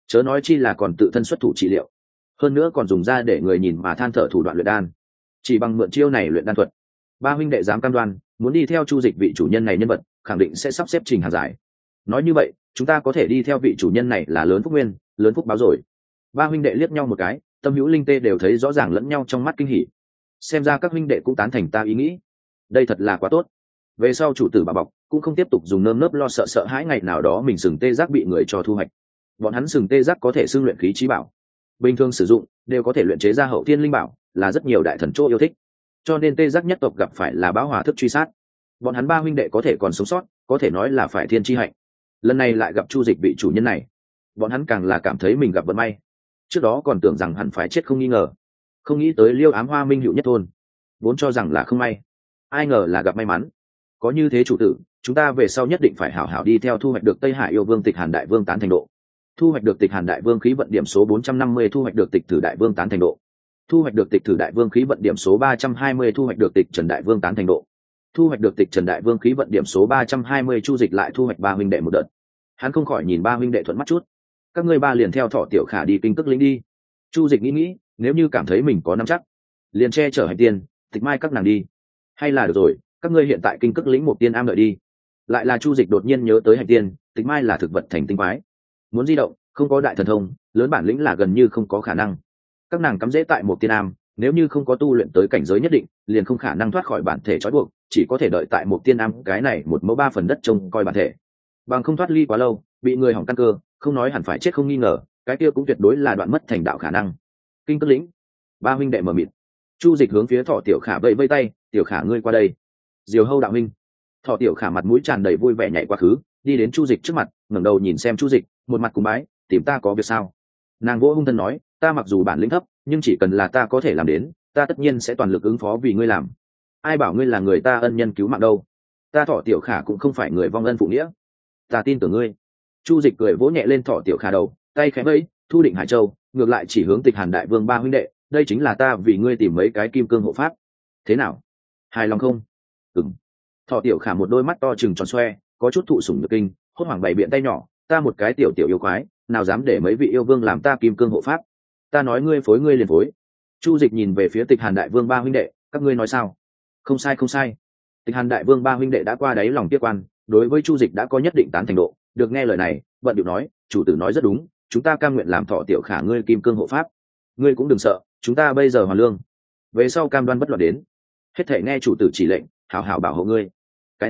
S1: chớ nói chi là còn tự thân xuất thủ trị liệu, hơn nữa còn dùng ra để người nhìn mà than thở thủ đoạn luyện đan. Chỉ bằng mượn chiêu này luyện đan thuật, ba huynh đệ dám cam đoan muốn đi theo Chu Dịch vị chủ nhân này nhân vật khẳng định sẽ sắp xếp trình hàng giải. Nói như vậy chúng ta có thể đi theo vị chủ nhân này là lớn phúc nguyên, lớn phúc báo rồi. Ba huynh đệ liếc nhau một cái, Tâm Hữu Linh Tê đều thấy rõ ràng lẫn nhau trong mắt kinh hỉ. Xem ra các huynh đệ cũng tán thành ta ý nghĩ, đây thật là quá tốt. Về sau chủ tử bà bọc cũng không tiếp tục dùng nơm nớp lo sợ sợ hãi ngày nào đó mình sừng tê giác bị người cho thu hoạch. Bọn hắn sừng tê giác có thể xưng luyện khí trí bảo, bình thường sử dụng đều có thể luyện chế ra hậu thiên linh bảo, là rất nhiều đại thần chỗ yêu thích. Cho nên tê giác nhất tộc gặp phải là bão hòa thức truy sát, bọn hắn ba huynh đệ có thể còn sống sót có thể nói là phải thiên chi hạnh. Lần này lại gặp Chu Dịch vị chủ nhân này, bọn hắn càng là cảm thấy mình gặp vận may. Trước đó còn tưởng rằng hẳn phải chết không nghi ngờ, không nghĩ tới Liêu Ám Hoa Minh Hữu nhất thôn, vốn cho rằng là không may, ai ngờ là gặp may mắn. Có như thế chủ tử, chúng ta về sau nhất định phải hảo hảo đi theo thu hoạch được Tây Hải yêu vương Tịch Hàn đại vương tán thành độ, thu hoạch được Tịch Hàn đại vương khí vận điểm số 450, thu hoạch được Tịch Thử đại vương tán thành độ, thu hoạch được Tịch Thử đại vương khí vận điểm số 320, thu hoạch được Tịch Trần đại vương tán thành độ, thu hoạch được Tịch Trần đại vương khí vận điểm số 320. Chu Dịch lại thu hoạch ba huynh đệ một đợt, hắn không khỏi nhìn ba huynh đệ thuận mắt chút. Các ngươi ba liền theo Thọ Tiểu Khả đi Kinh Cức lĩnh đi. Chu Dịch nghĩ, nếu như cảm thấy mình có nắm chắc, liền che chở Hành Tiên, Tịch Mai các nàng đi. Hay là được rồi, các ngươi hiện tại Kinh Cức lĩnh một tiên am đợi đi. Lại là Chu Dịch đột nhiên nhớ tới Hành Tiên, Tịch Mai là thực vật thành tinh quái, muốn di động không có đại thần thông lớn bản lĩnh là gần như không có khả năng. Các nàng cắm rễ tại một tiên am, nếu như không có tu luyện tới cảnh giới nhất định liền không khả năng thoát khỏi bản thể trói buộc, chỉ có thể đợi tại một tiên am cái này một mẫu 3 phần đất trông coi bản thể, bằng không thoát ly quá lâu bị người hỏng căn cơ, không nói hẳn phải chết không nghi ngờ, cái kia cũng tuyệt đối là đoạn mất thành đạo khả năng. Kinh Cức lĩnh, ba huynh đệ mở mịt. Chu Dịch hướng phía Thọ Tiểu Khả vẫy vẫy tay, Tiểu Khả ngươi qua đây. Diều Hâu đạo huynh. Thọ Tiểu Khả mặt mũi tràn đầy vui vẻ nhảy qua khứ, đi đến Chu Dịch trước mặt, ngẩng đầu nhìn xem Chu Dịch, một mặt cúng bái, tìm ta có việc sao? Nàng vỗ hung thân nói, ta mặc dù bản lĩnh thấp nhưng chỉ cần là ta có thể làm đến, ta tất nhiên sẽ toàn lực ứng phó vì ngươi làm. Ai bảo ngươi là người ta ân nhân cứu mạng đâu? Ta Thọ Tiểu Khả cũng không phải người vong ân phụ nghĩa, ta tin tưởng ngươi. Chu Dịch cười vỗ nhẹ lên Thọ Tiểu Khả đầu, tay khẽ vẫy, thu định Hải Châu, ngược lại chỉ hướng Tịch Hàn đại vương ba huynh đệ, đây chính là ta vì ngươi tìm mấy cái kim cương hộ pháp. Thế nào, hài lòng không? Ừm. Thọ Tiểu Khả một đôi mắt to trừng tròn xoe, có chút thụ sủng nhược kinh, hốt hoảng bày biện tay nhỏ, ta một cái tiểu tiểu yêu quái, nào dám để mấy vị yêu vương làm ta kim cương hộ pháp? Ta nói ngươi phối ngươi liền phối. Chu Dịch nhìn về phía Tịch Hàn đại vương ba huynh đệ, các ngươi nói sao? Không sai không sai. Tịch Hàn đại vương ba huynh đệ đã qua đáy lòng tiếc quan, đối với Chu Dịch đã có nhất định tán thành độ, được nghe lời này, vận điệu nói, chủ tử nói rất đúng, chúng ta cam nguyện làm Thọ Tiểu Khả ngươi kim cương hộ pháp. Ngươi cũng đừng sợ, chúng ta bây giờ hoàn lương, về sau cam đoan bất loạn đến, hết thể nghe chủ tử chỉ lệnh, hảo hảo bảo hộ ngươi. Cái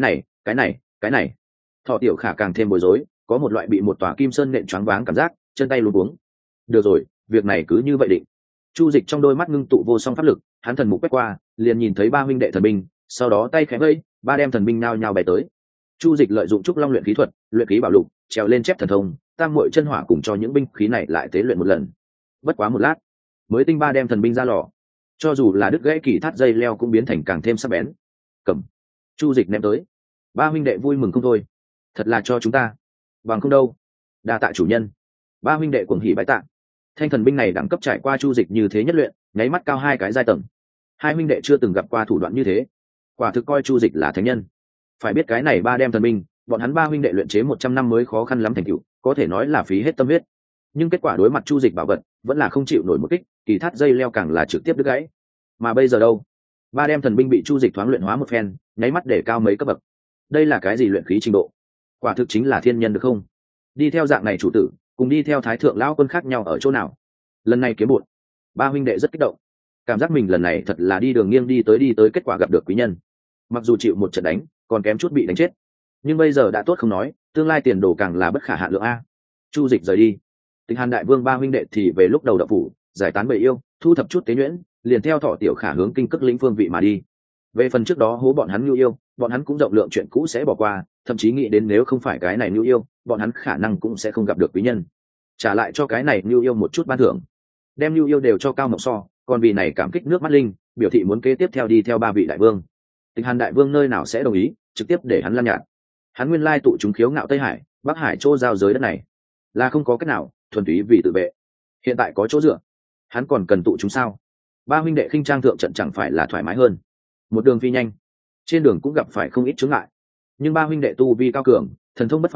S1: này. Thọ Tiểu Khả càng thêm bối rối, có một loại bị một tòa kim sơn nện choáng váng cảm giác, chân tay luống cuống. Được rồi, việc này cứ như vậy định. Chu Dịch trong đôi mắt ngưng tụ vô song pháp lực, hắn thần mục quét qua, liền nhìn thấy ba huynh đệ thần binh, sau đó tay khẽ vẫy, ba đem thần binh nao nhao bay tới. Chu Dịch lợi dụng trúc long luyện khí thuật, luyện khí bảo lục, trèo lên chép thần thông, tam muội chân hỏa cùng cho những binh khí này lại tế luyện một lần. Bất quá một lát, mới tinh ba đem thần binh ra lò, cho dù là đứt gãy kỳ thắt dây leo cũng biến thành càng thêm sắc bén. Cầm. Chu Dịch ném tới. Ba huynh đệ vui mừng không thôi, thật là cho chúng ta, bằng không đâu. Đa tạ chủ nhân. Ba huynh đệ cuồng hỉ bái tạ. Thanh thần binh này đẳng cấp trải qua Chu Dịch như thế nhất luyện, nháy mắt cao 2 cái giai tầng. Hai huynh đệ chưa từng gặp qua thủ đoạn như thế, quả thực coi Chu Dịch là thánh nhân. Phải biết cái này ba đem thần binh, bọn hắn ba huynh đệ luyện chế 100 năm mới khó khăn lắm thành tựu, có thể nói là phí hết tâm huyết. Nhưng kết quả đối mặt Chu Dịch bảo vật, vẫn là không chịu nổi một kích, kỳ thắt dây leo càng là trực tiếp đứt gãy. Mà bây giờ đâu? Ba đem thần binh bị Chu Dịch thoáng luyện hóa một phen, nháy mắt để cao mấy cấp bậc. Đây là cái gì luyện khí trình độ? Quả thực chính là thiên nhân được không? Đi theo dạng này chủ tử, cùng đi theo thái thượng lão quân khác nhau ở chỗ nào? Lần này kiếm bộn. Ba huynh đệ rất kích động, cảm giác mình lần này thật là đi đường nghiêng đi tới kết quả gặp được quý nhân. Mặc dù chịu một trận đánh, còn kém chút bị đánh chết, nhưng bây giờ đã tốt không nói, tương lai tiền đồ càng là bất khả hạn lượng a. Chu Dịch rời đi, Tịch Hàn đại vương ba huynh đệ thì về lúc đầu đậu phủ, giải tán bầy yêu, thu thập chút tế nhuyễn, liền theo Thọ Tiểu Khả hướng Kinh Cức lĩnh phương vị mà đi. Về phần trước đó hố bọn hắn nhu yêu, bọn hắn cũng rộng lượng chuyện cũ sẽ bỏ qua, thậm chí nghĩ đến nếu không phải cái này nhu yêu, bọn hắn khả năng cũng sẽ không gặp được quý nhân, trả lại cho cái này nhu yêu một chút ban thưởng. Đem nhu yêu đều cho Cao Mộng So, còn vì này cảm kích nước mắt linh, biểu thị muốn kế tiếp theo đi theo ba vị đại vương. Tịch Hàn đại vương nơi nào sẽ đồng ý, trực tiếp để hắn lăn nhạt. Hắn nguyên lai tụ chúng khiếu ngạo Tây Hải, Bắc Hải chỗ giao giới đất này, là không có cách nào, thuần túy vì tự vệ. Hiện tại có chỗ dựa, hắn còn cần tụ chúng sao? Ba huynh đệ khinh trang thượng trận chẳng phải là thoải mái hơn? Một đường phi nhanh, trên đường cũng gặp phải không ít chướng ngại, nhưng ba huynh đệ tu vi cao cường, thần thông bất phàm,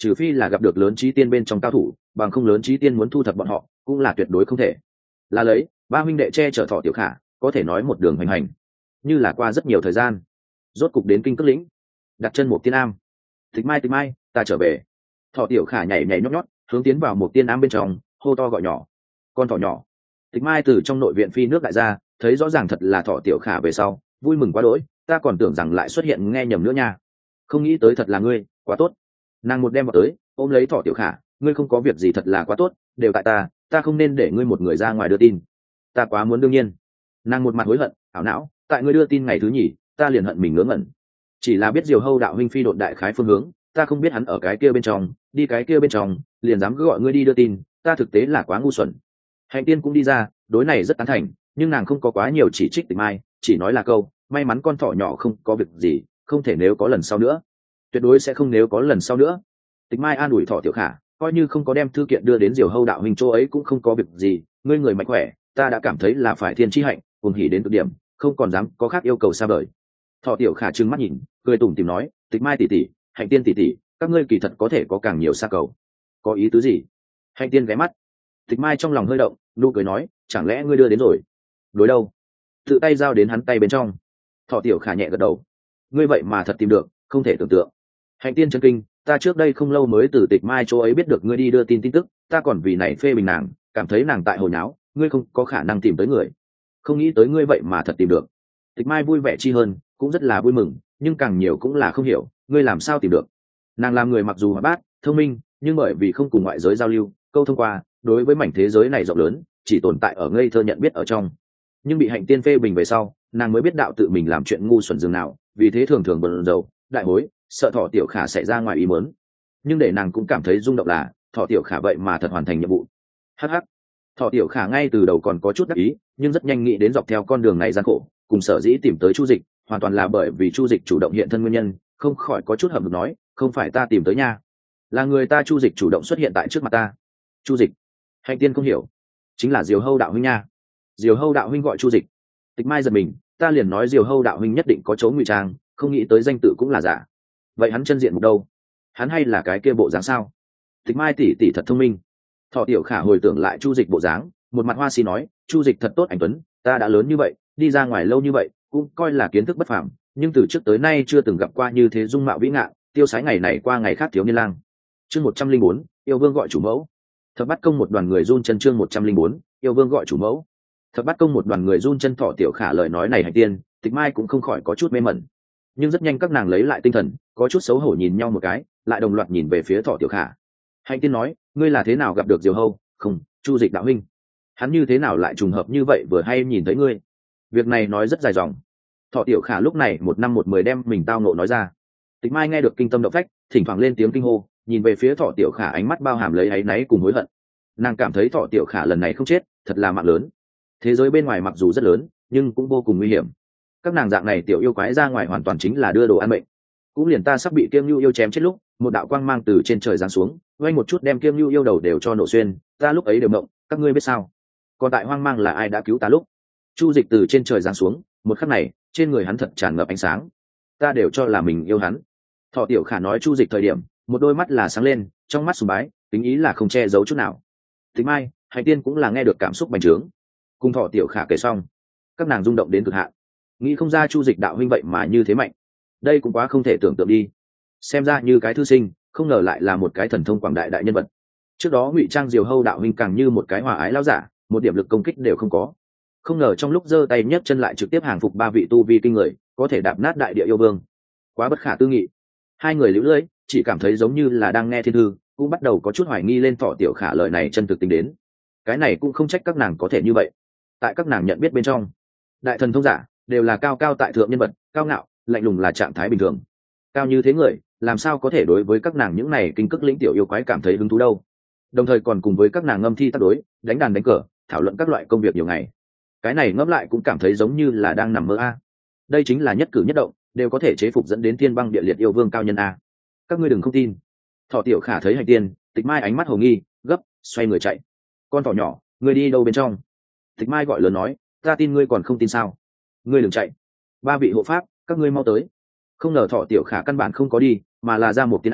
S1: trừ phi là gặp được lớn trí tiên bên trong cao thủ, bằng không lớn trí tiên muốn thu thập bọn họ cũng là tuyệt đối không thể. Là lấy ba huynh đệ che chở Thọ Tiểu Khả, có thể nói một đường hoành hành. Như là qua rất nhiều thời gian, rốt cục đến Kinh Cước lĩnh, đặt chân một tiên am. Tịch Mai, ta trở về. Thọ Tiểu Khả nhảy nhảy nhót nhót hướng tiến vào một tiên am bên trong, hô to gọi nhỏ. Con thỏ nhỏ. Tịch Mai từ trong nội viện phi nước đại ra, thấy rõ ràng thật là Thọ Tiểu Khả về sau, vui mừng quá đỗi, ta còn tưởng rằng lại xuất hiện nghe nhầm nữa nha. Không nghĩ tới thật là ngươi, quá tốt. Nàng một đem vào tới, ôm lấy Thọ Tiểu Khả, ngươi không có việc gì thật là quá tốt, đều tại ta không nên để ngươi một người ra ngoài đưa tin. Ta quá muốn đương nhiên. Nàng một mặt hối hận, ảo não, tại ngươi đưa tin ngày thứ nhì, ta liền hận mình ngớ ngẩn. Chỉ là biết Diều Hâu đạo huynh phi độn đại khái phương hướng, ta không biết hắn ở cái kia bên trong, đi cái kia bên trong, liền dám cứ gọi ngươi đi đưa tin, ta thực tế là quá ngu xuẩn. Hành tiên cũng đi ra, đối này rất tán thành, nhưng nàng không có quá nhiều chỉ trích Tịch Mai, chỉ nói là câu, may mắn con thỏ nhỏ không có việc gì, không thể nếu có lần sau nữa, tuyệt đối sẽ không nếu có lần sau nữa. Tịch Mai an ủi Thọ Tiểu Khả, coi như không có đem thư kiện đưa đến Diều Hâu đạo huynh chỗ ấy cũng không có việc gì, ngươi người mạnh khỏe, ta đã cảm thấy là phải thiên chi hạnh, cuồng hỉ đến cực điểm, không còn dám có khác yêu cầu xa vời. Thọ Tiểu Khả trừng mắt nhìn, cười tủm tỉm nói, Tịch Mai tỷ tỷ, Hạnh tiên tỷ tỷ, các ngươi kỳ thật có thể có càng nhiều xa cầu. Có ý tứ gì? Hạnh tiên ghé mắt. Tịch Mai trong lòng hơi động, nụ cười nói, chẳng lẽ ngươi đưa đến rồi? Đối đâu? Tự tay giao đến hắn tay bên trong. Thọ Tiểu Khả nhẹ gật đầu. Ngươi vậy mà thật tìm được, không thể tưởng tượng. Hạnh tiên chân kinh, ta trước đây không lâu mới từ Tịch Mai chỗ ấy biết được ngươi đi đưa tin tức, ta còn vì này phê bình nàng, cảm thấy nàng tại hồi nháo, ngươi không có khả năng tìm tới người. Không nghĩ tới ngươi vậy mà thật tìm được. Tịch Mai vui vẻ chi hơn, cũng rất là vui mừng, nhưng càng nhiều cũng là không hiểu, ngươi làm sao tìm được. Nàng làm người mặc dù hoạt bát, thông minh, nhưng bởi vì không cùng ngoại giới giao lưu, câu thông qua, đối với mảnh thế giới này rộng lớn, chỉ tồn tại ở ngây thơ nhận biết ở trong. Nhưng bị Hạnh tiên phê bình về sau, nàng mới biết đạo tự mình làm chuyện ngu xuẩn dường nào, vì thế thường thường bận rộn, đại hối, sợ Thọ Tiểu Khả xảy ra ngoài ý muốn. Nhưng để nàng cũng cảm thấy rung động là, Thọ Tiểu Khả vậy mà thật hoàn thành nhiệm vụ. Hắc hắc. Thọ Tiểu Khả ngay từ đầu còn có chút đắc ý, nhưng rất nhanh nghĩ đến dọc theo con đường này gian khổ, cùng sở dĩ tìm tới Chu Dịch, hoàn toàn là bởi vì Chu Dịch chủ động hiện thân nguyên nhân, không khỏi có chút hậm hực nói, không phải ta tìm tới nha, là người ta Chu Dịch chủ động xuất hiện tại trước mặt ta. Chu Dịch? Hạnh tiên không hiểu. Chính là Diều Hâu đạo huynh nha. Diều Hâu đạo huynh gọi Chu Dịch. Tịch Mai giật mình, ta liền nói Diều Hâu đạo huynh nhất định có chỗ ngụy trang, không nghĩ tới danh tự cũng là giả. Vậy hắn chân diện mục đâu? Hắn hay là cái kia bộ dáng sao? Tịch Mai tỷ tỷ thật thông minh. Thọ Tiểu Khả hồi tưởng lại Chu Dịch bộ dáng, một mặt hoa si nói, Chu Dịch thật tốt anh tuấn, ta đã lớn như vậy, đi ra ngoài lâu như vậy, cũng coi là kiến thức bất phàm, nhưng từ trước tới nay chưa từng gặp qua như thế dung mạo vĩ ngạn, tiêu sái ngày này qua ngày khác thiếu niên lang. Chương 104, yêu vương gọi chủ mẫu. Thập Bát Công một đoàn người run chân. Chương 104, yêu vương gọi chủ mẫu. Thập Bát Công một đoàn người run chân. Thọ Tiểu Khả lời nói này Hạnh tiên, Tịch Mai cũng không khỏi có chút mê mẩn. Nhưng rất nhanh các nàng lấy lại tinh thần, có chút xấu hổ nhìn nhau một cái, lại đồng loạt nhìn về phía Thọ Tiểu Khả. Hạnh tiên nói, ngươi là thế nào gặp được Diều Hâu? Không, Chu Dịch đạo huynh. Hắn như thế nào lại trùng hợp như vậy vừa hay nhìn thấy ngươi? Việc này nói rất dài dòng. Thọ Tiểu Khả lúc này một năm một mười đem mình tao nộ nói ra. Tịch Mai nghe được kinh tâm động phách, thỉnh thoảng lên tiếng kinh hô, nhìn về phía Thọ Tiểu Khả ánh mắt bao hàm lấy áy náy cùng hối hận. Nàng cảm thấy Thọ Tiểu Khả lần này không chết, thật là mạng lớn. Thế giới bên ngoài mặc dù rất lớn, nhưng cũng vô cùng nguy hiểm. Các nàng dạng này tiểu yêu quái ra ngoài hoàn toàn chính là đưa đồ ăn mệnh. Cũng liền ta sắp bị Kiêm Nhu yêu chém chết lúc, một đạo quang mang từ trên trời giáng xuống, vang một chút đem Kiêm Nhu yêu đầu đều cho nổ xuyên, ta lúc ấy đều mộng, các ngươi biết sao? Còn tại hoang mang là ai đã cứu ta lúc? Chu Dịch từ trên trời giáng xuống, một khắc này, trên người hắn thật tràn ngập ánh sáng. Ta đều cho là mình yêu hắn. Thọ Tiểu Khả nói Chu Dịch thời điểm, một đôi mắt là sáng lên, trong mắt sùng bái, tính ý là không che giấu chút nào. Tịch Mai, Hạnh tiên cũng là nghe được cảm xúc bành trướng. Cùng Thọ Tiểu Khả kể xong, các nàng rung động đến cực hạn. Nghĩ không ra Chu Dịch đạo huynh vậy mà như thế mạnh, đây cũng quá không thể tưởng tượng đi. Xem ra như cái thư sinh, không ngờ lại là một cái thần thông quảng đại đại nhân vật. Trước đó ngụy trang Diều Hâu đạo huynh càng như một cái hòa ái lão giả, một điểm lực công kích đều không có. Không ngờ trong lúc giơ tay nhấc chân lại trực tiếp hàng phục ba vị tu vi kinh người, có thể đạp nát đại địa yêu vương, quá bất khả tư nghị. Hai người liễu lưỡi, chỉ cảm thấy giống như là đang nghe thiên thư, cũng bắt đầu có chút hoài nghi lên Thọ Tiểu Khả lời này chân thực tính đến. Cái này cũng không trách các nàng có thể như vậy. Tại các nàng nhận biết bên trong, đại thần thông giả đều là cao cao tại thượng nhân vật, cao ngạo, lạnh lùng là trạng thái bình thường. Cao như thế người, làm sao có thể đối với các nàng những này kinh cức lĩnh tiểu yêu quái cảm thấy hứng thú đâu? Đồng thời còn cùng với các nàng ngâm thi tác đối, đánh đàn đánh cờ, thảo luận các loại công việc nhiều ngày. Cái này ngẫm lại cũng cảm thấy giống như là đang nằm mơ a. Đây chính là nhất cử nhất động đều có thể chế phục dẫn đến thiên băng địa liệt yêu vương cao nhân a. Các ngươi đừng không tin. Thọ Tiểu Khả thấy Hạnh tiên, Tịch Mai ánh mắt hồ nghi, gấp, xoay người chạy. Con thỏ nhỏ, ngươi đi đâu bên trong? Tịch Mai gọi lớn nói, ta tin ngươi còn không tin sao? Ngươi đừng chạy. Ba vị hộ pháp, các ngươi mau tới. Không ngờ Thọ Tiểu Khả căn bản không có đi, mà là ra một tiên am,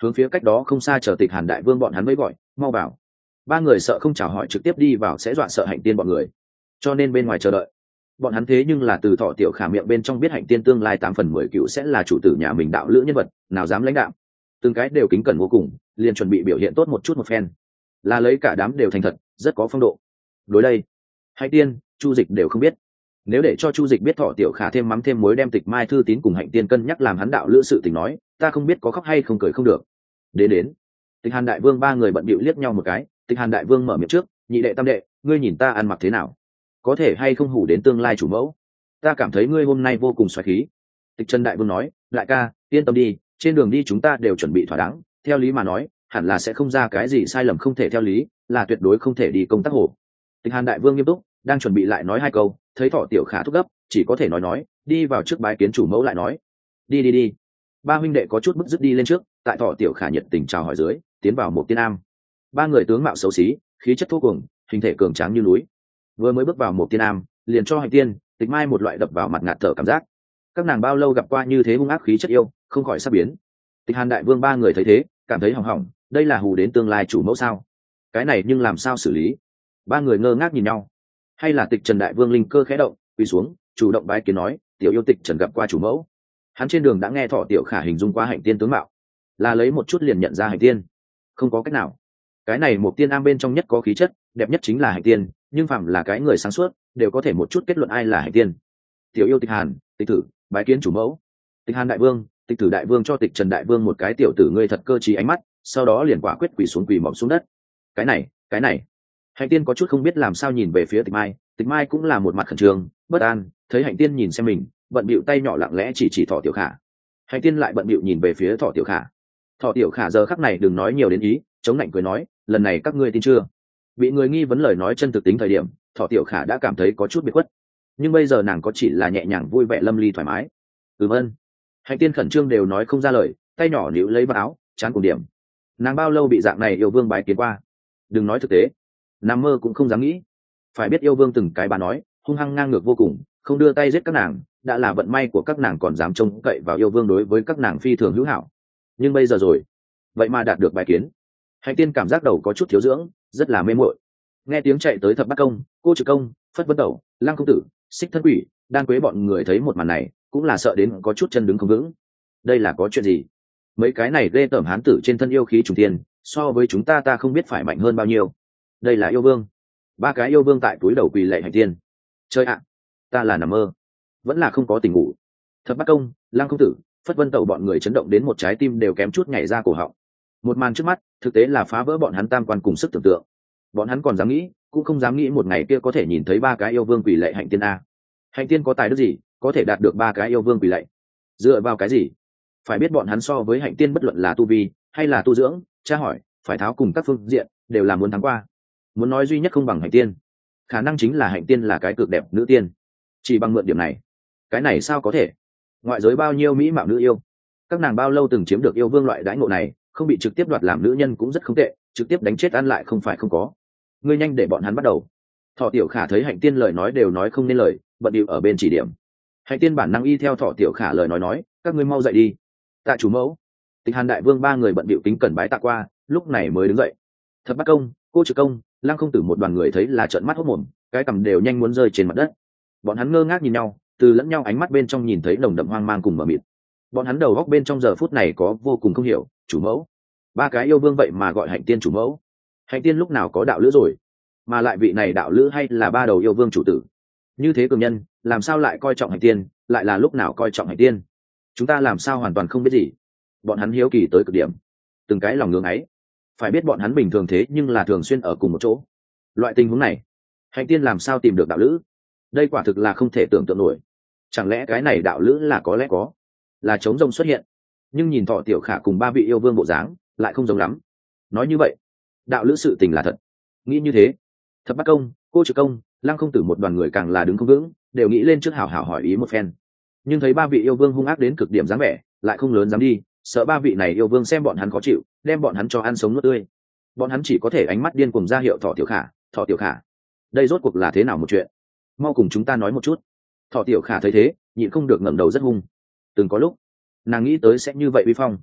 S1: hướng phía cách đó không xa chờ Tịch Hàn đại vương bọn hắn mới gọi mau vào. Ba người sợ không chào hỏi trực tiếp đi vào sẽ dọa sợ Hạnh Tiên bọn người, cho nên bên ngoài chờ đợi. Bọn hắn thế nhưng là từ Thọ Tiểu Khả miệng bên trong biết Hạnh Tiên tương lai 8/10 cựu sẽ là chủ tử nhà mình đạo lữ nhân vật, nào dám lãnh đạo. Từng cái đều kính cẩn vô cùng, liền chuẩn bị biểu hiện tốt một chút một phen, là lấy cả đám đều thành thật, rất có phong độ. Đối đây, Hạnh Tiên, Chu Dịch đều không biết. Nếu để cho Chu Dịch biết Thọ Tiểu Khả thêm mắm thêm muối đem Tịch Mai Thư Tín cùng Hạnh Tiên cân nhắc làm hắn đạo lữ sự tình nói, ta không biết có khóc hay không cười không được. Đến Tịch Hàn đại vương ba người bận bịu liếc nhau một cái. Tịch Hàn đại vương mở miệng trước, nhị đệ tam đệ, ngươi nhìn ta ăn mặc thế nào, có thể hay không hủ đến tương lai chủ mẫu? Ta cảm thấy ngươi hôm nay vô cùng xoáy khí. Tịch Trần đại vương nói, đại ca yên tâm đi, trên đường đi chúng ta đều chuẩn bị thỏa đáng, theo lý mà nói hẳn là sẽ không ra cái gì sai lầm, không thể theo lý là tuyệt đối không thể đi công tác hổ. Tịch Hàn đại vương nghiêm túc, đang chuẩn bị lại nói hai câu, thấy Thọ Tiểu Khả thúc gấp, chỉ có thể nói đi vào trước bái kiến chủ mẫu lại nói. Đi. Ba huynh đệ có chút bức dứt đi lên trước, tại Thọ Tiểu Khả nhiệt tình chào hỏi dưới tiến vào một tiên am. Ba người tướng mạo xấu xí, khí chất thô cuồng, hình thể cường tráng như núi, vừa mới bước vào một tiên am liền cho Hạnh Tiên, Tịch Mai một loại đập vào mặt ngạt thở cảm giác. Các nàng bao lâu gặp qua như thế hung ác khí chất yêu, không khỏi sắp biến. Tịch Hàn đại vương ba người thấy thế cảm thấy hỏng hỏng, đây là hù đến tương lai chủ mẫu sao? Cái này nhưng làm sao xử lý? Ba người ngơ ngác nhìn nhau. Hay là Tịch Trần đại vương linh cơ khẽ động, quỳ xuống chủ động bái kiến nói, tiểu yêu Tịch Trần gặp qua chủ mẫu. Hắn trên đường đã nghe Thọ Tiểu Khả hình dung qua Hạnh Tiên tướng mạo, là lấy một chút liền nhận ra Hạnh Tiên. Không có cách nào, cái này một tiên am bên trong nhất có khí chất đẹp nhất chính là Hạnh Tiên, nhưng phạm là cái người sáng suốt đều có thể một chút kết luận ai là Hạnh Tiên. Tiểu yêu Tịch Hàn, Tịch Tử bái kiến chủ mẫu. Tịch Hàn đại vương, Tịch Tử đại vương cho Tịch Trần đại vương một cái tiểu tử ngươi thật cơ trí ánh mắt, sau đó liền quả quyết quỳ xuống quỳ mọp xuống đất. Cái này Hạnh Tiên có chút không biết làm sao nhìn về phía Tịch Mai. Tịch Mai cũng là một mặt khẩn trương bất an, thấy Hạnh Tiên nhìn xem mình bận bịu tay nhỏ lặng lẽ chỉ Thọ Tiểu Khả. Hạnh Tiên lại bận bịu nhìn về phía Thọ Tiểu Khả. Thọ Tiểu Khả giờ khắc này đừng nói nhiều đến ý, chống lạnh cười nói, lần này các ngươi tin chưa? Bị người nghi vấn lời nói chân thực tính thời điểm, Thọ Tiểu Khả đã cảm thấy có chút biệt khuất, nhưng bây giờ nàng có chỉ là nhẹ nhàng vui vẻ lâm ly thoải mái. Ơn. Hạnh Tiên khẩn trương đều nói không ra lời, tay nhỏ níu lấy vào áo chán cùng điểm. Nàng bao lâu bị dạng này yêu vương bái kiến qua? Đừng nói thực tế, nằm mơ cũng không dám nghĩ. Phải biết yêu vương từng cái bà nói hung hăng ngang ngược vô cùng, không đưa tay giết các nàng đã là vận may của các nàng, còn dám trông cậy vào yêu vương đối với các nàng phi thường hữu hảo. Nhưng bây giờ rồi, vậy mà đạt được bài kiến. Hạnh Tiên cảm giác đầu có chút thiếu dưỡng, rất là mê muội. Nghe tiếng chạy tới Thập Bát Công, Cô Trực Công, Phất Vân Tẩu, Lăng Công Tử, Xích Thân Quỷ, Đan Quế bọn người thấy một màn này cũng là sợ đến có chút chân đứng không vững. Đây là có chuyện gì? Mấy cái này ghê tởm hán tử trên thân yêu khí trùng tiên, so với chúng ta không biết phải mạnh hơn bao nhiêu. Đây là yêu vương. Ba cái yêu vương tại túi đầu quỳ lạy Hạnh Tiên. Chơi ạ, ta là nằm mơ, vẫn là không có tỉnh ngủ. Thập Bát Công, Lăng Công Tử, Phất Vân Tẩu bọn người chấn động đến một trái tim đều kém chút nhảy ra cổ họng. Một màn trước mắt thực tế là phá vỡ bọn hắn tam quan cùng sức tưởng tượng. Bọn hắn còn dám nghĩ cũng không dám nghĩ một ngày kia có thể nhìn thấy ba cái yêu vương quỳ lạy Hạnh Tiên a. Hạnh Tiên có tài đức gì có thể đạt được ba cái yêu vương quỳ lạy? Dựa vào cái gì? Phải biết bọn hắn so với Hạnh Tiên bất luận là tu vi hay là tu dưỡng, tra hỏi phải tháo cùng các phương diện đều là muốn thắng qua. Muốn nói duy nhất không bằng Hạnh Tiên, khả năng chính là Hạnh Tiên là cái cực đẹp nữ tiên. Chỉ bằng mượn điểm này, cái này sao có thể? Ngoại giới bao nhiêu mỹ mạo nữ yêu, các nàng bao lâu từng chiếm được yêu vương loại đãi ngộ này, không bị trực tiếp đoạt làm nữ nhân cũng rất không tệ, trực tiếp đánh chết ăn lại không phải không có. Ngươi nhanh để bọn hắn bắt đầu. Thọ Tiểu Khả thấy Hạnh Tiên lời nói đều nói không nên lời, bận điệu ở bên chỉ điểm. Hạnh Tiên bản năng y theo Thọ Tiểu Khả lời nói, các ngươi mau dậy đi. Tạ chủ mẫu. Tịch Hàn đại vương ba người bận điệu kính cẩn bái tạ qua, lúc này mới đứng dậy. Thập Bát Công, Cô Trực Công, Lăng Công Tử một đoàn người thấy là trợn mắt hốt mồm, cái cằm đều nhanh muốn rơi trên mặt đất. Bọn hắn ngơ ngác nhìn nhau, từ lẫn nhau ánh mắt bên trong nhìn thấy nồng đậm hoang mang cùng mờ mịt. Bọn hắn đầu góc bên trong giờ phút này có vô cùng không hiểu, chủ mẫu, ba cái yêu vương vậy mà gọi Hạnh Tiên chủ mẫu. Hạnh Tiên lúc nào có đạo lữ rồi? Mà lại vị này đạo lữ hay là ba đầu yêu vương chủ tử? Như thế cường nhân làm sao lại coi trọng Hạnh Tiên, lại là lúc nào coi trọng Hạnh Tiên? Chúng ta làm sao hoàn toàn không biết gì? Bọn hắn hiếu kỳ tới cực điểm, từng cái lòng ngưỡng ấy. Phải biết bọn hắn bình thường thế nhưng là thường xuyên ở cùng một chỗ. Loại tình huống này, Hạnh Tiên làm sao tìm được đạo lữ? Đây quả thực là không thể tưởng tượng nổi. Chẳng lẽ cái này đạo lữ là có lẽ có là trống rông xuất hiện? Nhưng nhìn Thọ Tiểu Khả cùng ba vị yêu vương bộ dáng lại không giống lắm. Nói như vậy, đạo lữ sự tình là thật. Nghĩ như thế, Thập Bát Công, Cô Trực Công, Lăng Công Tử một đoàn người càng là đứng không vững, đều nghĩ lên trước hào hào hỏi ý một phen. Nhưng thấy ba vị yêu vương hung ác đến cực điểm dáng vẻ, lại không lớn dám đi, sợ ba vị này yêu vương xem bọn hắn khó chịu, đem bọn hắn cho ăn sống nuốt tươi. Bọn hắn chỉ có thể ánh mắt điên cuồng ra hiệu Thọ Tiểu Khả, Thọ Tiểu Khả, đây rốt cuộc là thế nào một chuyện? Mau cùng chúng ta nói một chút. Thọ Tiểu Khả thấy thế nhịn không được ngẩng đầu rất hung. Từng có lúc nàng nghĩ tới sẽ như vậy uy phong,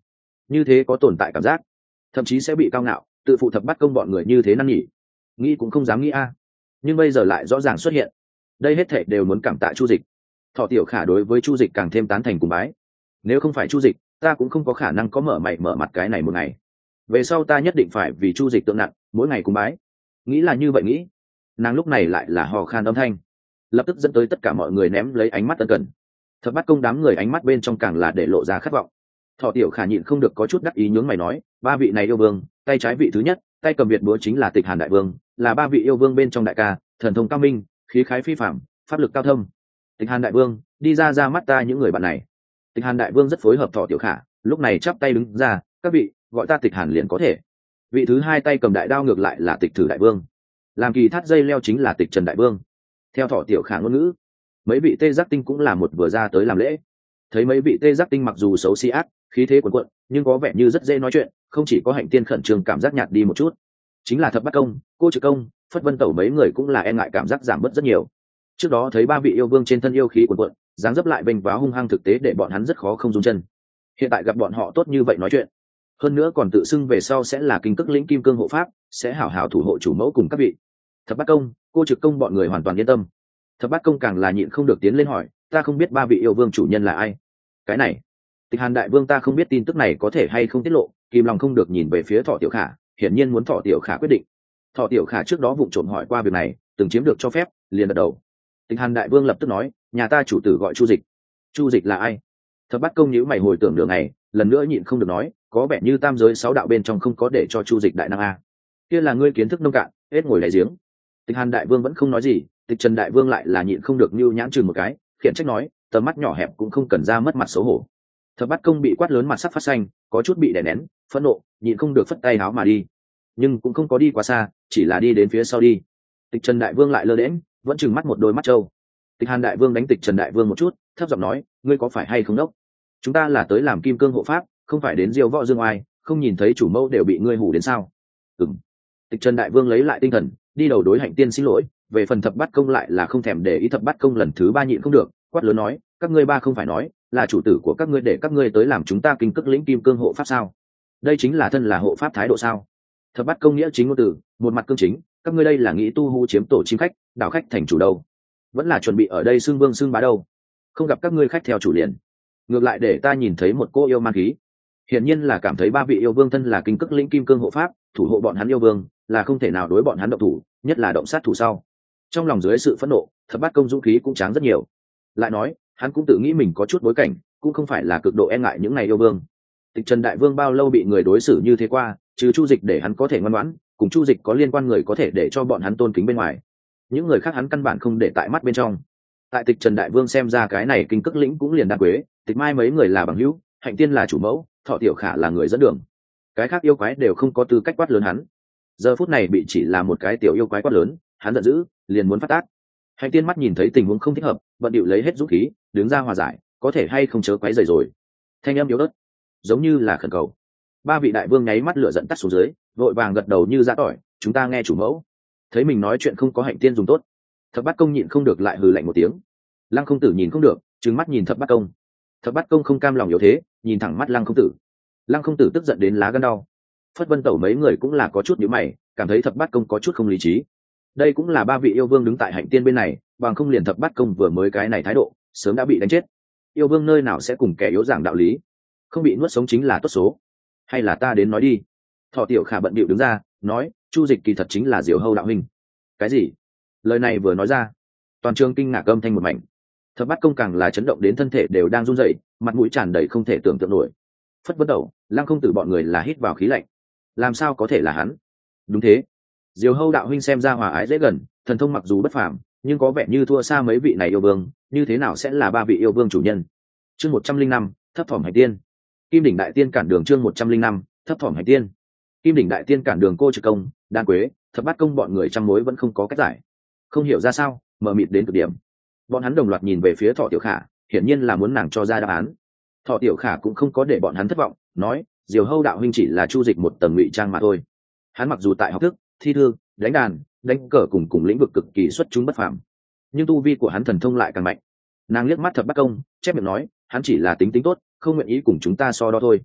S1: như thế có tồn tại cảm giác, thậm chí sẽ bị cao ngạo tự phụ thập bắt công bọn người như thế năn nhỉ, nghĩ cũng không dám nghĩ a. Nhưng bây giờ lại rõ ràng xuất hiện, đây hết thảy đều muốn cảm tạ Chu Dịch. Thọ Tiểu Khả đối với Chu Dịch càng thêm tán thành cùng bái. Nếu không phải Chu Dịch, ta cũng không có khả năng có mở mày mở mặt cái này một ngày. Về sau ta nhất định phải vì Chu Dịch tượng nặng, mỗi ngày cùng bái. Nghĩ là như vậy nghĩ, nàng lúc này lại là hò khan âm thanh, lập tức dẫn tới tất cả mọi người ném lấy ánh mắt ân cần. Thập bắt công đám người ánh mắt bên trong càng là để lộ ra khát vọng. Thọ Tiểu Khả nhịn không được có chút đắc ý nhướng mày nói, ba vị này yêu vương, tay trái vị thứ nhất, tay cầm Việt búa chính là Tịch Hàn đại vương, là ba vị yêu vương bên trong đại ca, thần thông cao minh, khí khái phi phàm, pháp lực cao thâm. Tịch Hàn đại vương, đi ra mắt ta những người bạn này. Tịch Hàn đại vương rất phối hợp Thọ Tiểu Khả, lúc này chắp tay đứng ra, các vị, gọi ta Tịch Hàn liền có thể. Vị thứ hai tay cầm đại đao ngược lại là Tịch Thử đại vương, làm kỳ thắt dây leo chính là Tịch Trần đại vương. Theo Thọ Tiểu Khả ngôn ngữ, mấy vị tê giác tinh cũng là một vừa ra tới làm lễ. Thấy mấy vị tê giác tinh mặc dù xấu xí ác, khí thế cuồn cuộn, nhưng có vẻ như rất dễ nói chuyện, không chỉ có Hạnh Tiên khẩn trương cảm giác nhạt đi một chút, chính là Thập Bát Công, Cô Trực Công, Phất Vân Tẩu mấy người cũng là e ngại cảm giác giảm bớt rất nhiều. Trước đó thấy ba vị yêu vương trên thân yêu khí cuồn cuộn, dáng dấp lại bênh váo hung hăng thực tế để bọn hắn rất khó không dung chân. Hiện tại gặp bọn họ tốt như vậy nói chuyện, hơn nữa còn tự xưng về sau sẽ là kinh cức lĩnh kim cương hộ pháp, sẽ hảo hảo thủ hộ chủ mẫu cùng các vị. Thập Bát Công, Cô Trực Công bọn người hoàn toàn yên tâm. Thập Bát Công càng là nhịn không được tiến lên hỏi, ta không biết ba vị yêu vương chủ nhân là ai. Cái này, Tịch Hàn đại vương ta không biết tin tức này có thể hay không tiết lộ, kìm lòng không được nhìn về phía Thọ Tiểu Khả, hiển nhiên muốn Thọ Tiểu Khả quyết định. Thọ Tiểu Khả trước đó vụng trộm hỏi qua việc này, từng chiếm được cho phép, liền gật đầu. Tịch Hàn đại vương lập tức nói, nhà ta chủ tử gọi Chu Dịch. Chu Dịch là ai? Thập Bát Công nhíu mày hồi tưởng đường này, lần nữa nhịn không được nói, có vẻ như tam giới sáu đạo bên trong không có để cho Chu Dịch đại năng a. Kia là ngươi kiến thức nông cạn, hết ngồi đáy giếng. Tịch Hàn đại vương vẫn không nói gì, Tịch Trần đại vương lại là nhịn không được nưu nhãn chừng một cái, khiển trách nói, tầm mắt nhỏ hẹp cũng không cần ra mất mặt xấu hổ. Thập Bát Công bị quát lớn mặt sắc phát xanh, có chút bị đè nén, phẫn nộ, nhịn không được phất tay áo mà đi, nhưng cũng không có đi quá xa, chỉ là đi đến phía sau đi. Tịch Trần đại vương lại lơ đễnh, vẫn trừng mắt một đôi mắt trâu. Tịch Hàn đại vương đánh Tịch Trần đại vương một chút, thấp giọng nói, ngươi có phải hay không đốc? Chúng ta là tới làm kim cương hộ pháp, không phải đến diêu võ dương oai, không nhìn thấy chủ mẫu đều bị ngươi hù đến sao? Ừm. Tịch Trần đại vương lấy lại tinh thần, đi đầu đối Hạnh Tiên xin lỗi. Về phần Thập Bát Công lại là không thèm để ý. Thập Bát Công lần thứ ba nhịn không được, quát lớn nói, các ngươi ba không phải nói là chủ tử của các ngươi để các ngươi tới làm chúng ta kinh cức lĩnh kim cương hộ pháp sao? Đây chính là thân là hộ pháp thái độ sao? Thập Bát Công nghĩa chính ngôn từ, một mặt cương chính, các ngươi đây là nghĩ tu hú chiếm tổ chim khách, đảo khách thành chủ đâu? Vẫn là chuẩn bị ở đây xưng vương xưng bá đâu? Không gặp các ngươi khách theo chủ liền, ngược lại để ta nhìn thấy một cô yêu man khí. Hiển nhiên là cảm thấy ba vị yêu vương thân là kinh cức lĩnh kim cương hộ pháp, thủ hộ bọn hắn yêu vương, là không thể nào đối bọn hắn động thủ, nhất là động sát thủ sau. Trong lòng dưới sự phẫn nộ, Thập Bát Công dũng khí cũng tráng rất nhiều. Lại nói, hắn cũng tự nghĩ mình có chút bối cảnh, cũng không phải là cực độ e ngại những ngày yêu vương. Tịch Trần đại vương bao lâu bị người đối xử như thế qua, trừ Chu Dịch để hắn có thể ngoan ngoãn, cùng Chu Dịch có liên quan người có thể để cho bọn hắn tôn kính bên ngoài. Những người khác hắn căn bản không để tại mắt bên trong. Tại Tịch Trần đại vương xem ra cái này kinh cức lĩnh cũng liền Đan Quế, Tịch Mai mấy người là bằng hữu, Hạnh Tiên là chủ mẫu, Thọ Tiểu Khả là người dẫn đường. Cái khác yêu quái đều không có tư cách quát lớn hắn. Giờ phút này bị chỉ là một cái tiểu yêu quái quát lớn, hắn giận dữ, liền muốn phát tác. Hạnh Tiên mắt nhìn thấy tình huống không thích hợp, bận điệu lấy hết dũng khí, đứng ra hòa giải, có thể hay không chớ quấy rầy rồi. Thanh âm yếu ớt, giống như là khẩn cầu. Ba vị đại vương nháy mắt lửa giận tắt xuống dưới, vội vàng gật đầu như giã tỏi, chúng ta nghe chủ mẫu. Thấy mình nói chuyện không có Hạnh Tiên dùng tốt, Thập Bát Công nhịn không được lại hừ lạnh một tiếng. Lăng Không Tử nhìn không được, trừng mắt nhìn Thập Bát Công. Thập Bát Công không cam lòng yếu thế, nhìn thẳng mắt Lăng Không Tử. Lăng Không Tử tức giận đến lá gan đau. Phất Vân Tẩu mấy người cũng là có chút nhíu mày, cảm thấy Thập Bát Công có chút không lý trí. Đây cũng là ba vị yêu vương đứng tại Hạnh Tiên bên này, bằng không liền Thập Bát Công vừa mới cái này thái độ, sớm đã bị đánh chết. Yêu vương nơi nào sẽ cùng kẻ yếu giảng đạo lý, không bị nuốt sống chính là tốt số. Hay là ta đến nói đi. Thọ Tiểu Khả bận bịu đứng ra, nói, Chu Dịch kỳ thật chính là Diều Hâu đạo huynh. Cái gì? Lời này vừa nói ra, toàn trường kinh ngạc âm thanh một mảnh. Thập Bát Công càng là chấn động đến thân thể đều đang run rẩy, mặt mũi tràn đầy không thể tưởng tượng nổi. Phất Vân Tẩu, Lăng Không Tử bọn người là hít vào khí lạnh. Làm sao có thể là hắn? Đúng thế, Diều Hâu đạo huynh xem ra hòa ái dễ gần, thần thông mặc dù bất phàm, nhưng có vẻ như thua xa mấy vị này yêu vương, như thế nào sẽ là ba vị yêu vương chủ nhân? Chương 105, thấp thỏm Hạnh Tiên. Kim đỉnh đại tiên cản đường chương 105, thấp thỏm Hạnh Tiên. Kim đỉnh đại tiên cản đường Cô Trực Công, Đan Quế, Thập Bát Công bọn người trăm mối vẫn không có cách giải. Không hiểu ra sao, mờ mịt đến cực điểm. Bọn hắn đồng loạt nhìn về phía Thọ Tiểu Khả, hiển nhiên là muốn nàng cho ra đáp án. Thọ Tiểu Khả cũng không có để bọn hắn thất vọng, nói, Diều Hâu đạo huynh chỉ là Chu Dịch một tầng ngụy trang mà thôi. Hắn mặc dù tại học thức, thi thư, đánh đàn, đánh cờ cùng lĩnh vực cực kỳ xuất chúng bất phàm, nhưng tu vi của hắn thần thông lại càng mạnh. Nàng liếc mắt Thập Bát Công, chép miệng nói, hắn chỉ là tính tốt, không nguyện ý cùng chúng ta so đo thôi.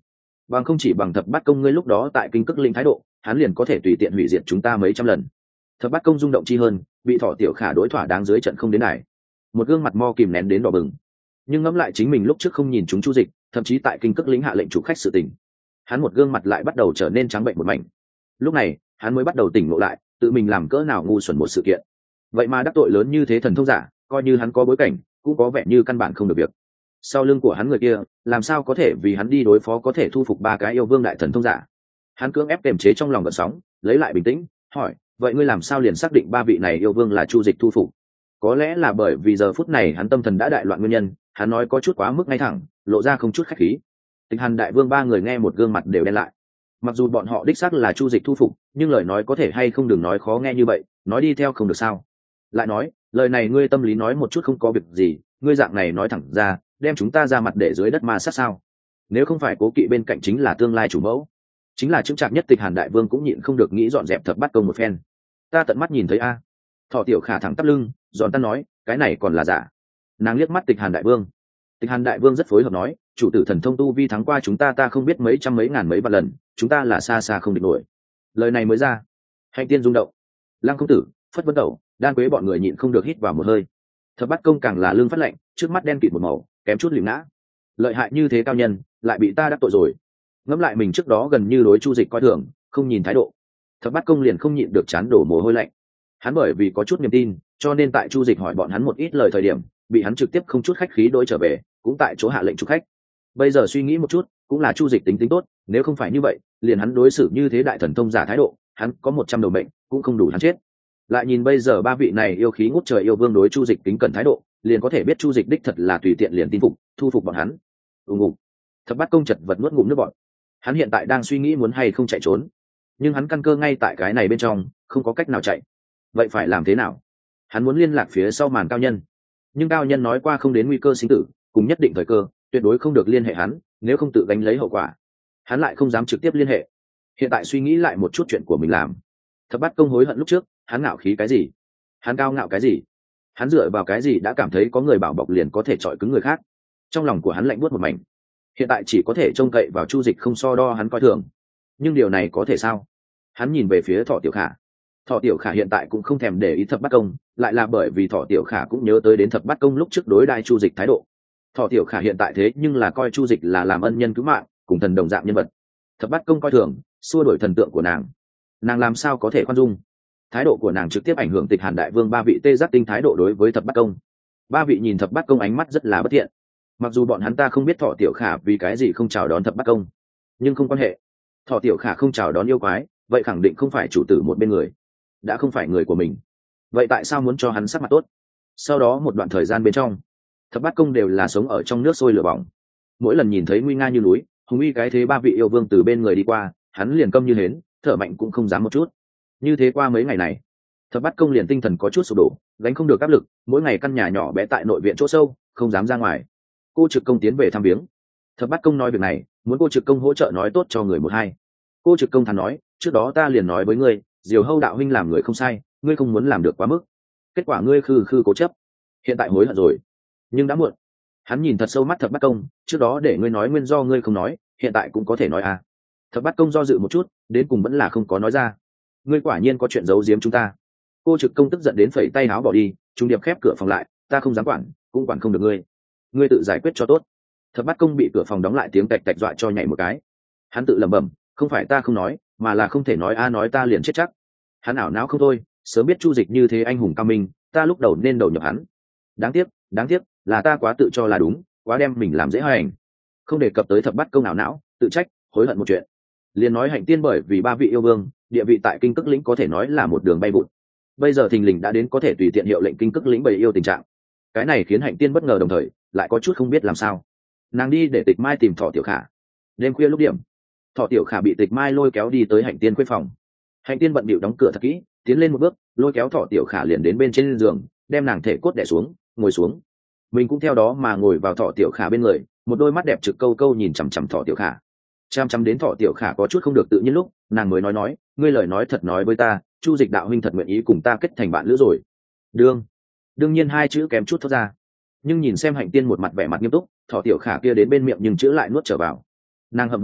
S1: bằng không chỉ bằng thập bát công ngươi lúc đó tại kinh cức lĩnh thái độ, hắn liền có thể tùy tiện hủy diệt chúng ta mấy trăm lần. Thập bát công rung động chi hơn, bị thọ tiểu khả đối thỏa đáng dưới trận không đến đài, một gương mặt mo kìm nén đến đỏ bừng. Nhưng ngẫm lại chính mình lúc trước không nhìn chúng Chu Dịch, thậm chí tại kinh cức lĩnh hạ lệnh chủ khách sự tình, hắn một gương mặt lại bắt đầu trở nên trắng bệnh một mảnh. Lúc này hắn mới bắt đầu tỉnh ngộ lại, tự mình làm cỡ nào ngu xuẩn một sự kiện. Vậy mà đắc tội lớn như thế thần thông giả, coi như hắn có bối cảnh cũng có vẻ như căn bản không được việc. Sau lưng của hắn người kia làm sao có thể vì hắn đi đối phó có thể thu phục ba cái yêu vương đại thần thông giả. Hắn cưỡng ép kiềm chế trong lòng gợn sóng, lấy lại bình tĩnh hỏi, vậy ngươi làm sao liền xác định ba vị này yêu vương là Chu Dịch thu phục? Có lẽ là bởi vì giờ phút này hắn tâm thần đã đại loạn nguyên nhân, hắn nói có chút quá mức ngay thẳng, lộ ra không chút khách khí. Tịch Hàn đại vương ba người nghe một gương mặt đều đen lại. Mặc dù bọn họ đích xác là Chu Dịch thu phục, nhưng lời nói có thể hay không đừng nói khó nghe như vậy, nói đi theo không được sao? Lại nói, lời này ngươi tâm lý nói một chút không có việc gì, ngươi dạng này nói thẳng ra, đem chúng ta ra mặt để dưới đất ma sát sao? Nếu không phải cố kỵ bên cạnh chính là tương lai chủ mẫu, chính là chững chạc nhất Tịch Hàn đại vương cũng nhịn không được nghĩ dọn dẹp thập bát công một phen. Ta tận mắt nhìn thấy a. Thọ tiểu khả thẳng tắp lưng, giòn tan nói, cái này còn là giả. Nàng liếc mắt Tịch Hàn đại vương. Tịch Hàn đại vương rất phối hợp nói, chủ tử thần thông tu vi thắng qua chúng ta không biết mấy trăm mấy ngàn mấy vạn lần, chúng ta là xa xa không địch nổi. Lời này mới ra, Hạnh Tiên rung động. Lăng công tử, Phất Vân Tẩu, Đan Quế bọn người nhịn không được hít vào một hơi. Thập bát công càng là lưng phát lạnh, trước mắt đen kịt một màu, kém chút lìm ngã. Lợi hại như thế cao nhân, lại bị ta đắc tội rồi. Ngẫm lại mình trước đó gần như đối Chu Dịch coi thường, không nhìn thái độ, thập bát công liền không nhịn được chán đổ mồ hôi lạnh. Hắn bởi vì có chút niềm tin, cho nên tại Chu Dịch hỏi bọn hắn một ít lời thời điểm, bị hắn trực tiếp không chút khách khí đối trở về, cũng tại chỗ hạ lệnh chủ khách. Bây giờ suy nghĩ một chút, cũng là Chu Dịch tính tính tốt, nếu không phải như vậy, liền hắn đối xử như thế đại thần thông giả thái độ, hắn có 100 đầu mệnh cũng không đủ hắn chết. Lại nhìn bây giờ ba vị này yêu khí ngút trời yêu vương đối Chu Dịch kính cẩn thái độ, liền có thể biết Chu Dịch đích thật là tùy tiện liền tin phục, thu phục bọn hắn. Ngủ. Thập bát công chật vật nuốt ngụm nước bọt. Hắn hiện tại đang suy nghĩ muốn hay không chạy trốn, nhưng hắn căn cơ ngay tại cái này bên trong, không có cách nào chạy. Vậy phải làm thế nào? Hắn muốn liên lạc phía sau màn cao nhân, nhưng cao nhân nói qua không đến nguy cơ sinh tử, cùng nhất định thời cơ, tuyệt đối không được liên hệ hắn, nếu không tự gánh lấy hậu quả. Hắn lại không dám trực tiếp liên hệ. Hiện tại suy nghĩ lại một chút chuyện của mình làm. Thập bát công hối hận lúc trước, hắn ngạo khí cái gì? Hắn cao ngạo cái gì? Hắn dựa vào cái gì đã cảm thấy có người bảo bọc liền có thể chọi cứng người khác? Trong lòng của hắn lạnh buốt một mảnh. Hiện tại chỉ có thể trông cậy vào Chu Dịch không so đo hắn coi thường. Nhưng điều này có thể sao? Hắn nhìn về phía Thọ tiểu khả. Thọ tiểu khả hiện tại cũng không thèm để ý thập bát công, lại là bởi vì Thọ tiểu khả cũng nhớ tới đến thập bát công lúc trước đối đai Chu Dịch thái độ. Thọ tiểu khả hiện tại thế nhưng là coi Chu Dịch là làm ân nhân cứu mạng, cùng thần đồng dạng nhân vật. Thập bát công coi thường, xua đuổi thần tượng của nàng làm sao có thể khoan dung? Thái độ của nàng trực tiếp ảnh hưởng Tịch Hàn đại vương ba vị tê giác tinh thái độ đối với thập bát công. Ba vị nhìn thập bát công ánh mắt rất là bất thiện. Mặc dù bọn hắn ta không biết Thọ tiểu khả vì cái gì không chào đón thập bát công, nhưng không quan hệ. Thọ tiểu khả không chào đón yêu quái, vậy khẳng định không phải chủ tử một bên người, đã không phải người của mình. Vậy tại sao muốn cho hắn sắc mặt tốt? Sau đó một đoạn thời gian bên trong, thập bát công đều là sống ở trong nước sôi lửa bỏng. Mỗi lần nhìn thấy nguy nga như núi, hùng uy cái thế ba vị yêu vương từ bên người đi qua, hắn liền câm như hến, thở mạnh cũng không dám một chút. Như thế qua mấy ngày này, thập bát công liền tinh thần có chút sụp đổ, gánh không được áp lực, mỗi ngày căn nhà nhỏ bé tại nội viện chỗ sâu, không dám ra ngoài. Cô trực công tiến về thăm viếng. Thập bát công nói việc này, muốn cô trực công hỗ trợ nói tốt cho người một hai. Cô trực công thắn nói, trước đó ta liền nói với ngươi, Diều Hâu đạo huynh làm người không sai, ngươi không muốn làm được quá mức. Kết quả ngươi khư khư cố chấp, hiện tại hối hận rồi, nhưng đã muộn. Hắn nhìn thật sâu mắt thập bát công, trước đó để ngươi nói nguyên do ngươi không nói, hiện tại cũng có thể nói à. Thập bát công do dự một chút, đến cùng vẫn là không có nói ra. Ngươi quả nhiên có chuyện giấu giếm chúng ta. Cô trực công tức giận đến phẩy tay áo bỏ đi, trung điệp khép cửa phòng lại, ta không dám quản, cũng quản không được ngươi, ngươi tự giải quyết cho tốt. Thập bát công bị cửa phòng đóng lại tiếng tạch tạch dọa cho nhảy một cái. Hắn tự lẩm bẩm, không phải ta không nói, mà là không thể nói nói ta liền chết chắc. Hắn ảo não không thôi, sớm biết Chu Dịch như thế anh hùng cao minh, ta lúc đầu nên đầu nhập hắn. Đáng tiếc là ta quá tự cho là đúng, quá đem mình làm dễ hành. Không đề cập tới thập bát công ảo não, tự trách, hối hận một chuyện. Liền nói Hạnh Tiên bởi vì ba vị yêu vương, địa vị tại kinh cức lĩnh có thể nói là một đường bay vụt. Bây giờ thình lình đã đến có thể tùy tiện hiệu lệnh kinh cức lĩnh bầy yêu tình trạng. Cái này khiến Hạnh Tiên bất ngờ, đồng thời lại có chút không biết làm sao. Nàng đi để Tịch Mai tìm Thọ tiểu khả. Đêm khuya lúc điểm, Thọ tiểu khả bị Tịch Mai lôi kéo đi tới Hạnh Tiên khuê phòng. Hạnh Tiên bận bịu đóng cửa thật kỹ, tiến lên một bước, lôi kéo Thọ tiểu khả liền đến bên trên giường, đem nàng thể cốt đè xuống, ngồi xuống. Mình cũng theo đó mà ngồi vào Thọ tiểu khả bên người, một đôi mắt đẹp trực câu câu nhìn chằm chằm Thọ tiểu khả. Chăm đến Thọ tiểu khả có chút không được tự nhiên lúc, nàng mới nói, ngươi lời nói thật nói với ta, Chu Dịch đạo huynh thật nguyện ý cùng ta kết thành bạn lữ rồi. Đương nhiên hai chữ kém chút thoát ra, nhưng nhìn xem Hạnh Tiên một mặt vẻ mặt nghiêm túc, Thọ tiểu khả kia đến bên miệng nhưng chữ lại nuốt trở vào. Nàng hậm hực nói,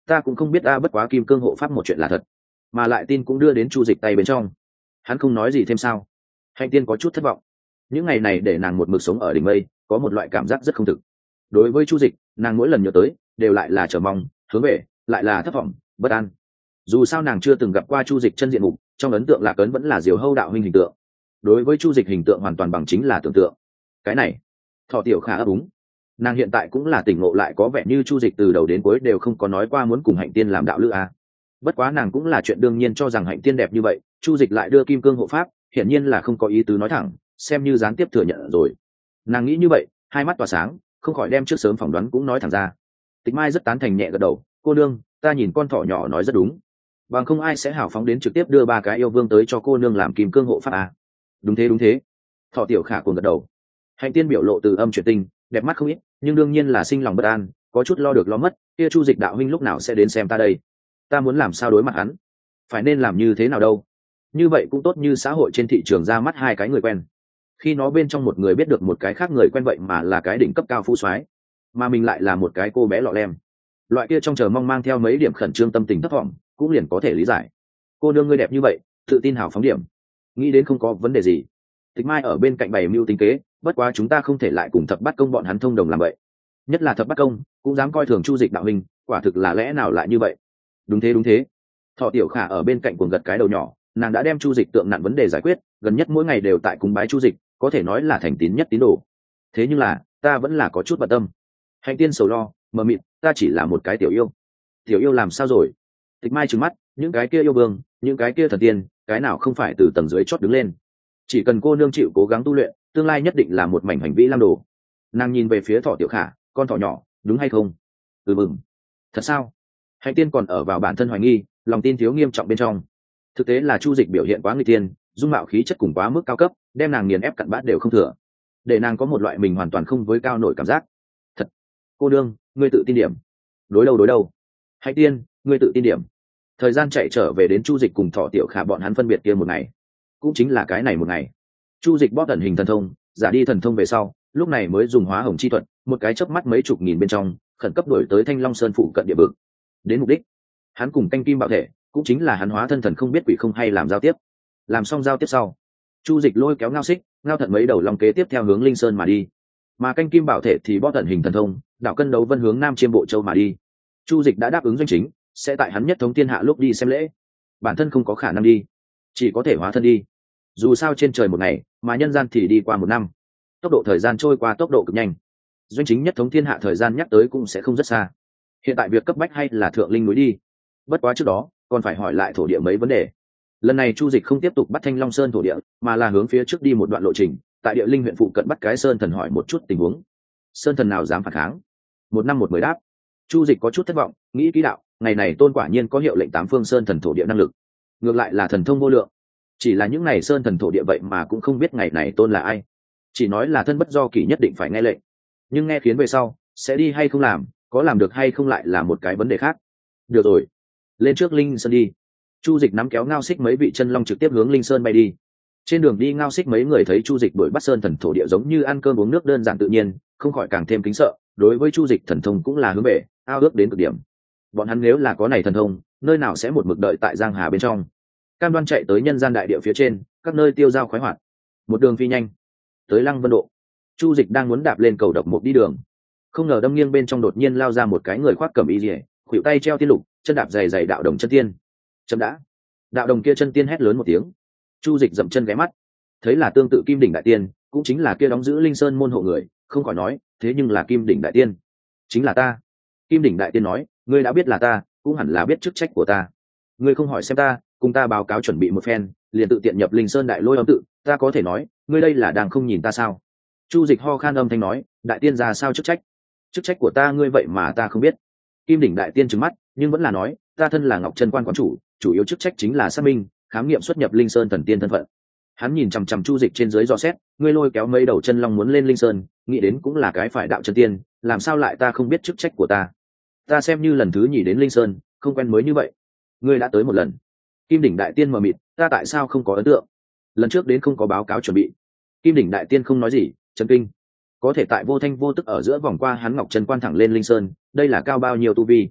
S1: ta cũng không biết ta, bất quá kim cương hộ pháp một chuyện là thật, mà lại tin cũng đưa đến Chu Dịch tay bên trong. Hắn không nói gì thêm sao? Hạnh Tiên có chút thất vọng. Những ngày này để nàng một mực sống ở đỉnh mây, có một loại cảm giác rất không thực. Đối với Chu Dịch, nàng mỗi lần nhớ tới đều lại là chờ mong, hướng về, lại là thất vọng, bất an. Dù sao nàng chưa từng gặp qua Chu Dịch chân diện mục, trong ấn tượng Lạc Ấn vẫn là Diều Hâu đạo huynh hình tượng. Đối với Chu Dịch hình tượng hoàn toàn bằng chính là tưởng tượng. Cái này, Thọ Tiểu Khả ấp úng. Nàng hiện tại cũng là tỉnh ngộ lại, có vẻ như Chu Dịch từ đầu đến cuối đều không có nói qua muốn cùng Hạnh Tiên làm đạo lữ a. Bất quá nàng cũng là chuyện đương nhiên cho rằng Hạnh Tiên đẹp như vậy, Chu Dịch lại đưa kim cương hộ pháp, hiển nhiên là không có ý tứ nói thẳng, xem như gián tiếp thừa nhận rồi. Nàng nghĩ như vậy, hai mắt tỏa sáng, không khỏi đem trước sớm phỏng đoán cũng nói thẳng ra. Tịch Mai rất tán thành nhẹ gật đầu, cô nương, ta nhìn con thỏ nhỏ nói rất đúng, bằng không ai sẽ hào phóng đến trực tiếp đưa ba cái yêu vương tới cho cô nương làm kim cương hộ pháp à. Đúng thế đúng thế. Thọ Tiểu Khả cuồng gật đầu. Hạnh Tiên biểu lộ từ âm chuyển tinh, đẹp mắt không ít, nhưng đương nhiên là sinh lòng bất an, có chút lo được lo mất. Kia Chu Dịch đạo huynh lúc nào sẽ đến xem ta đây? Ta muốn làm sao đối mặt hắn? Phải nên làm như thế nào đâu? Như vậy cũng tốt, như xã hội trên thị trường ra mắt hai cái người quen, khi nó bên trong một người biết được một cái khác người quen vậy mà là cái đỉnh cấp cao phú soái, mà mình lại là một cái cô bé lọ lem, loại kia trong chờ mong mang theo mấy điểm khẩn trương, tâm tình thất vọng, cũng liền có thể lý giải. Cô nương ngươi đẹp như vậy, tự tin hào phóng điểm, nghĩ đến không có vấn đề gì. Tịch Mai ở bên cạnh bày mưu tính kế, bất quá chúng ta không thể lại cùng Thập Bát Công bọn hắn thông đồng làm vậy, nhất là Thập Bát Công cũng dám coi thường Chu Dịch đạo huynh, quả thực là lẽ nào lại như vậy? Đúng thế đúng thế. Thọ Tiểu Khả ở bên cạnh cuồng gật cái đầu nhỏ, nàng đã đem Chu Dịch tượng nặn vấn đề giải quyết, gần nhất mỗi ngày đều tại cúng bái Chu Dịch, có thể nói là thành tín nhất tín đồ. Thế nhưng là ta vẫn là có chút bận tâm. Hạnh Tiên sầu lo, mờ mịt, ta chỉ là một cái tiểu yêu. Tiểu yêu làm sao rồi? Tịch Mai trừng mắt, những cái kia yêu vương, những cái kia thần tiên, cái nào không phải từ tầng dưới chót đứng lên? Chỉ cần cô nương chịu cố gắng tu luyện, tương lai nhất định là một mảnh hành vi lam đồ. Nàng nhìn về phía Thọ Tiểu Khả, con thỏ nhỏ, đúng hay không? Mừng. Thật sao? Hạnh Tiên còn ở vào bản thân hoài nghi, lòng tin thiếu nghiêm trọng bên trong. Thực tế là Chu Dịch biểu hiện quá nguy tiên, dung mạo khí chất cùng quá mức cao cấp, đem nàng nghiền ép cặn bát đều không thừa, để nàng có một loại mình hoàn toàn không với cao nổi cảm giác. Thật, cô đương, ngươi tự tin điểm. Đối đầu. Hạnh Tiên, ngươi tự tin điểm. Thời gian chạy trở về đến Chu Dịch cùng Thọ Tiểu Khả bọn hắn phân biệt kia một ngày, cũng chính là cái này một ngày. Chu Dịch bóp ẩn hình thần thông, giả đi thần thông về sau, lúc này mới dùng hóa hồng chi thuật, một cái chớp mắt mấy chục nghìn bên trong, khẩn cấp đuổi tới Thanh Long Sơn phụ cận địa vực. Đến mục đích, hắn cùng canh kim bảo thể, cũng chính là hắn hóa thân thần không biết quỷ không hay làm giao tiếp. Làm xong giao tiếp sau, Chu Dịch lôi kéo Ngao Xích, Ngao Thận mấy đầu long kế tiếp theo hướng Linh Sơn mà đi, mà canh kim bảo thể thì bóp tận hình thần thông, đạo cân đấu vân hướng Nam Chiêm Bộ Châu mà đi. Chu Dịch đã đáp ứng doanh chính, sẽ tại hắn nhất thống thiên hạ lúc đi xem lễ, bản thân không có khả năng đi, chỉ có thể hóa thân đi. Dù sao trên trời một ngày, mà nhân gian thì đi qua một năm, tốc độ thời gian trôi qua tốc độ cực nhanh. Doanh chính nhất thống thiên hạ thời gian nhắc tới cũng sẽ không rất xa. Hiện tại việc cấp bách hay là thượng linh núi đi. Bất quá trước đó còn phải hỏi lại thổ địa mấy vấn đề. Lần này Chu Dịch không tiếp tục bắt Thanh Long Sơn thổ địa, mà là hướng phía trước đi một đoạn lộ trình, tại địa linh huyện phụ cận bắt cái sơn thần hỏi một chút tình huống. Sơn thần nào dám phản kháng? Một năm một mười đáp. Chu Dịch có chút thất vọng, nghĩ kỹ đạo, ngày này tôn quả nhiên có hiệu lệnh tám phương sơn thần thổ địa năng lực, ngược lại là thần thông vô lượng. Chỉ là những ngày sơn thần thổ địa vậy mà cũng không biết ngày này tôn là ai, chỉ nói là thân bất do kỷ nhất định phải nghe lệnh, nhưng nghe khiến về sau sẽ đi hay không làm, có làm được hay không lại là một cái vấn đề khác. Được rồi, lên trước Linh Sơn đi. Chu Dịch nắm kéo Ngao Xích mấy vị chân long trực tiếp hướng Linh Sơn bay đi. Trên đường đi Ngao Xích mấy người thấy Chu Dịch đuổi bắt sơn thần thổ địa giống như ăn cơm uống nước đơn giản tự nhiên, không khỏi càng thêm kính sợ, đối với Chu Dịch thần thông cũng là hướng về ao ước đến cực điểm. Bọn hắn nếu là có này thần thông, nơi nào sẽ một mực đợi tại giang hà bên trong, cam đoan chạy tới nhân gian đại địa phía trên, các nơi tiêu dao khoái hoạt. Một đường phi nhanh tới Lăng Vân Độ. Chu Dịch đang muốn đạp lên cầu độc mục đi đường, không ngờ đâm nghiêng bên trong đột nhiên lao ra một cái người khoác cẩm y liễu, khuỷu tay treo tiên lục, chân đạp dày dày đạo đồng chân tiên. Chấm đã. Đạo đồng kia chân tiên hét lớn một tiếng. Chu Dịch dậm chân ghé mắt, thấy là tương tự Kim Đỉnh đại tiên, cũng chính là kia đóng giữ Linh Sơn môn hộ người, không khỏi nói, thế nhưng là Kim Đỉnh đại tiên, chính là ta. Kim Đỉnh đại tiên nói, ngươi đã biết là ta, cũng hẳn là biết chức trách của ta. Ngươi không hỏi xem ta, cùng ta báo cáo chuẩn bị một phen, liền tự tiện nhập Linh Sơn đại lôi âm tự, ta có thể nói, ngươi đây là đang không nhìn ta sao? Chu Dịch ho khan âm thanh nói, đại tiên ra sao chức trách? Chức trách của ta ngươi vậy mà ta không biết. Kim Đỉnh đại tiên trừng mắt, nhưng vẫn là nói, ta thân là Ngọc Chân Quan quán chủ, chủ yếu chức trách chính là xác minh, khám nghiệm xuất nhập Linh Sơn thần tiên thân phận. Hắn nhìn chằm chằm Chu Dịch trên dưới dò xét, ngươi lôi kéo mấy đầu chân long muốn lên Linh Sơn, nghĩ đến cũng là cái phải đạo chân tiên, làm sao lại ta không biết chức trách của ta? Ta xem như lần thứ nhì đến Linh Sơn, không quen mới như vậy. Ngươi đã tới một lần. Kim Đỉnh đại tiên mờ mịt, ta tại sao không có ấn tượng? Lần trước đến không có báo cáo chuẩn bị. Kim Đỉnh đại tiên không nói gì, chấn kinh. Có thể tại vô thanh vô tức ở giữa vòng qua hắn Ngọc Chân Quan thẳng lên Linh Sơn, đây là cao bao nhiêu tu vi?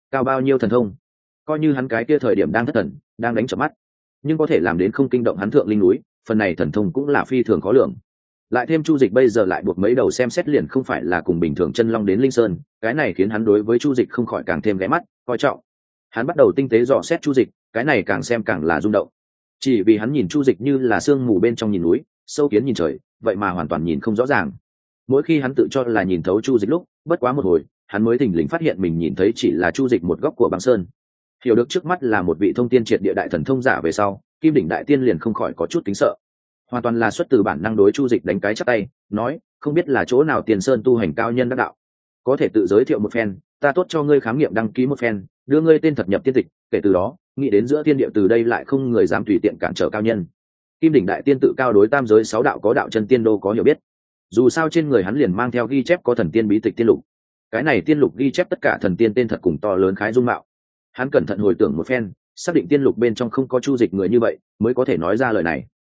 S1: cao bao nhiêu thần thông, coi như hắn cái kia thời điểm đang thất thần đang đánh chợp mắt, nhưng có thể làm đến không kinh động hắn thượng linh núi, phần này thần thông cũng là phi thường khó lường. Lại thêm Chu Dịch bây giờ lại buộc mấy đầu xem xét liền không phải là cùng bình thường chân long đến linh sơn, cái này khiến hắn đối với Chu Dịch không khỏi càng thêm ghé mắt coi trọng. Hắn bắt đầu tinh tế dò xét Chu Dịch, cái này càng xem càng là rung động. Chỉ vì hắn nhìn Chu Dịch như là sương mù bên trong nhìn núi, sâu kiến nhìn trời, vậy mà hoàn toàn nhìn không rõ ràng. Mỗi khi hắn tự cho là nhìn thấu Chu Dịch lúc, bất quá một hồi, hắn mới thình lình phát hiện mình nhìn thấy chỉ là Chu Dịch một góc của băng sơn. Hiểu được trước mắt là một vị thông tiên triệt địa đại thần thông giả về sau, Kim đỉnh đại tiên liền không khỏi có chút kính sợ. Hoàn toàn là xuất từ bản năng đối Chu Dịch đánh cái chắp tay, nói, không biết là chỗ nào Tiền Sơn tu hành cao nhân đắc đạo, có thể tự giới thiệu một phen, ta tốt cho ngươi khám nghiệm đăng ký một phen, đưa ngươi tên thật nhập tiên tịch, kể từ đó, nghĩ đến giữa thiên địa từ đây lại không người dám tùy tiện cản trở cao nhân. Kim đỉnh đại tiên tự cao đối tam giới 6 đạo có đạo chân tiên đô có hiểu biết. Dù sao trên người hắn liền mang theo ghi chép có thần tiên bí tịch tiên lục. Cái này tiên lục ghi chép tất cả thần tiên tên thật cùng to lớn khái dung mạo. Hắn cẩn thận hồi tưởng một phen, xác định tiên lục bên trong không có Chu Dịch người như vậy, mới có thể nói ra lời này.